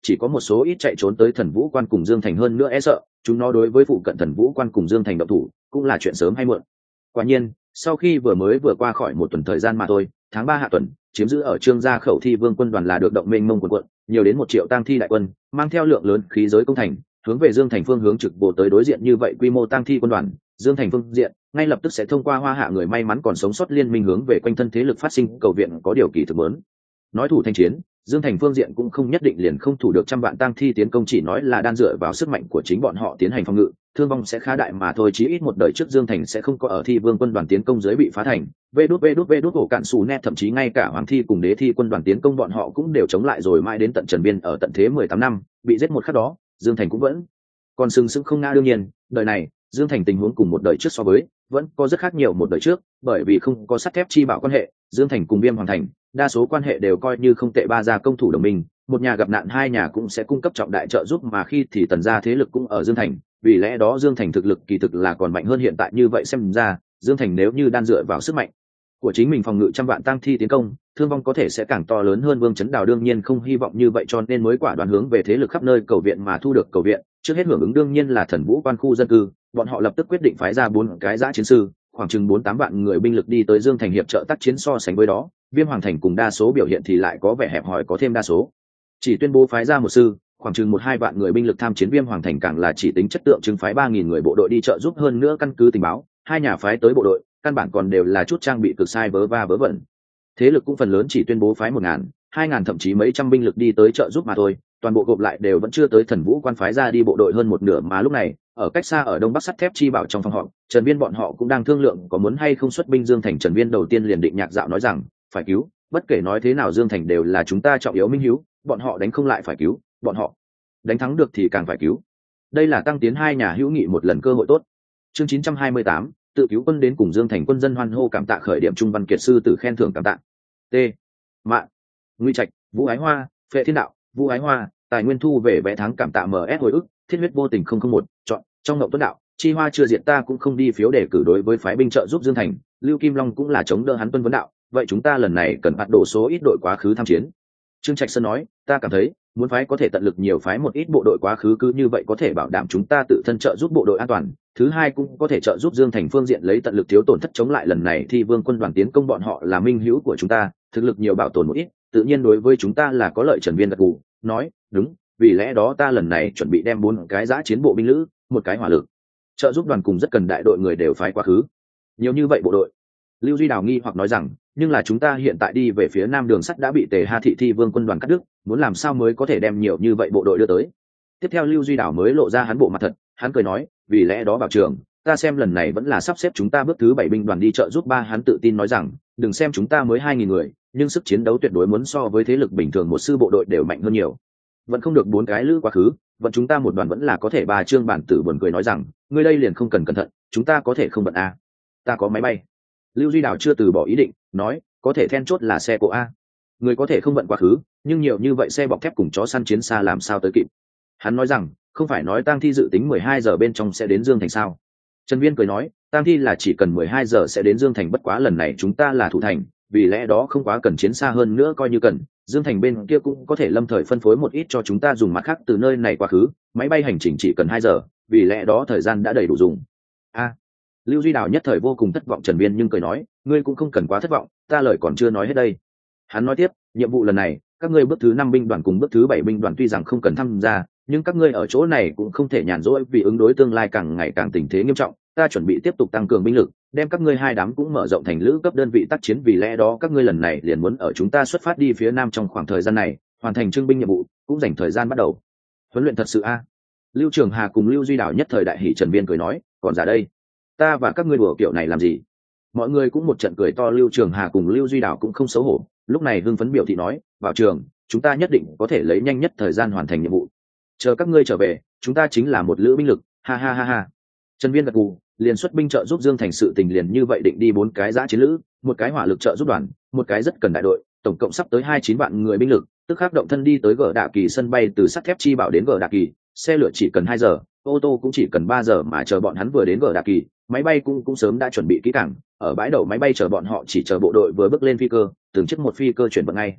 chỉ có một số ít chạy trốn tới Thần Vũ Quan cùng Dương Thành, hơn nữa e sợ chúng nó đối với phụ cận Thần Vũ Quan cùng Dương Thành động thủ cũng là chuyện sớm hay muộn. Quả nhiên, sau khi vừa qua khỏi một tuần thời gian mà thôi, tháng 3 hạ tuần, chiếm giữ ở Trương Gia Khẩu Thi Vương quân đoàn là được động mênh mông quần quận, nhiều đến 1 triệu tang thi đại quân, mang theo lượng lớn khí giới công thành, hướng về Dương Thành phương hướng trực bộ tới. Đối diện như vậy quy mô tang thi quân đoàn, Dương Thành phương diện ngay lập tức sẽ thông qua Hoa Hạ người may mắn còn sống sót liên minh hướng về quanh thân thế lực phát sinh cầu viện có điều kỳ thực lớn. Nói thủ thành chiến, Dương Thành phương diện cũng không nhất định liền không thủ được trăm vạn tang thi tiến công, chỉ nói là đan dựa vào sức mạnh của chính bọn họ tiến hành phòng ngự, thương vong sẽ khá đại mà thôi. Chí ít một đời trước Dương Thành sẽ không có ở Thi Vương quân đoàn tiến công dưới bị phá thành. Vê đút ổ cạn xù nét, thậm chí ngay cả Hoàng Thi cùng Đế Thi quân đoàn tiến công bọn họ cũng đều chống lại rồi, mãi đến tận Trần Biên ở tận thế 18 năm bị giết một khắc đó, Dương Thành cũng vẫn còn sừng sững không ngã. Đương nhiên, đời này Dương Thành tình huống cùng một đời trước so với vẫn có rất khác nhiều một đời trước, bởi vì không có sắt thép chi bảo quan hệ, Dương Thành cùng Viêm Hoàng Thành đa số quan hệ đều coi như không tệ, ba gia công thủ đồng minh, một nhà gặp nạn hai nhà cũng sẽ cung cấp trọng đại trợ giúp, mà khi thì Tần gia thế lực cũng ở Dương Thành, vì lẽ đó Dương Thành thực lực kỳ thực là còn mạnh hơn hiện tại. Như vậy xem ra, Dương Thành nếu như đan dựa vào sức mạnh của chính mình phòng ngự trăm vạn tang thi tiến công, thương vong có thể sẽ càng to lớn hơn. Vương Chấn Đào đương nhiên không hy vọng như vậy, cho nên mới quả đoán hướng về thế lực khắp nơi cầu viện, mà thu được cầu viện trước hết hưởng ứng đương nhiên là Thần Vũ Quan khu dân cư. Bọn họ lập tức quyết định phái ra 4 cái dã chiến sư, khoảng chừng 4-8 vạn người binh lực đi tới Dương Thành hiệp trợ tác chiến. So sánh với đó, Viêm Hoàng Thành cùng đa số biểu hiện thì lại có vẻ hẹp hòi, có thêm đa số chỉ tuyên bố phái ra một sư, khoảng chừng 1-2 vạn người binh lực tham chiến. Viêm Hoàng Thành càng là chỉ tính chất tượng trưng phái 3.000 người bộ đội đi trợ giúp, hơn nữa căn cứ tình báo, hai nhà phái tới bộ đội căn bản còn đều là chút trang bị cực sai vớ va vớ vẩn. Thế lực cũng phần lớn chỉ tuyên bố phái 1.000, 2.000 thậm chí mấy trăm binh lực đi tới trợ giúp mà thôi, toàn bộ gộp lại đều vẫn chưa tới Thần Vũ Quan phái ra đi bộ đội hơn một nửa. Mà lúc này, ở cách xa ở đông bắc sắt thép chi bảo trong phòng họp, Trần Viên bọn họ cũng đang thương lượng có muốn hay không xuất binh Dương Thành. Trần Viên đầu tiên liền định nhạc dạo nói rằng phải cứu, bất kể nói thế nào Dương Thành đều là chúng ta trọng yếu minh hiếu, bọn họ đánh không lại phải cứu, bọn họ đánh thắng được thì càng phải cứu. Đây là tăng tiến hai nhà hữu nghị một lần cơ hội tốt. Chương 928, tự cứu quân đến cùng Dương Thành quân dân hoan hô cảm tạ khởi điểm Trung Văn Kiệt sư tử khen thưởng cảm tạ. T. Mạn, Nguy Trạch, Vũ Ái Hoa, Phệ Thiên Đạo, Vũ Ái Hoa, tài nguyên thu về vé tháng cảm tạ MS hồi ức, thiết huyết vô tình 001, chọn trong ngộng tuấn đạo, chi hoa chưa diệt ta cũng không đi phiếu đề cử đối với phái binh trợ giúp Dương Thành, Lưu Kim Long cũng là chống đỡ hắn tuân vấn đạo, vậy chúng ta lần này cần bắt đổ số ít đội quá khứ tham chiến. Trương Trạch Sơn nói, ta cảm thấy muốn phái có thể tận lực nhiều phái một ít bộ đội quá khứ, cứ như vậy có thể bảo đảm chúng ta tự thân trợ giúp bộ đội an toàn, thứ hai cũng có thể trợ giúp Dương Thành phương diện lấy tận lực thiếu tổn thất chống lại lần này Thi Vương quân đoàn tiến công. Bọn họ là minh hữu của chúng ta, thực lực nhiều bảo tồn một ít, tự nhiên đối với chúng ta là có lợi. Trần Viên gật gù nói, đúng, vì lẽ đó ta lần này chuẩn bị đem 4 cái dã chiến bộ binh lữ, một cái hỏa lực trợ giúp đoàn cùng rất cần đại đội người đều phái quá khứ. Nhiều như vậy bộ đội? Lưu Duy Đào nghi hoặc nói rằng, nhưng là chúng ta hiện tại đi về phía nam đường sắt đã bị Tề Hà Thị Thi Vương quân đoàn cắt đứt, muốn làm sao mới có thể đem nhiều như vậy bộ đội đưa tới? Tiếp theo Lưu Duy Đào mới lộ ra hắn bộ mặt thật, hắn cười nói, vì lẽ đó bảo trưởng, ta xem lần này vẫn là sắp xếp chúng ta bước thứ 7 binh đoàn đi trợ giúp. Hắn tự tin nói rằng, đừng xem chúng ta mới 2.000 người, nhưng sức chiến đấu tuyệt đối muốn so với thế lực bình thường một sư bộ đội đều mạnh hơn nhiều. Vẫn không được 4 cái lữ quá khứ, vẫn chúng ta một đoàn vẫn là có thể. Trương Bản Tử buồn cười nói rằng, ngươi đây liền không cần cẩn thận, chúng ta có thể không bận a. Ta có máy bay. Lưu Duy Đào chưa từ bỏ ý định, nói, có thể then chốt là xe cộ a. Người có thể không bận quá khứ, nhưng nhiều như vậy xe bọc thép cùng chó săn chiến xa làm sao tới kịp? Hắn nói rằng, không phải nói tang thi dự tính 12 giờ bên trong sẽ đến Dương Thành sao? Trần Viên cười nói, tang thi là chỉ cần 12 giờ sẽ đến Dương Thành, bất quá lần này chúng ta là thủ thành, vì lẽ đó không quá cần chiến xa, hơn nữa coi như cần, Dương Thành bên kia cũng có thể lâm thời phân phối một ít cho chúng ta dùng, mặt khác từ nơi này quá khứ, máy bay hành trình chỉ cần 2 giờ, vì lẽ đó thời gian đã đầy đủ dùng. Lưu Duy Đào nhất thời vô cùng thất vọng. Trần Viên nhưng cười nói, ngươi cũng không cần quá thất vọng, ta lời còn chưa nói hết đây. Hắn nói tiếp, nhiệm vụ lần này, các ngươi bước thứ 5 binh đoàn cùng bước thứ 7 binh đoàn tuy rằng không cần tham gia, nhưng các ngươi ở chỗ này cũng không thể nhàn rỗi, vì ứng đối tương lai càng ngày càng tình thế nghiêm trọng, ta chuẩn bị tiếp tục tăng cường binh lực, đem các ngươi 2 đám cũng mở rộng thành lữ cấp đơn vị tác chiến. Vì lẽ đó các ngươi lần này liền muốn ở chúng ta xuất phát đi phía nam trong khoảng thời gian này, hoàn thành trưng binh nhiệm vụ, cũng dành thời gian bắt đầu huấn luyện thật sự a. Lưu Trường Hà cùng Lưu Duy Đào nhất thời đại hỉ. Trần Viên cười nói, còn giả đây, ta và các ngươi đùa kiểu này làm gì? Mọi người cũng một trận cười to. Lưu Trường Hà cùng Lưu Duy Đào cũng không xấu hổ, lúc này hưng phấn biểu thị nói, vào trường, chúng ta nhất định có thể lấy nhanh nhất thời gian hoàn thành nhiệm vụ, chờ các ngươi trở về, chúng ta chính là một lữ binh lực, ha ha ha ha. Trần Viên gật gù, liền xuất binh trợ giúp Dương Thành. Sự tình liền như vậy định đi 4 cái dã chiến lữ, một cái hỏa lực trợ giúp đoàn, một cái rất cần đại đội, tổng cộng sắp tới 29 vạn người binh lực, tức khắc động thân đi tới Gở Đạ Kỳ sân bay. Từ sắt thép chi bảo đến Gở Đạ Kỳ, xe lửa chỉ cần 2 giờ, ô tô cũng chỉ cần 3 giờ, mà chờ bọn hắn vừa đến Gở Đạ Kỳ, máy bay cũng sớm đã chuẩn bị kỹ càng, ở bãi đậu máy bay chờ bọn họ, chỉ chờ bộ đội vừa bước lên phi cơ, từng chiếc một phi cơ chuyển vận ngay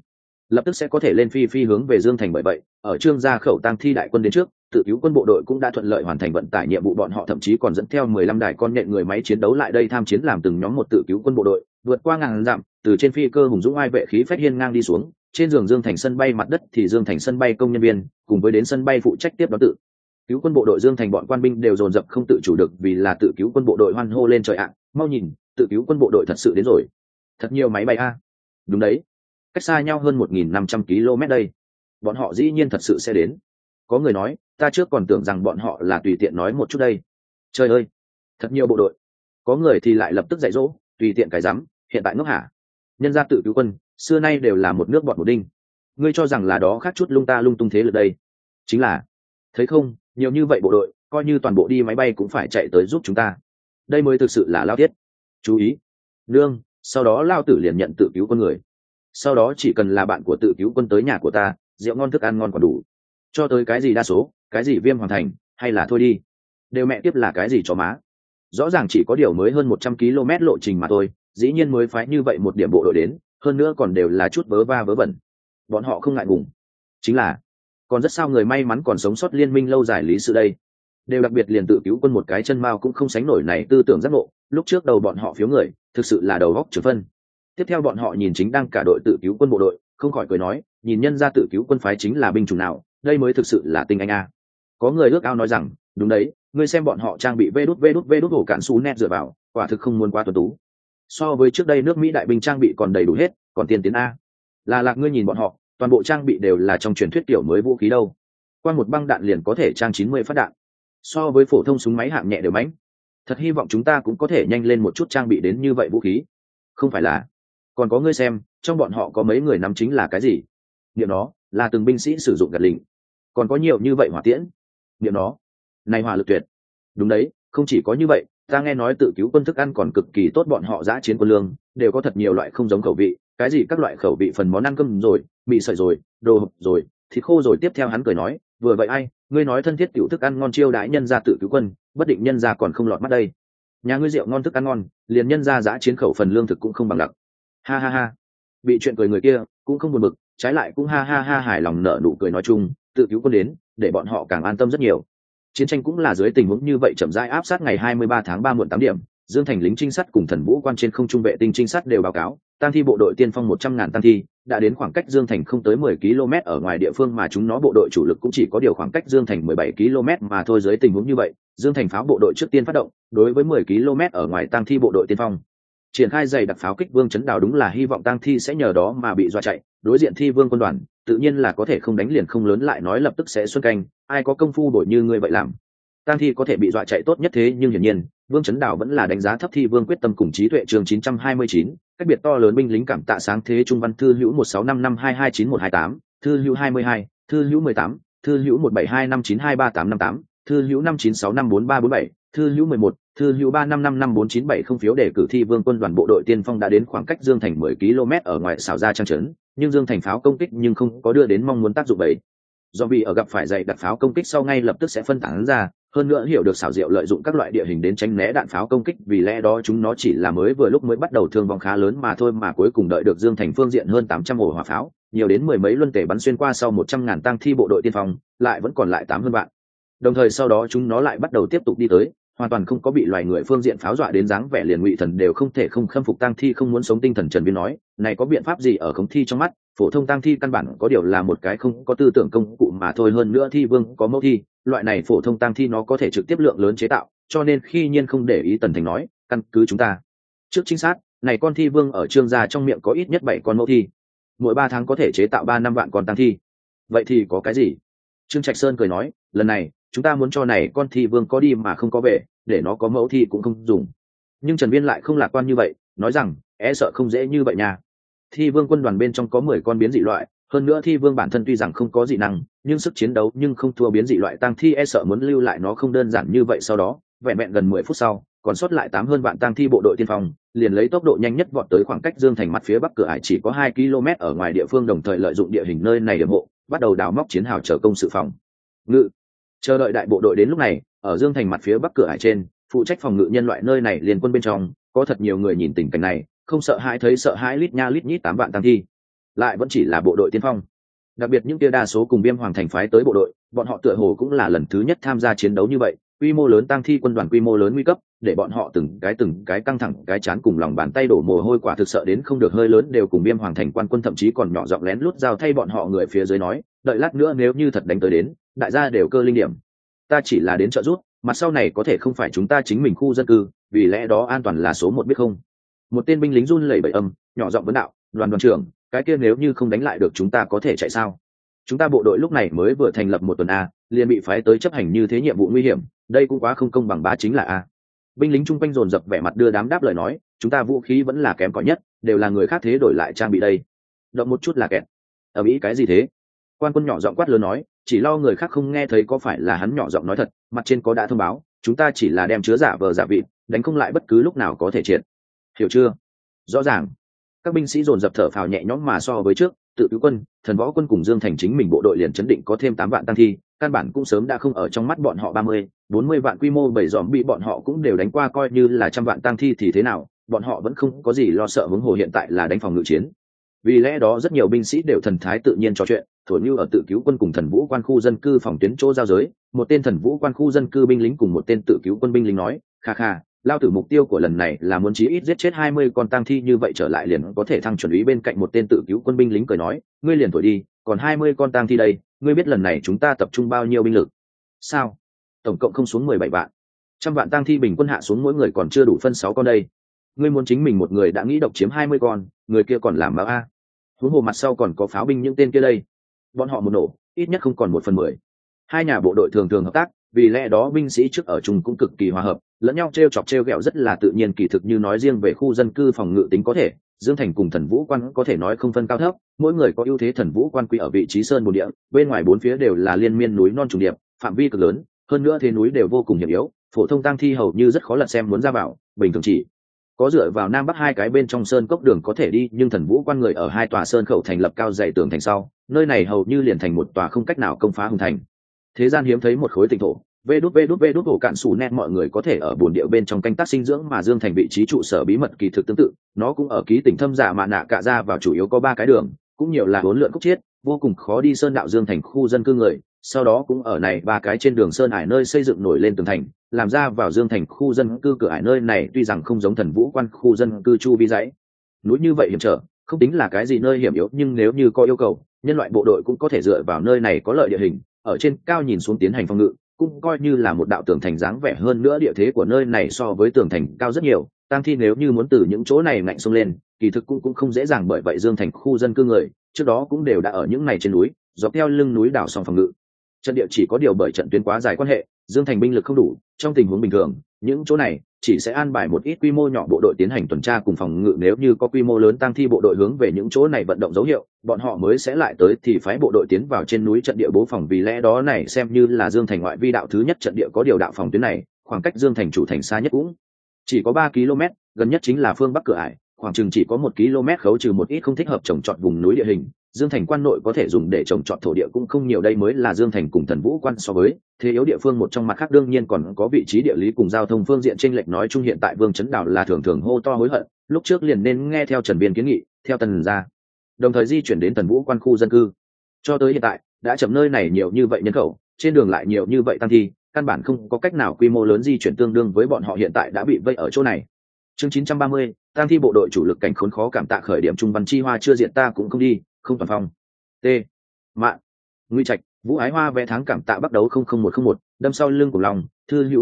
lập tức sẽ có thể lên phi hướng về Dương Thành. Bởi vậy ở Trương gia khẩu tang thi đại quân đến trước, tự cứu quân bộ đội cũng đã thuận lợi hoàn thành vận tải nhiệm vụ. Bọn họ thậm chí còn dẫn theo 15 đài con nhện người máy chiến đấu lại đây tham chiến, làm từng nhóm một tự cứu quân bộ đội vượt qua ngàn dặm, từ trên phi cơ hùng dũng ai vệ khí phách hiên ngang đi xuống. Trên giường Dương Thành sân bay mặt đất thì Dương Thành sân bay công nhân viên cùng với đến sân bay phụ trách tiếp đón tự cứu quân bộ đội Dương Thành bọn quan binh đều dồn dập không tự chủ được, vì là tự cứu quân bộ đội hoan hô lên trời ạ. Mau nhìn, tự cứu quân bộ đội thật sự đến rồi, thật nhiều máy bay a. Đúng đấy, cách xa nhau hơn 1.500 km đây, bọn họ dĩ nhiên thật sự sẽ đến. Có người nói, ta trước còn tưởng rằng bọn họ là tùy tiện nói một chút đây. Trời ơi, thật nhiều bộ đội. Có người thì lại lập tức dạy dỗ, tùy tiện cái rắm, hiện tại ngốc hả? Nhân gia tự cứu quân xưa nay đều là một nước bọn một đinh, ngươi cho rằng là đó khác chút lung ta lung tung thế lực đây. Chính là, thấy không, nhiều như vậy bộ đội, coi như toàn bộ đi máy bay cũng phải chạy tới giúp chúng ta, đây mới thực sự là lao tiết. Chú ý nương, sau đó lao tử liền nhận tự cứu quân người, sau đó chỉ cần là bạn của tự cứu quân tới nhà của ta, rượu ngon thức ăn ngon còn đủ, cho tới cái gì đa số, cái gì viêm hoàn thành, hay là thôi đi, đều mẹ tiếp là cái gì cho má. Rõ ràng chỉ có điều mới hơn 100 km lộ trình mà thôi, dĩ nhiên mới phái như vậy một điểm bộ đội đến, hơn nữa còn đều là chút vớ va vớ vẩn. Bọn họ không ngại ngùng, chính là còn rất sao người may mắn còn sống sót liên minh lâu dài lý sự đây, đều đặc biệt liền tự cứu quân một cái chân mao cũng không sánh nổi này tư tưởng giác ngộ. Lúc trước đầu bọn họ phiếu người thực sự là đầu góc trừ phân. Tiếp theo bọn họ nhìn chính đang cả đội tự cứu quân bộ đội, không khỏi cười nói, nhìn nhân ra tự cứu quân phái chính là binh chủng nào, đây mới thực sự là tinh anh a. Có người ước ao nói rằng, đúng đấy, ngươi xem bọn họ trang bị vê đút hổ cản xú net dựa vào, quả thực không muốn quá tuấn tú. So với trước đây nước Mỹ đại binh trang bị còn đầy đủ hết, còn tiên tiến a. Là lạc ngươi nhìn bọn họ, toàn bộ trang bị đều là trong truyền thuyết kiểu mới vũ khí đâu. Qua một băng đạn liền có thể trang 90 phát đạn, so với phổ thông súng máy hạng nhẹ đều mãnh. Thật hy vọng chúng ta cũng có thể nhanh lên một chút trang bị đến như vậy vũ khí. Không phải là, còn có ngươi xem, trong bọn họ có mấy người nắm chính là cái gì? Niệm nó, là từng binh sĩ sử dụng gạt lỉnh. Còn có nhiều như vậy hỏa tiễn. Niệm nó, này hỏa lực tuyệt. Đúng đấy, không chỉ có như vậy, ta nghe nói tự cứu quân thức ăn còn cực kỳ tốt, bọn họ dã chiến quân lương đều có thật nhiều loại không giống khẩu vị, cái gì các loại khẩu vị phần món ăn cơm rồi, mì sợi rồi, đồ hộp rồi, thịt khô rồi. Tiếp theo hắn cười nói, vừa vậy ai, ngươi nói thân thiết tiểu thức ăn ngon chiêu đãi nhân gia tự cứu quân, bất định nhân gia còn không lọt mắt đây. Nhà ngươi rượu ngon thức ăn ngon, liền nhân gia dã chiến khẩu phần lương thực cũng không bằng lặc. Ha ha ha. Bị chuyện cười người kia cũng không buồn bực, trái lại cũng ha ha ha hài lòng nở nụ cười, nói chung tự cứu quân đến để bọn họ càng an tâm rất nhiều. Chiến tranh cũng là dưới tình huống như vậy chậm rãi áp sát. Ngày 23 tháng 3 muộn 8 điểm, Dương Thành lính trinh sát cùng Thần Vũ quan trên không trung vệ tinh trinh sát đều báo cáo, tang thi bộ đội tiên phong 100.000 tang thi đã đến khoảng cách Dương Thành không tới 10 km ở ngoài địa phương, mà chúng nó bộ đội chủ lực cũng chỉ có điều khoảng cách Dương Thành 17 km mà thôi. Dưới tình huống như vậy, Dương Thành pháo bộ đội trước tiên phát động, đối với 10 km ở ngoài tang thi bộ đội tiên phong triển khai dày đặc pháo kích. Vương Chấn Đào đúng là hy vọng tang thi sẽ nhờ đó mà bị dọa chạy, đối diện thi vương quân đoàn tự nhiên là có thể không đánh liền không lớn, lại nói lập tức sẽ xuân canh, ai có công phu đổi như ngươi vậy làm. Tang thi có thể bị dọa chạy tốt nhất, thế nhưng hiển nhiên Vương Chấn Đào vẫn là đánh giá thấp thi vương quyết tâm cùng trí tuệ. Chương 929, cách biệt to lớn binh lính cảm tạ sáng thế trung văn thư hữu 1655229128, thư hữu 22, thư hữu 18, thư hữu 1725923858, thư hữu 59654347, thư hữu 11, thư hữu 35555497. Không phiếu đề cử thi vương quân đoàn bộ đội tiên phong đã đến khoảng cách Dương Thành 10 km ở ngoài xảo ra trang trấn, nhưng Dương Thành pháo công kích nhưng không có đưa đến mong muốn tác dụng bấy. Do vì ở gặp phải dày đặc pháo công kích sau ngay lập tức sẽ phân tán ra, hơn nữa hiểu được xảo diệu lợi dụng các loại địa hình đến tránh né đạn pháo công kích, vì lẽ đó chúng nó chỉ là mới bắt đầu thương vong khá lớn mà thôi, mà cuối cùng đợi được Dương Thành phương diện hơn 800 ổ hỏa pháo, nhiều đến mười mấy luân tể bắn xuyên qua sau 100.000 tang thi bộ đội tiên phong, lại vẫn còn lại 8 hơn bạn. Đồng thời sau đó chúng nó lại bắt đầu tiếp tục đi tới, hoàn toàn không có bị loài người phương diện pháo dọa đến dáng vẻ liền Ngụy Thần đều không thể không khâm phục tang thi không muốn sống tinh thần. Trần Viên nói, này có biện pháp gì ở khống thi trong mắt, phổ thông tang thi căn bản có điều là một cái không có tư tưởng công cụ mà thôi, hơn nữa thi vương có mẫu thi, loại này phổ thông tang thi nó có thể trực tiếp lượng lớn chế tạo, cho nên khi nhiên không để ý. Tần Thành nói, căn cứ chúng ta trước chính xác, này con thi vương ở Trương gia trong miệng có ít nhất 7 con mẫu thi, mỗi 3 tháng có thể chế tạo 3-5 vạn con tang thi. Vậy thì có cái gì? Trương Trạch Sơn cười nói, lần này chúng ta muốn cho này con thi vương có đi mà không có về, để nó có mẫu thi cũng không dùng. Nhưng Trần Viên lại không lạc quan như vậy, nói rằng sợ không dễ như vậy nha. Thi vương quân đoàn bên trong có 10 con biến dị loại, hơn nữa thi vương bản thân tuy rằng không có dị năng, nhưng sức chiến đấu nhưng không thua biến dị loại tang thi, sợ muốn lưu lại nó không đơn giản như vậy. Sau đó vẹn vẹn gần 10 phút sau, còn sót lại 8 hơn vạn tang thi bộ đội tiên phong liền lấy tốc độ nhanh nhất vọt tới khoảng cách Dương Thành mặt phía bắc cửa ải chỉ có 2 km ở ngoài địa phương, đồng thời lợi dụng địa hình nơi này điểm hộ, bắt đầu đào móc chiến hào chờ công sự phòng ngự, chờ đợi đại bộ đội đến. Lúc này ở Dương Thành mặt phía bắc cửa ải trên, phụ trách phòng ngự nhân loại nơi này liên quân bên trong có thật nhiều người nhìn tình cảnh này không sợ hãi, thấy sợ hãi, lít nha lít nhít 8 vạn tang thi. lại vẫn chỉ là bộ đội tiên phong. Đặc biệt những kia đa số cùng Viêm Hoàng thành phái tới bộ đội, bọn họ tựa hồ cũng là lần thứ nhất tham gia chiến đấu như vậy, quy mô lớn tang thi quân đoàn quy mô lớn nguy cấp, để bọn họ từng cái căng thẳng cái chán cùng lòng bàn tay đổ mồ hôi, quả thực sợ đến không được hơi lớn đều cùng Viêm Hoàng thành quan quân thậm chí còn nhỏ giọng lén lút giao thay bọn họ người phía dưới nói, đợi lát nữa nếu như thật đánh tới đến, đại gia đều cơ linh điểm. Ta chỉ là đến trợ giúp, mặt sau này có thể không phải chúng ta chính mình khu dân cư, vì lẽ đó an toàn là số một biết không? Một tên binh lính run lẩy bẩy âm, nhỏ giọng vấn đạo, đoàn trưởng, cái kia nếu như không đánh lại được chúng ta có thể chạy sao? Chúng ta bộ đội lúc này mới vừa thành lập một tuần a, liền bị phái tới chấp hành như thế nhiệm vụ nguy hiểm, đây cũng quá không công bằng, bá chính là a. Binh lính chung quanh dồn dập vẻ mặt đưa đám đáp lời nói, chúng ta vũ khí vẫn là kém cỏi nhất, đều là người khác thế đổi lại trang bị đây. Động một chút là kẹt. Ở Mỹ cái gì thế? Quan quân nhỏ giọng quát lớn nói, chỉ lo người khác không nghe thấy có phải là hắn nhỏ giọng nói thật, mặt trên có đã thông báo, chúng ta chỉ là đem chứa giả vờ giả vị, đánh không lại bất cứ lúc nào có thể triệt. Hiểu chưa? Rõ ràng. Các binh sĩ dồn dập thở phào nhẹ nhõm, mà so với trước, Tự Cứu quân, Thần Võ quân cùng Dương Thành chính mình bộ đội liền chấn định có thêm 8 vạn tăng thi, căn bản cũng sớm đã không ở trong mắt bọn họ 30-40 vạn quy mô bảy dòm bị bọn họ cũng đều đánh qua, coi như là trăm vạn tăng thi thì thế nào, bọn họ vẫn không có gì lo sợ, huống hồ hiện tại là đánh phòng ngự chiến. Vì lẽ đó rất nhiều binh sĩ đều thần thái tự nhiên trò chuyện, thổ như ở Tự Cứu quân cùng Thần Vũ quan khu dân cư phòng tuyến chỗ giao giới, một tên Thần Vũ quan khu dân cư binh lính cùng một tên Tự Cứu quân binh lính nói, kha kha, lao tử mục tiêu của lần này là muốn chí ít giết chết 20 con tang thi, như vậy trở lại liền có thể thăng chuẩn úy. Bên cạnh một tên Tự Cứu quân binh lính cười nói, ngươi liền thổi đi, còn 20 con tang thi đây, ngươi biết lần này chúng ta tập trung bao nhiêu binh lực sao? Tổng cộng không xuống 17 vạn. Trăm vạn tang thi bình quân hạ xuống mỗi người còn chưa đủ phân 6 con đây. Ngươi muốn chính mình một người đã nghĩ độc chiếm 20 con, người kia còn làm báo a. Huống hồ mặt sau còn có pháo binh những tên kia đây, bọn họ một nổ ít nhất không còn 1/10. Hai nhà bộ đội thường thường hợp tác, vì lẽ đó binh sĩ trước ở chung cũng cực kỳ hòa hợp, lẫn nhau trêu chọc trêu ghẹo rất là tự nhiên. Kỳ thực như nói riêng về khu dân cư phòng ngự tính có thể, Dương Thành cùng Thần Vũ quan có thể nói không phân cao thấp, mỗi người có ưu thế. Thần Vũ quan quy ở vị trí sơn bồn địa, bên ngoài bốn phía đều là liên miên núi non trùng điệp, phạm vi cực lớn, hơn nữa thế núi đều vô cùng hiểm yếu, phổ thông tang thi hầu như rất khó lật xem muốn ra vào, bình thường chỉ có dựa vào nam bắc hai cái bên trong sơn cốc đường có thể đi, nhưng Thần Vũ quan người ở hai tòa sơn khẩu thành lập cao dày tường thành sau, nơi này hầu như liền thành một tòa không cách nào công phá hùng thành. Thế gian hiếm thấy một khối tịnh thổ, vê đút hổ cạn sủ nét, mọi người có thể ở bồn địa bên trong canh tác sinh dưỡng. Mà Dương Thành vị trí trụ sở bí mật kỳ thực tương tự, nó cũng ở ký tỉnh thâm giả mạ nạ cạ ra vào, chủ yếu có 3 cái đường, cũng nhiều là huấn lượn khúc chiết, vô cùng khó đi sơn đạo. Dương Thành khu dân cư người sau đó cũng ở này 3 cái trên đường sơn ải nơi xây dựng nổi lên tường thành, làm ra vào Dương Thành khu dân cư. Cửa ải nơi này tuy rằng không giống Thần Vũ quan khu dân cư chu vi dãy núi như vậy hiểm trở, không tính là cái gì nơi hiểm yếu, nhưng nếu như có yêu cầu, nhân loại bộ đội cũng có thể dựa vào nơi này có lợi địa hình, ở trên cao nhìn xuống tiến hành phòng ngự, cũng coi như là một đạo tường thành dáng vẻ. hơn nữa địa thế của nơi này so với tường thành cao rất nhiều, tang thi nếu như muốn từ những chỗ này ngạnh xông lên, kỳ thực cũng không dễ dàng. bởi vậy Dương Thành khu dân cư người trước đó cũng đều đã ở những này trên núi, dọc theo lưng núi đảo xong phòng ngự trận địa. Chỉ có điều bởi trận tuyến quá dài quan hệ, Dương Thành binh lực không đủ, trong tình huống bình thường những chỗ này chỉ sẽ an bài một ít quy mô nhỏ bộ đội tiến hành tuần tra cùng phòng ngự, nếu như có quy mô lớn tang thi bộ đội hướng về những chỗ này vận động dấu hiệu, bọn họ mới sẽ lại tới thì phái bộ đội tiến vào trên núi trận địa bố phòng. Vì lẽ đó này xem như là Dương Thành ngoại vi đạo thứ nhất trận địa. có điều đạo phòng tuyến này khoảng cách Dương Thành chủ thành xa nhất cũng chỉ có 3 km, gần nhất chính là phương bắc cửa ải, khoảng chừng chỉ có 1 km, khấu trừ một ít không thích hợp trồng trọt vùng núi địa hình, Dương Thành quan nội có thể dùng để trồng trọt thổ địa cũng không nhiều. đây mới là Dương Thành cùng Thần Vũ quan so với thế yếu địa phương một trong. mặt khác đương nhiên còn có vị trí địa lý cùng giao thông phương diện chênh lệch. nói chung hiện tại Vương Chấn Đào là thường thường hô to hối hận, lúc trước liền nên nghe theo Trần Biên kiến nghị, theo Tần ra đồng thời di chuyển đến Thần Vũ quan khu dân cư. cho tới hiện tại đã chậm, nơi này nhiều như vậy nhân khẩu, trên đường lại nhiều như vậy tăng thi, căn bản không có cách nào quy mô lớn di chuyển tương đương với bọn họ hiện tại đã bị vây ở chỗ này. Chương 930, tăng thi bộ đội chủ lực cảnh khốn khó. Cảm tạ khởi điểm Trung Văn Chi Hoa chưa diện ta cũng không đi, không toàn phong. T. Mạn, Nguy Trạch, Vũ Ái Hoa vẽ tháng cảm tạ bắt đầu 00101, đâm sau lưng của lòng, thư hữu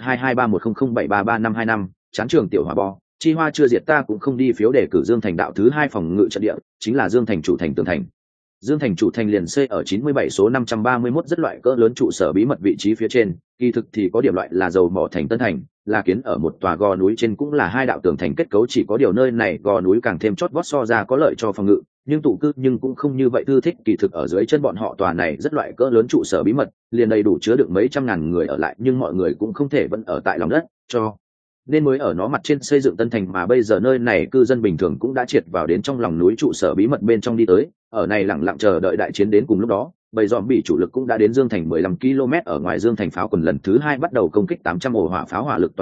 1412231007335525, chán trường tiểu hỏa bò, Chi Hoa chưa diệt ta cũng không đi phiếu đề cử Dương Thành đạo thứ 2 phòng ngự trận địa, chính là Dương Thành chủ thành tường thành. Dương Thành chủ thành liền xây ở 97 số 531 rất loại cỡ lớn trụ sở bí mật vị trí phía trên, kỳ thực thì có điểm loại là dầu mỏ thành Tân Thành, là kiến ở một tòa gò núi trên, cũng là 2 đạo tường thành kết cấu. chỉ có điều nơi này gò núi càng thêm chót vót so ra có lợi cho phòng ngự, nhưng tụ cư nhưng cũng không như vậy thư thích. Kỳ thực ở dưới chân bọn họ tòa này rất loại cỡ lớn trụ sở bí mật liền đầy đủ chứa được mấy trăm ngàn người ở lại, nhưng mọi người cũng không thể vẫn ở tại lòng đất, cho nên mới ở nó mặt trên xây dựng Tân Thành. mà bây giờ nơi này cư dân bình thường cũng đã triệt vào đến trong lòng núi trụ sở bí mật bên trong đi tới, ở này lặng lặng chờ đợi đại chiến đến. cùng lúc đó bầy dòm bị chủ lực cũng đã đến Dương Thành 15 km ở ngoài. Dương Thành pháo quần lần thứ 2 bắt đầu công kích, 800 ổ hỏa pháo hỏa lực toàn mở,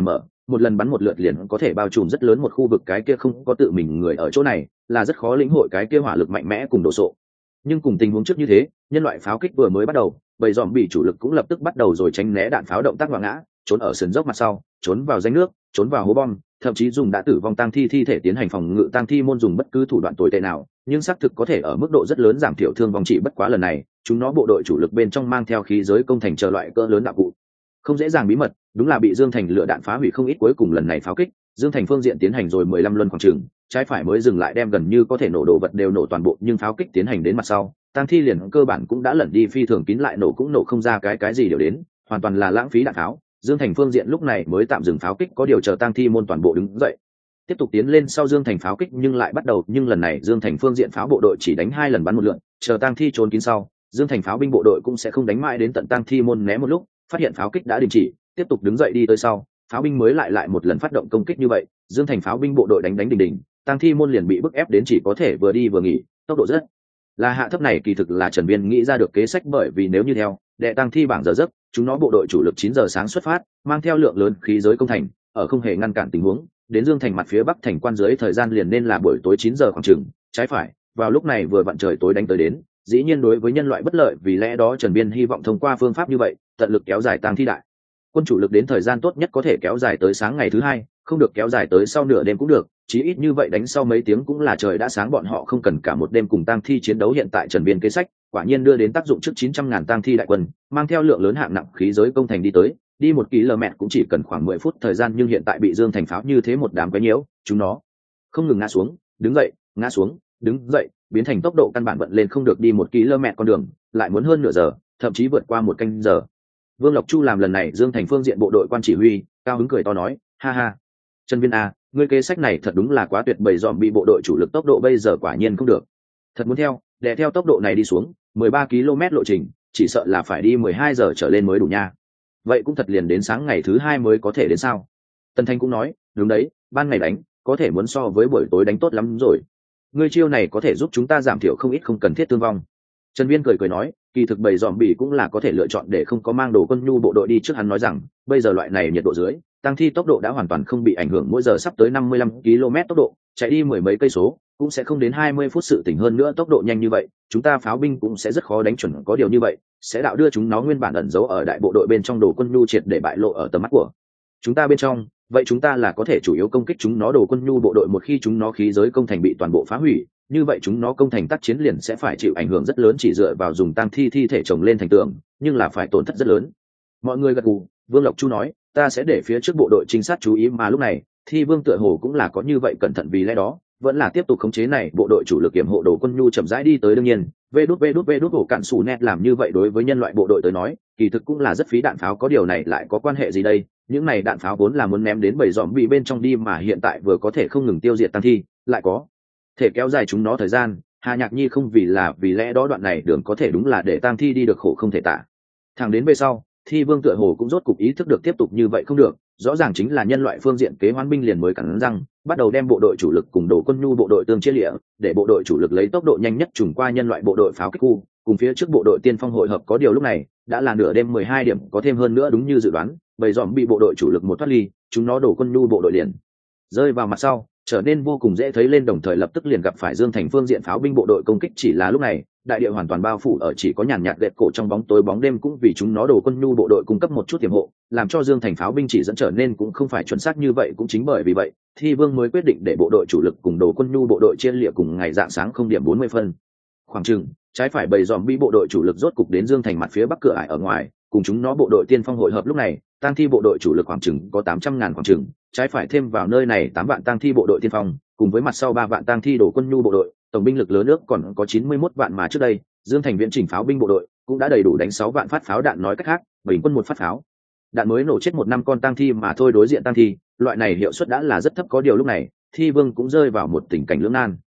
một lần bắn một lượt liền có thể bao trùm rất lớn một khu vực, cái kia không có tự mình người ở chỗ này là rất khó lĩnh hội cái kia hỏa lực mạnh mẽ cùng độ sộ. Nhưng cùng tình huống trước như thế, nhân loại pháo kích vừa mới bắt đầu, bầy dòm bị chủ lực cũng lập tức bắt đầu rồi tránh né đạn pháo động tác ngoạ ngã, trốn ở sườn dốc mặt sau, trốn vào rãnh nước, trốn vào hố bom, thậm chí dùng đã tử vong tang thi thi thể tiến hành phòng ngự. Tang thi môn dùng bất cứ thủ đoạn tồi tệ nào, nhưng xác thực có thể ở mức độ rất lớn giảm thiểu thương vong. Chỉ bất quá lần này chúng nó bộ đội chủ lực bên trong mang theo khí giới công thành chờ loại cỡ lớn đạo cụ, không dễ dàng bí mật, đúng là bị Dương Thành lựa đạn phá hủy không ít. Cuối cùng lần này pháo kích, Dương Thành phương diện tiến hành rồi 15 luân khoảng trường, trái phải mới dừng lại, đem gần như có thể nổ đồ vật đều nổ toàn bộ. Nhưng pháo kích tiến hành đến mặt sau, tang thi liền cơ bản cũng đã lẩn đi phi thường kín, lại nổ cũng nổ không ra cái gì đều đến, hoàn toàn là lãng phí đạn pháo. Dương Thành phương diện lúc này mới tạm dừng pháo kích, có điều chờ tang thi môn toàn bộ đứng dậy tiếp tục tiến lên sau Dương Thành pháo kích nhưng lại bắt đầu. Nhưng lần này Dương Thành phương diện pháo bộ đội chỉ đánh 2 lần bắn một lượt, chờ tang thi trốn kín sau, Dương Thành pháo binh bộ đội cũng sẽ không đánh mãi đến tận tang thi môn né một lúc, phát hiện pháo kích đã đình chỉ, tiếp tục đứng dậy đi tới sau, pháo binh mới lại một lần phát động công kích. Như vậy Dương Thành pháo binh bộ đội đánh đỉnh, tang thi môn liền bị bức ép đến chỉ có thể vừa đi vừa nghỉ, tốc độ rất là hạ thấp. Này kỳ thực là Trần Biên nghĩ ra được kế sách, bởi vì nếu như theo đệ tang thi bảng giờ giấc, chúng nó bộ đội chủ lực 9 giờ sáng xuất phát, mang theo lượng lớn khí giới công thành, ở không hề ngăn cản tình huống đến Dương Thành mặt phía bắc thành quan dưới thời gian liền nên là buổi tối 9 giờ khoảng chừng, trái phải vào lúc này vừa vặn trời tối đánh tới đến, dĩ nhiên đối với nhân loại bất lợi. Vì lẽ đó Trần Biên hy vọng thông qua phương pháp như vậy tận lực kéo dài tang thi đại quân chủ lực đến thời gian tốt nhất có thể kéo dài tới sáng ngày thứ hai, không được kéo dài tới sau nửa đêm cũng được, chí ít như vậy đánh sau mấy tiếng cũng là trời đã sáng, bọn họ không cần cả một đêm cùng tang thi chiến đấu. Hiện tại Trần Biên kế sách quả nhiên đưa đến tác dụng, trước 900.000 tang thi đại quân mang theo lượng lớn hạng nặng khí giới công thành đi tới, đi 1 km cũng chỉ cần khoảng 10 phút thời gian. Nhưng hiện tại bị Dương Thành pháo như thế một đám quấy nhiễu, chúng nó không ngừng ngã xuống đứng dậy, ngã xuống đứng dậy, biến thành tốc độ căn bản vận lên không được, đi 1 km con đường lại muốn hơn nửa giờ, thậm chí vượt qua 1 canh giờ. Vương Lộc Chu làm lần này Dương Thành phương diện bộ đội quan chỉ huy, cao hứng cười to nói, ha ha, Trần Viên à, ngươi kế sách này thật đúng là quá tuyệt, bầy dòm bị bộ đội chủ lực tốc độ bây giờ quả nhiên không được, thật muốn đè theo tốc độ này đi xuống 13 km lộ trình, chỉ sợ là phải đi 12 giờ trở lên mới đủ nha. Vậy cũng thật liền đến sáng ngày thứ hai mới có thể đến sao? Tần Thanh cũng nói, đúng đấy, ban ngày đánh có thể muốn so với buổi tối đánh tốt lắm rồi, ngươi chiêu này có thể giúp chúng ta giảm thiểu không ít không cần thiết thương vong. Trần Viên cười nói, kỳ thực bầy dòm bỉ cũng là có thể lựa chọn để không có mang đồ quân nhu bộ đội đi trước. Hắn nói rằng bây giờ loại này nhiệt độ dưới, tăng thi tốc độ đã hoàn toàn không bị ảnh hưởng, mỗi giờ sắp tới 55 km tốc độ, chạy đi 10 mấy cây số cũng sẽ không đến 20 phút sự tỉnh. hơn nữa tốc độ nhanh như vậy, chúng ta pháo binh cũng sẽ rất khó đánh chuẩn, có điều như vậy sẽ đạo đưa chúng nó nguyên bản ẩn giấu ở đại bộ đội bên trong đồ quân nhu triệt để bại lộ ở tầm mắt của chúng ta bên trong. Vậy chúng ta là có thể chủ yếu công kích chúng nó đồ quân nhu bộ đội, một khi chúng nó khí giới công thành bị toàn bộ phá hủy, như vậy chúng nó công thành tác chiến liền sẽ phải chịu ảnh hưởng rất lớn. Chỉ dựa vào dùng tang thi thi thể chồng lên thành tường, nhưng là phải tổn thất rất lớn. Mọi người gật gù. Vương Lộc Chu nói, ta sẽ để phía trước bộ đội trinh sát chú ý. Mà lúc này Thi Vương tựa hồ cũng là có như vậy cẩn thận, vì lẽ đó vẫn là tiếp tục khống chế này bộ đội chủ lực kiểm hộ đồ quân nhu chậm rãi đi tới. đương nhiên vê đút hổ cạn xù nét làm như vậy đối với nhân loại bộ đội tới nói kỳ thực cũng là rất phí đạn pháo. có điều này lại có quan hệ gì đây, những này đạn pháo vốn là muốn ném đến bầy dòm bị bên trong đi, mà hiện tại vừa có thể không ngừng tiêu diệt tăng thi, lại có thể kéo dài chúng nó thời gian. Hà Nhạc Nhi không vì lẽ đó đoạn này đường có thể đúng là để tang thi đi được khổ không thể tả. Thẳng đến về sau Thi Vương tựa hồ cũng rốt cục ý thức được tiếp tục như vậy không được, rõ ràng chính là nhân loại phương diện kế hoán binh liền mới cắn răng bắt đầu đem bộ đội chủ lực cùng đồ quân nhu bộ đội tương chia lịa, để bộ đội chủ lực lấy tốc độ nhanh nhất trùng qua nhân loại bộ đội pháo kích khu cùng phía trước bộ đội tiên phong hội hợp. có điều lúc này đã là nửa đêm 12 điểm có thêm hơn nữa, đúng như dự đoán bầy dòm bị bộ đội chủ lực một thoát ly, chúng nó đồ quân nhu bộ đội liền rơi vào mặt sau, trở nên vô cùng dễ thấy lên, đồng thời lập tức liền gặp phải Dương Thành phương diện pháo binh bộ đội công kích. Chỉ là lúc này đại địa hoàn toàn bao phủ ở chỉ có nhàn nhạt gậy cổ trong bóng tối bóng đêm, cũng vì chúng nó đồ quân nhu bộ đội cung cấp một chút tiềm hộ, làm cho Dương Thành pháo binh chỉ dẫn trở nên cũng không phải chuẩn xác như vậy. cũng chính bởi vì vậy Thi Vương mới quyết định để bộ đội chủ lực cùng đồ quân nhu bộ đội chia lịa cùng ngày dạng sáng 0:40 phân khoảng chừng, trái phải bầy dòm bị bộ đội chủ lực rốt cục đến Dương Thành mặt phía bắc cửa ải ở ngoài, cùng chúng nó bộ đội tiên phong hội hợp. lúc này tang thi bộ đội chủ lực khoảng chừng có 800.000 khoảng chừng, trái phải thêm vào nơi này 8 vạn tang thi bộ đội tiên phong cùng với mặt sau 3 vạn tang thi đồ quân nhu bộ đội, tổng binh lực lớn nước còn có 91 vạn. mà trước đây Dương Thành viễn chỉnh pháo binh bộ đội cũng đã đầy đủ đánh 6 vạn phát pháo đạn, nói cách khác bình quân một phát pháo đạn mới nổ chết 1 năm con tang thi mà thôi. đối diện tang thi loại này hiệu suất đã là rất thấp, có điều lúc này Thi Vương cũng rơi vào một tình cảnh lưỡng nan.